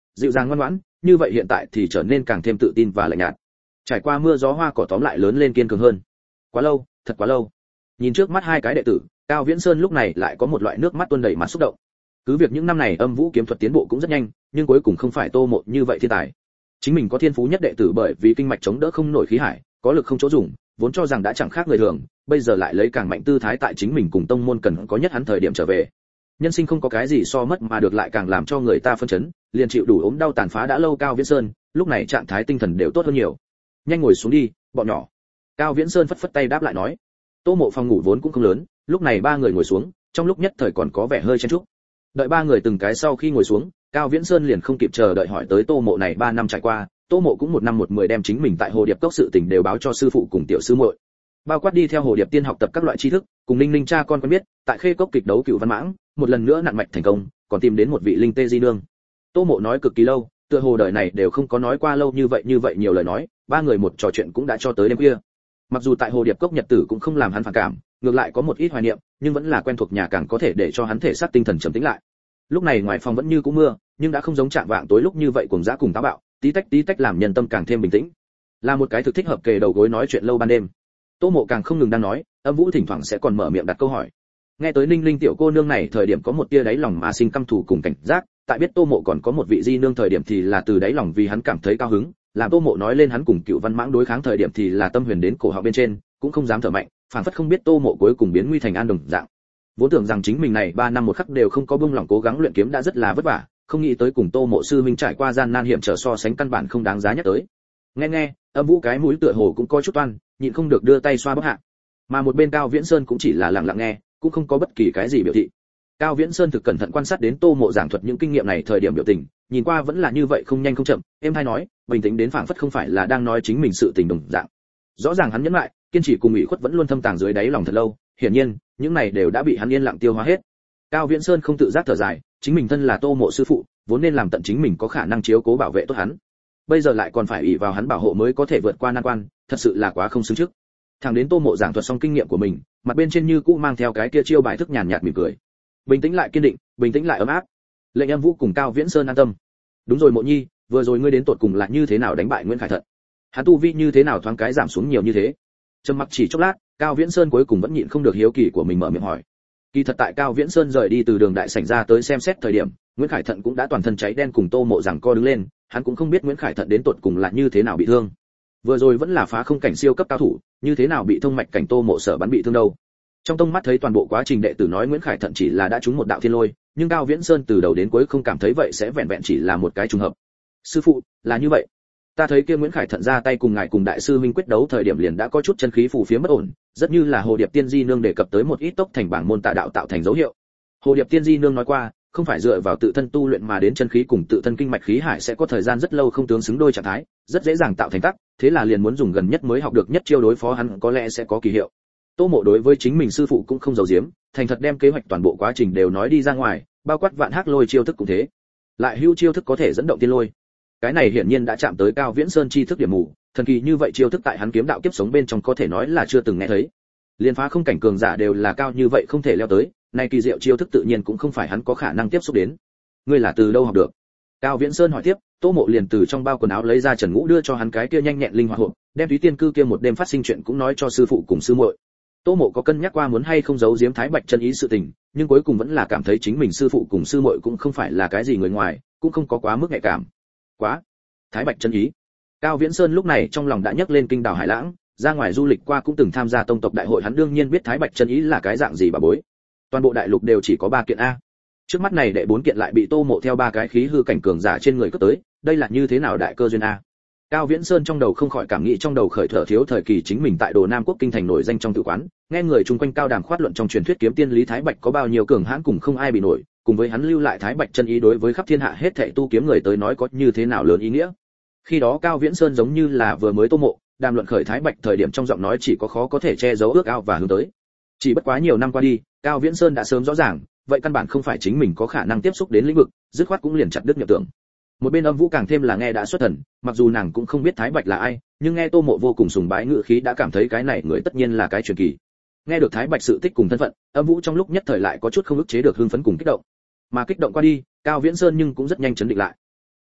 dịu dàng ngoan ngoãn, như vậy hiện tại thì trở nên càng thêm tự tin và lạnh nhạt. Trải qua mưa gió hoa cỏ tóm lại lớn lên kiên cường hơn. Quá lâu, thật quá lâu. Nhìn trước mắt hai cái đệ tử, Cao Viễn Sơn lúc này lại có một loại nước mắt tuôn đầy mà xúc động. Cứ việc những năm này Âm Vũ kiếm thuật tiến bộ cũng rất nhanh, nhưng cuối cùng không phải Tô Mộ như vậy thiên tài. Chính mình có thiên phú nhất đệ tử bởi vì kinh mạch chống đỡ không nổi khí hải, có lực không chỗ dùng, vốn cho rằng đã chẳng khác người thường, bây giờ lại lấy càng mạnh tư thái tại chính mình cùng tông môn cần có nhất hắn thời điểm trở về. Nhân sinh không có cái gì so mất mà được lại càng làm cho người ta phân chấn, liền chịu đủ ốm đau tàn phá đã lâu Cao Viễn Sơn, lúc này trạng thái tinh thần đều tốt hơn nhiều. Nhanh ngồi xuống đi, bọn nhỏ. Cao Viễn Sơn phất phất tay đáp lại nói. Tô Mộ phòng ngủ vốn cũng không lớn, lúc này ba người ngồi xuống, trong lúc nhất thời còn có vẻ hơi chen chúc. Đợi ba người từng cái sau khi ngồi xuống, Cao Viễn Sơn liền không kịp chờ đợi hỏi tới Tô Mộ này ba năm trải qua, Tô Mộ cũng một năm một mười đem chính mình tại Hồ Điệp Cốc sự tình đều báo cho sư phụ cùng tiểu sư muội. Bao quát đi theo Hồ Điệp Tiên học tập các loại tri thức, cùng Ninh Ninh cha con quen biết, tại Khê Cốc kịch đấu Cựu Văn Mãng, một lần nữa nặn mạch thành công, còn tìm đến một vị linh tê di nương. Tô Mộ nói cực kỳ lâu, tựa hồ đời này đều không có nói qua lâu như vậy như vậy nhiều lời nói, ba người một trò chuyện cũng đã cho tới đêm khuya. Mặc dù tại Hồ Điệp Cốc nhật tử cũng không làm hắn phản cảm, ngược lại có một ít hoài niệm, nhưng vẫn là quen thuộc nhà càng có thể để cho hắn thể xác tinh thần trầm tĩnh lại. Lúc này ngoài phòng vẫn như cũ mưa, nhưng đã không giống trạng vạng tối lúc như vậy cuồng dã cùng táo bạo, tí tách tí tách làm nhân tâm càng thêm bình tĩnh. Là một cái thực thích hợp kề đầu gối nói chuyện lâu ban đêm. Tô Mộ càng không ngừng đang nói, Âm Vũ thỉnh thoảng sẽ còn mở miệng đặt câu hỏi. Nghe tới Ninh Linh tiểu cô nương này thời điểm có một tia đáy lòng mà sinh căm thù cùng cảnh giác, tại biết Tô Mộ còn có một vị di nương thời điểm thì là từ đáy lòng vì hắn cảm thấy cao hứng, làm Tô Mộ nói lên hắn cùng Cựu Văn Mãng đối kháng thời điểm thì là tâm huyền đến cổ họng bên trên, cũng không dám thở mạnh, phản phất không biết Tô Mộ cuối cùng biến nguy thành an đồng dạng. Vốn tưởng rằng chính mình này ba năm một khắc đều không có buông lỏng cố gắng luyện kiếm đã rất là vất vả, không nghĩ tới cùng Tô Mộ sư minh trải qua gian nan hiểm trở so sánh căn bản không đáng giá nhắc tới. Nghe nghe, Âm Vũ cái mũi tựa hồ cũng có chút toan, nhịn không được đưa tay xoa bóp hạ. Mà một bên Cao Viễn Sơn cũng chỉ là lặng lặng nghe, cũng không có bất kỳ cái gì biểu thị. Cao Viễn Sơn thực cẩn thận quan sát đến Tô Mộ giảng thuật những kinh nghiệm này thời điểm biểu tình, nhìn qua vẫn là như vậy không nhanh không chậm, em hay nói, bình tĩnh đến phảng phất không phải là đang nói chính mình sự tình đồng dạng. Rõ ràng hắn nhẫn lại, kiên trì cùng ủy khuất vẫn luôn thâm tàng dưới đáy lòng thật lâu, hiển nhiên, những này đều đã bị hắn yên lặng tiêu hóa hết. Cao Viễn Sơn không tự giác thở dài, chính mình thân là Tô Mộ sư phụ, vốn nên làm tận chính mình có khả năng chiếu cố bảo vệ tốt hắn. Bây giờ lại còn phải ỷ vào hắn bảo hộ mới có thể vượt qua nan quan, thật sự là quá không xứng trước. Thẳng đến Tô Mộ giảng thuật xong kinh nghiệm của mình, mặt bên trên như cũ mang theo cái kia chiêu bài thức nhàn nhạt mỉm cười. Bình tĩnh lại kiên định, bình tĩnh lại ấm áp. Lệnh Âm Vũ cùng Cao Viễn Sơn an tâm. Đúng rồi Mộ Nhi, vừa rồi ngươi đến tột cùng là như thế nào đánh bại Nguyễn Khải Thận? Hắn tu vi như thế nào thoáng cái giảm xuống nhiều như thế? Trầm mặc chỉ chốc lát, Cao Viễn Sơn cuối cùng vẫn nhịn không được hiếu kỳ của mình mở miệng hỏi. Kỳ thật tại Cao Viễn Sơn rời đi từ đường đại sảnh ra tới xem xét thời điểm, Nguyễn Khải Thận cũng đã toàn thân cháy đen cùng Tô Mộ giằng co đứng lên, hắn cũng không biết Nguyễn Khải Thận đến tột cùng là như thế nào bị thương. Vừa rồi vẫn là phá không cảnh siêu cấp cao thủ, như thế nào bị thông mạch cảnh Tô Mộ sở bắn bị thương đâu. Trong tông mắt thấy toàn bộ quá trình đệ tử nói Nguyễn Khải Thận chỉ là đã trúng một đạo thiên lôi, nhưng Cao Viễn Sơn từ đầu đến cuối không cảm thấy vậy sẽ vẹn vẹn chỉ là một cái trùng hợp. Sư phụ, là như vậy. Ta thấy kia Nguyễn Khải Thận ra tay cùng ngài cùng đại sư huynh quyết đấu thời điểm liền đã có chút chân khí phù phiếm bất ổn, rất như là Hồ Điệp Tiên Di nương đề cập tới một ít tốc thành bảng môn tà đạo tạo thành dấu hiệu. Hồ Điệp Tiên Di nương nói qua, không phải dựa vào tự thân tu luyện mà đến chân khí cùng tự thân kinh mạch khí hải sẽ có thời gian rất lâu không tướng xứng đôi trạng thái, rất dễ dàng tạo thành tắc, thế là liền muốn dùng gần nhất mới học được nhất chiêu đối phó hắn có lẽ sẽ có kỳ hiệu. Tô Mộ đối với chính mình sư phụ cũng không giấu giếm, thành thật đem kế hoạch toàn bộ quá trình đều nói đi ra ngoài, bao quát vạn hắc lôi chiêu thức cũng thế. Lại hưu chiêu thức có thể dẫn động tiên lôi. Cái này hiển nhiên đã chạm tới Cao Viễn Sơn chi thức điểm mù, thần kỳ như vậy chiêu thức tại hắn kiếm đạo kiếp sống bên trong có thể nói là chưa từng nghe thấy. Liên phá không cảnh cường giả đều là cao như vậy không thể leo tới, nay kỳ diệu chiêu thức tự nhiên cũng không phải hắn có khả năng tiếp xúc đến. Ngươi là từ đâu học được? Cao Viễn Sơn hỏi tiếp. Tô Mộ liền từ trong bao quần áo lấy ra Trần Ngũ đưa cho hắn cái kia nhanh nhẹn linh hoạt hộp, đem Thúy Tiên cư kia một đêm phát sinh chuyện cũng nói cho sư phụ cùng sư muội. Tô Mộ có cân nhắc qua muốn hay không giấu giếm Thái Bạch chân ý sự tình, nhưng cuối cùng vẫn là cảm thấy chính mình sư phụ cùng sư muội cũng không phải là cái gì người ngoài, cũng không có quá mức nhạy cảm. Quá, Thái Bạch chân ý. Cao Viễn Sơn lúc này trong lòng đã nhấc lên kinh đảo hải lãng, ra ngoài du lịch qua cũng từng tham gia tông tộc đại hội, hắn đương nhiên biết Thái Bạch chân ý là cái dạng gì bà bối. Toàn bộ đại lục đều chỉ có ba kiện a. Trước mắt này đệ bốn kiện lại bị Tô Mộ theo ba cái khí hư cảnh cường giả trên người cướp tới, đây là như thế nào đại cơ duyên a? Cao Viễn Sơn trong đầu không khỏi cảm nghĩ trong đầu khởi thở thiếu thời kỳ chính mình tại Đồ Nam quốc kinh thành nổi danh trong tự quán, nghe người chung quanh cao đàm khoát luận trong truyền thuyết kiếm tiên Lý Thái Bạch có bao nhiêu cường hãn cùng không ai bị nổi, cùng với hắn lưu lại Thái Bạch chân ý đối với khắp thiên hạ hết thảy tu kiếm người tới nói có như thế nào lớn ý nghĩa. Khi đó Cao Viễn Sơn giống như là vừa mới Tô Mộ, đàm luận khởi Thái Bạch thời điểm trong giọng nói chỉ có khó có thể che giấu ước ao và hướng tới. Chỉ bất quá nhiều năm qua đi, Cao Viễn Sơn đã sớm rõ ràng, vậy căn bản không phải chính mình có khả năng tiếp xúc đến lĩnh vực, dứt khoát cũng liền chặt đứt nhập tưởng. Một bên Âm Vũ càng thêm là nghe đã xuất thần, mặc dù nàng cũng không biết Thái Bạch là ai, nhưng nghe Tô Mộ vô cùng sùng bái ngự khí đã cảm thấy cái này người tất nhiên là cái truyền kỳ. Nghe được Thái Bạch sự tích cùng thân phận, Âm Vũ trong lúc nhất thời lại có chút không ức chế được hưng phấn cùng kích động. Mà kích động qua đi, Cao Viễn Sơn nhưng cũng rất nhanh chấn định lại.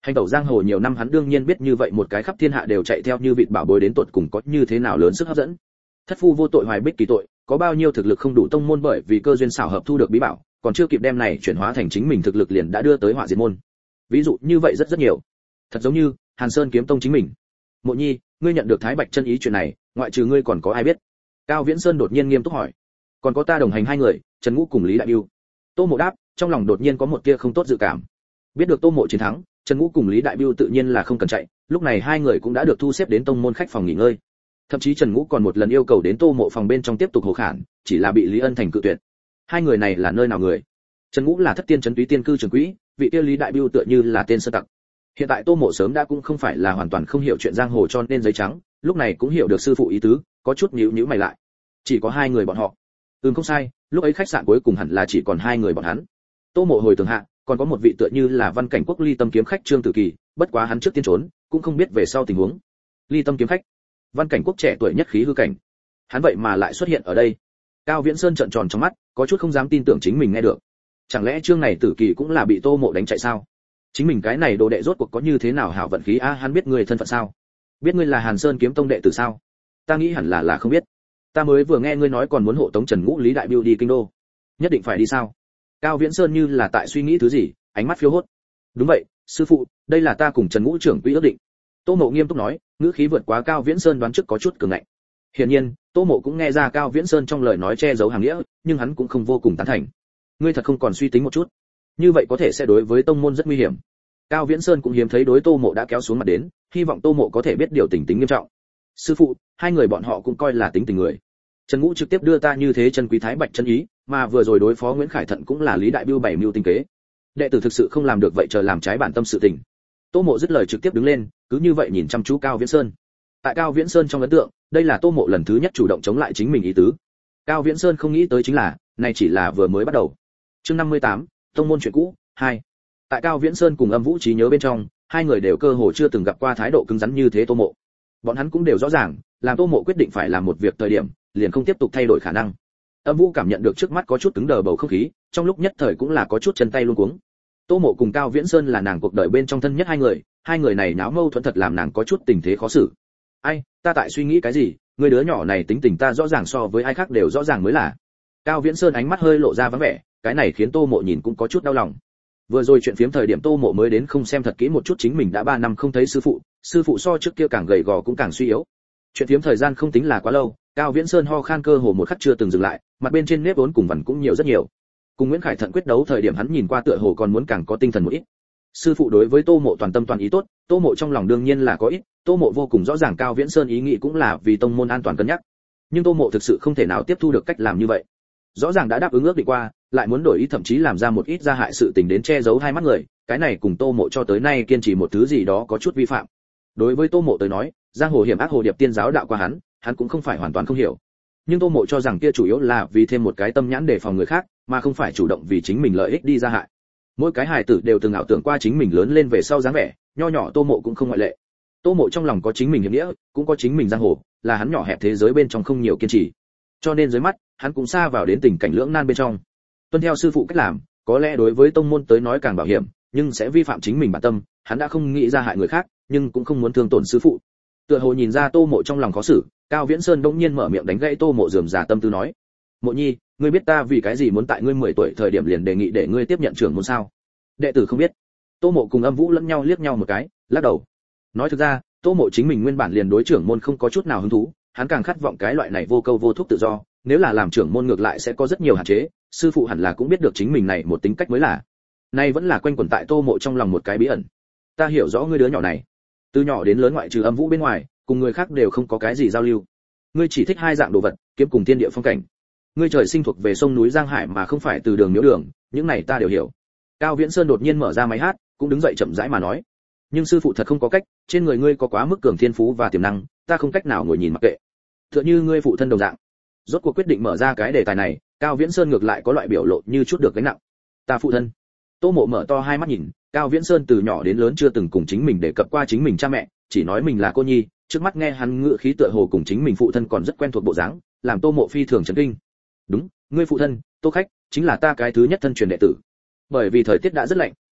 Hành tẩu giang hồ nhiều năm hắn đương nhiên biết như vậy một cái khắp thiên hạ đều chạy theo như vịt bảo bối đến tột cùng có như thế nào lớn sức hấp dẫn. Thất phu vô tội hoài bích kỳ tội, có bao nhiêu thực lực không đủ tông môn bởi vì cơ duyên xảo hợp thu được bí bảo, còn chưa kịp đem này chuyển hóa thành chính mình thực lực liền đã đưa tới họa diệt môn. Ví dụ như vậy rất rất nhiều. Thật giống như Hàn Sơn kiếm tông chính mình. Mộ Nhi, ngươi nhận được Thái Bạch chân ý chuyện này, ngoại trừ ngươi còn có ai biết? Cao Viễn Sơn đột nhiên nghiêm túc hỏi. Còn có ta đồng hành hai người, Trần Ngũ cùng Lý Đại Bưu. Tô Mộ đáp, trong lòng đột nhiên có một tia không tốt dự cảm. Biết được Tô Mộ chiến thắng, Trần Ngũ cùng Lý Đại Bưu tự nhiên là không cần chạy, lúc này hai người cũng đã được thu xếp đến tông môn khách phòng nghỉ ngơi. Thậm chí Trần Ngũ còn một lần yêu cầu đến Tô Mộ phòng bên trong tiếp tục hồ khản, chỉ là bị Lý Ân Thành cự tuyệt. Hai người này là nơi nào người? Trần Ngũ là Thất Tiên Trấn Túy Tiên cư trưởng quỹ, vị kia Lý Đại Bưu tựa như là tên sơn tặc. Hiện tại Tô Mộ sớm đã cũng không phải là hoàn toàn không hiểu chuyện giang hồ cho nên giấy trắng, lúc này cũng hiểu được sư phụ ý tứ, có chút nhíu nhíu mày lại. Chỉ có hai người bọn họ. Ừm không sai, lúc ấy khách sạn cuối cùng hẳn là chỉ còn hai người bọn hắn. Tô Mộ hồi tưởng hạ, còn có một vị tựa như là Văn Cảnh Quốc Ly Tâm kiếm khách Trương Tử Kỳ, bất quá hắn trước tiên trốn, cũng không biết về sau tình huống. Ly Tâm kiếm khách, Văn Cảnh Quốc trẻ tuổi nhất khí hư cảnh, hắn vậy mà lại xuất hiện ở đây. Cao Viễn Sơn trợn tròn trong mắt, có chút không dám tin tưởng chính mình nghe được. Chẳng lẽ Trương này Tử Kỳ cũng là bị Tô Mộ đánh chạy sao? Chính mình cái này đồ đệ rốt cuộc có như thế nào hảo vận khí a, à, hắn biết người thân phận sao? Biết ngươi là Hàn Sơn kiếm tông đệ tử sao? Ta nghĩ hẳn là là không biết. Ta mới vừa nghe ngươi nói còn muốn hộ tống Trần Ngũ Lý Đại Bưu đi kinh đô. Nhất định phải đi sao? Cao Viễn Sơn như là tại suy nghĩ thứ gì, ánh mắt phiêu hốt. Đúng vậy, sư phụ, đây là ta cùng Trần Ngũ trưởng quỹ ước định. Tô Mộ nghiêm túc nói, ngữ khí vượt quá Cao Viễn Sơn đoán trước có chút cường ngạnh. Hiển nhiên, Tô Mộ cũng nghe ra Cao Viễn Sơn trong lời nói che giấu hàng nghĩa, nhưng hắn cũng không vô cùng tán thành. Ngươi thật không còn suy tính một chút, như vậy có thể sẽ đối với tông môn rất nguy hiểm. Cao Viễn Sơn cũng hiếm thấy đối Tô Mộ đã kéo xuống mặt đến, hy vọng Tô Mộ có thể biết điều tình tính nghiêm trọng. Sư phụ, hai người bọn họ cũng coi là tính tình người. Trần Ngũ trực tiếp đưa ta như thế chân quý Thái Bạch chân ý, mà vừa rồi đối phó Nguyễn Khải Thận cũng là Lý Đại Bưu bảy mưu tinh kế. Đệ tử thực sự không làm được vậy chờ làm trái bản tâm sự tình. Tô Mộ dứt lời trực tiếp đứng lên, cứ như vậy nhìn chăm chú Cao Viễn Sơn. Tại Cao Viễn Sơn trong ấn tượng, đây là Tô Mộ lần thứ nhất chủ động chống lại chính mình ý tứ. Cao Viễn Sơn không nghĩ tới chính là, này chỉ là vừa mới bắt đầu. Chương năm mươi tám, tông môn chuyện cũ, hai. Tại Cao Viễn Sơn cùng Âm Vũ trí nhớ bên trong, hai người đều cơ hồ chưa từng gặp qua thái độ cứng rắn như thế Tô Mộ. Bọn hắn cũng đều rõ ràng, làm Tô Mộ quyết định phải làm một việc thời điểm, liền không tiếp tục thay đổi khả năng. Âm Vũ cảm nhận được trước mắt có chút cứng đờ bầu không khí, trong lúc nhất thời cũng là có chút chân tay luống cuống. Tô Mộ cùng Cao Viễn Sơn là nàng cuộc đời bên trong thân nhất hai người, hai người này náo mâu thuẫn thật làm nàng có chút tình thế khó xử. Ai, ta tại suy nghĩ cái gì, người đứa nhỏ này tính tình ta rõ ràng so với ai khác đều rõ ràng mới là. Cao Viễn Sơn ánh mắt hơi lộ ra vắng vẻ, cái này khiến Tô Mộ nhìn cũng có chút đau lòng. Vừa rồi chuyện phiếm thời điểm Tô Mộ mới đến không xem thật kỹ một chút chính mình đã ba năm không thấy sư phụ, sư phụ so trước kia càng gầy gò cũng càng suy yếu. Chuyện phiếm thời gian không tính là quá lâu, Cao Viễn Sơn ho khan cơ hồ một khắc chưa từng dừng lại, mặt bên trên nếp vốn cùng vằn cũng nhiều rất nhiều. Cùng Nguyễn Khải Thận quyết đấu thời điểm hắn nhìn qua tựa hồ còn muốn càng có tinh thần một ít. Sư phụ đối với Tô Mộ toàn tâm toàn ý tốt, Tô Mộ trong lòng đương nhiên là có ít, Tô Mộ vô cùng rõ ràng Cao Viễn Sơn ý nghĩ cũng là vì tông môn an toàn cân nhắc. Nhưng Tô Mộ thực sự không thể nào tiếp thu được cách làm như vậy. Rõ ràng đã đáp ứng ước định qua, lại muốn đổi ý thậm chí làm ra một ít gia hại sự tình đến che giấu hai mắt người, cái này cùng Tô Mộ cho tới nay kiên trì một thứ gì đó có chút vi phạm. Đối với Tô Mộ tới nói, giang hồ hiểm ác hồ điệp tiên giáo đạo qua hắn, hắn cũng không phải hoàn toàn không hiểu. Nhưng Tô Mộ cho rằng kia chủ yếu là vì thêm một cái tâm nhãn để phòng người khác, mà không phải chủ động vì chính mình lợi ích đi gia hại. Mỗi cái hài tử đều từng ảo tưởng qua chính mình lớn lên về sau dáng vẻ, nho nhỏ Tô Mộ cũng không ngoại lệ. Tô Mộ trong lòng có chính mình hiểm nghĩa, cũng có chính mình giang hồ, là hắn nhỏ hẹp thế giới bên trong không nhiều kiên trì. Cho nên dưới mắt, hắn cũng xa vào đến tình cảnh lưỡng nan bên trong. Tuân theo sư phụ cách làm, có lẽ đối với tông môn tới nói càng bảo hiểm, nhưng sẽ vi phạm chính mình bản tâm, hắn đã không nghĩ ra hại người khác, nhưng cũng không muốn thương tổn sư phụ. Tựa hồ nhìn ra Tô Mộ trong lòng khó xử, Cao Viễn Sơn bỗng nhiên mở miệng đánh gãy Tô Mộ rườm rà tâm tư nói: "Mộ Nhi, ngươi biết ta vì cái gì muốn tại ngươi mười tuổi thời điểm liền đề nghị để ngươi tiếp nhận trưởng môn sao?" Đệ tử không biết. Tô Mộ cùng Âm Vũ lẫn nhau liếc nhau một cái, lắc đầu. Nói thực ra, Tô Mộ chính mình nguyên bản liền đối trưởng môn không có chút nào hứng thú, hắn càng khát vọng cái loại này vô câu vô thúc tự do, nếu là làm trưởng môn ngược lại sẽ có rất nhiều hạn chế, sư phụ hẳn là cũng biết được chính mình này một tính cách mới là. Nay vẫn là quanh quẩn tại Tô Mộ trong lòng một cái bí ẩn. Ta hiểu rõ ngươi đứa nhỏ này, từ nhỏ đến lớn ngoại trừ Âm Vũ bên ngoài, cùng người khác đều không có cái gì giao lưu. Ngươi chỉ thích hai dạng đồ vật, kiếm cùng thiên địa phong cảnh. Ngươi trời sinh thuộc về sông núi Giang Hải mà không phải từ đường miếu đường, những này ta đều hiểu. Cao Viễn Sơn đột nhiên mở ra máy hát, cũng đứng dậy chậm rãi mà nói. Nhưng sư phụ thật không có cách, trên người ngươi có quá mức cường thiên phú và tiềm năng, ta không cách nào ngồi nhìn mặc kệ. Tựa như ngươi phụ thân đồng dạng. Rốt cuộc quyết định mở ra cái đề tài này, Cao Viễn Sơn ngược lại có loại biểu lộ như chút được gánh nặng. Ta phụ thân. Tô Mộ mở to hai mắt nhìn, Cao Viễn Sơn từ nhỏ đến lớn chưa từng cùng chính mình đề cập qua chính mình cha mẹ, chỉ nói mình là cô nhi, trước mắt nghe hắn ngữ khí tựa hồ cùng chính mình phụ thân còn rất quen thuộc bộ dáng, làm Tô Mộ phi thường chấn kinh. Đúng, ngươi phụ thân, Tô Khách, chính là ta cái thứ nhất thân truyền đệ tử. Bởi vì thời tiết đã rất lạnh,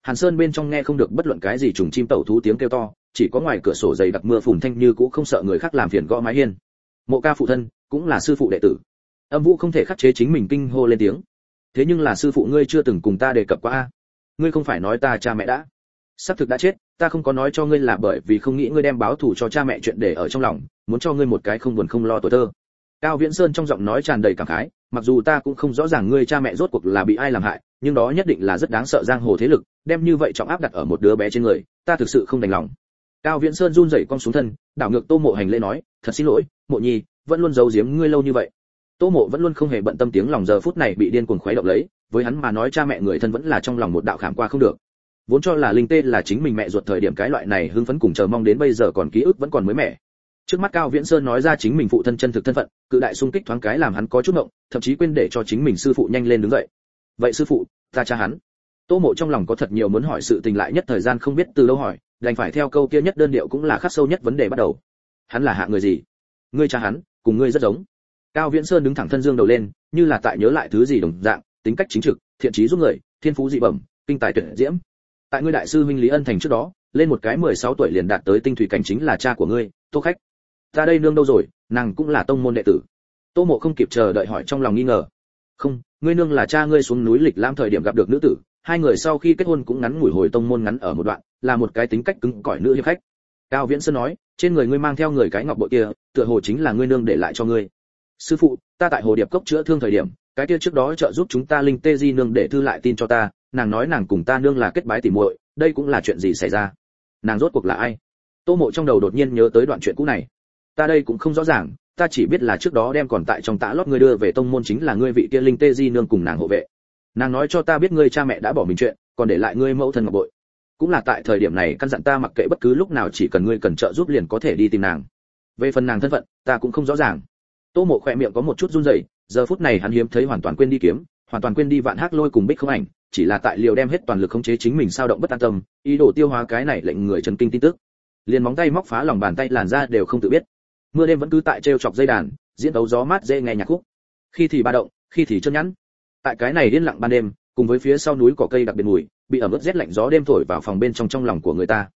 Hàn Sơn bên trong nghe không được bất luận cái gì trùng chim tẩu thú tiếng kêu to, chỉ có ngoài cửa sổ dày đặc mưa phùn thanh như cũ không sợ người khác làm phiền gõ mái hiên. Mộ Ca phụ thân cũng là sư phụ đệ tử. Âm Vũ không thể khắc chế chính mình kinh hô lên tiếng. Thế nhưng là sư phụ ngươi chưa từng cùng ta đề cập qua a. Ngươi không phải nói ta cha mẹ đã xác thực đã chết, ta không có nói cho ngươi là bởi vì không nghĩ ngươi đem báo thù cho cha mẹ chuyện để ở trong lòng, muốn cho ngươi một cái không buồn không lo tuổi thơ. Cao Viễn Sơn trong giọng nói tràn đầy cảm khái, mặc dù ta cũng không rõ ràng ngươi cha mẹ rốt cuộc là bị ai làm hại, nhưng đó nhất định là rất đáng sợ giang hồ thế lực, đem như vậy trọng áp đặt ở một đứa bé trên người, ta thực sự không đành lòng. Cao Viễn Sơn run rẩy cong xuống thân, đảo ngược Tô Mộ hành lễ nói, thật xin lỗi, Mộ Nhi, vẫn luôn giấu giếm ngươi lâu như vậy. Tô Mộ vẫn luôn không hề bận tâm tiếng lòng giờ phút này bị điên cuồng khuấy động lấy, với hắn mà nói cha mẹ người thân vẫn là trong lòng một đạo khảm qua không được. Vốn cho là Linh Tê là chính mình mẹ ruột thời điểm cái loại này hưng phấn cùng chờ mong đến bây giờ còn ký ức vẫn còn mới mẻ. Trước mắt Cao Viễn Sơn nói ra chính mình phụ thân chân thực thân phận, cự đại xung kích thoáng cái làm hắn có chút ngộng, thậm chí quên để cho chính mình sư phụ nhanh lên đứng dậy. Vậy sư phụ, ta cha hắn. Tô Mộ trong lòng có thật nhiều muốn hỏi sự tình lại nhất thời gian không biết từ đâu hỏi, đành phải theo câu kia nhất đơn điệu cũng là khắc sâu nhất vấn đề bắt đầu. Hắn là hạng người gì? Ngươi cha hắn, cùng ngươi rất giống. Cao Viễn Sơn đứng thẳng thân dương đầu lên, như là tại nhớ lại thứ gì đồng dạng, tính cách chính trực, thiện chí giúp người, thiên phú dị bẩm, kinh tài tuyệt diễm. Tại ngươi đại sư huynh Lý Ân Thành trước đó, lên một cái mười sáu tuổi liền đạt tới tinh thủy cảnh chính là cha của ngươi, Tô Khách. Ta đây nương đâu rồi, nàng cũng là tông môn đệ tử. Tô Mộ không kịp chờ đợi hỏi trong lòng nghi ngờ. Không, ngươi nương là cha ngươi xuống núi lịch lãm thời điểm gặp được nữ tử, hai người sau khi kết hôn cũng ngắn ngủi hồi tông môn ngắn ở một đoạn, là một cái tính cách cứng cỏi nữ hiệp khách. Cao Viễn Sơn nói, trên người ngươi mang theo người cái ngọc bội kia, tựa hồ chính là ngươi nương để lại cho ngươi. Sư phụ, ta tại hồ điệp cốc chữa thương thời điểm, cái kia trước đó trợ giúp chúng ta Linh Tê Di nương để thư lại tin cho ta, nàng nói nàng cùng ta nương là kết bái tỉ muội, đây cũng là chuyện gì xảy ra? Nàng rốt cuộc là ai? Tô Mộ trong đầu đột nhiên nhớ tới đoạn chuyện cũ này. Ta đây cũng không rõ ràng, ta chỉ biết là trước đó đem còn tại trong tã lót ngươi đưa về tông môn chính là ngươi vị kia Linh Tê Di nương cùng nàng hộ vệ. Nàng nói cho ta biết ngươi cha mẹ đã bỏ mình chuyện, còn để lại ngươi mẫu thân ngọc bội. Cũng là tại thời điểm này căn dặn ta mặc kệ bất cứ lúc nào chỉ cần ngươi cần trợ giúp liền có thể đi tìm nàng. Về phần nàng thân phận, ta cũng không rõ ràng. Tô Mộ khỏe miệng có một chút run rẩy, giờ phút này hắn hiếm thấy hoàn toàn quên đi kiếm, hoàn toàn quên đi Vạn Hắc Lôi cùng Bích Không Ảnh, chỉ là tại liều đem hết toàn lực khống chế chính mình sao động bất an tâm, ý đồ tiêu hóa cái này lệnh người chấn kinh tin tức. Liền móng tay móc phá lòng bàn tay làn ra đều không tự biết. Mưa đêm vẫn cứ tại trêu chọc dây đàn, diễn tấu gió mát dễ nghe nhạc khúc. Khi thì ba động, khi thì chân nhẵn. Tại cái này điên lặng ban đêm, cùng với phía sau núi cỏ cây đặc biệt mùi, bị ẩm ướt rét lạnh gió đêm thổi vào phòng bên trong trong lòng của người ta.